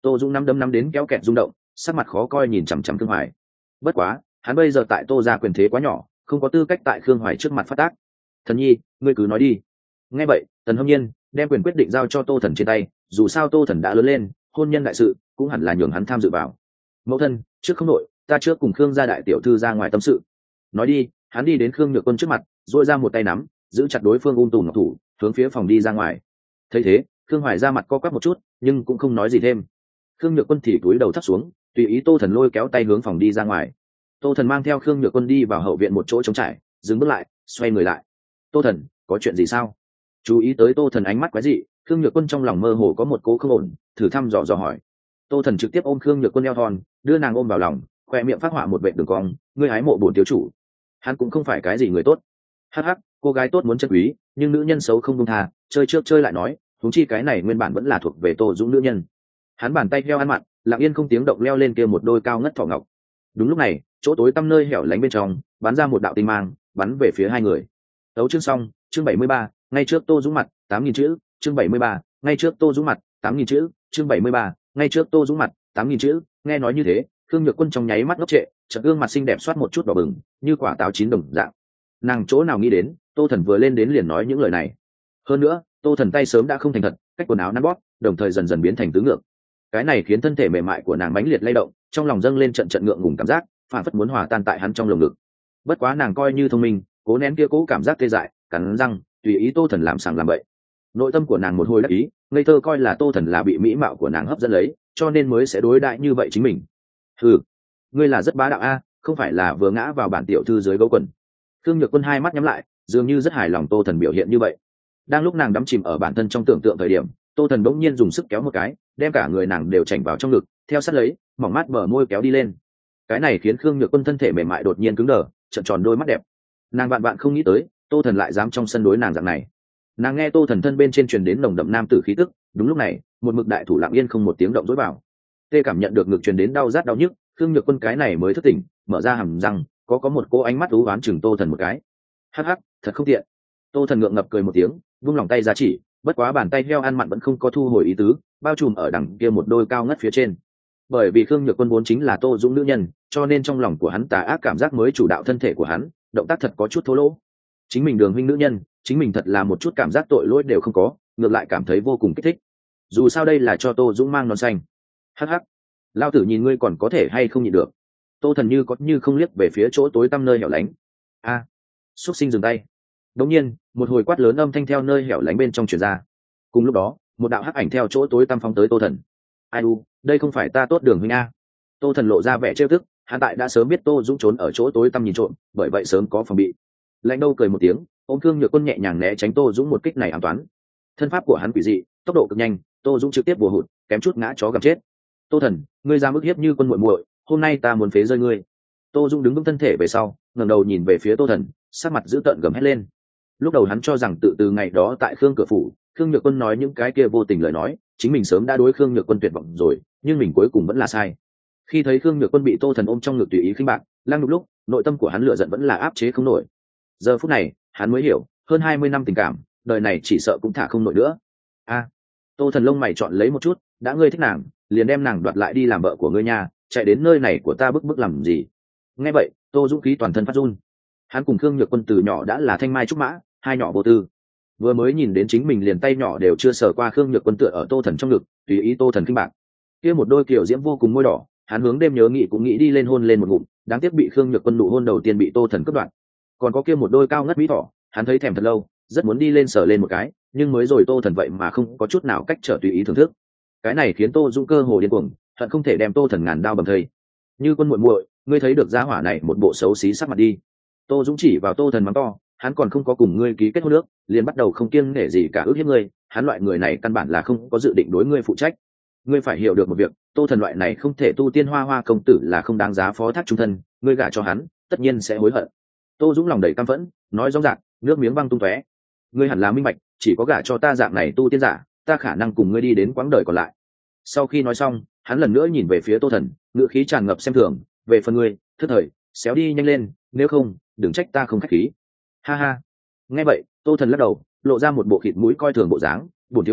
Tô Dũng nắm đấm nắm đến kéo kẹt rung động, sắc mặt khó coi nhìn chằm chằm Khương Hoài. Bất quá hắn bây giờ tại Tô gia quyền thế quá nhỏ, không có tư cách tại Khương Hoài trước mặt phát tác. Thần nhi, ngươi cứ nói đi. Nghe vậy Tần Hâm Nhiên đem quyền quyết định giao cho Tô Thần trên tay, dù sao Tô Thần đã lớn lên, hôn nhân đại sự cũng hẳn là nhường hắn tham dự vào. Mẫu thân, trước không nội, ta trước cùng Khương gia đại tiểu thư ra ngoài tâm sự. Nói đi, hắn đi đến Khương Nhược Quân trước mặt, duỗi ra một tay nắm, giữ chặt đối phương tùm ngọc thủ, hướng phía phòng đi ra ngoài. Thấy thế, Khương Hoài ra mặt co quắp một chút, nhưng cũng không nói gì thêm. Khương Nhược Quân thì cúi đầu thấp xuống, tùy ý Tô Thần lôi kéo tay hướng phòng đi ra ngoài. Tô Thần mang theo Khương Nhược Quân đi vào hậu viện một chỗ trống trải, dừng bước lại, xoay người lại. Tô Thần, có chuyện gì sao? Chú ý tới Tô Thần ánh mắt quái dị, Khương Nhược Quân trong lòng mơ hồ có một cố không ổn, thử thăm dò hỏi. Tô Thần trực tiếp ôm Khương Nhược Quân eo thon, đưa nàng ôm vào lòng, khoe miệng phát họa một vệt đường cong. Ngươi hái mộ bổn thiếu chủ. Hắn cũng không phải cái gì người tốt. Hắc hắc, cô gái tốt muốn chân quý, nhưng nữ nhân xấu không buông tha, chơi trước chơi lại nói, huống chi cái này nguyên bản vẫn là thuộc về Tô Dũng nữ nhân. Hắn bàn tay heo ăn mặn, lặng yên không tiếng động leo lên kia một đôi cao ngất thỏ ngọc. Đúng lúc này, chỗ tối tăm nơi hẻo lánh bên trong bắn ra một đạo tinh mang, bắn về phía hai người. Tấu chương xong, chương 73, ngay trước Tô Dũng mặt, 8.000 chữ, chương 73, ngay trước Tô Dũng mặt, 8.000 chữ, chương 73, ngay trước Tô Dũng mặt, 8.000 chữ. Nghe nói như thế, Khương Nhược Quân trong nháy mắt ngốc trệ, chợt gương mặt xinh đẹp xoát một chút đỏ bừng, như quả táo chín đồng dạng. Nàng chỗ nào nghĩ đến, Tô Thần vừa lên đến liền nói những lời này. Hơn nữa, Tô Thần tay sớm đã không thành thật, cách quần áo nắn bóp, đồng thời dần dần biến thành tứ ngược. Cái này khiến thân thể mềm mại của nàng mãnh liệt lay động, trong lòng dâng lên trận trận ngượng ngùng cảm giác, phản phất muốn hòa tan tại hắn trong lồng ngực. Bất quá nàng coi như thông minh, cố nén kia cố cảm giác tê dại, cắn răng tùy ý Tô Thần làm sàng làm bậy. Nội tâm của nàng một hồi đắc ý, ngây thơ coi là Tô Thần là bị mỹ mạo của nàng hấp dẫn lấy, cho nên mới sẽ đối đãi như vậy chính mình. Ừ, ngươi là rất bá đạo a, không phải là vừa ngã vào bản tiểu thư dưới gấu quần. Khương Nhược Quân hai mắt nhắm lại, dường như rất hài lòng Tô Thần biểu hiện như vậy. Đang lúc nàng đắm chìm ở bản thân trong tưởng tượng thời điểm, Tô Thần bỗng nhiên dùng sức kéo một cái, đem cả người nàng đều chảnh vào trong ngực, theo sát lấy, mỏng mát bờ môi kéo đi lên. Cái này khiến Khương Nhược Quân thân thể mềm mại đột nhiên cứng đờ, trợn tròn đôi mắt đẹp. Nàng vạn vạn không nghĩ tới, Tô Thần lại dám trong sân đối nàng dạng này. Nàng nghe Tô Thần thân bên trên truyền đến nồng đậm nam tử khí tức, đúng lúc này, một mực đại thủ lặng yên không một tiếng động dối vào. Tê cảm nhận được ngực truyền đến đau rát đau nhức, Khương Nhược Quân cái này mới thức tỉnh, mở ra hàm răng, có một cô ánh mắt u ám chừng Tô Thần một cái. Hắc hắc, thật không tiện. Tô Thần ngượng ngập cười một tiếng, vung lòng tay ra chỉ, bất quá bàn tay heo ăn mặn vẫn không có thu hồi ý tứ, bao trùm ở đằng kia một đôi cao ngất phía trên. Bởi vì Khương Nhược Quân vốn chính là Tô Dũng nữ nhân, cho nên trong lòng của hắn tà ác cảm giác mới chủ đạo thân thể của hắn, động tác thật có chút thô lỗ. Chính mình Đường huynh nữ nhân, chính mình thật là một chút cảm giác tội lỗi đều không có, ngược lại cảm thấy vô cùng kích thích. Dù sao đây là cho Tô Dũng mang non xanh. Hắc hắc, lao tử nhìn ngươi còn có thể hay không nhịn được. Tô Thần như có như không liếc về phía chỗ tối tăm nơi hẻo lánh. A, xúc sinh dừng tay. Đống nhiên, một hồi quát lớn âm thanh theo nơi hẻo lánh bên trong truyền ra. Cùng lúc đó, một đạo hắc ảnh theo chỗ tối tăm phóng tới Tô Thần. Ai u, đây không phải ta tốt Đường huynh a. Tô Thần lộ ra vẻ trêu tức, hắn tại đã sớm biết Tô Dũng trốn ở chỗ tối tăm nhìn trộm, bởi vậy sớm có phòng bị. Lãnh đâu cười một tiếng, ôm Khương Nhược Quân nhẹ nhàng né tránh Tô Dũng một kích này an toán. Thân pháp của hắn quỷ dị, tốc độ cực nhanh, Tô Dũng trực tiếp bùa hụt, kém chút ngã chó gặp chết. Tô Thần, ngươi ra mức hiếp như quân muội muội, hôm nay ta muốn phế rơi ngươi. Tô Dũng đứng vững thân thể về sau, ngẩng đầu nhìn về phía Tô Thần, sắc mặt dữ tợn gầm hét lên. Lúc đầu hắn cho rằng từ ngày đó tại Khương cửa phủ, Khương Nhược Quân nói những cái kia vô tình lời nói, chính mình sớm đã đối Khương Nhược Quân tuyệt vọng rồi, nhưng mình cuối cùng vẫn là sai. Khi thấy Khương Nhược Quân bị Tô Thần ôm trong ngực tùy ý khinh bạc, lăng lúc nội tâm của hắn lửa giận vẫn là áp chế không nổi. Giờ phút này, hắn mới hiểu, hơn 20 năm tình cảm, đời này chỉ sợ cũng thả không nổi nữa. A, Tô Thần lông mày chọn lấy một chút, đã ngươi thích nàng, liền đem nàng đoạt lại đi làm vợ của ngươi nha, chạy đến nơi này của ta bức bức làm gì? Nghe vậy, Tô Dũng khí toàn thân phát run. Hắn cùng Khương Nhược Quân từ nhỏ đã là thanh mai trúc mã, hai nhỏ vô tư. Vừa mới nhìn đến chính mình liền tay nhỏ đều chưa sờ qua Khương Nhược Quân tựa ở Tô Thần trong ngực, tùy ý Tô Thần kinh bạc. Kia một đôi kiểu diễm vô cùng môi đỏ, hắn hướng đêm nhớ nghĩ cũng nghĩ đi lên hôn lên một ngụm, đáng tiếc bị Khương Nhược Quân nụ hôn đầu tiên bị Tô Thần cắt đoạn. Còn có kia một đôi cao ngất mỹ thỏ, hắn thấy thèm thật lâu, rất muốn đi lên sờ lên một cái, nhưng mới rồi Tô Thần vậy mà không có chút nào cách trở tùy ý thưởng thức. Cái này khiến Tô Dũng cơ hồ điên cuồng, hận không thể đem Tô Thần ngàn đao bầm thây. Như quân muội muội, ngươi thấy được gia hỏa này một bộ xấu xí sắc mặt đi. Tô Dũng chỉ vào Tô Thần mắng to, hắn còn không có cùng ngươi ký kết hôn nước, liền bắt đầu không kiêng nể gì cả ước hiếp ngươi, hắn loại người này căn bản là không có dự định đối ngươi phụ trách. Ngươi phải hiểu được một việc, Tô Thần loại này không thể tu tiên hoa hoa công tử là không đáng giá phó thác trung thân, ngươi gả cho hắn, tất nhiên sẽ hối hận. Tô Dũng lòng đầy căm phẫn, nói rõ ràng, nước miếng văng tung tóe. Ngươi hẳn là minh bạch, chỉ có gả cho ta dạng này tu tiên giả, ta khả năng cùng ngươi đi đến quãng đời còn lại. Sau khi nói xong, hắn lần nữa nhìn về phía Tô Thần, ngựa khí tràn ngập xem thường, về phần ngươi, thức thời, xéo đi nhanh lên, nếu không, đừng trách ta không khách khí. Ha ha. Nghe vậy, Tô Thần lắc đầu, lộ ra một bộ khịt mũi coi thường bộ dáng, bổn thiếu chủ,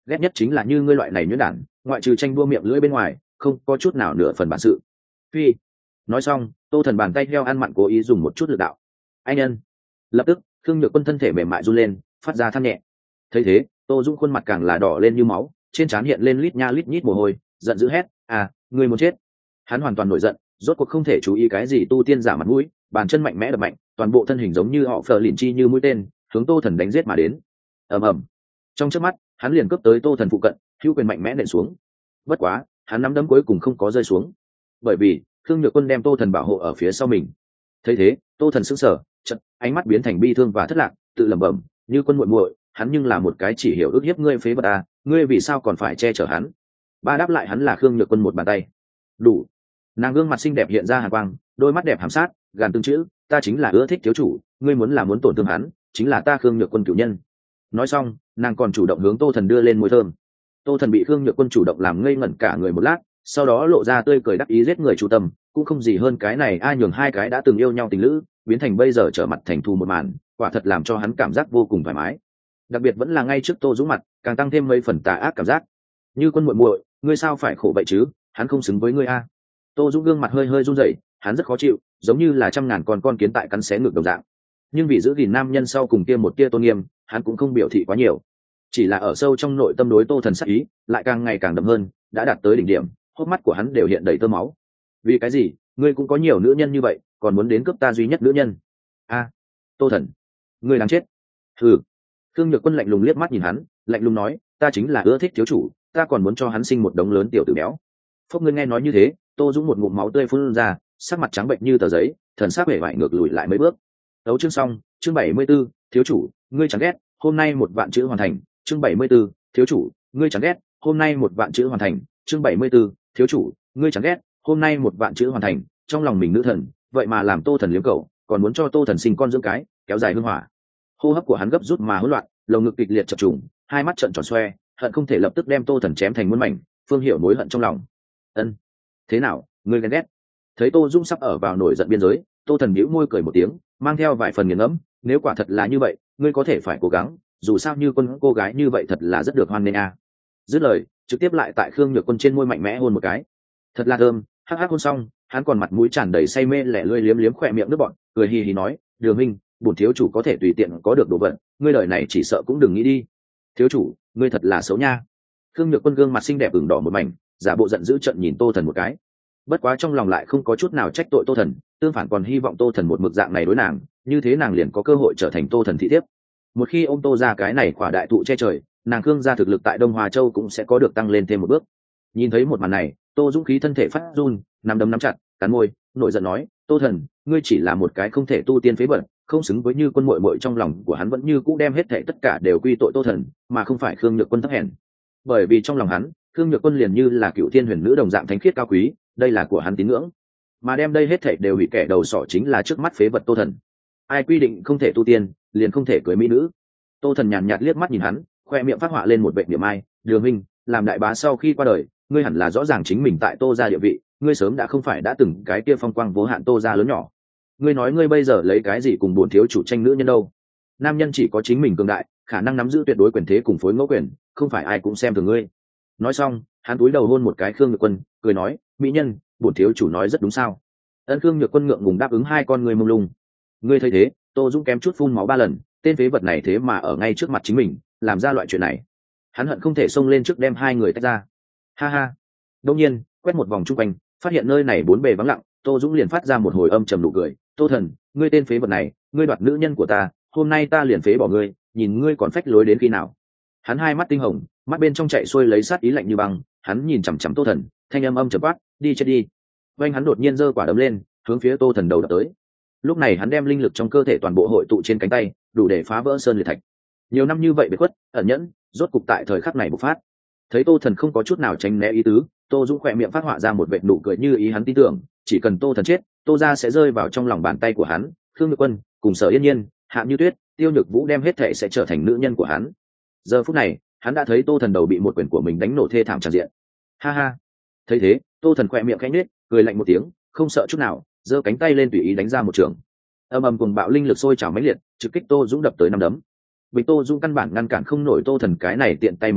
ghét nhất chính là như ngươi loại này nhuyễn đản, ngoại trừ tranh đua miệng lưỡi bên ngoài không có chút nào nửa phần bản sự. Phi. Nói xong Tô Thần bàn tay heo ăn mặn cố ý dùng một chút lực đạo. Anh nhân. Lập tức Khương Nhược Quân thân thể mềm mại run lên, phát ra than nhẹ. Thấy thế Tô Dũng khuôn mặt càng là đỏ lên như máu, trên trán hiện lên lít nha lít nhít mồ hôi, giận dữ hét: à, ngươi muốn chết. Hắn hoàn toàn nổi giận, rốt cuộc không thể chú ý cái gì tu tiên giả mặt mũi, bàn chân mạnh mẽ đập mạnh, toàn bộ thân hình giống như họ phờ lìn chi như mũi tên hướng Tô Thần đánh giết mà đến. Ầm ầm. Trong chớp mắt hắn liền cướp tới Tô Thần phụ cận, hữu quyền mạnh mẽ nện xuống. Bất quá hắn nắm đấm cuối cùng không có rơi xuống, bởi vì Khương Nhược Quân đem Tô Thần bảo hộ ở phía sau mình. Thấy thế Tô Thần sững sờ, chợt ánh mắt biến thành bi thương và thất lạc, tự lẩm bẩm: như Quân muội muội, hắn nhưng là một cái chỉ hiểu ước hiếp ngươi phế vật à, ngươi vì sao còn phải che chở hắn? Ba đáp lại hắn là Khương Nhược Quân một bàn tay. Đủ. Nàng gương mặt xinh đẹp hiện ra hàn quang, đôi mắt đẹp hàm sát, gàn từng chữ: ta chính là ưa thích thiếu chủ, ngươi muốn tổn thương hắn, chính là ta Khương Nhược Quân cửu nhân. Nói xong nàng còn chủ động hướng Tô Thần đưa lên môi thơm. Tô Thần bị Khương Nhược Quân chủ động làm ngây ngẩn cả người một lát, sau đó lộ ra tươi cười đắc ý giết người chủ tâm, cũng không gì hơn cái này ai nhường hai cái đã từng yêu nhau tình lữ biến thành bây giờ trở mặt thành thù một màn, quả thật làm cho hắn cảm giác vô cùng thoải mái. Đặc biệt vẫn là ngay trước Tô Dũng mặt, càng tăng thêm mấy phần tà ác cảm giác. Như Quân muội muội, ngươi sao phải khổ vậy chứ, hắn không xứng với ngươi a. Tô Dũng gương mặt hơi hơi run rẩy, hắn rất khó chịu, giống như là trăm ngàn con kiến tại cắn xé ngược đồng dạng. Nhưng vì giữ gìn nam nhân sau cùng kia một tia tôn nghiêm, hắn cũng không biểu thị quá nhiều, chỉ là ở sâu trong nội tâm đối Tô Thần sắc ý lại càng ngày càng đậm hơn, đã đạt tới đỉnh điểm, hốc mắt của hắn đều hiện đầy tơ máu. Vì cái gì ngươi cũng có nhiều nữ nhân như vậy, còn muốn đến cướp ta duy nhất nữ nhân? A, Tô Thần, ngươi đáng chết. Ừ. Khương Nhược Quân lạnh lùng liếc mắt nhìn hắn, lạnh lùng nói: ta chính là ưa thích thiếu chủ, ta còn muốn cho hắn sinh một đống lớn tiểu tử béo. Phúc. Ngươi nghe nói như thế, Tô Dũng một ngụm máu tươi phun ra, sắc mặt trắng bệnh như tờ giấy, thần sắc vẻ vải ngược lùi lại mấy bước. Đấu chương xong, chương 74, thiếu chủ, ngươi chẳng ghét, hôm nay một vạn chữ hoàn thành, chương 74, thiếu chủ, ngươi chẳng ghét, hôm nay một vạn chữ hoàn thành, chương 74, thiếu chủ, ngươi chẳng ghét, hôm nay một vạn chữ hoàn thành. Trong lòng mình nữ thần, vậy mà làm Tô Thần liếm cậu, còn muốn cho Tô Thần sinh con dưỡng cái, kéo dài hương hỏa. Hô hấp của hắn gấp rút mà hỗn loạn, lồng ngực kịch liệt chập trùng, hai mắt trợn tròn xoe, hận không thể lập tức đem Tô Thần chém thành muôn mảnh. Phương Hiểu mối hận trong lòng. Ân, thế nào, ngươi ghen ghét? Thấy Tô Dung sắp ở vào nổi giận biên giới, Tô Thần bĩu môi cười một tiếng, mang theo vài phần nghiền ngẫm: nếu quả thật là như vậy, ngươi có thể phải cố gắng, dù sao Như Quân cô gái như vậy thật là rất được hoan nghênh a. Dứt lời, trực tiếp lại tại Khương Nhược Quân trên môi mạnh mẽ hôn một cái. Thật là thơm. Hắc hắc hôn xong, hắn còn mặt mũi tràn đầy say mê lẻ lươi liếm liếm khỏe miệng nước bọt, cười hì hì nói: Đường huynh, bổn thiếu chủ có thể tùy tiện có được đồ vật, ngươi đời này chỉ sợ cũng đừng nghĩ đi. Thiếu chủ, ngươi thật là xấu nha. Khương Nhược Quân gương mặt xinh đẹp ửng đỏ một mảnh, giả bộ giận dữ trợn nhìn Tô Thần một cái. Bất quá trong lòng lại không có chút nào trách tội Tô Thần, tương phản còn hy vọng Tô Thần một mực dạng này đối nàng, như thế nàng liền có cơ hội trở thành Tô Thần thị thiếp. Một khi ôm Tô ra cái này quả đại thụ che trời, nàng Khương gia thực lực tại Đông Hòa Châu cũng sẽ có được tăng lên thêm một bước. Nhìn thấy một màn này, Tô Dũng khí thân thể phát run, nắm đấm nắm chặt, cắn môi, nội giận nói: Tô Thần, ngươi chỉ là một cái không thể tu tiên phế vật, không xứng với Như Quân muội muội. Trong lòng của hắn vẫn như cũ đem hết thảy tất cả đều quy tội Tô Thần, mà không phải Khương Nhược Quân thấp hèn. Bởi vì trong lòng hắn, Khương Nhược Quân liền như là cựu thiên huyền nữ đồng dạng thánh khiết cao quý, đây là của hắn tín ngưỡng. Mà đem đây hết thảy đều bị kẻ đầu sỏ chính là trước mắt phế vật Tô Thần. Ai quy định không thể tu tiên, liền không thể cưới mỹ nữ? Tô Thần nhàn nhạt liếc mắt nhìn hắn, khoe miệng phát họa lên một vệt niệm ai: Đường huynh, làm đại bá sau khi qua đời, ngươi hẳn là rõ ràng chính mình tại Tô gia địa vị, ngươi sớm đã không phải đã từng cái kia phong quang vô hạn Tô gia lớn nhỏ. Ngươi nói ngươi bây giờ lấy cái gì cùng bổn thiếu chủ tranh nữ nhân đâu? Nam nhân chỉ có chính mình cường đại, khả năng nắm giữ tuyệt đối quyền thế cùng phối ngẫu quyền, không phải ai cũng xem thường ngươi. Nói xong, hắn cúi đầu hôn một cái Khương Nhược Quân, cười nói: mỹ nhân, bổn thiếu chủ nói rất đúng sao? Ân. Khương Nhược Quân ngượng ngùng đáp ứng, hai con người mông lung. Ngươi thấy thế, Tô Dũng kém chút phun máu 3 lần, tên phế vật này thế mà ở ngay trước mặt chính mình làm ra loại chuyện này. Hắn hận không thể xông lên trước đem hai người tách ra. Ha ha. Đột nhiên quét một vòng chung quanh, phát hiện nơi này bốn bề vắng lặng, Tô Dũng liền phát ra một hồi âm trầm nụ cười: Tô Thần, ngươi tên phế vật này, ngươi đoạt nữ nhân của ta, hôm nay ta liền phế bỏ ngươi, nhìn ngươi còn phách lối đến khi nào. Hắn hai mắt tinh hồng, mắt bên trong chạy xuôi lấy sát ý lạnh như băng, hắn nhìn chằm chằm Tô Thần, thanh âm trầm quát: đi chết đi. Vành hắn đột nhiên giơ quả đấm lên, hướng phía Tô Thần đầu đập tới. Lúc này hắn đem linh lực trong cơ thể toàn bộ hội tụ trên cánh tay, đủ để phá vỡ sơn liệt thạch. Nhiều năm như vậy biệt khuất ẩn nhẫn, rốt cục tại thời khắc này bộc phát. Thấy Tô Thần không có chút nào tránh né ý tứ, Tô Dũng khỏe miệng phát họa ra một vệt nụ cười, như ý hắn tin tưởng, chỉ cần Tô Thần chết, Tô gia sẽ rơi vào trong lòng bàn tay của hắn. Khương Nhược Quân cùng Sở Yên Nhiên, Hạ Như Tuyết, Tiêu Nhược Vũ đem hết thảy sẽ trở thành nữ nhân của hắn. Giờ phút này, hắn đã thấy Tô Thần đầu bị một quyền của mình đánh nổ thê thảm tràn diện. Ha ha. Thấy thế, Tô Thần khỏe miệng khẽ nhếch, cười lạnh một tiếng, không sợ chút nào, giơ cánh tay lên tùy ý đánh ra một trường. Ầm ầm cùng bạo linh lực sôi trào mãnh liệt, trực kích Tô Dũng đập tới năm đấm. Bình Tô Dũng căn bản ngăn cản không nổi Tô Thần cái này tiện tay một kích,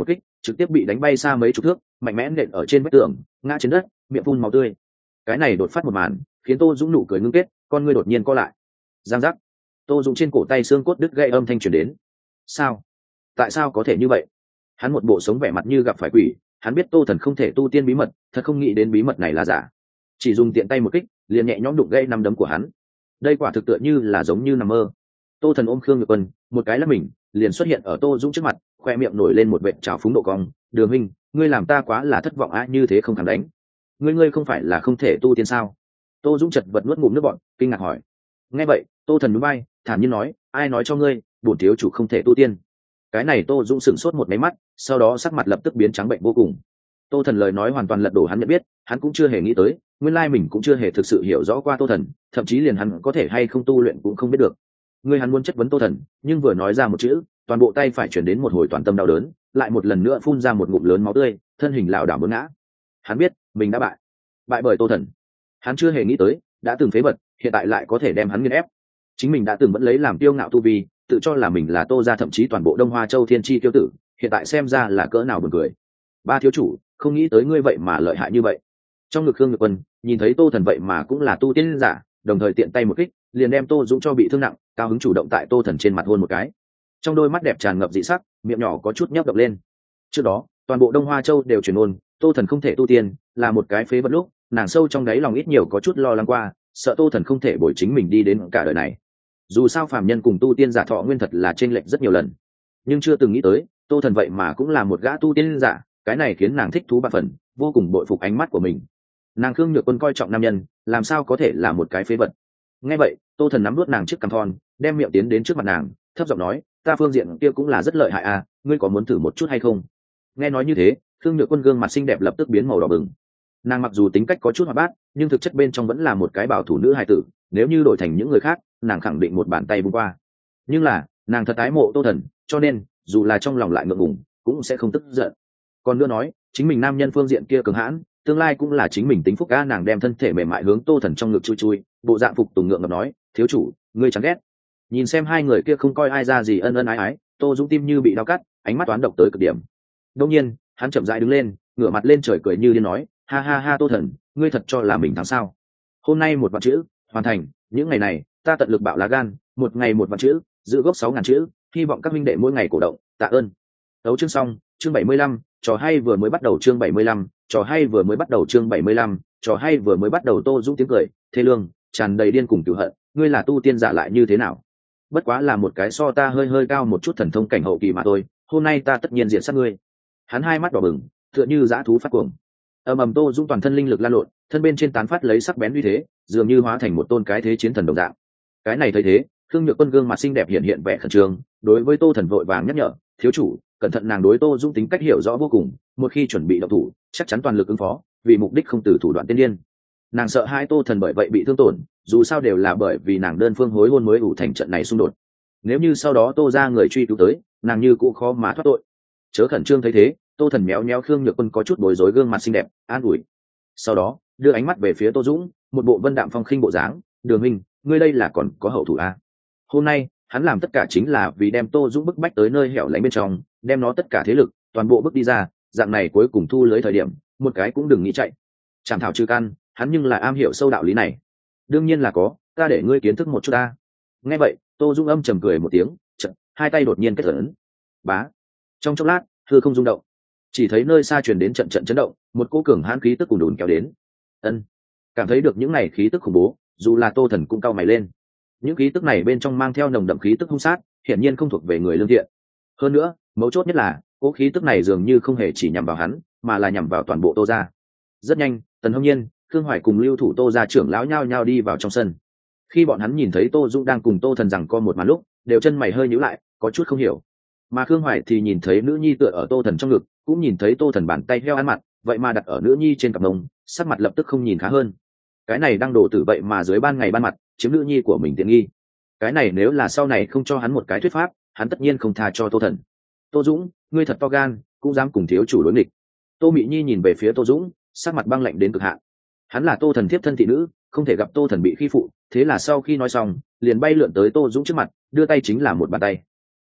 trực tiếp bị đánh bay xa mấy chục thước, mạnh mẽ nện ở trên vách tường, ngã trên đất, miệng phun máu tươi. Cái này đột phát một màn khiến Tô Dũng nụ cười ngưng kết, con ngươi đột nhiên co lại. Giang giác. Tô Dũng trên cổ tay xương cốt đứt gãy âm thanh truyền đến. Sao? Tại sao có thể như vậy? Hắn một bộ sống vẻ mặt như gặp phải quỷ, hắn biết Tô Thần không thể tu tiên bí mật, thật không nghĩ đến bí mật này là giả. Chỉ dùng tiện tay một kích, liền nhẹ nhõm đụng gãy nắm đấm của hắn. Đây quả thực tựa như là giống như nằm mơ. Tô Thần ôm Khương Nhược Quân, một cái lắc mình, liền xuất hiện ở Tô Dũng trước mặt, khoe miệng nổi lên một vệt trào phúng độ cong. Đường huynh, ngươi làm ta quá là thất vọng á, như thế không thắng đánh. Ngươi không phải là không thể tu tiên sao? Tô Dũng chật vật nuốt ngụm nước bọt, kinh ngạc hỏi. Nghe vậy, Tô Thần nhún vai, thản nhiên nói, ai nói cho ngươi, bổn thiếu chủ không thể tu tiên. Cái này Tô Dũng sửng sốt một máy mắt, sau đó sắc mặt lập tức biến trắng bệnh vô cùng. Tô Thần lời nói hoàn toàn lật đổ hắn nhận biết, hắn cũng chưa hề nghĩ tới, nguyên lai mình cũng chưa hề thực sự hiểu rõ qua Tô Thần, thậm chí liền hắn có thể hay không tu luyện cũng không biết được. Ngươi hắn muốn chất vấn Tô Thần, nhưng vừa nói ra một chữ, toàn bộ tay phải chuyển đến một hồi toàn tâm đau đớn, lại một lần nữa phun ra một ngụm lớn máu tươi, thân hình lảo đảo muốn ngã. Hắn biết mình đã bại bởi Tô Thần. Hắn chưa hề nghĩ tới, đã từng phế vật, hiện tại lại có thể đem hắn nghiền ép. Chính mình đã từng vẫn lấy làm tiêu ngạo tu vi, tự cho là mình là Tô gia thậm chí toàn bộ Đông Hoa Châu thiên chi tiêu tử, hiện tại xem ra là cỡ nào buồn cười. Ba thiếu chủ, không nghĩ tới ngươi vậy mà lợi hại như vậy. Trong ngực Khương Nhược Quân nhìn thấy Tô Thần vậy mà cũng là tu tiên giả, đồng thời tiện tay một kích, liền đem Tô Dũng cho bị thương nặng, cao hứng chủ động tại Tô Thần trên mặt hôn một cái. Trong đôi mắt đẹp tràn ngập dị sắc, miệng nhỏ có chút nhếch động lên. Trước đó, toàn bộ Đông Hoa Châu đều truyền ôn, Tô Thần không thể tu tiên, là một cái phế vật lúc, nàng sâu trong đáy lòng ít nhiều có chút lo lắng qua, sợ Tô Thần không thể bồi chính mình đi đến cả đời này. Dù sao phàm nhân cùng tu tiên giả thọ nguyên thật là chênh lệch rất nhiều lần, nhưng chưa từng nghĩ tới, Tô Thần vậy mà cũng là một gã tu tiên giả, cái này khiến nàng thích thú ba phần, vô cùng bội phục ánh mắt của mình. Nàng Khương Nhược Quân coi trọng nam nhân, làm sao có thể là một cái phế vật. Nghe vậy, Tô Thần nắm nuốt nàng trước cằm thon, đem miệng tiến đến trước mặt nàng, thấp giọng nói, ta phương diện kia cũng là rất lợi hại à, ngươi có muốn thử một chút hay không? Nghe nói như thế, Khương Nhược Quân gương mặt xinh đẹp lập tức biến màu đỏ bừng. Nàng mặc dù tính cách có chút hoạt bát, nhưng thực chất bên trong vẫn là một cái bảo thủ nữ hài tử, nếu như đổi thành những người khác, nàng khẳng định một bàn tay vung qua. Nhưng là, nàng thật ái mộ Tô Thần, cho nên, dù là trong lòng lại ngượng ngùng, cũng sẽ không tức giận. Còn nữa nói, chính mình nam nhân phương diện kia cường hãn, tương lai cũng là chính mình tính phúc ca. Nàng đem thân thể mềm mại hướng Tô Thần trong ngực chui chui, bộ dạng phục tùng ngượng ngập nói, thiếu chủ, ngươi chẳng ghét. Nhìn xem hai người kia không coi ai ra gì ân ân ái ái, Tô Dũng tim như bị đau cắt, ánh mắt toán độc tới cực điểm. Đương nhiên, hắn chậm rãi đứng lên, ngửa mặt lên trời cười như điên nói, ha ha ha Tô Thần, ngươi thật cho là mình thắng sao? Hôm nay một vạn chữ hoàn thành, những ngày này ta tận lực bạo lá gan, một ngày một vạn chữ, giữ gốc 6.000 chữ, hy vọng các minh đệ mỗi ngày cổ động, tạ ơn. Đấu chương xong, chương 75, trò hay vừa mới bắt đầu chương 75, trò hay vừa mới bắt đầu chương 75, trò hay vừa mới bắt đầu. Tô Dũng tiếng cười, thê lương, tràn đầy điên cùng cửu hận, ngươi là tu tiên giả lại như thế nào? Bất quá là một cái so ta hơi cao một chút thần thông cảnh hậu kỳ mà thôi, hôm nay ta tất nhiên diện sát ngươi. Hắn hai mắt đỏ bừng, tựa như dã thú phát cuồng. Ầm Tô Dũng toàn thân linh lực lan lộn, thân bên trên tán phát lấy sắc bén uy thế, dường như hóa thành một tôn cái thế chiến thần đồng dạng. Cái này thấy thế, Khương Nhược Quân gương mặt xinh đẹp hiện vẻ khẩn trương, đối với Tô Thần vội vàng nhắc nhở, thiếu chủ, cẩn thận. Nàng đối Tô Dũng tính cách hiểu rõ vô cùng, một khi chuẩn bị động thủ, chắc chắn toàn lực ứng phó, vì mục đích không từ thủ đoạn tiên điên. Nàng sợ hai Tô Thần bởi vậy bị thương tổn, dù sao đều là bởi vì nàng đơn phương hối hôn mới ủ thành trận này xung đột. Nếu như sau đó Tô ra người truy cứu tới, nàng như cũng khó mà thoát tội. Chớ khẩn trương thấy thế, Tô Thần méo méo Khương Nhược Quân có chút bối rối gương mặt xinh đẹp, an ủi. Sau đó, đưa ánh mắt về phía Tô Dũng, một bộ vân đạm phong khinh bộ dáng, Đường huynh, ngươi đây là còn có hậu thủ à? Hôm nay, hắn làm tất cả chính là vì đem Tô Dũng bức bách tới nơi hẻo lánh bên trong, đem nó tất cả thế lực, toàn bộ bức đi ra, dạng này cuối cùng thu lưới thời điểm, một cái cũng đừng nghĩ chạy. Chảm thảo trừ căn, hắn nhưng là am hiểu sâu đạo lý này. Đương nhiên là có, ta để ngươi kiến thức một chút ta. Nghe vậy, Tô Dũng âm trầm cười một tiếng, chợt, hai tay đột nhiên kết ấn. Bá. Trong chốc lát, hư không rung động. Chỉ thấy nơi xa truyền đến trận trận chấn động, một cỗ cường hãn khí tức cuồn đùn kéo đến. Ân. Cảm thấy được những này khí tức khủng bố, dù là Tô Thần cũng cau mày lên. Những khí tức này bên trong mang theo nồng đậm khí tức hung sát, hiển nhiên không thuộc về người lương thiện. Hơn nữa, mấu chốt nhất là, cỗ khí tức này dường như không hề chỉ nhằm vào hắn, mà là nhằm vào toàn bộ Tô gia. Rất nhanh, Tần Hồng Nhiên, Khương Hoài cùng lưu thủ Tô gia trưởng lão nhao nhao đi vào trong sân. Khi bọn hắn nhìn thấy Tô Dũng đang cùng Tô Thần giằng co một màn lúc, đều chân mày hơi nhíu lại, có chút không hiểu. Mà Khương Hoài thì nhìn thấy nữ nhi tựa ở Tô Thần trong ngực, cũng nhìn thấy Tô Thần bàn tay heo ăn mặt, vậy mà đặt ở nữ nhi trên cặp mông, sắc mặt lập tức không nhìn khá hơn. Cái này đang đổ tử vậy mà dưới ban ngày ban mặt chiếm nữ nhi của mình tiện nghi. Cái này nếu là sau này không cho hắn một cái thuyết pháp, hắn tất nhiên không tha cho Tô Thần. Tô Dũng, ngươi thật to gan, cũng dám cùng thiếu chủ đối nghịch. Tô Mị Nhi nhìn về phía Tô Dũng, sắc mặt băng lạnh đến cực hạn. Hắn là Tô Thần thiếp thân thị nữ, không thể gặp Tô Thần bị khi phụ, thế là sau khi nói xong, liền bay lượn tới Tô Dũng trước mặt, đưa tay chính là một bàn tay.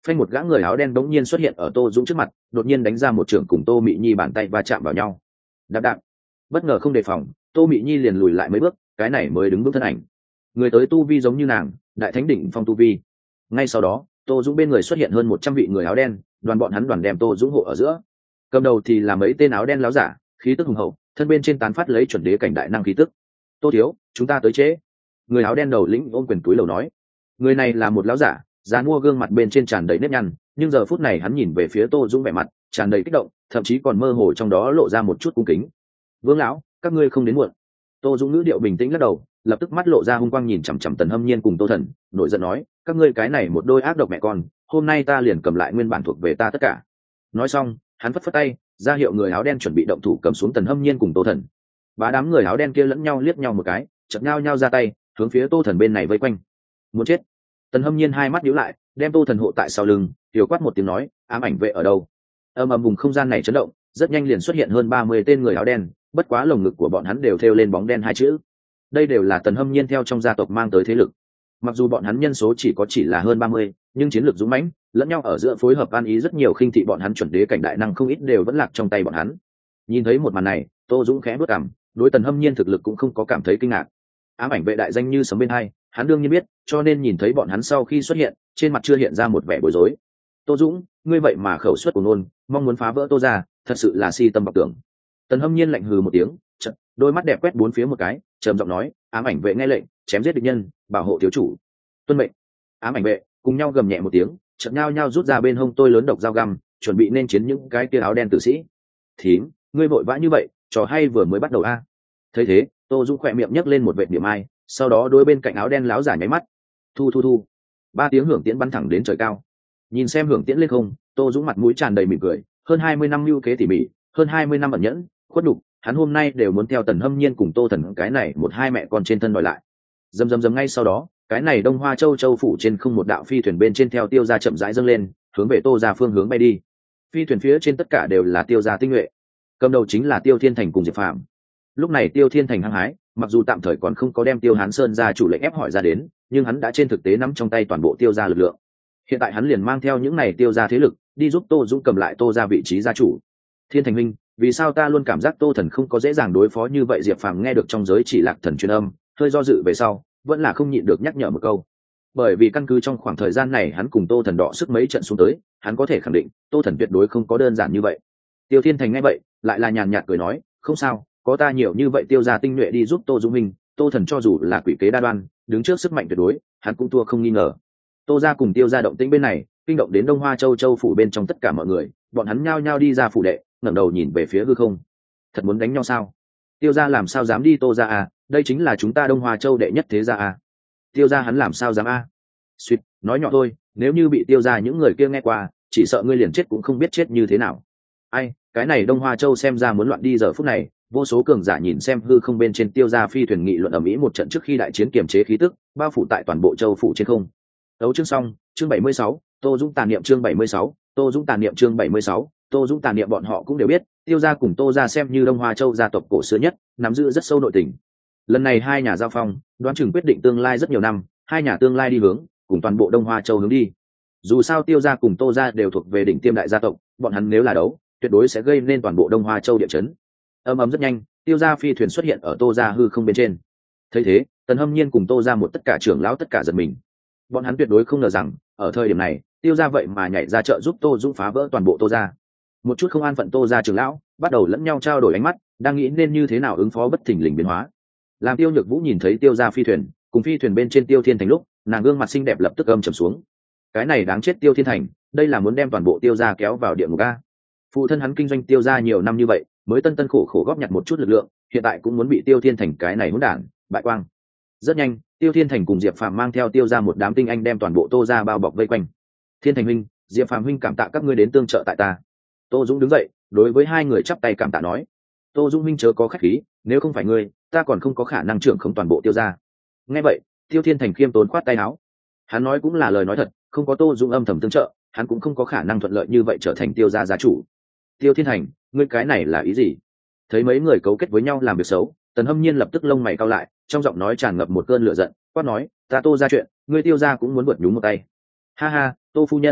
phanh, một gã người áo đen bỗng nhiên xuất hiện ở Tô Dũng trước mặt, đột nhiên đánh ra một trường cùng Tô Mị Nhi bàn tay va chạm vào nhau. Đạp đạp, bất ngờ không đề phòng, Tô Mị Nhi liền lùi lại mấy bước, cái này mới đứng bước thân ảnh. Người tới tu vi giống như nàng, đại thánh đỉnh phong tu vi. Ngay sau đó, Tô Dũng bên người xuất hiện hơn 100 vị người áo đen, đoàn bọn hắn đoàn đem Tô Dũng hộ ở giữa. Cầm đầu thì là mấy tên áo đen láo giả, khí tức hùng hậu, thân bên trên tán phát lấy chuẩn đế cảnh đại năng khí tức. Tô thiếu, chúng ta tới trễ. Người áo đen đầu lĩnh ôm quyền túi lầu nói. Người này là một láo giả, dáng mua gương mặt bên trên tràn đầy nếp nhăn, nhưng giờ phút này hắn nhìn về phía Tô Dũng vẻ mặt tràn đầy kích động, thậm chí còn mơ hồ trong đó lộ ra một chút cung kính. Vương lão, các ngươi không đến muộn. Tô Dũng ngữ điệu bình tĩnh lắc đầu, lập tức mắt lộ ra hung quang nhìn chằm chằm Tần Hâm Nhiên cùng Tô Thần, nổi giận nói, các ngươi cái này một đôi ác độc mẹ con, hôm nay ta liền cầm lại nguyên bản thuộc về ta tất cả. Nói xong, hắn phất phất tay, ra hiệu người áo đen chuẩn bị động thủ cầm xuống Tần Hâm Nhiên cùng Tô Thần. Bá đám người áo đen kia lẫn nhau liếc nhau một cái, chợt nhao nhao ra tay, hướng phía Tô Thần bên này vây quanh. Muốn chết. Tần Hâm Nhiên hai mắt nhíu lại, đem Tô Thần hộ tại sau lưng, hiểu quát một tiếng nói, ám ảnh vệ ở đâu? Ầm ầm, vùng không gian này chấn động, rất nhanh liền xuất hiện hơn 30 tên người áo đen, bất quá lồng ngực của bọn hắn đều thêu lên bóng đen hai chữ. Đây đều là Tần Hâm Nhiên theo trong gia tộc mang tới thế lực. Mặc dù bọn hắn nhân số chỉ là hơn 30, nhưng chiến lược dũng mãnh, lẫn nhau ở giữa phối hợp an ý rất nhiều, khinh thị bọn hắn chuẩn đế cảnh đại năng không ít đều vẫn lạc trong tay bọn hắn. Nhìn thấy một màn này, Tô Dũng khẽ bước cằm, đối Tần Hâm Nhiên thực lực cũng không có cảm thấy kinh ngạc. Ám ảnh vệ đại danh như sấm bên hai, hắn đương nhiên biết, cho nên nhìn thấy bọn hắn sau khi xuất hiện, trên mặt chưa hiện ra một vẻ bối rối. Tô Dũng, ngươi vậy mà khẩu suất của nôn, mong muốn phá vỡ Tô gia, thật sự là si tâm vọng tưởng. Tần Hâm Nhiên lạnh hừ một tiếng, đôi mắt đẹp quét bốn phía một cái, trầm giọng nói, ám ảnh vệ nghe lệnh, chém giết địch nhân, bảo hộ thiếu chủ. Tuân mệnh. Ám ảnh vệ cùng nhau gầm nhẹ một tiếng, chợt nhao nhao rút ra bên hông tôi lớn độc dao găm, chuẩn bị nên chiến những cái kia áo đen tử sĩ. Thím, ngươi vội vã như vậy, trò hay vừa mới bắt đầu a. Thấy thế, Tô Dũng khỏe miệng nhấc lên một vệt niệm ai, sau đó đối bên cạnh áo đen láo giả nháy mắt. Thu thu thu. Ba tiếng hưởng tiễn bắn thẳng đến trời cao. Nhìn xem hưởng tiễn lên không, Tô Dũng mặt mũi tràn đầy mỉm cười, hơn 20 năm lưu kế tỉ mỉ, hơn 20 năm ẩn nhẫn, khuất đục, hắn hôm nay đều muốn theo Tần Hâm Nhiên cùng Tô Thần cái này một hai mẹ con trên thân đòi lại. Dầm dầm dầm, ngay sau đó, cái này Đông Hoa Châu phủ trên không một đạo phi thuyền bên trên theo Tiêu gia chậm rãi dâng lên, hướng về Tô gia phương hướng bay đi. Phi thuyền phía trên tất cả đều là Tiêu gia tinh nhuệ, cầm đầu chính là Tiêu Thiên Thành cùng Diệp Phàm. Lúc này Tiêu Thiên Thành hăng hái, mặc dù tạm thời còn không có đem Tiêu Hán Sơn gia chủ lệnh ép hỏi ra đến, nhưng hắn đã trên thực tế nắm trong tay toàn bộ Tiêu gia lực lượng. Hiện tại hắn liền mang theo những này Tiêu gia thế lực đi giúp Tô Dũng cầm lại Tô gia vị trí gia chủ. Thiên Thành huynh, vì sao ta luôn cảm giác Tô Thần không có dễ dàng đối phó như vậy? Diệp Phàm nghe được trong giới chỉ lạc thần truyền âm, hơi do dự về sau, vẫn là không nhịn được nhắc nhở một câu. Bởi vì căn cứ trong khoảng thời gian này hắn cùng Tô Thần đọ sức mấy trận xuống tới, hắn có thể khẳng định Tô Thần tuyệt đối không có đơn giản như vậy. Tiêu Thiên Thành nghe vậy, lại là nhàn nhạt cười nói, không sao, có ta nhiều như vậy Tiêu gia tinh nhuệ đi giúp Tô Dũng minh, Tô Thần cho dù là quỷ kế đa đoan, đứng trước sức mạnh tuyệt đối, hắn cũng thua không nghi ngờ. Tô gia cùng Tiêu gia động tĩnh bên này, kinh động đến Đông Hoa Châu phủ bên trong tất cả mọi người, bọn hắn nhao nhao đi ra phủ đệ, ngẩng đầu nhìn về phía hư không. Thật muốn đánh nhau sao? Tiêu gia làm sao dám đi Tô gia à? Đây chính là chúng ta Đông Hoa Châu đệ nhất thế gia à? Tiêu gia hắn làm sao dám a? Suýt, nói nhỏ thôi, nếu như bị Tiêu gia những người kia nghe qua, chỉ sợ ngươi liền chết cũng không biết chết như thế nào. Ai, cái này Đông Hoa Châu xem ra muốn loạn đi. Giờ phút này, vô số cường giả nhìn xem hư không bên trên Tiêu gia phi thuyền nghị luận ầm ĩ một trận trước khi đại chiến kiềm chế khí tức bao phủ tại toàn bộ châu phủ trên không. Đấu chương xong, chương 76, Tô Dũng tàn niệm chương 76, Tô Dũng tàn niệm chương 76, Tô Dũng tàn niệm. Bọn họ cũng đều biết, Tiêu gia cùng Tô gia xem như Đông Hoa Châu gia tộc cổ xưa nhất, nắm giữ rất sâu nội tình. Lần này hai nhà giao phong, đoán chừng quyết định tương lai rất nhiều năm, hai nhà tương lai đi hướng, cùng toàn bộ Đông Hoa Châu hướng đi. Dù sao Tiêu gia cùng Tô gia đều thuộc về đỉnh tiêm đại gia tộc, bọn hắn nếu là đấu, tuyệt đối sẽ gây nên toàn bộ Đông Hoa Châu địa chấn. Ầm ầm, rất nhanh, Tiêu gia phi thuyền xuất hiện ở Tô gia hư không bên trên. Thấy thế, Tần Hâm Nhiên cùng Tô gia một tất cả trưởng lão tất cả giật mình. Bọn hắn tuyệt đối không ngờ rằng, ở thời điểm này, Tiêu gia vậy mà nhảy ra trợ giúp Tô Dũng phá vỡ toàn bộ Tô gia. Một chút không an phận Tô gia trưởng lão bắt đầu lẫn nhau trao đổi ánh mắt, đang nghĩ nên như thế nào ứng phó bất thình lình biến hóa. Làm Tiêu Nhược Vũ nhìn thấy Tiêu gia phi thuyền cùng phi thuyền bên trên Tiêu Thiên Thành lúc, nàng gương mặt xinh đẹp lập tức âm trầm xuống. Cái này đáng chết Tiêu Thiên Thành, đây là muốn đem toàn bộ Tiêu gia kéo vào địa ngục a. Phụ thân hắn kinh doanh Tiêu gia nhiều năm như vậy, mới tân tân khổ khổ góp nhặt một chút lực lượng, hiện tại cũng muốn bị Tiêu Thiên Thành cái này hỗn đản bại quang. Rất nhanh, Tiêu Thiên Thành cùng Diệp Phàm mang theo Tiêu gia một đám tinh anh đem toàn bộ Tô gia bao bọc vây quanh. Thiên Thành huynh, Diệp Phàm huynh, cảm tạ các ngươi đến tương trợ tại ta. Tô Dũng đứng dậy, đối với hai người chắp tay cảm tạ nói. Tô Dũng huynh chớ có khách khí, nếu không phải ngươi, ta còn không có khả năng trưởng không toàn bộ Tiêu gia. Nghe vậy, Tiêu Thiên Thành khiêm tốn khoát tay áo. Hắn nói cũng là lời nói thật, không có Tô Dũng âm thầm tương trợ, hắn cũng không có khả năng thuận lợi như vậy trở thành Tiêu gia gia chủ. Tiêu Thiên Thành, ngươi cái này là ý gì? Thấy mấy người cấu kết với nhau làm việc xấu, Tần Hâm Nhiên lập tức lông mày cau lại, trong giọng nói tràn ngập một cơn lửa giận, quát nói, ta Tô gia chuyện, ngươi Tiêu gia cũng muốn vượt nhúng một tay. Ha ha, Tô phu nhân,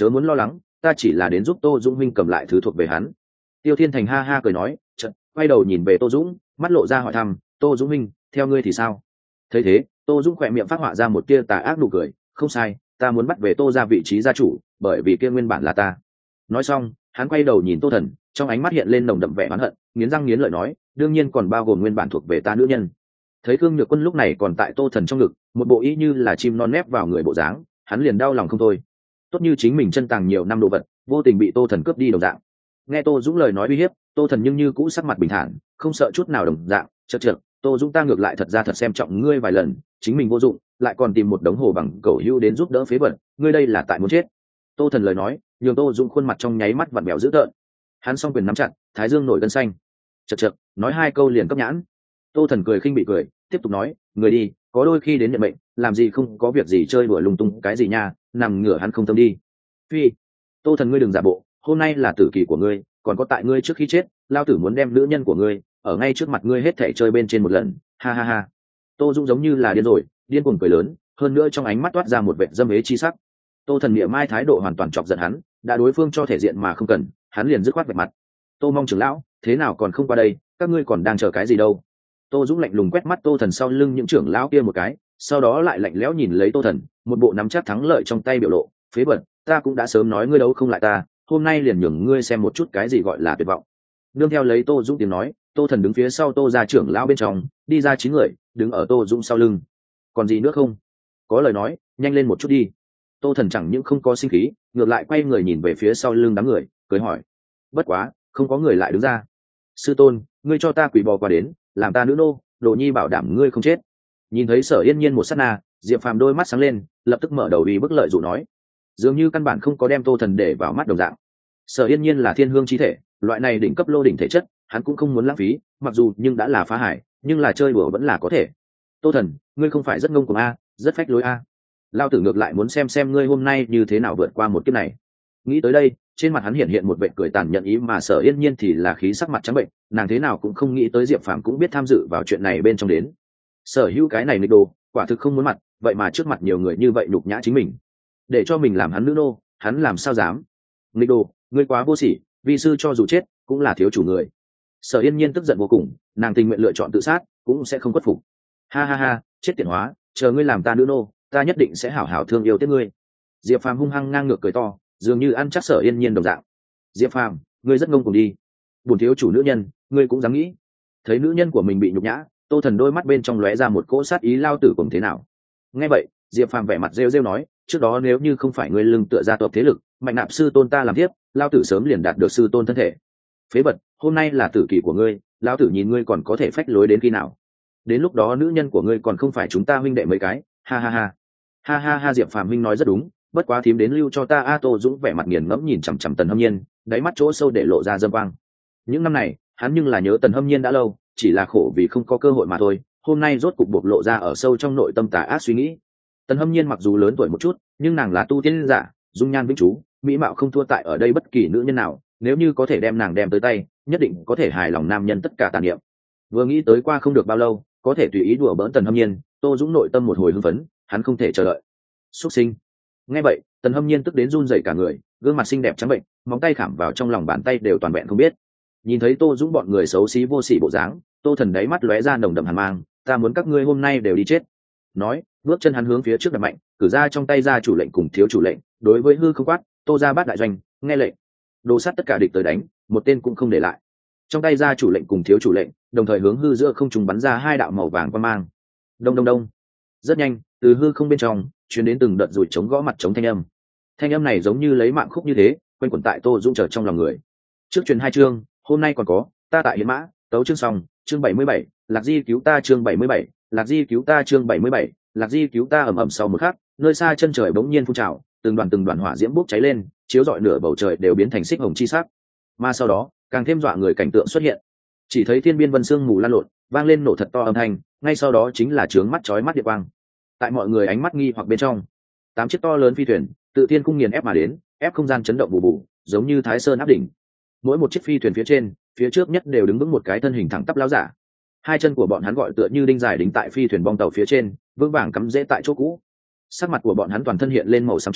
chớ muốn lo lắng, ta chỉ là đến giúp Tô Dũng huynh cầm lại thứ thuộc về hắn. Tiêu Thiên Thành ha ha cười nói, chợt quay đầu nhìn về Tô Dũng, mắt lộ ra hỏi thăm, Tô Dũng huynh, theo ngươi thì sao? Thấy thế, Tô Dũng khỏe miệng phát họa ra một tia tà ác nụ cười, không sai, ta muốn bắt về Tô ra vị trí gia chủ, bởi vì kia nguyên bản là ta. Nói xong, hắn quay đầu nhìn Tô Thần, trong ánh mắt hiện lên nồng đậm vẻ oán hận, nghiến răng nghiến lợi nói, đương nhiên còn bao gồm nguyên bản thuộc về ta nữ nhân. Thấy Khương Nhược Quân lúc này còn tại Tô Thần trong ngực, một bộ ý như là chim non nép vào người bộ dáng, hắn liền đau lòng không thôi. Tốt như chính mình chân tàng nhiều năm đồ vật, vô tình bị Tô Thần cướp đi đồng dạng. Nghe Tô Dũng lời nói uy hiếp, Tô Thần nhưng như cũ sắc mặt bình thản, không sợ chút nào đồng dạng, chợt Tô Dũng ta ngược lại thật ra thật xem trọng ngươi vài lần, chính mình vô dụng, lại còn tìm một đống hồ bằng cẩu hưu đến giúp đỡ phế vật, ngươi đây là tại muốn chết. Tô Thần lời nói, nhường Tô Dũng khuôn mặt trong nháy mắt vặn vẹo dữ tợn. Hắn song quyền nắm chặt, thái dương nổi gân xanh. Chợt, nói hai câu liền cấp nhãn. Tô Thần cười khinh bị cười, tiếp tục nói, người đi, có đôi khi đến nhận mệnh, làm gì không có việc gì chơi đùa lung tung cái gì nha, nằm ngửa hắn không tâm đi. Phi, Tô Thần ngươi đừng giả bộ, hôm nay là tử kỳ của ngươi, còn có tại ngươi trước khi chết, lao tử muốn đem nữ nhân của ngươi ở ngay trước mặt ngươi hết thảy chơi bên trên một lần, ha ha ha. Tô Dũng giống như là điên rồi, điên cuồng cười lớn, hơn nữa trong ánh mắt toát ra một vẻ dâm ế chi sắc. Tô Thần mỉa mai thái độ hoàn toàn chọc giận hắn, đã đối phương cho thể diện mà không cần, hắn liền dứt khoát vạch mặt. Tô Mong trưởng lão, thế nào còn không qua đây, các ngươi còn đang chờ cái gì đâu? Tô Dũng lạnh lùng quét mắt Tô Thần sau lưng những trưởng lão kia một cái, sau đó lại lạnh lẽo nhìn lấy Tô Thần, một bộ nắm chắc thắng lợi trong tay biểu lộ, phế bẩn, ta cũng đã sớm nói ngươi đấu không lại ta, hôm nay liền nhường ngươi xem một chút cái gì gọi là tuyệt vọng. Nương theo lấy Tô Dũng tiếng nói, Tô Thần đứng phía sau Tô gia trưởng lão bên trong, đi ra 9 người, đứng ở Tô Dũng sau lưng. Còn gì nữa không? Có lời nói, nhanh lên một chút đi. Tô Thần chẳng những không có sinh khí, ngược lại quay người nhìn về phía sau lưng đám người, cười hỏi. Bất quá, không có người lại đứng ra. Sư tôn, ngươi cho ta quỳ bò qua đến, làm ta nữ nô, Đồ Nhi bảo đảm ngươi không chết. Nhìn thấy Sở Yên Nhiên một sát na, Diệp Phàm đôi mắt sáng lên, lập tức mở đầu uy bức lợi dụ nói, dường như căn bản không có đem Tô Thần để vào mắt đồng dạng. Sở Yên Nhiên là thiên hương chi thể, loại này đỉnh cấp lô đỉnh thể chất, hắn cũng không muốn lãng phí, mặc dù nhưng đã là phá hải, nhưng là chơi bừa vẫn là có thể. Tô Thần, ngươi không phải rất ngông cuồng a, rất phách lối a. Lao tử ngược lại muốn xem ngươi hôm nay như thế nào vượt qua một kiếp này. Nghĩ tới đây, trên mặt hắn hiện một vẻ cười tàn nhẫn ý, mà Sở Yên Nhiên thì là khí sắc mặt trắng bệnh, nàng thế nào cũng không nghĩ tới Diệp Phàm cũng biết tham dự vào chuyện này bên trong đến. Sở hữu cái này nghịch đồ, quả thực không muốn mặt, vậy mà trước mặt nhiều người như vậy nhục nhã chính mình, để cho mình làm hắn nữ nô, hắn làm sao dám. Nghịch đồ, ngươi quá vô sỉ, vi sư cho dù chết cũng là thiếu chủ người. Sở Yên Nhiên tức giận vô cùng, nàng tình nguyện lựa chọn tự sát cũng sẽ không khuất phục. Ha ha ha, chết tiện hóa, chờ ngươi làm ta nữ nô, ta nhất định sẽ hảo hảo thương yêu tiếc ngươi. Diệp Phàm hung hăng ngang ngược cười to, dường như ăn chắc Sở Yên Nhiên đồng dạng. Diệp Phàm, ngươi rất ngông cuồng đi, bổn thiếu chủ nữ nhân, ngươi cũng dám nghĩ. Thấy nữ nhân của mình bị nhục nhã, Tô Thần đôi mắt bên trong lóe ra một cỗ sát ý, lao tử cùng thế nào. Nghe vậy, Diệp Phàm vẻ mặt rêu rêu nói, trước đó nếu như không phải ngươi lưng tựa ra tộc thế lực, mạnh nạp sư tôn ta làm tiếp, lao tử sớm liền đạt được sư tôn thân thể. Phế bật, hôm nay là tử kỳ của ngươi, lao tử nhìn ngươi còn có thể phách lối đến khi nào. Đến lúc đó nữ nhân của ngươi còn không phải chúng ta huynh đệ mấy cái, ha ha ha. Ha ha ha, Diệp Phàm huynh nói rất đúng, bất quá thím đến lưu cho ta. A Tô Dũng vẻ mặt nghiền ngẫm nhìn chằm chằm Tần Hâm Nhiên, đáy mắt chỗ sâu để lộ ra dâm quang. Những năm này, hắn nhưng là nhớ Tần Hâm Nhiên đã lâu, chỉ là khổ vì không có cơ hội mà thôi, hôm nay rốt cục bộc lộ ra ở sâu trong nội tâm tà ác suy nghĩ. Tần Hâm Nhiên mặc dù lớn tuổi một chút, nhưng nàng là tu tiên giả, dung nhan vĩnh chú, mỹ mạo không thua tại ở đây bất kỳ nữ nhân nào, nếu như có thể đem nàng đem tới tay, nhất định có thể hài lòng nam nhân tất cả tàn niệm. Vừa nghĩ tới qua không được bao lâu, có thể tùy ý đùa bỡn Tần Hâm Nhiên, Tô Dũng nội tâm một hồi hưng phấn, hắn không thể chờ đợi. Súc sinh. Nghe vậy, Tần Hâm Nhiên tức đến run rẩy cả người, gương mặt xinh đẹp trắng bệnh, móng tay khảm vào trong lòng bàn tay đều toàn vẹn không biết. Nhìn thấy Tô Dũng bọn người xấu xí vô sỉ bộ dáng, Tô Thần đáy mắt lóe ra nồng đậm hàn mang, ta muốn các ngươi hôm nay đều đi chết. Nói, bước chân hắn hướng phía trước đập mạnh, cử ra trong tay ra chủ lệnh cùng thiếu chủ lệnh, đối với hư không quát, Tô ra bát đại doanh, nghe lệnh. Đồ sát tất cả địch tới đánh, một tên cũng không để lại. Trong tay ra chủ lệnh cùng thiếu chủ lệnh, đồng thời hướng hư giữa không trung bắn ra 2 đạo màu vàng quang mang. Đông đông đông. Rất nhanh, từ hư không bên trong truyền đến từng đợt rủi chống gõ mặt chống thanh âm. Thanh âm này giống như lấy mạng khúc như thế, quanh quẩn tại Tô Dũng trở trong lòng người. Trước truyền 2 chương, hôm nay còn có, ta tại Hiến Mã, tấu chương xong, chương 77, Lạc Di cứu ta chương 77, Lạc Di cứu ta chương 77, Lạc Di cứu ta. Ầm ầm sau một khắc, nơi xa chân trời bỗng nhiên phun trào, từng đoàn hỏa diễm bốc cháy lên, chiếu rọi nửa bầu trời đều biến thành xích hồng chi sắc. Mà sau đó, càng thêm dọa người cảnh tượng xuất hiện. Chỉ thấy thiên biên vân sương mù lan lộn, vang lên nổ thật to âm thanh, ngay sau đó chính là chướng mắt chói mắt điện quang. Tại mọi người ánh mắt nghi hoặc bên trong, 8 chiếc to lớn phi thuyền tự thiên cung nghiền ép mà đến, ép không gian chấn động bù bù, giống như Thái Sơn áp đỉnh. Mỗi một chiếc phi thuyền phía trên, phía trước nhất đều đứng vững một cái thân hình thẳng tắp lão giả. 2 chân của bọn hắn gọi tựa như đinh dài đính tại phi thuyền bong tàu phía trên, vững vàng cắm rễ tại chỗ cũ. Sắc mặt của bọn hắn toàn thân hiện lên màu xám cho,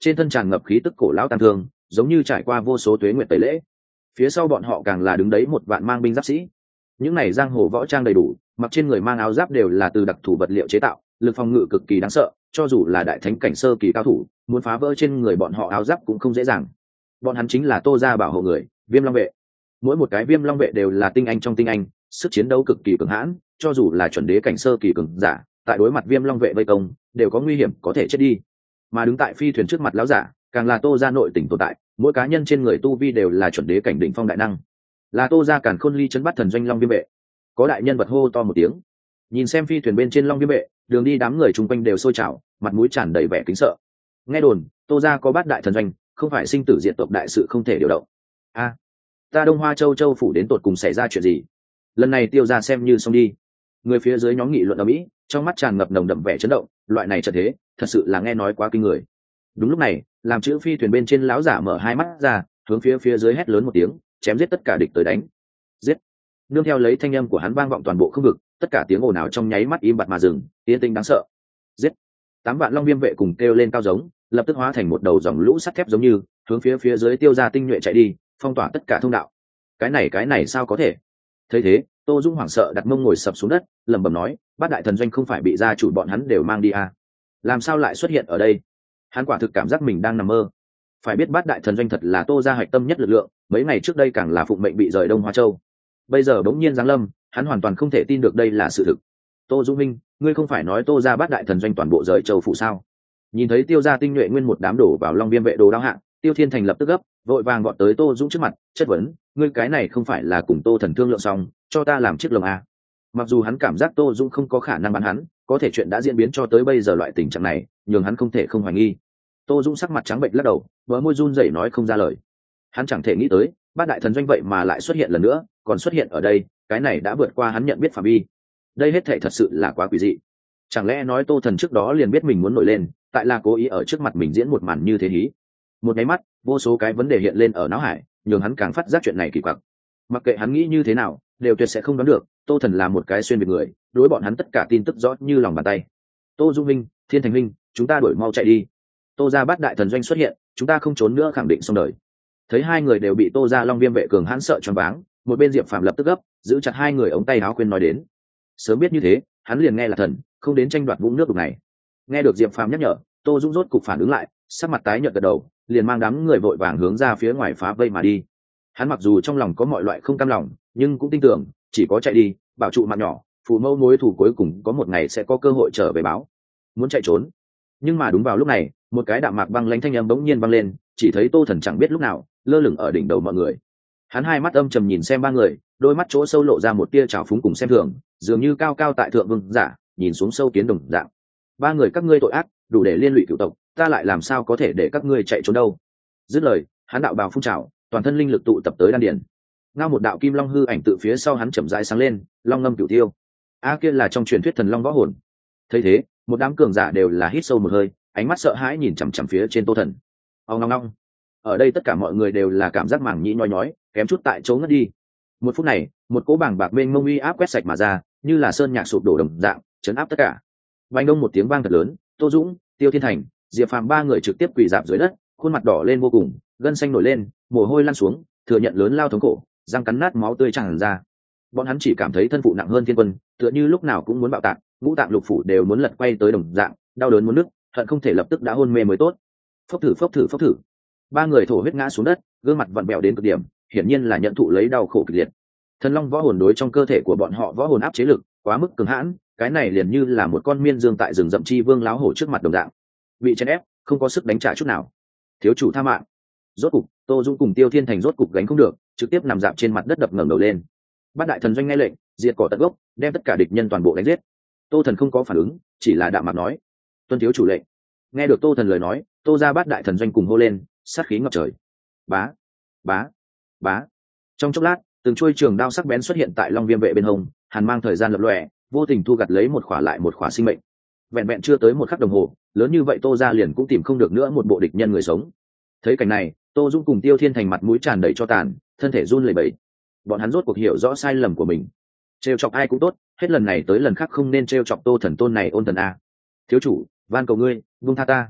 trên thân tràn ngập khí tức cổ lão tang thương, giống như trải qua vô số tuế nguyệt tẩy lễ. Phía sau bọn họ càng là đứng đấy một vạn mang binh giáp sĩ. Những này giang hồ võ trang đầy đủ, mặc trên người mang áo giáp đều là từ đặc thù vật liệu chế tạo, lực phòng ngự cực kỳ đáng sợ, cho dù là đại thánh cảnh sơ kỳ cao thủ, muốn phá vỡ trên người bọn họ áo giáp cũng không dễ dàng. Bọn hắn chính là Tô gia bảo hộ người, Viêm Long vệ. Mỗi một cái Viêm Long vệ đều là tinh anh trong tinh anh, sức chiến đấu cực kỳ cường hãn, cho dù là chuẩn đế cảnh sơ kỳ cường giả, tại đối mặt Viêm Long vệ vây công, đều có nguy hiểm có thể chết đi. Mà đứng tại phi thuyền trước mặt lão giả, càng là Tô gia nội tình tồn tại, mỗi cá nhân trên người tu vi đều là chuẩn đế cảnh đỉnh phong đại năng. Là Tô gia Càn Khôn Ly trấn bắt thần doanh Long Viêm vệ. Có đại nhân vật hô to một tiếng. Nhìn xem phi thuyền bên trên Long Viêm vệ, đường đi đám người chung quanh đều sôi trào, mặt mũi tràn đầy vẻ kính sợ. Nghe đồn, Tô gia có bát đại thần doanh, không phải sinh tử diệt tộc đại sự không thể điều động. A, ta Đông Hoa Châu Châu phủ đến tột cùng xảy ra chuyện gì? Lần này Tiêu gia xem như xong đi. Người phía dưới nhóm nghị luận ở mỹ, trong mắt tràn ngập nồng đậm vẻ chấn động, loại này trận thế, thật sự là nghe nói quá kinh người. Đúng lúc này, làm chữ phi thuyền bên trên lão giả mở hai mắt ra, hướng phía dưới hét lớn một tiếng, chém giết tất cả địch tới đánh. Giết! Nương theo lấy thanh âm của hắn vang vọng toàn bộ không vực, tất cả tiếng ồn ào trong nháy mắt im bặt mà dừng, yên tĩnh đáng sợ. Giết! 8 vạn Long Viêm vệ cùng kêu lên cao giống, lập tức hóa thành một đầu dòng lũ sắt thép giống như, hướng phía dưới Tiêu gia tinh nhuệ chạy đi, phong tỏa tất cả thông đạo. Cái này sao có thể? Thấy thế, Tô Dung hoảng sợ đặt mông ngồi sập xuống đất, lẩm bẩm nói, bát đại thần doanh không phải bị gia chủ bọn hắn đều mang đi à? Làm sao lại xuất hiện ở đây? Hắn quả thực cảm giác mình đang nằm mơ. Phải biết bát đại thần doanh thật là Tô gia hạch tâm nhất lực lượng, mấy ngày trước đây càng là phụng mệnh bị rời Đông Hoa Châu. Bây giờ bỗng nhiên giáng lâm, hắn hoàn toàn không thể tin được đây là sự thực. Tô Dung Minh, ngươi không phải nói Tô gia bát đại thần doanh toàn bộ rời châu phủ sao? Nhìn thấy Tiêu gia tinh nhuệ nguyên một đám đổ vào Long Viêm vệ đồ đao hạng, Tiêu Thiên Thành lập tức gấp, vội vàng gọn tới Tô Dũng trước mặt, chất vấn, ngươi cái này không phải là cùng Tô Thần thương lượng xong, cho ta làm chiếc lồng à? Mặc dù hắn cảm giác Tô Dũng không có khả năng bắn hắn, có thể chuyện đã diễn biến cho tới bây giờ loại tình trạng này, nhường hắn không thể không hoài nghi. Tô Dũng sắc mặt trắng bệch lắc đầu, bờ môi run rẩy nói không ra lời. Hắn chẳng thể nghĩ tới, bát đại thần doanh vậy mà lại xuất hiện lần nữa, còn xuất hiện ở đây, cái này đã vượt qua hắn nhận biết phạm vi. Đây hết thảy thật sự là quá quỷ dị. Chẳng lẽ nói Tô Thần trước đó liền biết mình muốn nổi lên, tại là cố ý ở trước mặt mình diễn một màn như thế hí? Một cái mắt, vô số cái vấn đề hiện lên ở não hải, nhường hắn càng phát giác chuyện này kỳ quặc. Mặc kệ hắn nghĩ như thế nào, đều tuyệt sẽ không đoán được, Tô Thần là một cái xuyên việt người, đối bọn hắn tất cả tin tức rõ như lòng bàn tay. Tô Dung Minh, Thiên Thành Minh, chúng ta đuổi mau chạy đi. Tô gia bát đại thần doanh xuất hiện, chúng ta không trốn nữa khẳng định xong đời. Thấy hai người đều bị Tô gia Long Viêm vệ cường hãn sợ choáng váng, một bên Diệp Phàm lập tức gấp, giữ chặt hai người ống tay áo khuyên nói đến. Sớm biết như thế, hắn liền nghe là thần, không đến tranh đoạt vũng nước đục này. Nghe được Diệp Phàm nhắc nhở, Tô Dũng rốt cục phản ứng lại, sắc mặt tái nhợt gật đầu, liền mang đám người vội vàng hướng ra phía ngoài phá vây mà đi. Hắn mặc dù trong lòng có mọi loại không cam lòng, nhưng cũng tin tưởng, chỉ có chạy đi, bảo trụ mạng nhỏ, phù mâu mối thủ cuối cùng có một ngày sẽ có cơ hội trở về báo. Muốn chạy trốn, nhưng mà đúng vào lúc này, một cái đạm mạc băng lãnh thanh âm bỗng nhiên vang lên, chỉ thấy Tô Thần chẳng biết lúc nào lơ lửng ở đỉnh đầu mọi người. Hắn hai mắt âm trầm nhìn xem ba người, đôi mắt chỗ sâu lộ ra một tia trào phúng cùng xem thường, dường như cao cao tại thượng vương giả, nhìn xuống sâu kiến đồng dạng. Ba người các ngươi tội ác, đủ để liên lụy cửu tộc, ta lại làm sao có thể để các ngươi chạy trốn đâu? Dứt lời, hắn đạo bào phun trào, toàn thân linh lực tụ tập tới đan điền. Ngao một đạo kim long hư ảnh tự phía sau hắn chậm rãi sáng lên, long ngâm cửu tiêu. Kia là trong truyền thuyết thần long võ hồn. Thấy thế, một đám cường giả đều là hít sâu một hơi, ánh mắt sợ hãi nhìn chằm chằm phía trên Tô Thần. Ong ong ong. Ở đây tất cả mọi người đều là cảm giác mảng nhĩ nhói nhói, kém chút tại chỗ ngất đi. Một phút này, một cỗ bảng bạc mênh mông uy áp quét sạch mà ra, như là sơn nhạc sụp đổ đồng dạng, chấn áp tất cả. Vành đông một tiếng vang thật lớn, Tô Dũng, Tiêu Thiên Thành, Diệp Phàm ba người trực tiếp quỳ rạp dưới đất, khuôn mặt đỏ lên vô cùng, gân xanh nổi lên, mồ hôi lăn xuống, thừa nhận lớn lao thống khổ, răng cắn nát máu tươi tràn ra. Bọn hắn chỉ cảm thấy thân phụ nặng hơn thiên quân, tựa như lúc nào cũng muốn bạo tạc, ngũ tạng lục phủ đều muốn lật quay tới đồng dạng, đau đớn muốn nứt, hận không thể lập tức đã hôn mê mới tốt. Phốc thử phốc thử phốc thử. Ba người thổ huyết ngã xuống đất, gương mặt vặn bẹo đến cực điểm, hiển nhiên là nhận thụ lấy đau khổ kịch liệt. Thần long võ hồn đối trong cơ thể của bọn họ võ hồn áp chế lực quá mức cường hãn, cái này liền như là một con miên dương tại rừng rậm chi vương láo hổ trước mặt đồng dạng, bị chèn ép, không có sức đánh trả chút nào. Thiếu chủ tha mạng. Rốt cục, Tô Dung cùng Tiêu Thiên Thành rốt cục gánh không được, trực tiếp nằm dạp trên mặt đất đập ngẩng đầu lên. Bát đại thần doanh nghe lệnh, diệt cỏ tận gốc, đem tất cả địch nhân toàn bộ đánh giết. Tô Thần không có phản ứng, chỉ là đạm mạc nói: "Tuân thiếu chủ lệnh." Nghe được Tô Thần lời nói, Tô gia bát đại thần doanh cùng hô lên, sát khí ngập trời. Bá, bá, bá. Trong chốc lát, từng chuôi trường đao sắc bén xuất hiện tại Long Viêm vệ bên hông, hàn mang thời gian lập lòe, vô tình thu gặt lấy một khỏa lại một khỏa sinh mệnh. Vẹn vẹn chưa tới một khắc đồng hồ, lớn như vậy Tô gia liền cũng tìm không được nữa một bộ địch nhân người sống. Thấy cảnh này, Tô Dung cùng Tiêu Thiên Thành mặt mũi tràn đầy cho tàn, thân thể run lẩy bẩy. Bọn hắn rốt cuộc hiểu rõ sai lầm của mình. Trêu chọc ai cũng tốt, hết lần này tới lần khác không nên trêu chọc Tô Thần tôn này ôn thần a. Thiếu chủ, van cầu ngươi, buông tha ta.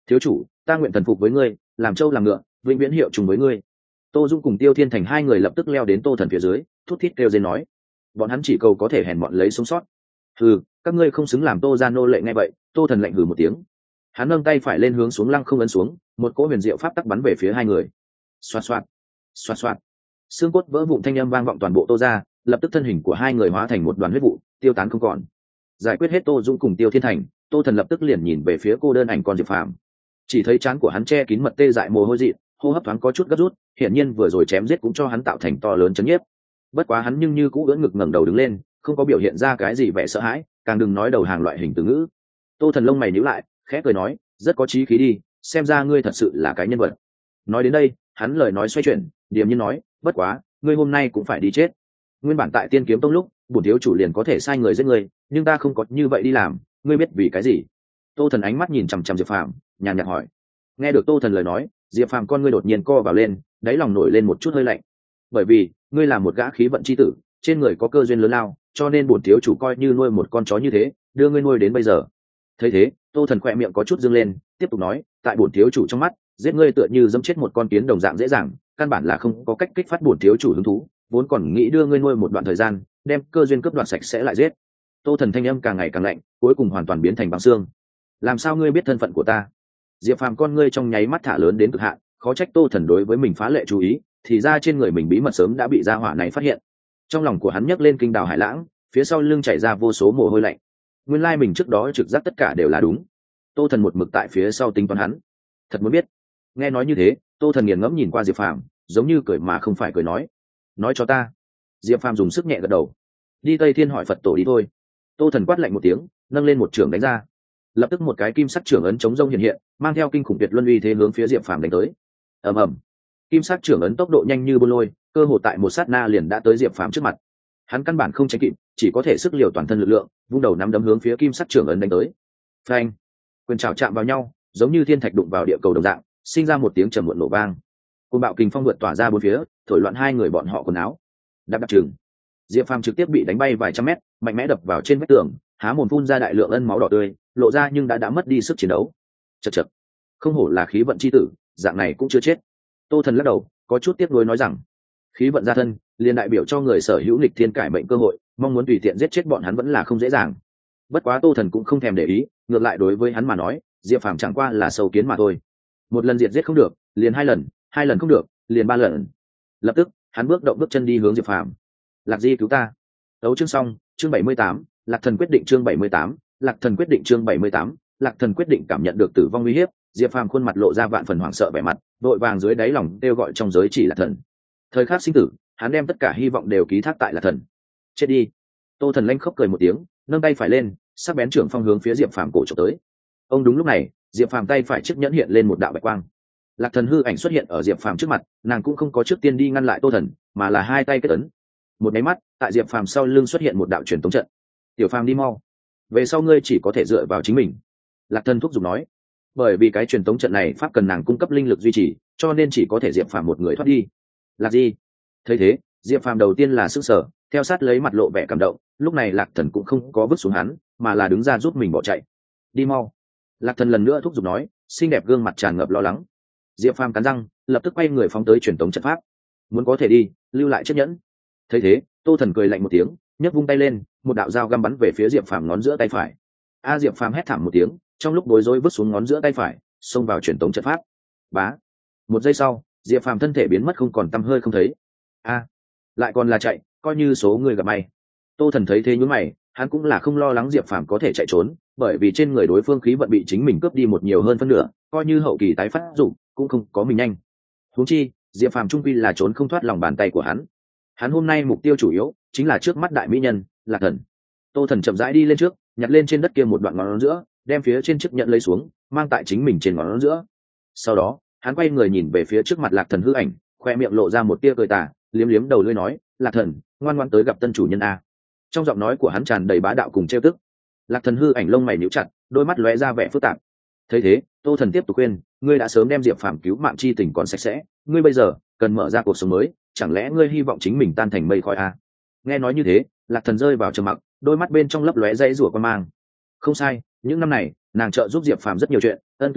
thiếu chủ, ta nguyện thần phục với ngươi, làm trâu làm ngựa, vĩnh viễn hiệu trùng với ngươi. Tô Dung cùng Tiêu Thiên Thành hai người lập tức leo đến Tô Thần phía dưới, thút thít kêu dên nói, bọn hắn chỉ cầu có thể hèn bọn lấy sống sót. Hừ, các ngươi không xứng làm Tô gia nô lệ. Nghe vậy, Tô Thần lạnh hừ một tiếng, hắn nâng tay phải lên hướng xuống lăng không ấn xuống, một cỗ huyền diệu pháp tắc bắn về phía hai người. Xoạt xoạt, xoạt xoạt, xương cốt vỡ vụn thanh âm vang vọng toàn bộ Tô gia, lập tức thân hình của hai người hóa thành một đoàn huyết vụ, tiêu tán không còn. Giải quyết hết Tô Dung cùng Tiêu Thiên Thành, Tô Thần lập tức liền nhìn về phía cô đơn ảnh con Diệp Phàm. Chỉ thấy trán của hắn che kín mật tê dại mồ hôi dị, hô hấp thoáng có chút gấp rút, hiển nhiên vừa rồi chém giết cũng cho hắn tạo thành to lớn chấn nhiếp. Bất quá hắn nhưng như cũ ưỡn ngực ngẩng đầu đứng lên, không có biểu hiện ra cái gì vẻ sợ hãi, càng đừng nói đầu hàng loại hình từ ngữ. Tô Thần lông mày nhíu lại, khẽ cười nói, rất có chí khí đi, xem ra ngươi thật sự là cái nhân vật. Nói đến đây, hắn lời nói xoay chuyển, điềm nhiên nói, bất quá, ngươi hôm nay cũng phải đi chết. Nguyên bản tại Tiên Kiếm Tông lúc, bổn thiếu chủ liền có thể sai người giết ngươi, nhưng ta không có như vậy đi làm, ngươi biết vì cái gì? Tô Thần ánh mắt nhìn chằm chằm Diệp Phàm, nhàn nhạt hỏi. Nghe được Tô Thần lời nói, Diệp Phàm con ngươi đột nhiên co vào lên, đáy lòng nổi lên một chút hơi lạnh. Bởi vì, ngươi là một gã khí vận chi tử, trên người có cơ duyên lớn lao, cho nên bổn thiếu chủ coi như nuôi một con chó như thế, đưa ngươi nuôi đến bây giờ. Thấy thế, Tô Thần khỏe miệng có chút dương lên, tiếp tục nói, tại bổn thiếu chủ trong mắt, giết ngươi tựa như dẫm chết một con kiến đồng dạng dễ dàng, căn bản là không có cách kích phát bổn thiếu chủ hứng thú, vốn còn nghĩ đưa ngươi nuôi một đoạn thời gian, đem cơ duyên cướp đoạt sạch sẽ lại giết. Tô Thần thanh âm càng ngày càng lạnh, cuối cùng hoàn toàn biến thành băng xương. Làm sao ngươi biết thân phận của ta? Diệp Phàm con ngươi trong nháy mắt thả lớn đến cực hạn, khó trách Tô Thần đối với mình phá lệ chú ý, thì ra trên người mình bí mật sớm đã bị gia hỏa này phát hiện. Trong lòng của hắn nhấc lên kinh đào hải lãng, phía sau lưng chảy ra vô số mồ hôi lạnh. Nguyên lai mình trước đó trực giác tất cả đều là đúng. Tô Thần một mực tại phía sau tính toán hắn. Thật muốn biết. Nghe nói như thế, Tô Thần nghiền ngẫm nhìn qua Diệp Phàm, giống như cười mà không phải cười nói cho ta. Diệp Phàm dùng sức nhẹ gật đầu. Đi Tây Thiên hỏi Phật tổ đi thôi. Tô Thần quát lạnh một tiếng, nâng lên một trường đánh ra. Lập tức một cái kim sắc trưởng ấn chống rông hiện hiện, mang theo kinh khủng tuyệt luân uy thế hướng phía Diệp Phàm đánh tới. Ầm ầm. Kim sắc trưởng ấn tốc độ nhanh như bôn lôi, cơ hồ tại một sát na liền đã tới Diệp Phàm trước mặt. Hắn căn bản không tránh kịp, chỉ có thể sức liều toàn thân lực lượng, vung đầu nắm đấm hướng phía kim sắc trưởng ấn đánh tới. Phanh! Quyền trảo chạm vào nhau, giống như thiên thạch đụng vào địa cầu đồng dạng, sinh ra một tiếng trầm muộn nổ vang. Cơn bạo kình phong vượt tỏa ra bốn phía, thổi loạn hai người bọn họ quần áo. Đạp đạp chừng. Diệp Phàm trực tiếp bị đánh bay vài trăm mét, mạnh mẽ đập vào trên vách tường, há mồm phun ra đại lượng ân máu đỏ tươi, lộ ra nhưng đã mất đi sức chiến đấu. Chậc chậc, không hổ là khí vận chi tử, dạng này cũng chưa chết. Tô Thần lắc đầu, có chút tiếc nuối nói rằng, khí vận gia thân, liền đại biểu cho người sở hữu nghịch thiên cải mệnh cơ hội, mong muốn tùy tiện giết chết bọn hắn vẫn là không dễ dàng. Bất quá Tô Thần cũng không thèm để ý, ngược lại đối với hắn mà nói, Diệp Phàm chẳng qua là sâu kiến mà thôi. Một lần diệt giết không được, liền hai lần không được, liền ba lần. Lập tức, hắn bước chân đi hướng Diệp Phàm. Lạc Di cứu ta. Đấu chương xong, chương 78, Lạc Thần quyết định chương 78, Lạc Thần quyết định chương 78, Lạc Thần quyết định. Cảm nhận được tử vong uy hiếp, Diệp Phàm khuôn mặt lộ ra vạn phần hoảng sợ vẻ mặt, vội vàng dưới đáy lòng kêu gọi trong giới chỉ Lạc Thần. Thời khắc sinh tử, hắn đem tất cả hy vọng đều ký thác tại Lạc Thần. Chết đi. Tô Thần lanh khóc cười một tiếng, nâng tay phải lên, sắc bén trưởng phong hướng phía Diệp Phàm cổ chụp tới. Ông đúng lúc này, Diệp Phàm tay phải chiếc nhẫn hiện lên một đạo bạch quang. Lạc Thần hư ảnh xuất hiện ở Diệp Phàm trước mặt, nàng cũng không có trước tiên đi ngăn lại Tô Thần, mà là hai tay kết ấn. Một cái mắt, tại Diệp Phàm sau lưng xuất hiện một đạo truyền tống trận. Tiểu Phàm đi mau, về sau ngươi chỉ có thể dựa vào chính mình. Lạc Thần thúc giục nói, bởi vì cái truyền tống trận này pháp cần nàng cung cấp linh lực duy trì, cho nên chỉ có thể Diệp Phàm một người thoát đi. Lạc Di thấy thế, Diệp Phàm đầu tiên là sức sở, theo sát lấy mặt lộ vẻ cảm động. Lúc này Lạc Thần cũng không có vứt xuống hắn, mà là đứng ra giúp mình bỏ chạy. Đi mau. Lạc Thần lần nữa thúc giục nói, xinh đẹp gương mặt tràn ngập lo lắng. Diệp Phàm cắn răng, lập tức quay người phóng tới truyền tống trận pháp. Muốn có thể đi, lưu lại chiếc nhẫn. Thấy thế, Tô Thần cười lạnh một tiếng, nhấc vung tay lên, một đạo dao găm bắn về phía Diệp Phàm ngón giữa tay phải. Diệp Phàm hét thảm một tiếng, trong lúc bối rối vứt xuống ngón giữa tay phải, xông vào truyền tống trận pháp. Bá. Một giây sau, Diệp Phàm thân thể biến mất không còn tăm hơi không thấy. Lại còn là chạy, coi như số người gặp may. Tô Thần thấy thế nhướng mày, hắn cũng là không lo lắng Diệp Phàm có thể chạy trốn, bởi vì trên người đối phương khí vận bị chính mình cướp đi một nhiều hơn phân nửa, coi như hậu kỳ tái phát dụng, cũng không có mình nhanh. Huống chi, Diệp Phàm trung quy là trốn không thoát lòng bàn tay của hắn. Hắn hôm nay mục tiêu chủ yếu chính là trước mắt đại mỹ nhân, Lạc Thần. Tô Thần chậm rãi đi lên trước, nhặt lên trên đất kia một đoạn ngón giữa, đem phía trên chiếc nhẫn lấy xuống, mang tại chính mình trên ngón giữa. Sau đó, hắn quay người nhìn về phía trước mặt Lạc Thần hư ảnh, khoe miệng lộ ra một tia cười tà, liếm liếm đầu lưỡi nói, Lạc Thần, ngoan ngoãn tới gặp tân chủ nhân a. Trong giọng nói của hắn tràn đầy bá đạo cùng trêu tức. Lạc Thần hư ảnh lông mày nhíu chặt, đôi mắt lóe ra vẻ phức tạp. Thấy thế, Tô Thần tiếp tục khuyên, ngươi đã sớm đem Diệp Phàm cứu mạng chi tình còn sạch sẽ, ngươi bây giờ cần mở ra cuộc sống mới, chẳng lẽ ngươi hy vọng chính mình tan thành mây khói a? Nghe nói như thế, Lạc Thần rơi vào trầm mặc, đôi mắt bên trong lấp lóe dãy rủa quan mang. Không sai, những năm này, nàng trợ giúp Diệp Phàm rất nhiều chuyện, ân cứu mạng,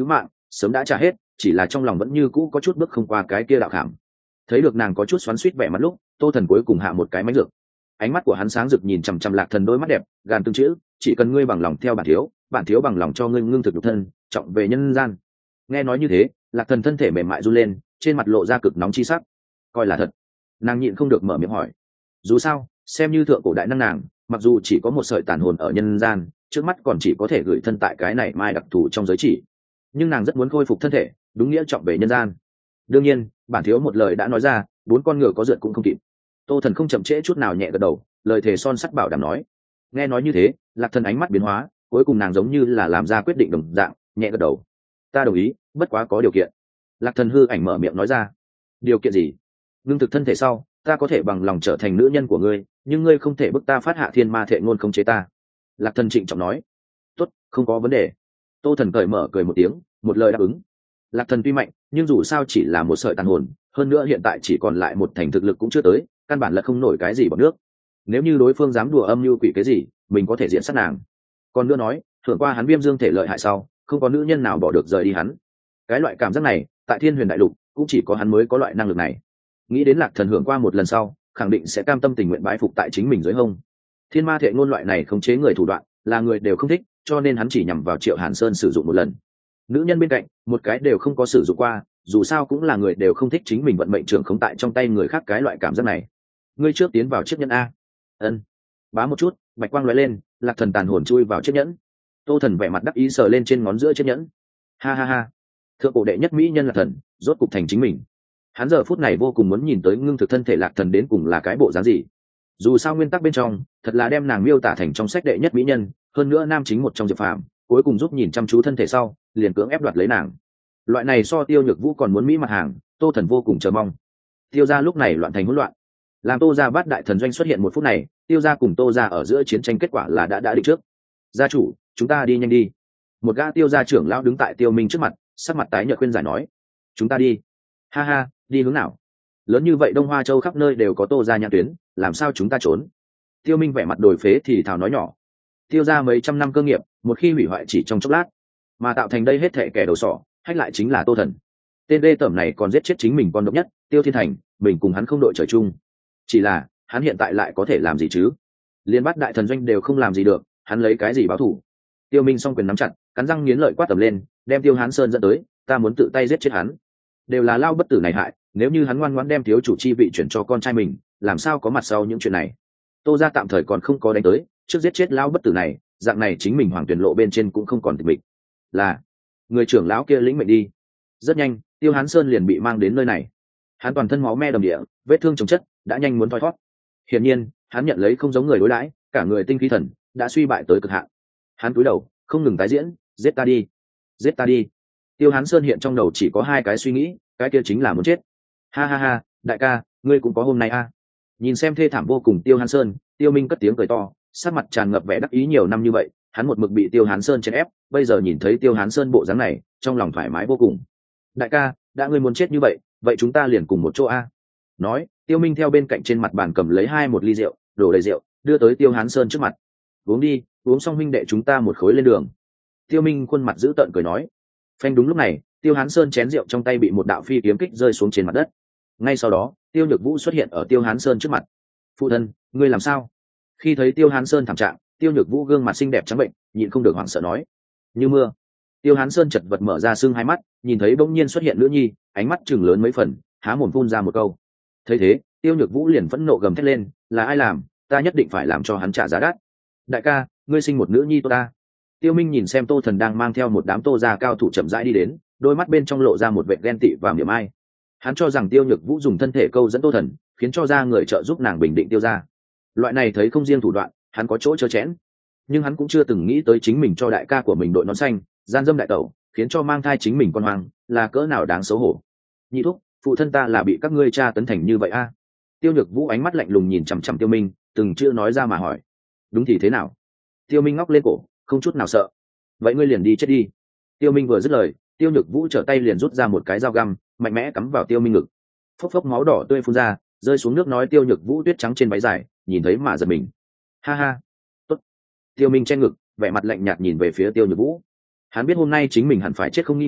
sớm đã trả hết, chỉ là trong lòng vẫn như cũ có chút bước không qua cái kia đạo khảm. Thấy được nàng có chút xoắn xuýt vẻ mặt lúc, Tô Thần cuối cùng hạ một cái mánh dược. Ánh mắt của hắn sáng rực nhìn chằm chằm Lạc Thần đôi mắt đẹp, gàn từng chữ, chỉ cần ngươi bằng lòng theo bản thiếu bằng lòng cho ngươi ngưng thực nhục thân, trọng về nhân gian. Nghe nói như thế, Lạc Thần thân thể mềm mại run lên, trên mặt lộ ra cực nóng chi sắc. Coi là thật. Nàng nhịn không được mở miệng hỏi. Dù sao, xem như thượng cổ đại năng nàng, mặc dù chỉ có một sợi tàn hồn ở nhân gian, trước mắt còn chỉ có thể gửi thân tại cái này mai đặc thù trong giới chỉ, nhưng nàng rất muốn khôi phục thân thể, đúng nghĩa trọng về nhân gian. Đương nhiên, bản thiếu một lời đã nói ra, 4 con ngựa có rượt cũng không kịp. Tô Thần không chậm trễ chút nào nhẹ gật đầu, lời thề son sắt bảo đảm nói. Nghe nói như thế, Lạc Thần ánh mắt biến hóa, cuối cùng nàng giống như là làm ra quyết định đồng dạng, nhẹ gật đầu. Ta đồng ý, bất quá có điều kiện. Lạc Thần hư ảnh mở miệng nói ra. Điều kiện gì? Ngưng thực thân thể sau, ta có thể bằng lòng trở thành nữ nhân của ngươi, nhưng ngươi không thể bức ta phát hạ thiên ma thệ ngôn khống chế ta. Lạc Thần trịnh trọng nói. Tốt, không có vấn đề. Tô Thần cởi mở cười một tiếng, một lời đáp ứng. Lạc Thần tuy mạnh, nhưng dù sao chỉ là một sợi tàn hồn, hơn nữa hiện tại chỉ còn lại một thành thực lực cũng chưa tới, căn bản là không nổi cái gì bằng nước. Nếu như đối phương dám đùa âm mưu quỷ cái gì, mình có thể diện sát nàng. Còn nữa nói, thưởng qua hắn Viêm Dương thể lợi hại sau, không có nữ nhân nào bỏ được rời đi hắn. Cái loại cảm giác này, tại Thiên Huyền Đại Lục, cũng chỉ có hắn mới có loại năng lực này. Nghĩ đến Lạc Thần hưởng qua một lần sau, khẳng định sẽ cam tâm tình nguyện bái phục tại chính mình dưới hông. Thiên ma thệ ngôn loại này khống chế người thủ đoạn, là người đều không thích, cho nên hắn chỉ nhằm vào Triệu Hàn Sơn sử dụng một lần. Nữ nhân bên cạnh, một cái đều không có sử dụng qua, dù sao cũng là người đều không thích chính mình vận mệnh trưởng khống tại trong tay người khác cái loại cảm giác này. Ngươi trước tiến vào chiếc nhẫn a. Ân. Bá một chút, bạch quang lóe lên, Lạc Thần tàn hồn chui vào chiếc nhẫn. Tô Thần vẻ mặt đắc ý sờ lên trên ngón giữa chiếc nhẫn. Ha ha ha. Thượng cổ đệ nhất mỹ nhân Lạc Thần, rốt cục thành chính mình. Hắn giờ phút này vô cùng muốn nhìn tới ngưng thực thân thể Lạc Thần đến cùng là cái bộ dáng gì. Dù sao nguyên tắc bên trong, thật là đem nàng miêu tả thành trong sách đệ nhất mỹ nhân, hơn nữa nam chính một trong Diệp Phàm, cuối cùng giúp nhìn chăm chú thân thể sau, liền cưỡng ép đoạt lấy nàng. Loại này so Tiêu Nhược Vũ còn muốn mỹ mặt hàng, Tô Thần vô cùng chờ mong. Tiêu gia lúc này loạn thành hỗn loạn. Làm Tô gia Bát đại thần doanh xuất hiện một phút này, Tiêu gia cùng Tô gia ở giữa chiến tranh kết quả là đã định trước. Gia chủ, chúng ta đi nhanh đi. Một gã Tiêu gia trưởng lão đứng tại Tiêu Minh trước mặt, sắc mặt tái nhợt khuyên giải nói. Chúng ta đi. Ha ha, đi hướng nào? Lớn như vậy Đông Hoa Châu khắp nơi đều có Tô gia nhãn tuyến, làm sao chúng ta trốn? Tiêu Minh vẻ mặt đổi phế thì thào nói nhỏ. Tiêu gia mấy trăm năm cơ nghiệp, một khi hủy hoại chỉ trong chốc lát, mà tạo thành đây hết thệ kẻ đầu sỏ, hách lại chính là Tô Thần. Tên đê tởm này còn giết chết chính mình con độc nhất, Tiêu Thiên Thành, mình cùng hắn không đội trời chung. Chỉ là, hắn hiện tại lại có thể làm gì chứ? Liên Bát đại thần doanh đều không làm gì được, hắn lấy cái gì báo thù? Tiêu Minh song quyền nắm chặt, cắn răng nghiến lợi quát tầm lên, đem Tiêu Hán Sơn dẫn tới, ta muốn tự tay giết chết hắn. Đều là lao bất tử này hại, nếu như hắn ngoan ngoãn đem thiếu chủ chi vị chuyển cho con trai mình, làm sao có mặt sau những chuyện này? Tô gia tạm thời còn không có đánh tới, trước giết chết lao bất tử này, dạng này chính mình Hoàng Tuyển lộ bên trên cũng không còn tịch mịch. Là người trưởng lão kia lĩnh mệnh đi. Rất nhanh, Tiêu Hán Sơn liền bị mang đến nơi này. Hắn toàn thân máu me đầm địa, vết thương chồng chất, đã nhanh muốn thoi thoát. Hiển nhiên, hắn nhận lấy không giống người đối đãi, cả người tinh khí thần đã suy bại tới cực hạn. Hắn cúi đầu, không ngừng tái diễn, giết ta đi, giết ta đi. Tiêu Hán Sơn hiện trong đầu chỉ có hai cái suy nghĩ, cái kia chính là muốn chết. Ha ha ha, đại ca, ngươi cũng có hôm nay a. Nhìn xem thê thảm vô cùng Tiêu Hán Sơn, Tiêu Minh cất tiếng cười to, sắc mặt tràn ngập vẻ đắc ý nhiều năm như vậy, hắn một mực bị Tiêu Hán Sơn chèn ép, bây giờ nhìn thấy Tiêu Hán Sơn bộ dáng này, trong lòng thoải mái vô cùng. Đại ca, đã ngươi muốn chết như vậy, vậy chúng ta liền cùng một chỗ a. Nói, Tiêu Minh theo bên cạnh trên mặt bàn cầm lấy một ly rượu, đổ đầy rượu, đưa tới Tiêu Hán Sơn trước mặt. Uống đi, uống xong huynh đệ chúng ta một khối lên đường. Tiêu Minh khuôn mặt dữ tợn cười nói. Phanh, đúng lúc này, Tiêu Hán Sơn chén rượu trong tay bị một đạo phi kiếm kích rơi xuống trên mặt đất. Ngay sau đó, Tiêu Nhược Vũ xuất hiện ở Tiêu Hán Sơn trước mặt. Phụ thân, ngươi làm sao? Khi thấy Tiêu Hán Sơn thảm trạng, Tiêu Nhược Vũ gương mặt xinh đẹp trắng bệnh, nhịn không được hoảng sợ nói. Như mưa. Tiêu Hán Sơn chật vật mở ra sưng hai mắt, nhìn thấy bỗng nhiên xuất hiện nữ nhi, ánh mắt chừng lớn mấy phần, há mồm phun ra một câu. Thấy thế, Tiêu Nhược Vũ liền phẫn nộ gầm thét lên, là ai làm, ta nhất định phải làm cho hắn trả giá đắt. Đại ca, ngươi sinh một nữ nhi tốt ta. Tiêu Minh nhìn xem Tô Thần đang mang theo một đám Tô gia cao thủ chậm rãi đi đến, đôi mắt bên trong lộ ra một vẻ ghen tị và miệng ai. Hắn cho rằng Tiêu Nhược Vũ dùng thân thể câu dẫn Tô Thần, khiến cho ra người trợ giúp nàng bình định Tiêu gia. Loại này thấy không riêng thủ đoạn, hắn có chỗ chơ chẽn. Nhưng hắn cũng chưa từng nghĩ tới chính mình cho đại ca của mình đội nón xanh, gian dâm đại tẩu, khiến cho mang thai chính mình con hoang, là cỡ nào đáng xấu hổ. Nhị thúc, phụ thân ta là bị các ngươi tra tấn thành như vậy a? Tiêu Nhược Vũ ánh mắt lạnh lùng nhìn chằm chằm Tiêu Minh, từng chưa nói ra mà hỏi. Đúng thì thế nào? Tiêu Minh ngóc lên cổ, không chút nào sợ. Vậy ngươi liền đi chết đi. Tiêu Minh vừa dứt lời, Tiêu Nhược Vũ trở tay liền rút ra một cái dao găm, mạnh mẽ cắm vào Tiêu Minh ngực. Phốc phốc máu đỏ tươi phun ra, rơi xuống nước, nói Tiêu Nhược Vũ tuyết trắng trên váy dài, nhìn thấy mà giật mình. Ha ha, tốt. Tiêu Minh che ngực, vẻ mặt lạnh nhạt nhìn về phía Tiêu Nhược Vũ. Hắn biết hôm nay chính mình hẳn phải chết không nghi ngờ,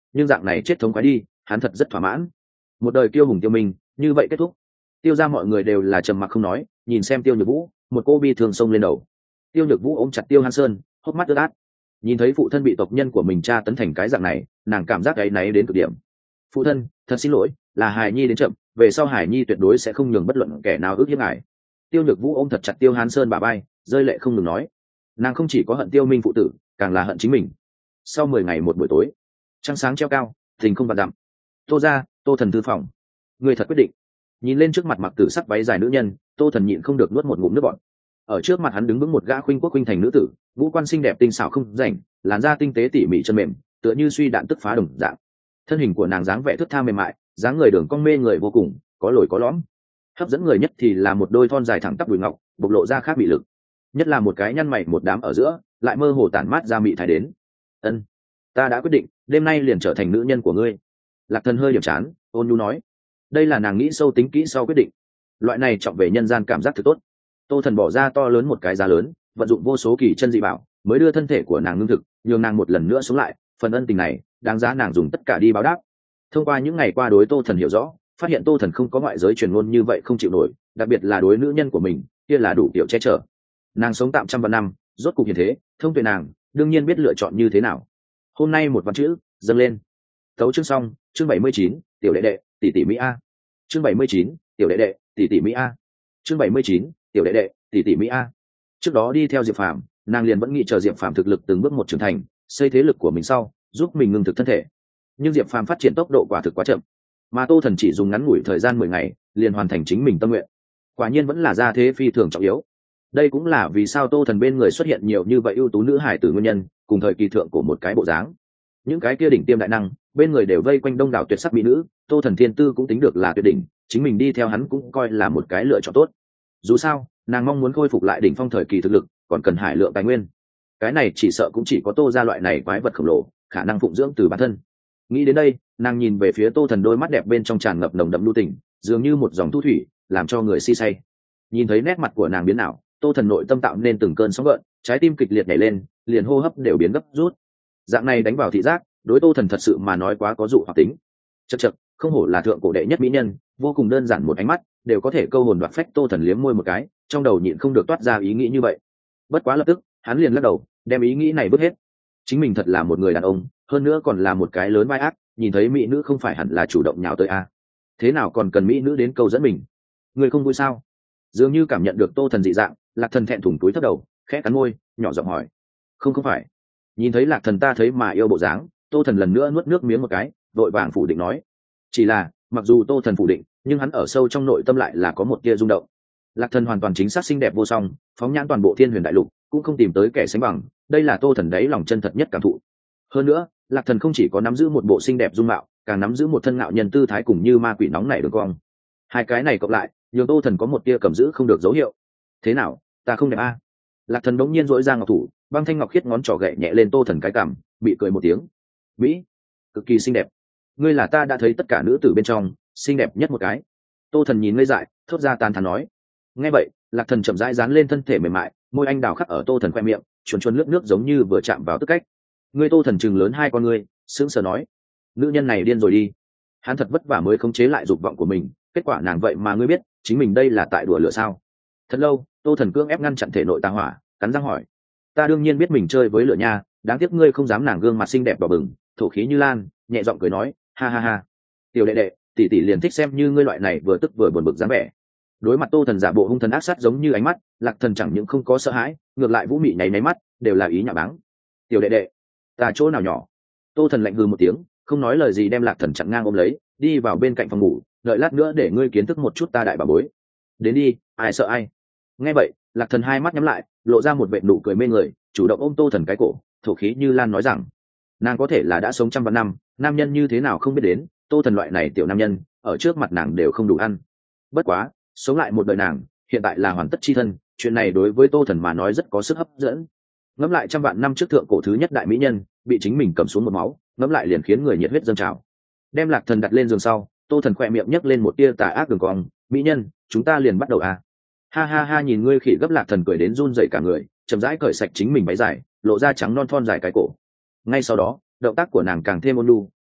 nhưng dạng này chết thống khoái đi, hắn thật rất thỏa mãn. Một đời kiêu hùng tiêu minh như vậy kết thúc. Tiêu ra mọi người đều là trầm mặc không nói, nhìn xem Tiêu Nhược Vũ, một cô bi thường xông lên đầu. Tiêu Nhược Vũ ôm chặt Tiêu Hàn Sơn, hốc mắt ướt át. Nhìn thấy phụ thân bị tộc nhân của mình tra tấn thành cái dạng này, nàng cảm giác áy náy đến cực điểm. Phụ thân, thật xin lỗi, là Hải Nhi đến chậm, về sau Hải Nhi tuyệt đối sẽ không nhường bất luận kẻ nào ước hiếp ngài. Tiêu Nhược Vũ ôm thật chặt Tiêu Hàn Sơn bả vai, rơi lệ không ngừng nói. Nàng không chỉ có hận Tiêu Minh phụ tử, càng là hận chính mình. Sau 10 ngày một buổi tối, trăng sáng treo cao, tình không vạn dặm. Tô ra, Tô thần thư phòng. Người thật quyết định. Nhìn lên trước mặt mặc tử sắc váy dài nữ nhân, Tô thần nhịn không được nuốt một ngụm nước bọt. Ở trước mặt hắn đứng vững một gã khuynh quốc khuynh thành nữ tử, ngũ quan xinh đẹp tinh xảo không rảnh, làn da tinh tế tỉ mỉ chân mềm, tựa như suy đạn tức phá đồng dạng. Thân hình của nàng dáng vẻ thướt tha mềm mại, dáng người đường cong mê người vô cùng, có lồi có lõm. Hấp dẫn người nhất thì là một đôi thon dài thẳng tắp đùi ngọc, bộc lộ ra khác bị lực. Nhất là một cái nhăn mày một đám ở giữa, lại mơ hồ tản mát ra mị thái đến. Ân, ta đã quyết định, đêm nay liền trở thành nữ nhân của ngươi. Lạc Thần hơi điểm chán, ôn nhu nói. Đây là nàng nghĩ sâu tính kỹ sau quyết định. Loại này trọng về nhân gian cảm giác thực tốt. Tô thần bỏ ra to lớn một cái giá lớn, vận dụng vô số kỳ chân dị bảo, mới đưa thân thể của nàng ngưng thực, nhường nàng một lần nữa sống lại. Phần ân tình này đáng giá nàng dùng tất cả đi báo đáp. Thông qua những ngày qua đối Tô thần hiểu rõ, phát hiện Tô thần không có ngoại giới truyền ngôn như vậy không chịu nổi, đặc biệt là đối nữ nhân của mình, kia là đủ kiểu che chở. Nàng sống tạm trăm vạn năm, rốt cục hiện thế, thông tuệ nàng đương nhiên biết lựa chọn như thế nào. Hôm nay một vạn chữ dâng lên. Tấu chương xong, chương 79, tiểu đệ đệ, tỷ tỷ Mỹ A. Chương 79, tiểu đệ đệ, tỷ tỷ Mỹ A. Chương 79, tiểu đệ đệ, tỷ tỷ Mỹ A. Trước đó đi theo Diệp Phàm, nàng liền vẫn nghĩ chờ Diệp Phàm thực lực từng bước một trưởng thành, xây thế lực của mình sau, giúp mình ngưng thực thân thể. Nhưng Diệp Phàm phát triển tốc độ quả thực quá chậm, mà Tô thần chỉ dùng ngắn ngủi thời gian 10 ngày, liền hoàn thành chính mình tâm nguyện. Quả nhiên vẫn là gia thế phi thường trọng yếu. Đây cũng là vì sao Tô thần bên người xuất hiện nhiều như vậy ưu tú nữ hải tử nguyên nhân, cùng thời kỳ thượng của một cái bộ dáng. Những cái kia đỉnh tiêm đại năng, bên người đều vây quanh đông đảo tuyệt sắc mỹ nữ, Tô thần thiên tư cũng tính được là tuyệt đỉnh, chính mình đi theo hắn cũng coi là một cái lựa chọn tốt. Dù sao, nàng mong muốn khôi phục lại đỉnh phong thời kỳ thực lực, còn cần hải lượng tài nguyên. Cái này chỉ sợ cũng chỉ có Tô gia loại này quái vật khổng lồ, khả năng phụng dưỡng từ bản thân. Nghĩ đến đây, nàng nhìn về phía Tô thần đôi mắt đẹp bên trong tràn ngập nồng đậm lưu tình, dường như một dòng thu thủy, làm cho người si say. Nhìn thấy nét mặt của nàng biến ảo, Tô thần nội tâm tạo nên từng cơn sóng gợn, trái tim kịch liệt nhảy lên, liền hô hấp đều biến gấp rút. Dạng này đánh vào thị giác, đối Tô thần thật sự mà nói quá có dụ hoặc tính. Chậc chậc, không hổ là thượng cổ đệ nhất mỹ nhân, vô cùng đơn giản một ánh mắt đều có thể câu hồn đoạt phách. Tô thần liếm môi một cái, trong đầu nhịn không được toát ra ý nghĩ như vậy. Bất quá lập tức hắn liền lắc đầu, đem ý nghĩ này bước hết. Chính mình thật là một người đàn ông, hơn nữa còn là một cái lớn vai ác, nhìn thấy mỹ nữ không phải hẳn là chủ động nhào tới a? Thế nào còn cần mỹ nữ đến câu dẫn mình? Người không vui sao? Dường như cảm nhận được Tô thần dị dạng, Lạc thần thẹn thùng túi thấp đầu, khẽ cắn môi, nhỏ giọng hỏi. Không phải. Nhìn thấy Lạc thần ta thấy mà yêu bộ dáng, Tô thần lần nữa nuốt nước miếng một cái, vội vàng phủ định nói. Chỉ là, mặc dù Tô thần phủ định, nhưng hắn ở sâu trong nội tâm lại là có một tia rung động. Lạc thần hoàn toàn chính xác xinh đẹp vô song, phóng nhãn toàn bộ thiên huyền đại lục cũng không tìm tới kẻ sánh bằng, đây là Tô thần đáy lòng chân thật nhất cảm thụ. Hơn nữa, Lạc thần không chỉ có nắm giữ một bộ xinh đẹp dung mạo, càng nắm giữ một thân ngạo nhân tư thái cùng như ma quỷ nóng nảy đường cong. Hai cái này cộng lại, nhường Tô thần có một tia cầm giữ không được dấu hiệu. Thế nào, ta không đẹp a? Lạc thần đống nhiên dỗi ra ngọc thủ, băng thanh ngọc khiết ngón trỏ gậy nhẹ lên Tô thần cái cằm, bị cười một tiếng. Mỹ, cực kỳ xinh đẹp. Ngươi là ta đã thấy tất cả nữ tử bên trong xinh đẹp nhất một cái. Tô thần nhìn ngây dại, thốt ra tàn thán nói. Nghe vậy, Lạc thần chậm rãi dán lên thân thể mềm mại, môi anh đào khắc ở Tô thần khoe miệng, chuồn chuồn lướt nước giống như vừa chạm vào tức cách. Ngươi. Tô thần chừng lớn hai con ngươi, sững sờ nói. Nữ nhân này điên rồi đi. Hắn thật vất vả mới khống chế lại dục vọng của mình, kết quả nàng vậy mà ngươi biết chính mình đây là tại đùa lửa sao? Thật lâu, Tô thần cưỡng ép ngăn chặn thể nội tà hỏa, cắn răng hỏi. Ta đương nhiên biết mình chơi với lửa nha, đáng tiếc ngươi không dám. Nàng gương mặt xinh đẹp đỏ bừng, thổ khí như lan, nhẹ giọng cười nói, ha ha ha. Tiểu đệ đệ, tỷ tỷ liền thích xem như ngươi loại này vừa tức vừa buồn bực dáng vẻ. Đối mặt Tô thần giả bộ hung thần ác sát giống như ánh mắt, Lạc thần chẳng những không có sợ hãi, ngược lại vũ mị nháy máy mắt, đều là ý nhạo báng. Tiểu đệ đệ, ta chỗ nào nhỏ? Tô thần lạnh hừ một tiếng, không nói lời gì, đem Lạc thần chặn ngang ôm lấy, đi vào bên cạnh phòng ngủ, đợi lát nữa để ngươi kiến thức một chút ta đại bà bối. Đến đi, ai sợ ai. Nghe vậy, Lạc thần hai mắt nhắm lại, lộ ra một vệt nụ cười mê người, chủ động ôm Tô thần cái cổ, thổ khí như lan nói rằng, nàng có thể là đã sống trăm vạn năm, nam nhân như thế nào không biết đến, Tô thần loại này tiểu nam nhân ở trước mặt nàng đều không đủ ăn. Bất quá, sống lại một đời nàng hiện tại là hoàn tất chi thân, chuyện này đối với Tô thần mà nói rất có sức hấp dẫn. Ngẫm lại trăm vạn năm trước thượng cổ thứ nhất đại mỹ nhân bị chính mình cầm xuống một máu, ngẫm lại liền khiến người nhiệt huyết dâng trào. Đem Lạc thần đặt lên giường sau, Tô thần khỏe miệng nhấc lên một tia tà ác đường cong. Mỹ nhân, chúng ta liền bắt đầu à? Ha ha ha. Nhìn ngươi khỉ gấp, Lạc thần cười đến run rẩy cả người, chậm rãi cởi sạch chính mình váy dài, lộ ra trắng non thon dài cái cổ. Ngay sau đó, động tác của nàng càng thêm ôn nhu,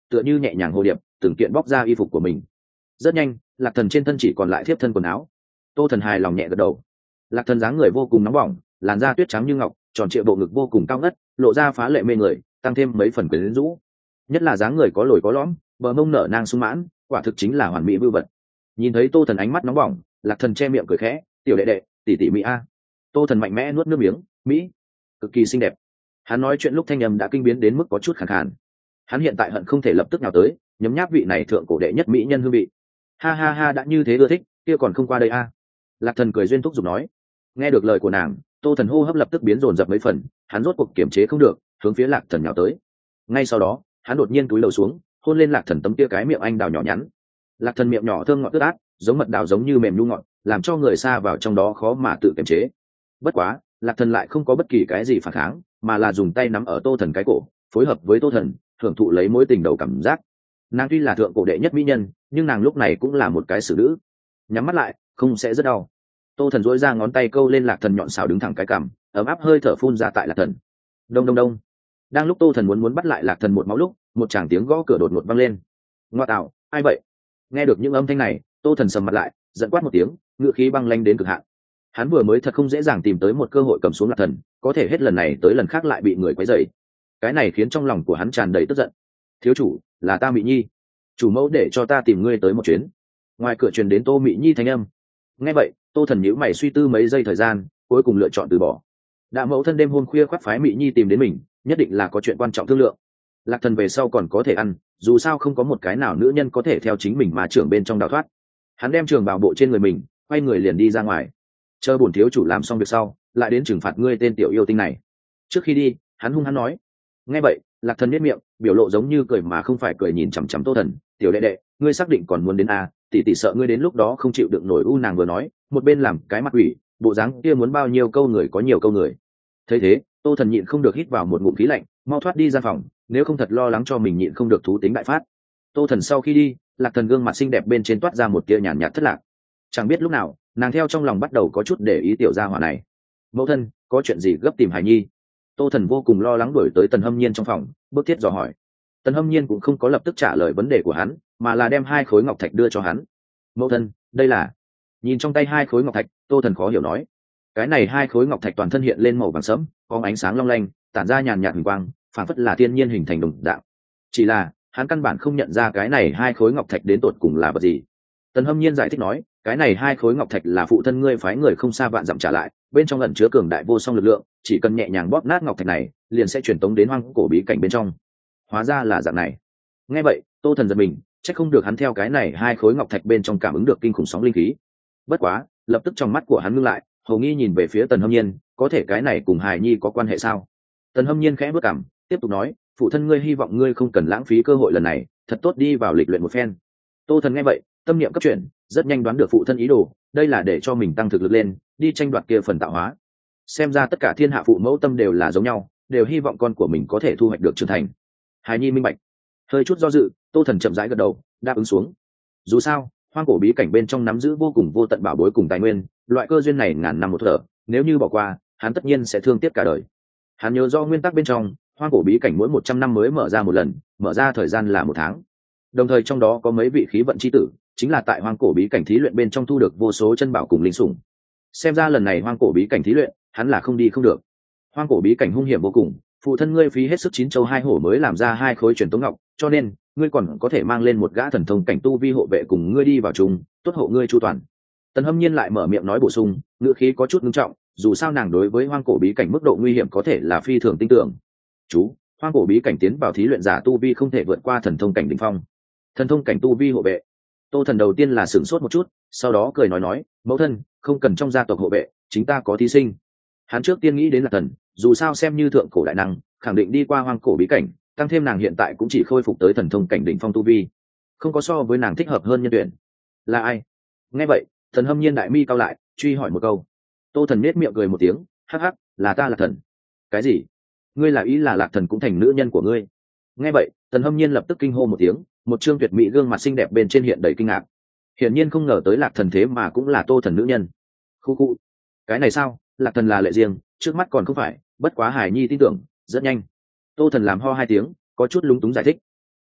tựa như nhẹ nhàng hồ điệp từng kiện bóc ra y phục của mình. Rất nhanh Lạc Thần trên thân chỉ còn lại thiếp thân quần áo. Tô Thần hài lòng nhẹ gật đầu. Lạc Thần dáng người vô cùng nóng bỏng, làn da tuyết trắng như ngọc, tròn trịa bộ ngực vô cùng cao ngất, lộ ra phá lệ mê người, tăng thêm mấy phần quyến rũ. Nhất là dáng người có lồi có lõm, bờ mông nở nang sung mãn, quả thực chính là hoàn mỹ vưu vật. Nhìn thấy Tô Thần ánh mắt nóng bỏng, Lạc Thần che miệng cười khẽ, tiểu đệ đệ, tỷ tỷ mỹ a. Tô Thần mạnh mẽ nuốt nước miếng, mỹ, cực kỳ xinh đẹp. Hắn nói chuyện lúc thanh âm đã kinh biến đến mức có chút khàn khàn. Hắn hiện tại hận không thể lập tức nào tới nhấm nháp vị này thượng cổ đệ nhất mỹ nhân hương vị. Ha ha ha, đã như thế ưa thích, kia còn không qua đây a. Lạc Thần cười duyên thúc giục nói. Nghe được lời của nàng, Tô Thần hô hấp lập tức biến dồn dập mấy phần, hắn rốt cuộc kiềm chế không được, hướng phía Lạc Thần nhào tới. Ngay sau đó, hắn đột nhiên cúi đầu xuống, hôn lên Lạc Thần tấm kia cái miệng anh đào nhỏ nhắn. Lạc Thần miệng nhỏ thơm ngọt ướt át, giống mật đào giống như mềm nhu ngọt, làm cho người xa vào trong đó khó mà tự kiềm chế. Bất quá, Lạc Thần lại không có bất kỳ cái gì phản kháng, mà là dùng tay nắm ở Tô Thần cái cổ, phối hợp với Tô Thần, hưởng thụ lấy mối tình đầu cảm giác. Nàng tuy là thượng cổ đệ nhất mỹ nhân, nhưng nàng lúc này cũng là một cái xử nữ. Nhắm mắt lại, không sẽ rất đau. Tô Thần dỗi ra ngón tay câu lên Lạc Thần nhọn xào đứng thẳng cái cằm, ấm áp hơi thở phun ra tại Lạc Thần. Đông đông đông. Đang lúc Tô Thần muốn bắt lại Lạc Thần một máu lúc, một tràng tiếng gõ cửa đột ngột vang lên. Ngoa tạo, ai vậy? Nghe được những âm thanh này, Tô Thần sầm mặt lại, giận quát một tiếng, ngựa khí băng lanh đến cực hạn. Hắn vừa mới thật không dễ dàng tìm tới một cơ hội cầm xuống Lạc Thần, có thể hết lần này tới lần khác lại bị người quấy rầy. Cái này khiến trong lòng của hắn tràn đầy tức giận. Thiếu chủ, là ta Mị Nhi, chủ mẫu để cho ta tìm ngươi tới một chuyến. Ngoài cửa truyền đến Tô Mị Nhi thanh âm. Nghe vậy, Tô Thần nhíu mày suy tư mấy giây thời gian, cuối cùng lựa chọn từ bỏ. Đã mẫu thân đêm hôm khuya khoác phái Mị Nhi tìm đến mình, nhất định là có chuyện quan trọng thương lượng. Lạc Thần về sau còn có thể ăn, dù sao không có một cái nào nữ nhân có thể theo chính mình mà trưởng bên trong đào thoát. Hắn đem trường bào bộ trên người mình, quay người liền đi ra ngoài. Chờ bổn thiếu chủ làm xong việc sau, lại đến trừng phạt ngươi tên tiểu yêu tinh này. Trước khi đi, hắn hung hăng nói. Nghe vậy, Lạc Thần nhếch miệng, biểu lộ giống như cười mà không phải cười, nhìn chằm chằm Tô Thần. Tiểu đệ đệ, ngươi xác định còn muốn đến à? Tỷ tỷ sợ ngươi đến lúc đó không chịu đựng nổi. Nàng vừa nói, một bên làm cái mặt ủy, bộ dáng kia muốn bao nhiêu câu người có nhiều câu người. Thấy thế, Tô Thần nhịn không được hít vào một ngụm khí lạnh, mau thoát đi ra phòng, nếu không thật lo lắng cho mình nhịn không được thú tính đại phát. Tô Thần sau khi đi, Lạc Thần gương mặt xinh đẹp bên trên toát ra một tia nhàn nhạt thất lạc. Chẳng biết lúc nào, nàng theo trong lòng bắt đầu có chút để ý tiểu gia hỏa này. Mẫu thân, có chuyện gì gấp tìm Hải Nhi? Tô Thần vô cùng lo lắng đuổi tới Tần Hâm Nhiên trong phòng, bước thiết dò hỏi. Tần Hâm Nhiên cũng không có lập tức trả lời vấn đề của hắn, mà là đem 2 khối ngọc thạch đưa cho hắn. Mẫu thân, đây là... Nhìn trong tay 2 khối ngọc thạch, Tô Thần khó hiểu nói. Cái này 2 khối ngọc thạch toàn thân hiện lên màu vàng sẫm, có ánh sáng long lanh, tản ra nhàn nhạt huỳnh quang, phản phất là thiên nhiên hình thành đồng dạng. Chỉ là hắn căn bản không nhận ra cái này 2 khối ngọc thạch đến tột cùng là vật gì. Tần Hâm Nhiên giải thích nói, cái này 2 khối ngọc thạch là phụ thân ngươi phái người không xa vạn dặm trả lại, bên trong ẩn chứa cường đại vô song lực lượng, chỉ cần nhẹ nhàng bóp nát ngọc thạch này, liền sẽ truyền tống đến hoang cổ bí cảnh bên trong. Hóa ra là dạng này. Nghe vậy, Tô Thần giật mình, chắc không được hắn theo cái này 2 khối ngọc thạch bên trong cảm ứng được kinh khủng sóng linh khí. Bất quá, lập tức trong mắt của hắn ngưng lại, hầu nghi nhìn về phía Tần Hâm Nhiên, có thể cái này cùng Hải Nhi có quan hệ sao? Tần Hâm Nhiên khẽ bước cằm, tiếp tục nói, phụ thân ngươi hy vọng ngươi không cần lãng phí cơ hội lần này, thật tốt đi vào lịch luyện một phen. Tô Thần nghe vậy, tâm niệm cấp chuyển, rất nhanh đoán được phụ thân ý đồ, đây là để cho mình tăng thực lực lên, đi tranh đoạt kia phần tạo hóa. Xem ra tất cả thiên hạ phụ mẫu tâm đều là giống nhau, đều hy vọng con của mình có thể thu hoạch được trưởng thành. Hải Nhi minh bạch. Hơi chút do dự, Tô Thần chậm rãi gật đầu, đáp ứng xuống. Dù sao, hoang cổ bí cảnh bên trong nắm giữ vô cùng vô tận bảo bối cùng tài nguyên, loại cơ duyên này ngàn năm một thở, nếu như bỏ qua, hắn tất nhiên sẽ thương tiếc cả đời. Hắn nhớ do nguyên tắc bên trong, hoang cổ bí cảnh mỗi 100 năm mới mở ra một lần, mở ra thời gian là 1 tháng. Đồng thời trong đó có mấy vị khí vận chi tử, chính là tại hoang cổ bí cảnh thí luyện bên trong thu được vô số chân bảo cùng linh sủng. Xem ra lần này hoang cổ bí cảnh thí luyện, hắn là không đi không được. Hoang cổ bí cảnh hung hiểm vô cùng, phụ thân ngươi phí hết sức 9 châu 2 hổ mới làm ra 2 khối truyền tống ngọc, cho nên ngươi còn có thể mang lên một gã thần thông cảnh tu vi hộ vệ cùng ngươi đi vào chung, tốt hộ ngươi chu toàn. Tần Hâm Nhiên lại mở miệng nói bổ sung, ngữ khí có chút nghiêm trọng, dù sao nàng đối với hoang cổ bí cảnh mức độ nguy hiểm có thể là phi thường tin tưởng. Chú, hoang cổ bí cảnh tiến vào thí luyện giả tu vi không thể vượt qua thần thông cảnh đỉnh phong. Thần thông cảnh tu vi hộ vệ. Tô Thần đầu tiên là sửng sốt một chút, sau đó cười nói, mẫu thân, không cần trong gia tộc hộ vệ, chính ta có thí sinh. Hắn trước tiên nghĩ đến là Thần, dù sao xem như thượng cổ đại năng, khẳng định đi qua hoang cổ bí cảnh, tăng thêm nàng hiện tại cũng chỉ khôi phục tới thần thông cảnh đỉnh phong tu vi, không có so với nàng thích hợp hơn nhân tuyển. Là ai? Nghe vậy, Thần Hâm Nhiên đại mi cao lại, truy hỏi một câu. Tô Thần nết miệng cười một tiếng, hắc hắc, là ta Lạc Thần. Cái gì? Ngươi là ý là Lạc Thần cũng thành nữ nhân của ngươi? Nghe vậy, Thần Hâm Nhiên lập tức kinh hô một tiếng, một trương tuyệt mỹ gương mặt xinh đẹp bên trên hiện đầy kinh ngạc. Hiển nhiên không ngờ tới Lạc Thần thế mà cũng là Tô Thần nữ nhân. Khu khu, cái này sao? Lạc Thần là lệ riêng, trước mắt còn không phải, bất quá Hải Nhi tin tưởng, rất nhanh. Tô Thần làm ho 2 tiếng, có chút lúng túng giải thích.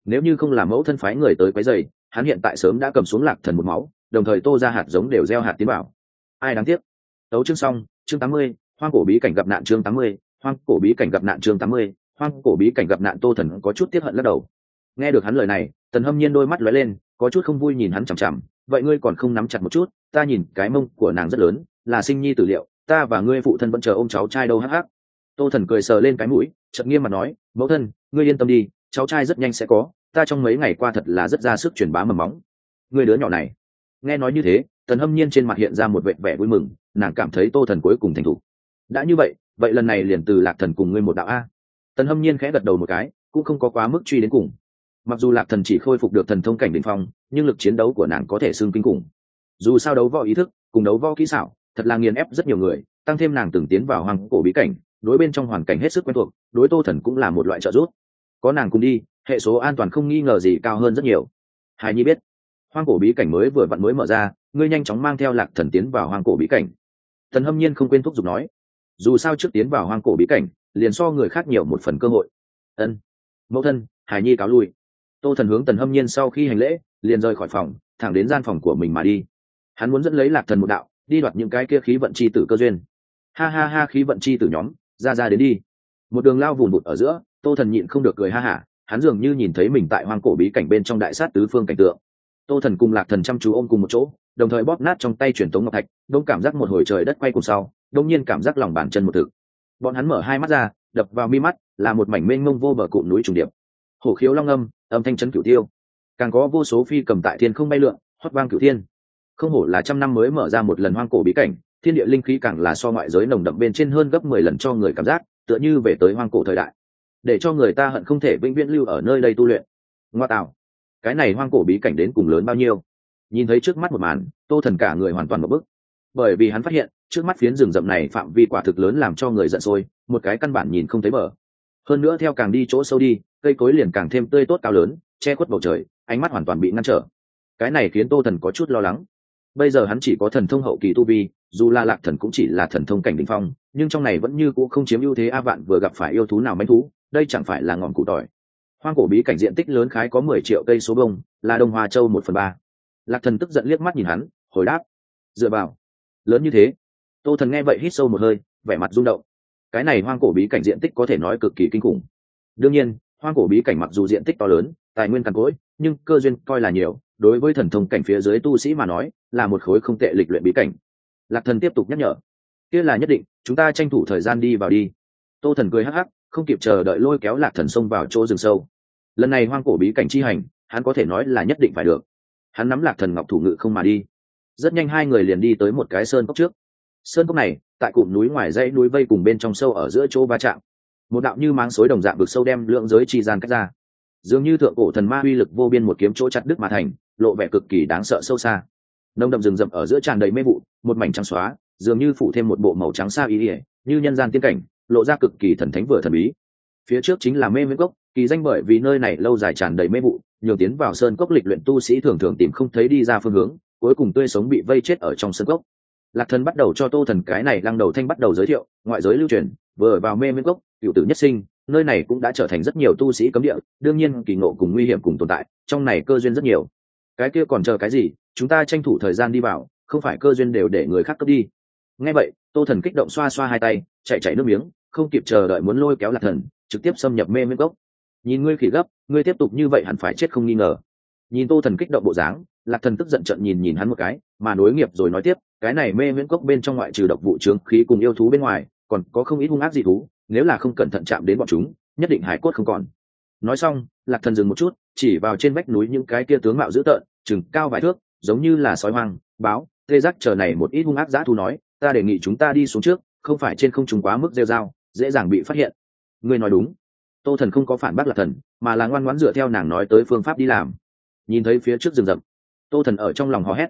nếu như không làm mẫu thân phái người tới quấy rầy, hắn hiện tại sớm đã cầm xuống Lạc Thần một máu, đồng thời tô ra hạt giống đều gieo hạt tiến bảo. Ai đáng tiếc. Tấu chương xong, chương 80, hoang cổ bí cảnh gặp nạn chương 80, hoang cổ bí cảnh gặp nạn chương 80, hoang cổ bí cảnh gặp nạn. Tô Thần có chút tiếc hận lắc đầu. Nghe được hắn lời này, Tần Hâm Nhiên đôi mắt lóe lên, có chút không vui nhìn hắn chằm chằm, vậy ngươi còn không nắm chặt một chút, ta nhìn cái mông của nàng rất lớn, là sinh nhi tử liệu, ta và ngươi phụ thân vẫn chờ ôm cháu trai đâu hắc hắc. Tô Thần cười sờ lên cái mũi, chợt nghiêm mặt nói, mẫu thân, ngươi yên tâm đi, cháu trai rất nhanh sẽ có, ta trong mấy ngày qua thật là rất ra sức truyền bá mầm móng. Ngươi đứa nhỏ này. Nghe nói như thế, Tần Hâm Nhiên trên mặt hiện ra một vẻ vui mừng, nàng cảm thấy Tô Thần cuối cùng thành thục. Đã như vậy, vậy lần này liền từ Lạc Thần cùng ngươi một đạo a. Tần Hâm Nhiên khẽ gật đầu một cái, cũng không có quá mức truy đến cùng. Mặc dù Lạc Thần chỉ khôi phục được thần thông cảnh đỉnh phong, nhưng lực chiến đấu của nàng có thể xưng kinh khủng. Dù sao đấu võ ý thức cùng đấu võ kỹ xảo, thật là nghiền ép rất nhiều người, tăng thêm nàng từng tiến vào hoang cổ bí cảnh, đối bên trong hoàn cảnh hết sức quen thuộc, đối Tô Thần cũng là một loại trợ giúp. Có nàng cùng đi, hệ số an toàn không nghi ngờ gì cao hơn rất nhiều. Hải Nhi biết, hoang cổ bí cảnh mới vừa vặn mới mở ra, ngươi nhanh chóng mang theo Lạc Thần tiến vào hoang cổ bí cảnh. Tần Hâm Nhiên không quên thúc giục nói, dù sao trước tiến vào hoang cổ bí cảnh, liền so người khác nhiều một phần cơ hội. Ân, mẫu thân, Hải Nhi cáo lui. Tô Thần hướng Tần Hâm Nhiên sau khi hành lễ, liền rời khỏi phòng, thẳng đến gian phòng của mình mà đi. Hắn muốn dẫn lấy Lạc Thần một đạo, đi đoạt những cái kia khí vận chi tử cơ duyên. Ha ha ha, khí vận chi tử nhóm, ra đến đi. Một đường lao vùn vụt ở giữa, Tô Thần nhịn không được cười ha hả, hắn dường như nhìn thấy mình tại hoang cổ bí cảnh bên trong đại sát tứ phương cảnh tượng. Tô Thần cùng Lạc Thần chăm chú ôm cùng một chỗ, đồng thời bóp nát trong tay truyền tống ngọc thạch, đông cảm giác một hồi trời đất quay cuồng sau, đông nhiên cảm giác lòng bàn chân một thực. Bọn hắn mở hai mắt ra, đập vào mi mắt là một mảnh mênh mông vô bờ cụm núi trùng điệp. Hổ khiếu long âm, âm thanh chấn cửu tiêu. Càng có vô số phi cầm tại thiên không bay lượn, hót vang cửu thiên. Không hổ là trăm năm mới mở ra một lần hoang cổ bí cảnh, thiên địa linh khí càng là so ngoại giới nồng đậm bên trên hơn gấp 10 lần cho người cảm giác tựa như về tới hoang cổ thời đại, để cho người ta hận không thể vĩnh viễn lưu ở nơi đây tu luyện. Ngoa tạo, cái này hoang cổ bí cảnh đến cùng lớn bao nhiêu? Nhìn thấy trước mắt một màn, Tô Thần cả người hoàn toàn một bức, bởi vì hắn phát hiện trước mắt phiến rừng rậm này phạm vi quả thực lớn làm cho người giận sôi, một cái căn bản nhìn không thấy bờ. Hơn nữa theo càng đi chỗ sâu đi, cây cối liền càng thêm tươi tốt cao lớn, che khuất bầu trời, ánh mắt hoàn toàn bị ngăn trở. Cái này khiến Tô Thần có chút lo lắng. Bây giờ hắn chỉ có thần thông hậu kỳ tu vi, dù là Lạc Thần cũng chỉ là thần thông cảnh đỉnh phong, nhưng trong này vẫn như cũ không chiếm ưu thế. A vạn vừa gặp phải yêu thú nào manh thú, đây chẳng phải là ngọn củ tỏi. Hoang cổ bí cảnh diện tích lớn khái có 10 triệu cây số vuông, là Đông Hoa Châu 1/3. Lạc Thần tức giận liếc mắt nhìn hắn, hồi đáp, dựa vào, lớn như thế. Tô Thần nghe vậy hít sâu một hơi, vẻ mặt rung động. Cái này hoang cổ bí cảnh diện tích có thể nói cực kỳ kinh khủng. Đương nhiên, hoang cổ bí cảnh mặc dù diện tích to lớn, tài nguyên cằn cỗi, nhưng cơ duyên coi là nhiều, đối với thần thông cảnh phía dưới tu sĩ mà nói, là một khối không tệ lịch luyện bí cảnh. Lạc Thần tiếp tục nhắc nhở, kia là nhất định, chúng ta tranh thủ thời gian đi vào đi. Tô Thần cười hắc hắc, không kịp chờ đợi lôi kéo Lạc Thần xông vào chỗ rừng sâu. Lần này hoang cổ bí cảnh chi hành, hắn có thể nói là nhất định phải được. Hắn nắm Lạc Thần ngọc thủ ngự không mà đi. Rất nhanh hai người liền đi tới một cái sơn cốc trước. Sơn cốc này, tại cụm núi ngoài dãy núi vây cùng bên trong sâu ở giữa chỗ va chạm, một đạo như máng xối đồng dạng vực sâu đem lượng giới chi gian cách ra, dường như thượng cổ thần ma uy lực vô biên một kiếm chỗ chặt đứt mà thành, lộ vẻ cực kỳ đáng sợ sâu xa. Nông đậm rừng rậm ở giữa tràn đầy mê vụ, một mảnh trắng xóa, dường như phủ thêm một bộ màu trắng sa ý ỉa, như nhân gian tiên cảnh, lộ ra cực kỳ thần thánh vừa thần bí. Phía trước chính là Mê Viễn Cốc, kỳ danh bởi vì nơi này lâu dài tràn đầy mê vụ, nhiều tiến vào sơn cốc lịch luyện tu sĩ thường thường tìm không thấy đi ra phương hướng, cuối cùng tươi sống bị vây chết ở trong sơn cốc. Lạc Thần bắt đầu cho Tô Thần cái này lăng đầu thanh bắt đầu giới thiệu, ngoại giới lưu truyền, vừa vào Mê Viễn Cốc, cửu tử nhất sinh, nơi này cũng đã trở thành rất nhiều tu sĩ cấm địa, đương nhiên kỳ ngộ cùng nguy hiểm cùng tồn tại, trong này cơ duyên rất nhiều. Cái kia còn chờ cái gì, chúng ta tranh thủ thời gian đi vào, không phải cơ duyên đều để người khác cướp đi. Nghe vậy, Tô Thần kích động xoa xoa hai tay, chạy nước miếng, không kịp chờ đợi muốn lôi kéo Lạc Thần trực tiếp xâm nhập Mê Viễn Cốc. Nhìn ngươi khỉ gấp, ngươi tiếp tục như vậy hẳn phải chết không nghi ngờ. Nhìn Tô Thần kích động bộ dáng, Lạc Thần tức giận trợn nhìn hắn một cái, mà nối nghiệp rồi nói tiếp, cái này Mê Viễn Cốc bên trong ngoại trừ độc vụ chướng khí cùng yêu thú bên ngoài, còn có không ít hung ác dị thú, nếu là không cẩn thận chạm đến bọn chúng, nhất định hải cốt không còn. Nói xong, Lạc Thần dừng một chút, chỉ vào trên vách núi những cái kia tướng mạo dữ tợn, chừng cao vài thước, giống như là sói hoang, báo, tê giác chờ này một ít hung ác dã thú nói, ta đề nghị chúng ta đi xuống trước, không phải trên không trung quá mức rêu rao, dễ dàng bị phát hiện. Ngươi nói đúng. Tô Thần không có phản bác Lạc Thần, mà là ngoan ngoãn dựa theo nàng nói tới phương pháp đi làm. Nhìn thấy phía trước rừng rậm, Tô Thần ở trong lòng hò hét,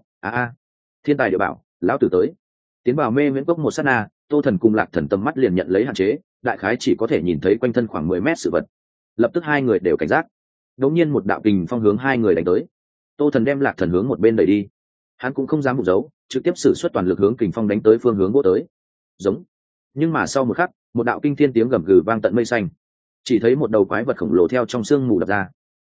thiên tài địa bảo, lão tử tới. Tiến vào Mê Viễn Cốc một sát na, Tô Thần cùng Lạc Thần tầm mắt liền nhận lấy hạn chế, đại khái chỉ có thể nhìn thấy quanh thân khoảng 10 mét sự vật. Lập tức hai người đều cảnh giác. Đống nhiên một đạo kình phong hướng hai người đánh tới. Tô Thần đem Lạc Thần hướng một bên đẩy đi. Hắn cũng không dám bụng giấu, trực tiếp sử xuất toàn lực hướng kình phong đánh tới phương hướng vô tới. Giống. Nhưng mà sau một khắc, một đạo kinh thiên tiếng gầm gừ vang tận mây xanh. Chỉ thấy một đầu quái vật khổng lồ theo trong sương mù đập ra.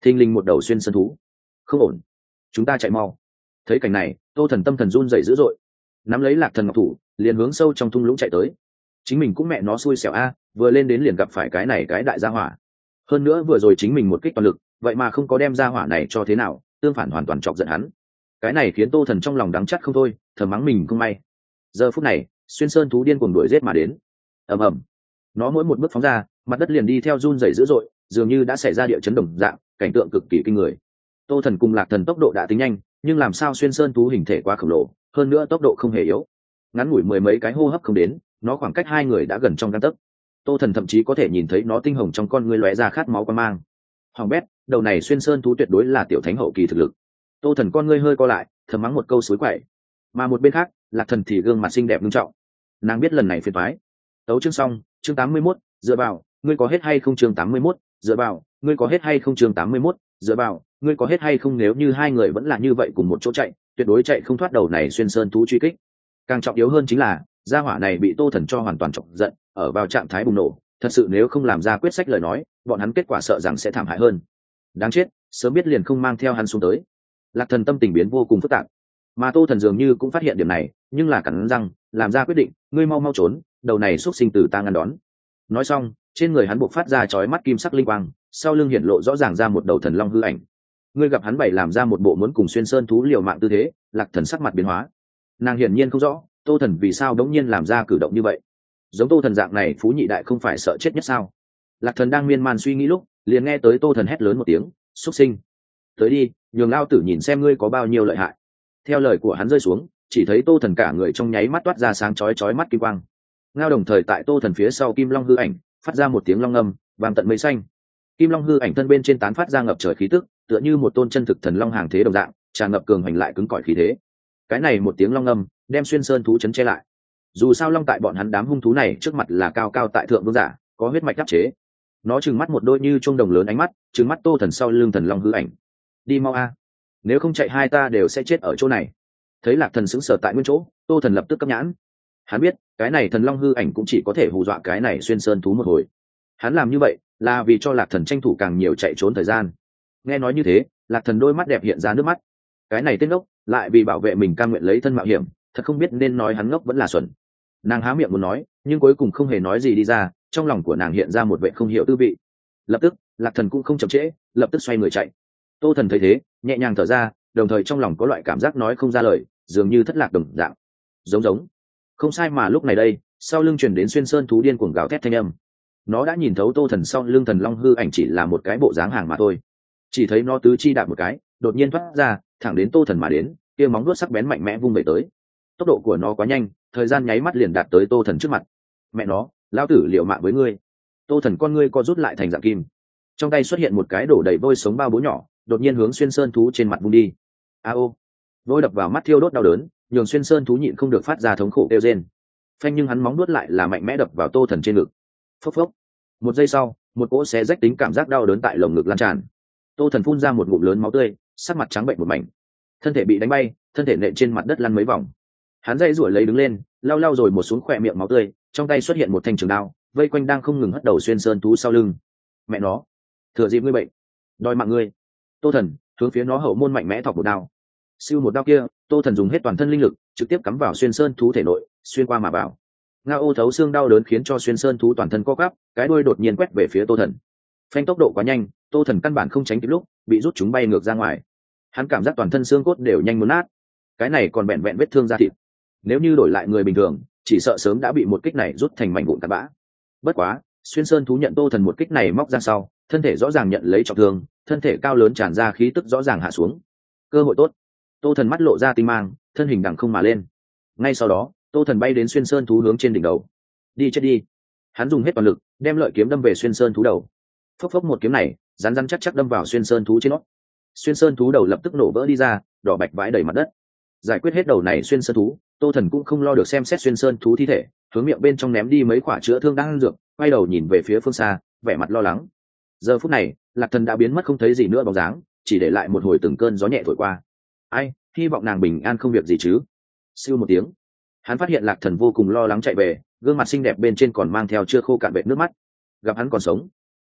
thình lình một đầu xuyên sơn thú. Không ổn, chúng ta chạy mau. Thấy cảnh này, Tô Thần tâm thần run rẩy dữ dội, nắm lấy Lạc Thần ngọc thủ liền hướng sâu trong thung lũng chạy tới. Chính mình cũng mẹ nó xui xẻo a, vừa lên đến liền gặp phải cái này cái đại gia hỏa. Hơn nữa vừa rồi chính mình một kích toàn lực, vậy mà không có đem gia hỏa này cho thế nào, tương phản hoàn toàn chọc giận hắn. Cái này khiến Tô Thần trong lòng đắng chắt không thôi, thầm mắng mình không may. Giờ phút này, xuyên sơn thú điên cuồng đuổi giết mà đến. Ầm ầm, nó mỗi một bước phóng ra, mặt đất liền đi theo run rẩy dữ dội, dường như đã xảy ra địa chấn đồng dạng, cảnh tượng cực kỳ kinh người. Tô Thần cùng Lạc Thần tốc độ đã tính nhanh, nhưng làm sao xuyên sơn thú hình thể quá khổng lồ, hơn nữa tốc độ không hề yếu. Ngắn ngủi mười mấy cái hô hấp không đến, nó khoảng cách hai người đã gần trong gang tấc. Tô Thần thậm chí có thể nhìn thấy nó tinh hồng trong con ngươi lóe ra khát máu quan mang. Hoàng bét, đầu này xuyên sơn thú tuyệt đối là tiểu thánh hậu kỳ thực lực. Tô Thần con ngươi hơi co lại, thầm mắng một câu suối quậy. Mà một bên khác, Lạc Thần thì gương mặt xinh đẹp nghiêm trọng. Nàng biết lần này phiền toái. Tấu chương xong, chương 81, dựa vào, ngươi có hết hay không chương 81, dựa vào, ngươi có hết hay không chương 81, dựa vào, ngươi có hết hay không nếu như hai người vẫn là như vậy cùng một chỗ chạy, tuyệt đối chạy không thoát đầu này xuyên sơn thú truy kích. Càng trọng yếu hơn chính là, gia hỏa này bị Tô Thần cho hoàn toàn chọc giận, ở vào trạng thái bùng nổ, thật sự nếu không làm ra quyết sách lời nói, bọn hắn kết quả sợ rằng sẽ thảm hại hơn. Đáng chết, sớm biết liền không mang theo hắn xuống tới. Lạc Thần tâm tình biến vô cùng phức tạp, mà Tô Thần dường như cũng phát hiện điểm này, nhưng là cắn răng làm ra quyết định, ngươi mau mau trốn, đầu này xuất sinh từ ta ngăn đón. Nói xong, trên người hắn buộc phát ra chói mắt kim sắc linh quang, sau lưng hiển lộ rõ ràng ra một đầu thần long hư ảnh. Ngươi gặp hắn bày làm ra một bộ muốn cùng xuyên sơn thú liều mạng tư thế, Lạc Thần sắc mặt biến hóa. Nàng hiển nhiên không rõ Tô Thần vì sao đống nhiên làm ra cử động như vậy. Giống Tô Thần dạng này phú nhị đại không phải sợ chết nhất sao? Lạc Thần đang miên man suy nghĩ lúc, liền nghe tới Tô Thần hét lớn một tiếng, xuất sinh, tới đi, nhường lao tử nhìn xem ngươi có bao nhiêu lợi hại. Theo lời của hắn rơi xuống, chỉ thấy Tô Thần cả người trong nháy mắt toát ra sáng chói chói mắt kim quang. Ngao đồng thời tại Tô Thần phía sau kim long hư ảnh phát ra một tiếng long ngâm vang tận mây xanh. Kim long hư ảnh thân bên trên tán phát ra ngập trời khí tức, tựa như một tôn chân thực thần long hàng thế đồng dạng, tràn ngập cường hành lại cứng cỏi khí thế. Cái này một tiếng long ngâm đem xuyên sơn thú chấn che lại. Dù sao long tại bọn hắn đám hung thú này trước mặt là cao cao tại thượng vương giả, có huyết mạch đắp chế. Nó trừng mắt một đôi như chuông đồng lớn ánh mắt, trừng mắt Tô Thần sau lưng thần long hư ảnh. Đi mau a, nếu không chạy hai ta đều sẽ chết ở chỗ này. Thấy Lạc Thần sững sờ tại nguyên chỗ, Tô Thần lập tức cấp nhãn. Hắn biết cái này thần long hư ảnh cũng chỉ có thể hù dọa cái này xuyên sơn thú một hồi. Hắn làm như vậy là vì cho Lạc Thần tranh thủ càng nhiều chạy trốn thời gian. Nghe nói như thế, Lạc Thần đôi mắt đẹp hiện ra nước mắt. Cái này tên ngốc lại vì bảo vệ mình cam nguyện lấy thân mạo hiểm, thật không biết nên nói hắn ngốc vẫn là xuẩn. Nàng há miệng muốn nói, nhưng cuối cùng không hề nói gì đi ra, trong lòng của nàng hiện ra một vẻ không hiểu tư vị. Lập tức, Lạc Thần cũng không chậm trễ, lập tức xoay người chạy. Tô Thần thấy thế, nhẹ nhàng thở ra, đồng thời trong lòng có loại cảm giác nói không ra lời, dường như thất lạc đồng dạng. Giống không sai, mà lúc này đây, sau lưng truyền đến xuyên sơn thú điên cuồng gào thét thanh âm. Nó đã nhìn thấu Tô Thần sau lưng thần long hư ảnh chỉ là một cái bộ dáng hàng mà thôi. Chỉ thấy nó tứ chi đạp một cái, đột nhiên thoát ra, thẳng đến Tô Thần mà đến, kia móng vuốt sắc bén mạnh mẽ vung về tới. Tốc độ của nó quá nhanh, thời gian nháy mắt liền đạt tới Tô Thần trước mặt. Mẹ nó, lão tử liều mạng với ngươi. Tô Thần con ngươi co rút lại thành dạng kim, trong tay xuất hiện một cái đổ đầy vôi sống bao bố nhỏ, đột nhiên hướng xuyên sơn thú trên mặt vung đi. A ô, vôi đập vào mắt thiêu đốt đau đớn, nhường xuyên sơn thú nhịn không được phát ra thống khổ kêu rên. Phanh, nhưng hắn móng nuốt lại là mạnh mẽ đập vào Tô Thần trên ngực. Phốc phốc. Một giây sau, một cỗ xé rách tính cảm giác đau đớn tại lồng ngực lan tràn. Tô Thần phun ra một ngụm lớn máu tươi, sắc mặt trắng bệnh một mảnh. Thân thể bị đánh bay, thân thể nện trên mặt đất lăn mấy vòng. Hắn dây rủi lấy đứng lên, lau lau rồi một xuống khỏe miệng máu tươi, trong tay xuất hiện một thanh trường đao, vây quanh đang không ngừng hất đầu xuyên sơn thú sau lưng. Mẹ nó, thừa dịp ngươi bệnh, đòi mạng ngươi. Tô Thần hướng phía nó hậu môn mạnh mẽ thọc một đao. Siêu một đao kia, Tô Thần dùng hết toàn thân linh lực, trực tiếp cắm vào xuyên sơn thú thể nội, xuyên qua mà vào. Ngao ô thấu xương đau đớn khiến cho xuyên sơn thú toàn thân co quắp, cái đuôi đột nhiên quét về phía Tô Thần. Phanh, tốc độ quá nhanh, Tô Thần căn bản không tránh kịp lúc, bị rút chúng bay ngược ra ngoài. Hắn cảm giác toàn thân xương cốt đều nhanh muốn nát. Cái này còn vẹn vẹn vết thương da thịt. Nếu như đổi lại người bình thường, chỉ sợ sớm đã bị một kích này rút thành mảnh vụn cát bã. Bất quá, xuyên sơn thú nhận Tô Thần một kích này móc ra sau, thân thể rõ ràng nhận lấy trọng thương, thân thể cao lớn tràn ra khí tức rõ ràng hạ xuống. Cơ hội tốt. Tô Thần mắt lộ ra tinh mang, thân hình đằng không mà lên. Ngay sau đó, Tô Thần bay đến xuyên sơn thú hướng trên đỉnh đầu. Đi chết đi. Hắn dùng hết toàn lực, đem lợi kiếm đâm về xuyên sơn thú đầu. Phốc phốc, một kiếm này rắn rắn chắc chắc đâm vào xuyên sơn thú trên nó. Xuyên sơn thú đầu lập tức nổ vỡ đi ra, đỏ bạch vãi đầy mặt đất. Giải quyết hết đầu này xuyên sơn thú, Tô Thần cũng không lo được xem xét xuyên sơn thú thi thể, hướng miệng bên trong ném đi mấy quả chữa thương đang ăn dược, quay đầu nhìn về phía phương xa, vẻ mặt lo lắng. Giờ phút này, Lạc Thần đã biến mất không thấy gì nữa bóng dáng, chỉ để lại một hồi từng cơn gió nhẹ thổi qua. Ai, hy vọng nàng bình an không việc gì chứ. Siêu một tiếng, hắn phát hiện Lạc Thần vô cùng lo lắng chạy về, gương mặt xinh đẹp bên trên còn mang theo chưa khô cạn vệt nước mắt. Gặp hắn còn sống,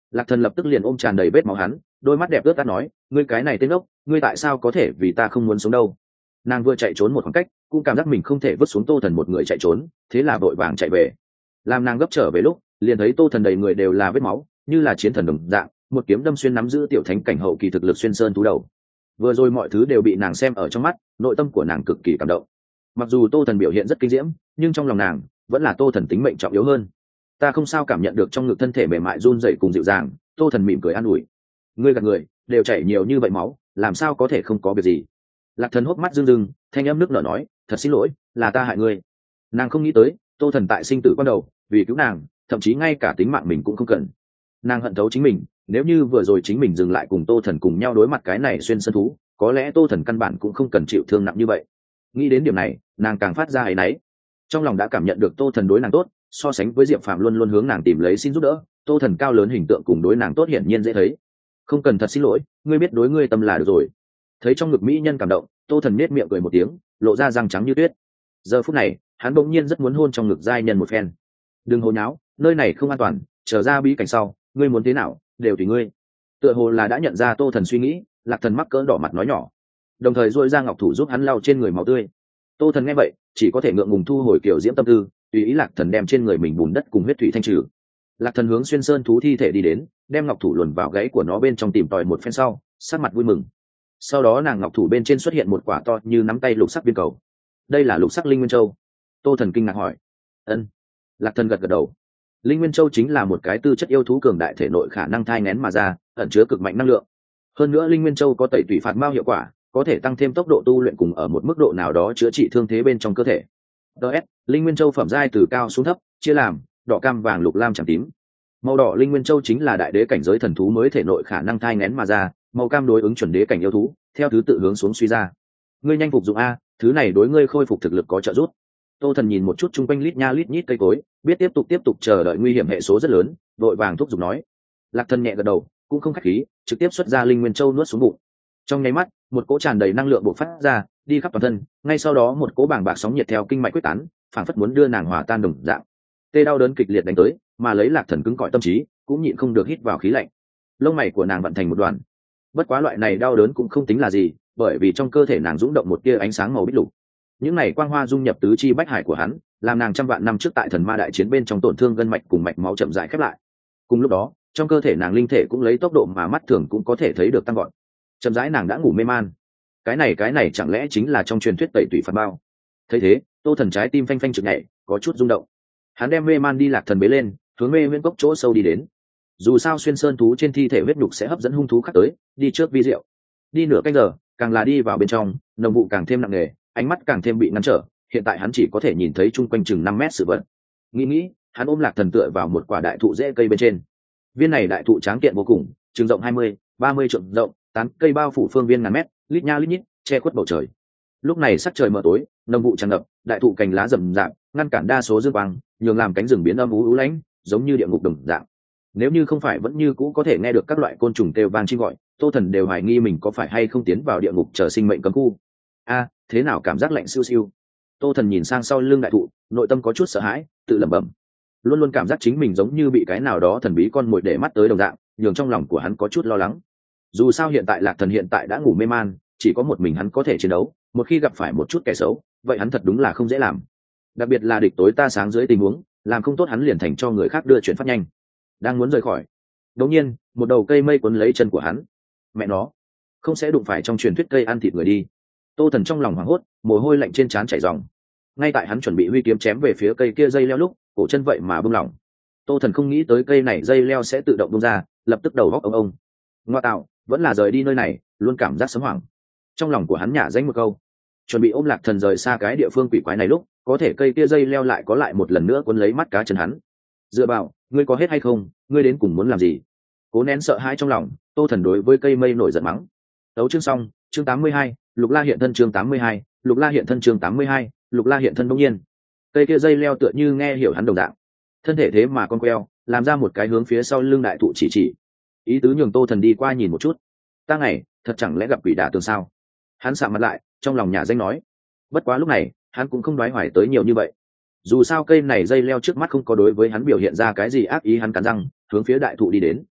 Lạc Thần lập tức liền ôm tràn đầy vết máu hắn, đôi mắt đẹp ướt át nói, ngươi cái này tên ốc, ngươi tại sao có thể vì ta không muốn sống đâu? Nàng vừa chạy trốn một khoảng cách, cũng cảm giác mình không thể vứt xuống Tô Thần một người chạy trốn, thế là vội vàng chạy về. Làm nàng gấp trở về lúc, liền thấy Tô Thần đầy người đều là vết máu, như là chiến thần đồng dạng, một kiếm đâm xuyên nắm giữ tiểu thánh cảnh hậu kỳ thực lực xuyên sơn thú đầu. Vừa rồi mọi thứ đều bị nàng xem ở trong mắt, nội tâm của nàng cực kỳ cảm động. Mặc dù Tô Thần biểu hiện rất kinh diễm, nhưng trong lòng nàng vẫn là Tô Thần tính mệnh trọng yếu hơn. Ta không sao cảm nhận được trong ngực thân thể mềm mại run rẩy cùng dịu dàng. Tô Thần mỉm cười an ủi, ngươi gạt người, đều chảy nhiều như vậy máu, làm sao có thể không có việc gì? Lạc Thần hốc mắt rưng rưng, thanh âm nước nở nói, thật xin lỗi, là ta hại ngươi. Nàng không nghĩ tới Tô Thần tại sinh tử quan đầu vì cứu nàng, thậm chí ngay cả tính mạng mình cũng không cần. Nàng hận thấu chính mình, nếu như vừa rồi chính mình dừng lại cùng Tô Thần cùng nhau đối mặt cái này xuyên sơn thú, có lẽ Tô Thần căn bản cũng không cần chịu thương nặng như vậy. Nghĩ đến điểm này, nàng càng phát ra áy náy. Trong lòng đã cảm nhận được Tô Thần đối nàng tốt, so sánh với Diệp Phàm luôn luôn hướng nàng tìm lấy xin giúp đỡ, Tô Thần cao lớn hình tượng cùng đối nàng tốt hiển nhiên dễ thấy. Không cần thật xin lỗi, ngươi biết đối ngươi tâm là được rồi. Thấy trong ngực mỹ nhân cảm động, Tô Thần nết miệng cười một tiếng, lộ ra răng trắng như tuyết. Giờ phút này, hắn bỗng nhiên rất muốn hôn trong ngực giai nhân một phen. Đừng hồ nháo, nơi này không an toàn, trở ra bí cảnh sau, ngươi muốn thế nào đều tùy ngươi. Tựa hồ là đã nhận ra Tô Thần suy nghĩ, Lạc Thần mắc cỡ đỏ mặt nói nhỏ, đồng thời duỗi ra ngọc thủ giúp hắn lau trên người máu tươi. Tô Thần nghe vậy, chỉ có thể ngượng ngùng thu hồi kiểu diễm tâm tư, tùy ý Lạc Thần đem trên người mình bùn đất cùng huyết thủy thanh trừ. Lạc Thần hướng xuyên sơn thú thi thể đi đến, đem ngọc thủ luồn vào gáy của nó bên trong tìm tòi một phen sau, sắc mặt vui mừng. Sau đó nàng ngọc thủ bên trên xuất hiện một quả to như nắm tay lục sắc viên cầu. Đây là lục sắc linh nguyên châu. Tô Thần kinh ngạc hỏi. Ân. Lạc Thần gật gật đầu. Linh nguyên châu chính là một cái tư chất yêu thú cường đại thể nội khả năng thai nghén mà ra, ẩn chứa cực mạnh năng lượng. Hơn nữa linh nguyên châu có tẩy tủy phạt mao hiệu quả, có thể tăng thêm tốc độ tu luyện cùng ở một mức độ nào đó chữa trị thương thế bên trong cơ thể. DS, linh nguyên châu phẩm giai từ cao xuống thấp, chia làm đỏ, cam, vàng, lục, lam, trắng, tím. Màu đỏ linh nguyên châu chính là đại đế cảnh giới thần thú mới thể nội khả năng thai nghén mà ra, màu cam đối ứng chuẩn đế cảnh yêu thú, theo thứ tự hướng xuống suy ra. Ngươi nhanh phục dụng a, thứ này đối ngươi khôi phục thực lực có trợ giúp. Tô Thần nhìn một chút chung quanh lít nha lít nhít cây cối, biết tiếp tục chờ đợi nguy hiểm hệ số rất lớn, vội vàng thúc giục nói. Lạc Thần nhẹ gật đầu, cũng không khách khí, trực tiếp xuất ra linh nguyên châu nuốt xuống bụng. Trong nháy mắt, một cỗ tràn đầy năng lượng bộc phát ra, đi khắp toàn thân, ngay sau đó một cỗ bàng bạc sóng nhiệt theo kinh mạch quyết tán, phảng phất muốn đưa nàng hòa tan đồng dạng. Tê đau đớn kịch liệt đánh tới, mà lấy Lạc Thần cứng cỏi tâm trí, cũng nhịn không được hít vào khí lạnh. Lông mày của nàng vặn thành một đoàn. Bất quá loại này đau đớn cũng không tính là gì, bởi vì trong cơ thể nàng dũng động một tia ánh sáng màu bích lục. Những này quang hoa dung nhập tứ chi bách hải của hắn, làm nàng trăm vạn năm trước tại thần ma đại chiến bên trong tổn thương gân mạch cùng mạch máu chậm rãi khép lại. Cùng lúc đó, trong cơ thể nàng linh thể cũng lấy tốc độ mà mắt thường cũng có thể thấy được tăng gọn. Chậm rãi nàng đã ngủ mê man. Cái này chẳng lẽ chính là trong truyền thuyết tẩy tủy phạt bao? Thấy thế, Tô Thần trái tim phanh phanh chực nhảy, có chút rung động. Hắn đem mê man đi Lạc Thần bế lên, hướng mê nguyên cốc chỗ sâu đi đến. Dù sao xuyên sơn thú trên thi thể huyết nhục sẽ hấp dẫn hung thú khác tới, đi trước vi diệu. Đi nửa canh giờ, càng là đi vào bên trong, nồng vụ càng thêm nặng nề, ánh mắt càng thêm bị ngăn trở. Hiện tại hắn chỉ có thể nhìn thấy chung quanh chừng 5 mét sự vật. Nghĩ, hắn ôm Lạc Thần tựa vào một quả đại thụ rễ cây bên trên. Viên này đại thụ tráng kiện vô cùng, chừng rộng 20-30 trượng rộng, tán cây bao phủ phương viên ngàn mét, lít nha lít nhít, che khuất bầu trời. Lúc này sắc trời mờ tối, nồng vụ tràn ngập, đại thụ cành lá rậm rạp, ngăn cản đa số dương quang, nhường làm cánh rừng biến âm u lãnh, giống như địa ngục đồng dạng. Nếu như không phải vẫn như cũ có thể nghe được các loại côn trùng kêu vang chim gọi, Tô Thần đều hoài nghi mình có phải hay không tiến vào địa ngục chờ sinh mệnh cấm khu. A, thế nào cảm giác lạnh siêu siêu. Tô Thần nhìn sang sau lưng đại thụ, nội tâm có chút sợ hãi, tự lẩm bẩm. Luôn luôn cảm giác chính mình giống như bị cái nào đó thần bí con mồi để mắt tới đồng dạng, nhường trong lòng của hắn có chút lo lắng. Dù sao hiện tại Lạc Thần hiện tại đã ngủ mê man, chỉ có một mình hắn có thể chiến đấu, một khi gặp phải một chút kẻ xấu, vậy hắn thật đúng là không dễ làm. Đặc biệt là địch tối ta sáng dưới tình huống, làm không tốt hắn liền thành cho người khác đưa chuyện phát nhanh. Đang muốn rời khỏi, đột nhiên, một đầu cây mây cuốn lấy chân của hắn. Mẹ nó, không sẽ đụng phải trong truyền thuyết cây ăn thịt người đi. Tô Thần trong lòng hoảng hốt, mồ hôi lạnh trên trán chảy ròng. Ngay tại hắn chuẩn bị huy kiếm chém về phía cây kia dây leo lúc, cổ chân vậy mà bung lỏng. Tô Thần không nghĩ tới cây này dây leo sẽ tự động bung ra, lập tức đầu góc ông. Ngoa tạo, vẫn là rời đi nơi này, luôn cảm giác sấm hoảng. Trong lòng của hắn nhả danh một câu, chuẩn bị ôm Lạc Thần rời xa cái địa phương quỷ quái này lúc, có thể cây kia dây leo lại có lại một lần nữa cuốn lấy mắt cá chân hắn. Dựa vào, ngươi có hết hay không, ngươi đến cùng muốn làm gì? Cố nén sợ hãi trong lòng, Tô Thần đối với cây mây nổi giận mắng. Đấu chương xong, chương 82, Lục La hiện thân chương 82, Lục La hiện thân chương 82, Lục La hiện thân bỗng nhiên. Cây kia dây leo tựa như nghe hiểu hắn đồng dạng. Thân thể thế mà con queo, làm ra một cái hướng phía sau lưng đại thụ chỉ. Ý tứ nhường Tô Thần đi qua nhìn một chút. Ta ngày, thật chẳng lẽ gặp quỷ đả tường sao? Hắn sạm mặt lại, trong lòng nhà danh nói. Bất quá lúc này, hắn cũng không đoái hoài tới nhiều như vậy. Dù sao cây này dây leo trước mắt không có đối với hắn biểu hiện ra cái gì ác ý, hắn cắn răng, hướng phía đại thụ đi đến.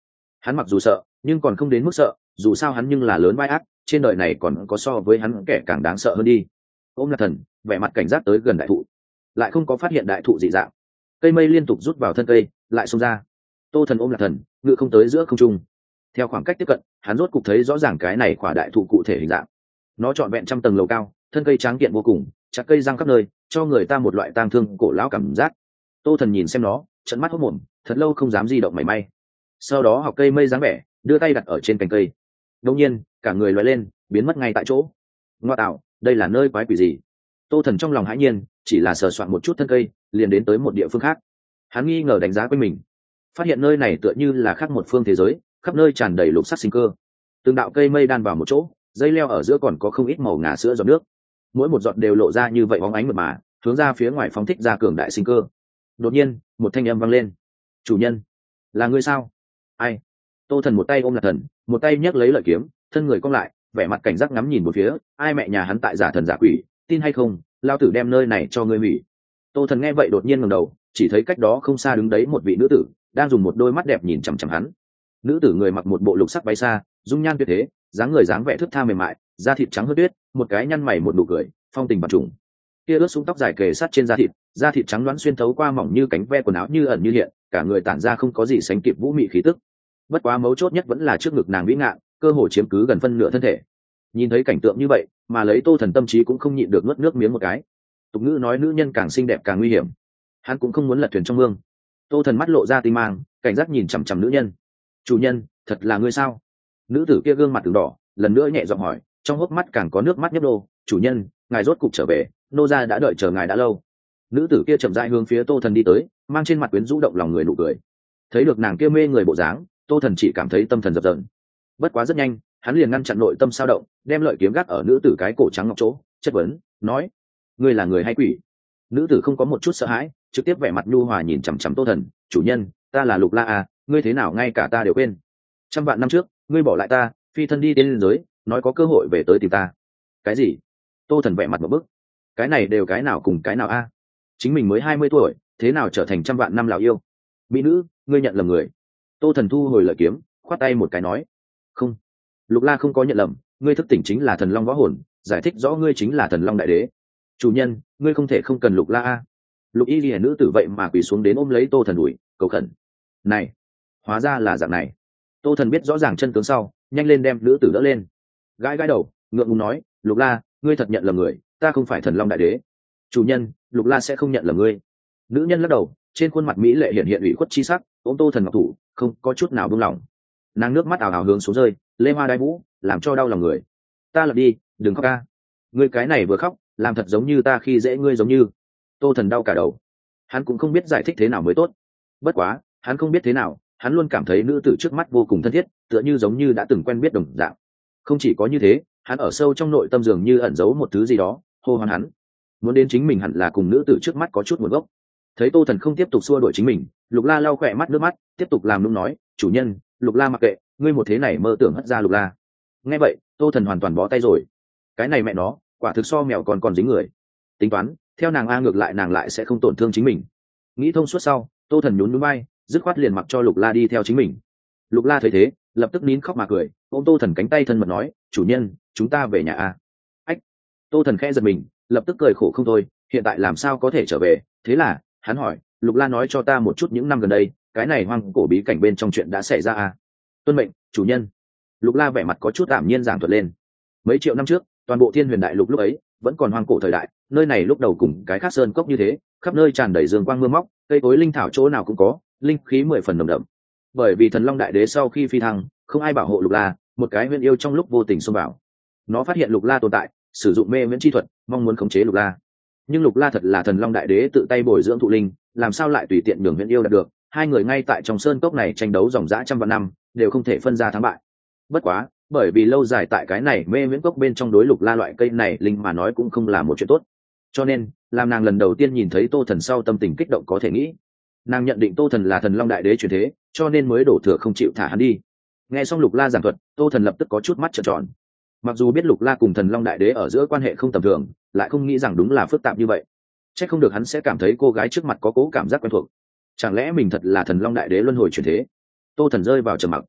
Hắn mặc dù sợ nhưng còn không đến mức sợ, dù sao hắn nhưng là lớn vai ác, trên đời này còn có so với hắn kẻ càng đáng sợ hơn đi. Ôm Lạc Thần vẻ mặt cảnh giác tới gần đại thụ, lại không có phát hiện đại thụ dị dạng. Cây mây liên tục rút vào thân cây, lại xông ra. Tô Thần ôm Lạc Thần ngự không tới giữa không trung. Theo khoảng cách tiếp cận, hắn rốt cục thấy rõ ràng cái này quả đại thụ cụ thể hình dạng. Nó trọn vẹn trăm tầng lầu cao, thân cây tráng kiện vô cùng, chặt cây răng khắp nơi, cho người ta một loại tang thương cổ lão cảm giác. Tô Thần nhìn xem nó, trợn mắt hốt mồm, thật lâu không dám di động mảy may. Sau đó học cây mây dáng vẻ, đưa tay đặt ở trên cành cây. Đột nhiên, cả người lóe lên, biến mất ngay tại chỗ. Ngoa tạo, đây là nơi quái quỷ gì? Tô Thần trong lòng hãi nhiên, chỉ là sờ soạn một chút thân cây, liền đến tới một địa phương khác. Hắn nghi ngờ đánh giá quanh mình, phát hiện nơi này tựa như là khác một phương thế giới, khắp nơi tràn đầy lục sắc sinh cơ. Từng đạo cây mây đan vào một chỗ, dây leo ở giữa còn có không ít màu ngà sữa giọt nước, mỗi một giọt đều lộ ra như vậy bóng ánh mượt mà, hướng ra phía ngoài phóng thích ra cường đại sinh cơ. Đột nhiên, một thanh âm vang lên: "Chủ nhân, là ngươi sao?" "Ai?" Tô Thần một tay ôm Lạc Thần, một tay nhấc lấy lợi kiếm, thân người cong lại, vẻ mặt cảnh giác ngắm nhìn một phía. Ai mẹ nhà hắn tại giả thần giả quỷ, tin hay không, lao tử đem nơi này cho ngươi hủy. Tô Thần nghe vậy đột nhiên ngẩng đầu, chỉ thấy cách đó không xa đứng đấy một vị nữ tử, đang dùng một đôi mắt đẹp nhìn chằm chằm hắn. Nữ tử người mặc một bộ lục sắc váy xa, dung nhan tuyệt thế, dáng người dáng vẻ thướt tha mềm mại, da thịt trắng hơn tuyết, một cái nhăn mày một nụ cười, phong tình bạt trùng. Kia ướt sũng tóc dài kề sát trên da thịt trắng loáng xuyên thấu qua mỏng như cánh ve quần áo như ẩn như hiện, cả người tản ra không có gì sánh kịp vũ mị khí tức. Bất quá mấu chốt nhất vẫn là trước ngực nàng vĩ ngạn, cơ hồ chiếm cứ gần phân nửa thân thể. Nhìn thấy cảnh tượng như vậy, mà lấy Tô Thần tâm trí cũng không nhịn được nuốt nước miếng một cái. Tục ngữ nói nữ nhân càng xinh đẹp càng nguy hiểm, hắn cũng không muốn lật thuyền trong mương. Tô Thần mắt lộ ra tinh mang, cảnh giác nhìn chằm chằm nữ nhân. "Chủ nhân, thật là ngươi sao?" Nữ tử kia gương mặt từng đỏ, lần nữa nhẹ giọng hỏi, trong hốc mắt càng có nước mắt nhấp đô. "Chủ nhân, ngài rốt cục trở về, nô gia đã đợi chờ ngài đã lâu." Nữ tử kia chậm rãi hướng phía Tô Thần đi tới, mang trên mặt quyến rũ động lòng người nụ cười. Thấy được nàng kia mê người bộ dáng, Tô Thần chỉ cảm thấy tâm thần dập dờn. Bất quá rất nhanh, hắn liền ngăn chặn nội tâm sao động, đem lợi kiếm gác ở nữ tử cái cổ trắng ngọc chỗ, chất vấn nói: "Ngươi là người hay quỷ?" Nữ tử không có một chút sợ hãi, trực tiếp vẻ mặt nhu hòa nhìn chằm chằm Tô Thần. "Chủ nhân, ta là Lục La à, ngươi thế nào ngay cả ta đều quên? Trăm vạn năm trước, ngươi bỏ lại ta, phi thân đi đến liên giới, nói có cơ hội về tới tìm ta." "Cái gì?" Tô Thần vẻ mặt một bức. Cái này đều cái nào cùng cái nào a? Chính mình mới 20 tuổi, thế nào trở thành trăm vạn năm lão yêu? Mỹ nữ, ngươi nhận lầm người. Tô Thần thu hồi lợi kiếm, khoát tay một cái nói: "Không, Lục La không có nhận lầm, ngươi thức tỉnh chính là thần long võ hồn, giải thích rõ ngươi chính là thần long đại đế. Chủ nhân, ngươi không thể không cần Lục La a." Lục Y Liễu nữ tử vậy mà quỳ xuống đến ôm lấy Tô Thần đùi, cầu khẩn. "Này, hóa ra là dạng này." Tô Thần biết rõ ràng chân tướng sau, nhanh lên đem nữ tử đỡ lên. Gãi gãi đầu, ngượng ngùng nói: "Lục La, ngươi thật nhận lầm người, ta không phải thần long đại đế." "Chủ nhân, Lục La sẽ không nhận lầm ngươi." Nữ nhân lắc đầu, trên khuôn mặt mỹ lệ hiện hiện ủy khuất chi sắc, ôm Tô Thần ngọc thủ, không có chút nào buông lỏng. Nàng nước mắt ào ào hướng xuống rơi, lê hoa đai vũ, làm cho đau lòng người. "Ta lật đi, đừng khóc ca. Ngươi cái này vừa khóc, làm thật giống như ta khi dễ ngươi giống như." Tô Thần đau cả đầu. Hắn cũng không biết giải thích thế nào mới tốt. Bất quá, hắn không biết thế nào, hắn luôn cảm thấy nữ tử trước mắt vô cùng thân thiết, tựa như giống như đã từng quen biết đồng dạng. Không chỉ có như thế, hắn ở sâu trong nội tâm dường như ẩn giấu một thứ gì đó, hô hoán hắn. Muốn đến chính mình hẳn là cùng nữ tử trước mắt có chút nguồn gốc. Thấy Tô Thần không tiếp tục xua đuổi chính mình, Lục La lau khỏe mắt nước mắt, tiếp tục làm nũng nói: "Chủ nhân, Lục La mặc kệ, ngươi một thế này mơ tưởng hất ra Lục La." Nghe vậy, Tô Thần hoàn toàn bó tay rồi. Cái này mẹ nó, quả thực so mèo còn dính người. Tính toán, theo nàng a ngược lại nàng lại sẽ không tổn thương chính mình. Nghĩ thông suốt sau, Tô Thần nhún nhún vai, dứt khoát liền mặc cho Lục La đi theo chính mình. Lục La thấy thế, lập tức nín khóc mà cười, ôm Tô Thần cánh tay thân mật nói: "Chủ nhân, chúng ta về nhà a." Ách! Tô Thần khẽ giật mình, lập tức cười khổ không thôi, hiện tại làm sao có thể trở về? Thế là hắn hỏi: "Lục La nói cho ta một chút những năm gần đây, cái này hoang cổ bí cảnh bên trong chuyện đã xảy ra a." "Tuân mệnh, chủ nhân." Lục La vẻ mặt có chút tạm nhiên giảng thuật lên. Mấy triệu năm trước, toàn bộ Thiên Huyền Đại Lục lúc ấy vẫn còn hoang cổ thời đại, nơi này lúc đầu cùng cái khác sơn cốc như thế, khắp nơi tràn đầy dương quang mưa móc, cây cối linh thảo chỗ nào cũng có, linh khí 10 phần nồng đậm. Bởi vì Thần Long Đại Đế sau khi phi thăng, không ai bảo hộ Lục La, một cái huyền yêu trong lúc vô tình xông vào. Nó phát hiện Lục La tồn tại, sử dụng mê miễn chi thuật, mong muốn khống chế Lục La. Nhưng Lục La thật là Thần Long Đại Đế tự tay bồi dưỡng thụ linh, làm sao lại tùy tiện nhường huyền yêu đạt được? Hai người ngay tại trong sơn cốc này tranh đấu dòng dã trăm vạn năm, đều không thể phân ra thắng bại. Bất quá, bởi vì lâu dài tại cái này mê miễn cốc bên trong đối Lục La loại cây này linh mà nói cũng không là một chuyện tốt, cho nên làm nàng lần đầu tiên nhìn thấy Tô Thần sau tâm tình kích động có thể nghĩ. Nàng nhận định Tô Thần là Thần Long Đại Đế truyền thế, cho nên mới đổ thừa không chịu thả hắn đi. Nghe xong Lục La giảng thuật, Tô Thần lập tức có chút mắt trợn tròn. Mặc dù biết Lục La cùng Thần Long Đại Đế ở giữa quan hệ không tầm thường, lại không nghĩ rằng đúng là phức tạp như vậy. Chắc không được hắn sẽ cảm thấy cô gái trước mặt có cố cảm giác quen thuộc. Chẳng lẽ mình thật là Thần Long Đại Đế luân hồi truyền thế? Tô Thần rơi vào trầm mặc.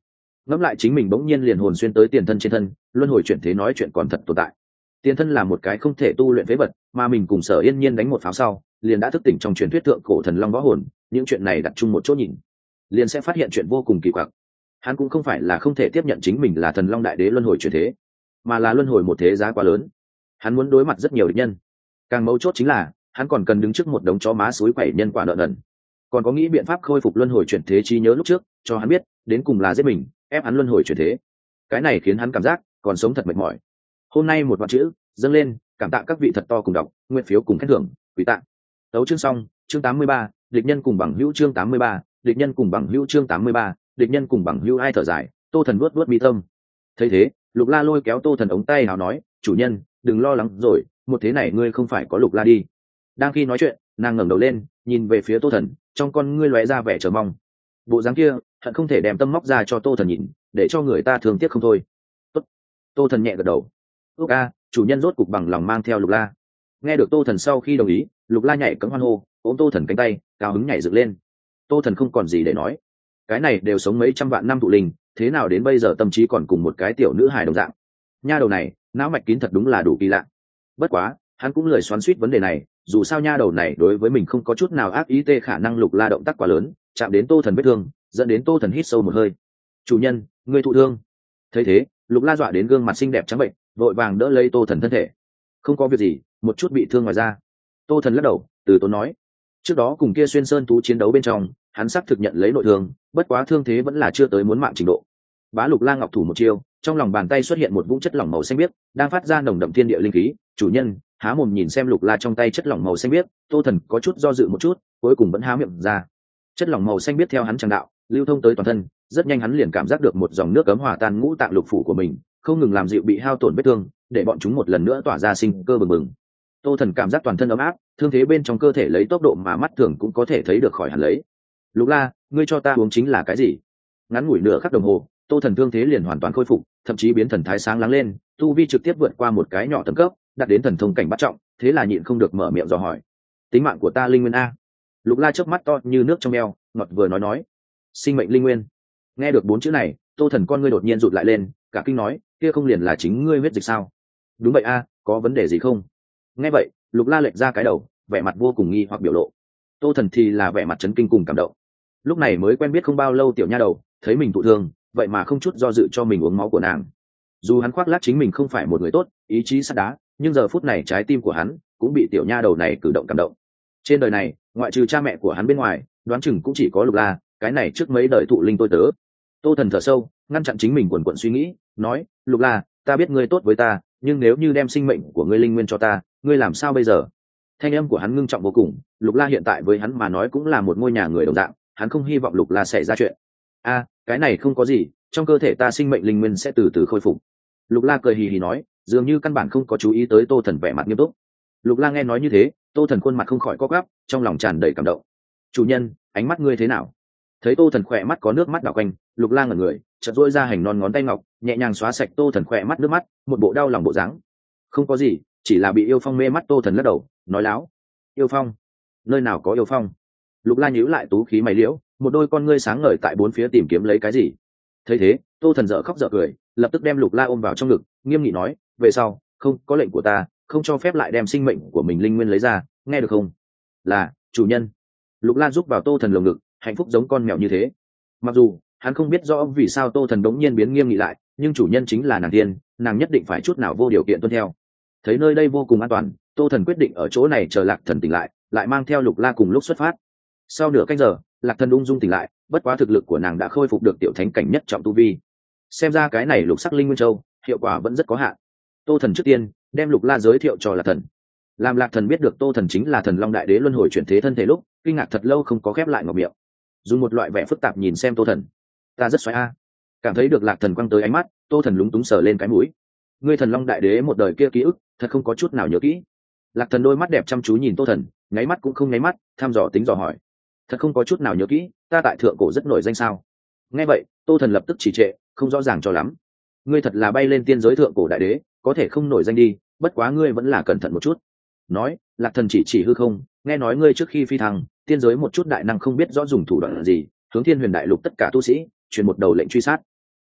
ngẫm lại chính mình bỗng nhiên liền hồn xuyên tới tiền thân trên thân, luân hồi chuyển thế nói chuyện còn thật tồn tại. Tiền thân là một cái không thể tu luyện phế vật, mà mình cùng Sở Yên Nhiên đánh một pháo sau liền đã thức tỉnh trong truyền thuyết thượng cổ thần long võ hồn. Những chuyện này đặt chung một chỗ nhìn, liền sẽ phát hiện chuyện vô cùng kỳ quặc. Hắn cũng không phải là không thể tiếp nhận chính mình là thần long đại đế luân hồi chuyển thế, mà là luân hồi một thế giá quá lớn, hắn muốn đối mặt rất nhiều địch nhân. Càng mấu chốt chính là hắn còn cần đứng trước một đống chó má suối quẩy nhân quả nợ nần, còn có nghĩ biện pháp khôi phục luân hồi chuyển thế trí nhớ lúc trước cho hắn biết đến cùng là giết mình ép hắn luân hồi chuyển thế. Cái này khiến hắn cảm giác còn sống thật mệt mỏi. Hôm nay một vạn chữ dâng lên, cảm tạ các vị thật to cùng đọc, nguyện phiếu cùng khen thưởng, quý tạ. Tấu chương xong, chương 83, địch nhân cùng bằng hữu chương 83, địch nhân cùng bằng hữu chương 83, địch nhân cùng bằng hữu ai thở dài. Tô Thần vuốt mi tâm. Thấy thế, Lục La lôi kéo Tô Thần ống tay áo nói, chủ nhân đừng lo lắng rồi, một thế này ngươi không phải có Lục La đi. Đang khi nói chuyện, nàng ngẩng đầu lên nhìn về phía Tô Thần, trong con ngươi lóe ra vẻ chờ mong. Bộ dáng kia hận không thể đem tâm móc ra cho Tô Thần nhìn, để cho người ta thương tiếc không thôi. Tốt. Tô Thần nhẹ gật đầu. Ước a, chủ nhân rốt cục bằng lòng mang theo Lục La. Nghe được Tô Thần sau khi đồng ý, Lục La nhảy cẫng hoan hô, ôm Tô Thần cánh tay, cao hứng nhảy dựng lên. Tô Thần không còn gì để nói, cái này đều sống mấy trăm vạn năm tụ linh, thế nào đến bây giờ tâm trí còn cùng một cái tiểu nữ hài đồng dạng. Nha đầu này não mạch kín thật đúng là đủ kỳ lạ. Bất quá hắn cũng lười xoắn xuýt vấn đề này, dù sao nha đầu này đối với mình không có chút nào ác ý, tê khả năng Lục La động tác quá lớn, chạm đến Tô Thần vết thương, dẫn đến Tô Thần hít sâu một hơi. Chủ nhân ngươi thụ thương. Thấy thế, Lục La dọa đến gương mặt xinh đẹp trắng bệnh, vội vàng đỡ lấy Tô Thần thân thể. Không có việc gì, một chút bị thương ngoài ra. Tô Thần lắc đầu, từ tốn nói, trước đó cùng kia xuyên sơn thú chiến đấu bên trong hắn xác thực nhận lấy nội thương, bất quá thương thế vẫn là chưa tới muốn mạng trình độ. Bá Lục La ngọc thủ một chiêu, trong lòng bàn tay xuất hiện một vũng chất lỏng màu xanh biếc, đang phát ra nồng đậm thiên địa linh khí. Chủ nhân há mồm nhìn xem Lục La trong tay chất lỏng màu xanh biếc. Tô Thần có chút do dự một chút, cuối cùng vẫn há miệng ra. Chất lỏng màu xanh biếc theo hắn tràng đạo lưu thông tới toàn thân, rất nhanh hắn liền cảm giác được một dòng nước cấm hòa tan ngũ tạng lục phủ của mình, không ngừng làm dịu bị hao tổn vết thương, để bọn chúng một lần nữa tỏa ra sinh cơ bừng bừng. Tô Thần cảm giác toàn thân ấm áp, thương thế bên trong cơ thể lấy tốc độ mà mắt thường cũng có thể thấy được khỏi hẳn lấy. Lục La, ngươi cho ta uống chính là cái gì? Ngắn ngủi nửa khắc đồng hồ, Tô Thần thương thế liền hoàn toàn khôi phục, thậm chí biến thần thái sáng láng lên, tu vi trực tiếp vượt qua một cái nhỏ tầng cấp, đạt đến thần thông cảnh bắt trọng, thế là nhịn không được mở miệng dò hỏi. Tính mạng của ta linh nguyên a. Lục La chớp mắt to như nước trong eo, ngọt vừa nói. Sinh mệnh linh nguyên. Nghe được 4 chữ này, Tô Thần con ngươi đột nhiên rụt lại lên, cả kinh nói, kia không liền là chính ngươi huyết dịch sao? Đúng vậy a, có vấn đề gì không? Nghe vậy, Lục La lệch ra cái đầu, vẻ mặt vô cùng nghi hoặc biểu lộ. Tô Thần thì là vẻ mặt chấn kinh cùng cảm động. Lúc này mới quen biết không bao lâu tiểu nha đầu, thấy mình thụ thương, vậy mà không chút do dự cho mình uống máu của nàng. Dù hắn khoác lác chính mình không phải một người tốt, ý chí sắt đá, nhưng giờ phút này trái tim của hắn cũng bị tiểu nha đầu này cử động cảm động. Trên đời này, ngoại trừ cha mẹ của hắn bên ngoài, đoán chừng cũng chỉ có Lục La, cái này trước mấy đời thụ linh tôi tớ. Tô Thần thở sâu, ngăn chặn chính mình quần quật suy nghĩ, nói, Lục La, ta biết ngươi tốt với ta, nhưng nếu như đem sinh mệnh của ngươi linh nguyên cho ta, ngươi làm sao bây giờ? Thanh âm của hắn ngưng trọng vô cùng. Lục La hiện tại với hắn mà nói cũng là một ngôi nhà người đồng dạng, hắn không hy vọng Lục La xảy ra chuyện. A, cái này không có gì, trong cơ thể ta sinh mệnh linh nguyên sẽ từ từ khôi phục. Lục La cười hì hì nói, dường như căn bản không có chú ý tới Tô Thần vẻ mặt nghiêm túc. Lục La nghe nói như thế, Tô Thần khuôn mặt không khỏi co quắp, trong lòng tràn đầy cảm động. Chủ nhân, ánh mắt ngươi thế nào? Thấy Tô Thần khỏe mắt có nước mắt đảo quanh, Lục La ngẩn người, chợt duỗi ra hành non ngón tay ngọc, nhẹ nhàng xóa sạch Tô Thần khỏe mắt nước mắt, một bộ đau lòng bộ dáng. Không có gì, chỉ là bị yêu phong mê mắt. Tô Thần lắc đầu, nói láo. Yêu phong? Nơi nào có yêu phong? Lục La nhíu lại tú khí mày liễu, một đôi con ngươi sáng ngời tại bốn phía tìm kiếm lấy cái gì. Thấy thế, Tô Thần dở khóc dở cười, lập tức đem Lục La ôm vào trong ngực, nghiêm nghị nói, về sau không có lệnh của ta, không cho phép lại đem sinh mệnh của mình linh nguyên lấy ra, nghe được không? Là chủ nhân. Lục La giúp vào Tô Thần lồng ngực, hạnh phúc giống con mèo như thế. Mặc dù hắn không biết rõ vì sao Tô Thần đống nhiên biến nghiêm nghị lại, nhưng chủ nhân chính là nàng tiên, nàng nhất định phải chút nào vô điều kiện tuân theo. Thấy nơi đây vô cùng an toàn, Tô Thần quyết định ở chỗ này chờ Lạc Thần tỉnh lại mang theo Lục La cùng lúc xuất phát. Sau nửa canh giờ, Lạc Thần ung dung tỉnh lại, bất quá thực lực của nàng đã khôi phục được tiểu thánh cảnh nhất trọng tu vi. Xem ra cái này lục sắc linh nguyên châu hiệu quả vẫn rất có hạn. Tô Thần trước tiên đem Lục La giới thiệu cho Lạc Thần. Làm Lạc Thần biết được Tô Thần chính là Thần Long Đại Đế luân hồi chuyển thế thân thể lúc, kinh ngạc thật lâu không có khép lại ngọc miệng, dùng một loại vẻ phức tạp nhìn xem Tô Thần. Ta rất xoáy a. Cảm thấy được Lạc Thần quăng tới ánh mắt, Tô Thần lúng túng sờ lên cái mũi. Ngươi Thần Long Đại Đế một đời kia ký ức, thật không có chút nào nhớ kỹ. Lạc Thần đôi mắt đẹp chăm chú nhìn Tô Thần, nháy mắt cũng không nháy mắt, thăm dò tính dò hỏi. Thật không có chút nào nhớ kỹ, ta tại thượng cổ rất nổi danh sao? Nghe vậy, Tô Thần lập tức chỉ trệ, không rõ ràng cho lắm. Ngươi thật là bay lên tiên giới thượng cổ đại đế, có thể không nổi danh đi, bất quá ngươi vẫn là cẩn thận một chút. Nói, Lạc Thần chỉ hư không, nghe nói ngươi trước khi phi thăng, tiên giới một chút đại năng không biết rõ dùng thủ đoạn gì, hướng Thiên Huyền Đại Lục tất cả tu sĩ truyền một đầu lệnh truy sát.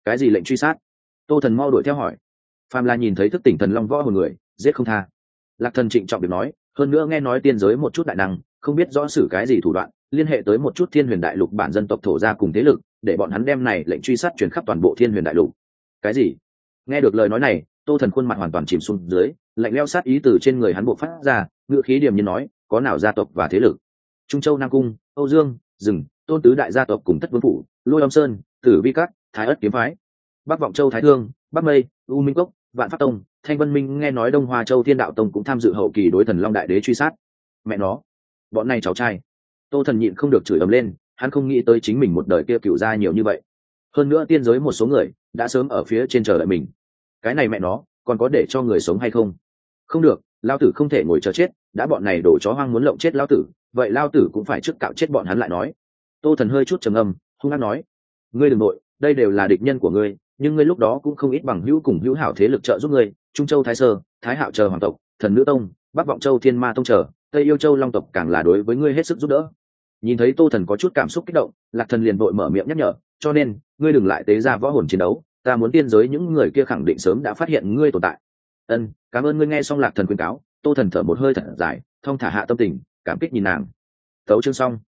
Cái gì lệnh truy sát? Tô Thần mau đuổi theo hỏi. Phàm là nhìn thấy thức tỉnh thần long võ hồn người, giết không tha. Lạc Thần trịnh trọng được nói, hơn nữa nghe nói tiên giới một chút đại năng, không biết rõ xử cái gì thủ đoạn, liên hệ tới một chút Thiên Huyền Đại Lục bản dân tộc thổ gia cùng thế lực, để bọn hắn đem này lệnh truy sát truyền khắp toàn bộ Thiên Huyền Đại Lục. Cái gì? Nghe được lời nói này, Tô Thần khuôn mặt hoàn toàn chìm xuống dưới, lạnh lẽo sát ý từ trên người hắn bộc phát ra, ngữ khí điềm nhiên nói, có nào gia tộc và thế lực? Trung Châu Nam Cung, Âu Dương, Dừng, Tôn tứ đại gia tộc cùng Thất Vương phủ, Lôi Âm Sơn, Tử Vi Các, Thái Ất kiếm phái, Bắc Vọng Châu Thái Thương, Bắc Mây, U Minh Cốc, Vạn Pháp Tông, Thanh Vân Minh, nghe nói Đông Hoa Châu Thiên Đạo Tông cũng tham dự hậu kỳ đối Thần Long Đại Đế truy sát. Mẹ nó, bọn này cháu trai. Tô Thần nhịn không được chửi ầm lên, hắn không nghĩ tới chính mình một đời kia cựu gia nhiều như vậy. Hơn nữa tiên giới một số người đã sớm ở phía trên chờ đợi mình. Cái này mẹ nó, còn có để cho người sống hay không? Không được, lao tử không thể ngồi chờ chết, đã bọn này đổ chó hoang muốn lộng chết lao tử, vậy lao tử cũng phải trước cạo chết bọn hắn lại nói. Tô Thần hơi chút trầm ngâm, hung hăng nói, ngươi đừng nội, đây đều là địch nhân của ngươi, nhưng ngươi lúc đó cũng không ít bằng hữu cùng hữu hảo thế lực trợ giúp ngươi, Trung Châu Thái Sơ, Thái Hạo chờ hoàng tộc, Thần Nữ Tông, Bắc Vọng Châu Thiên Ma Tông chờ, Tây Yêu Châu Long tộc càng là đối với ngươi hết sức giúp đỡ. Nhìn thấy Tô Thần có chút cảm xúc kích động, Lạc Thần liền vội mở miệng nhắc nhở, cho nên ngươi đừng lại tế ra võ hồn chiến đấu, ta muốn tiên giới những người kia khẳng định sớm đã phát hiện ngươi tồn tại. Ân, cảm ơn ngươi. Nghe xong Lạc Thần khuyên cáo, Tô Thần thở một hơi thật dài, thong thả hạ tâm tình, cảm kích nhìn nàng. Tấu chương xong.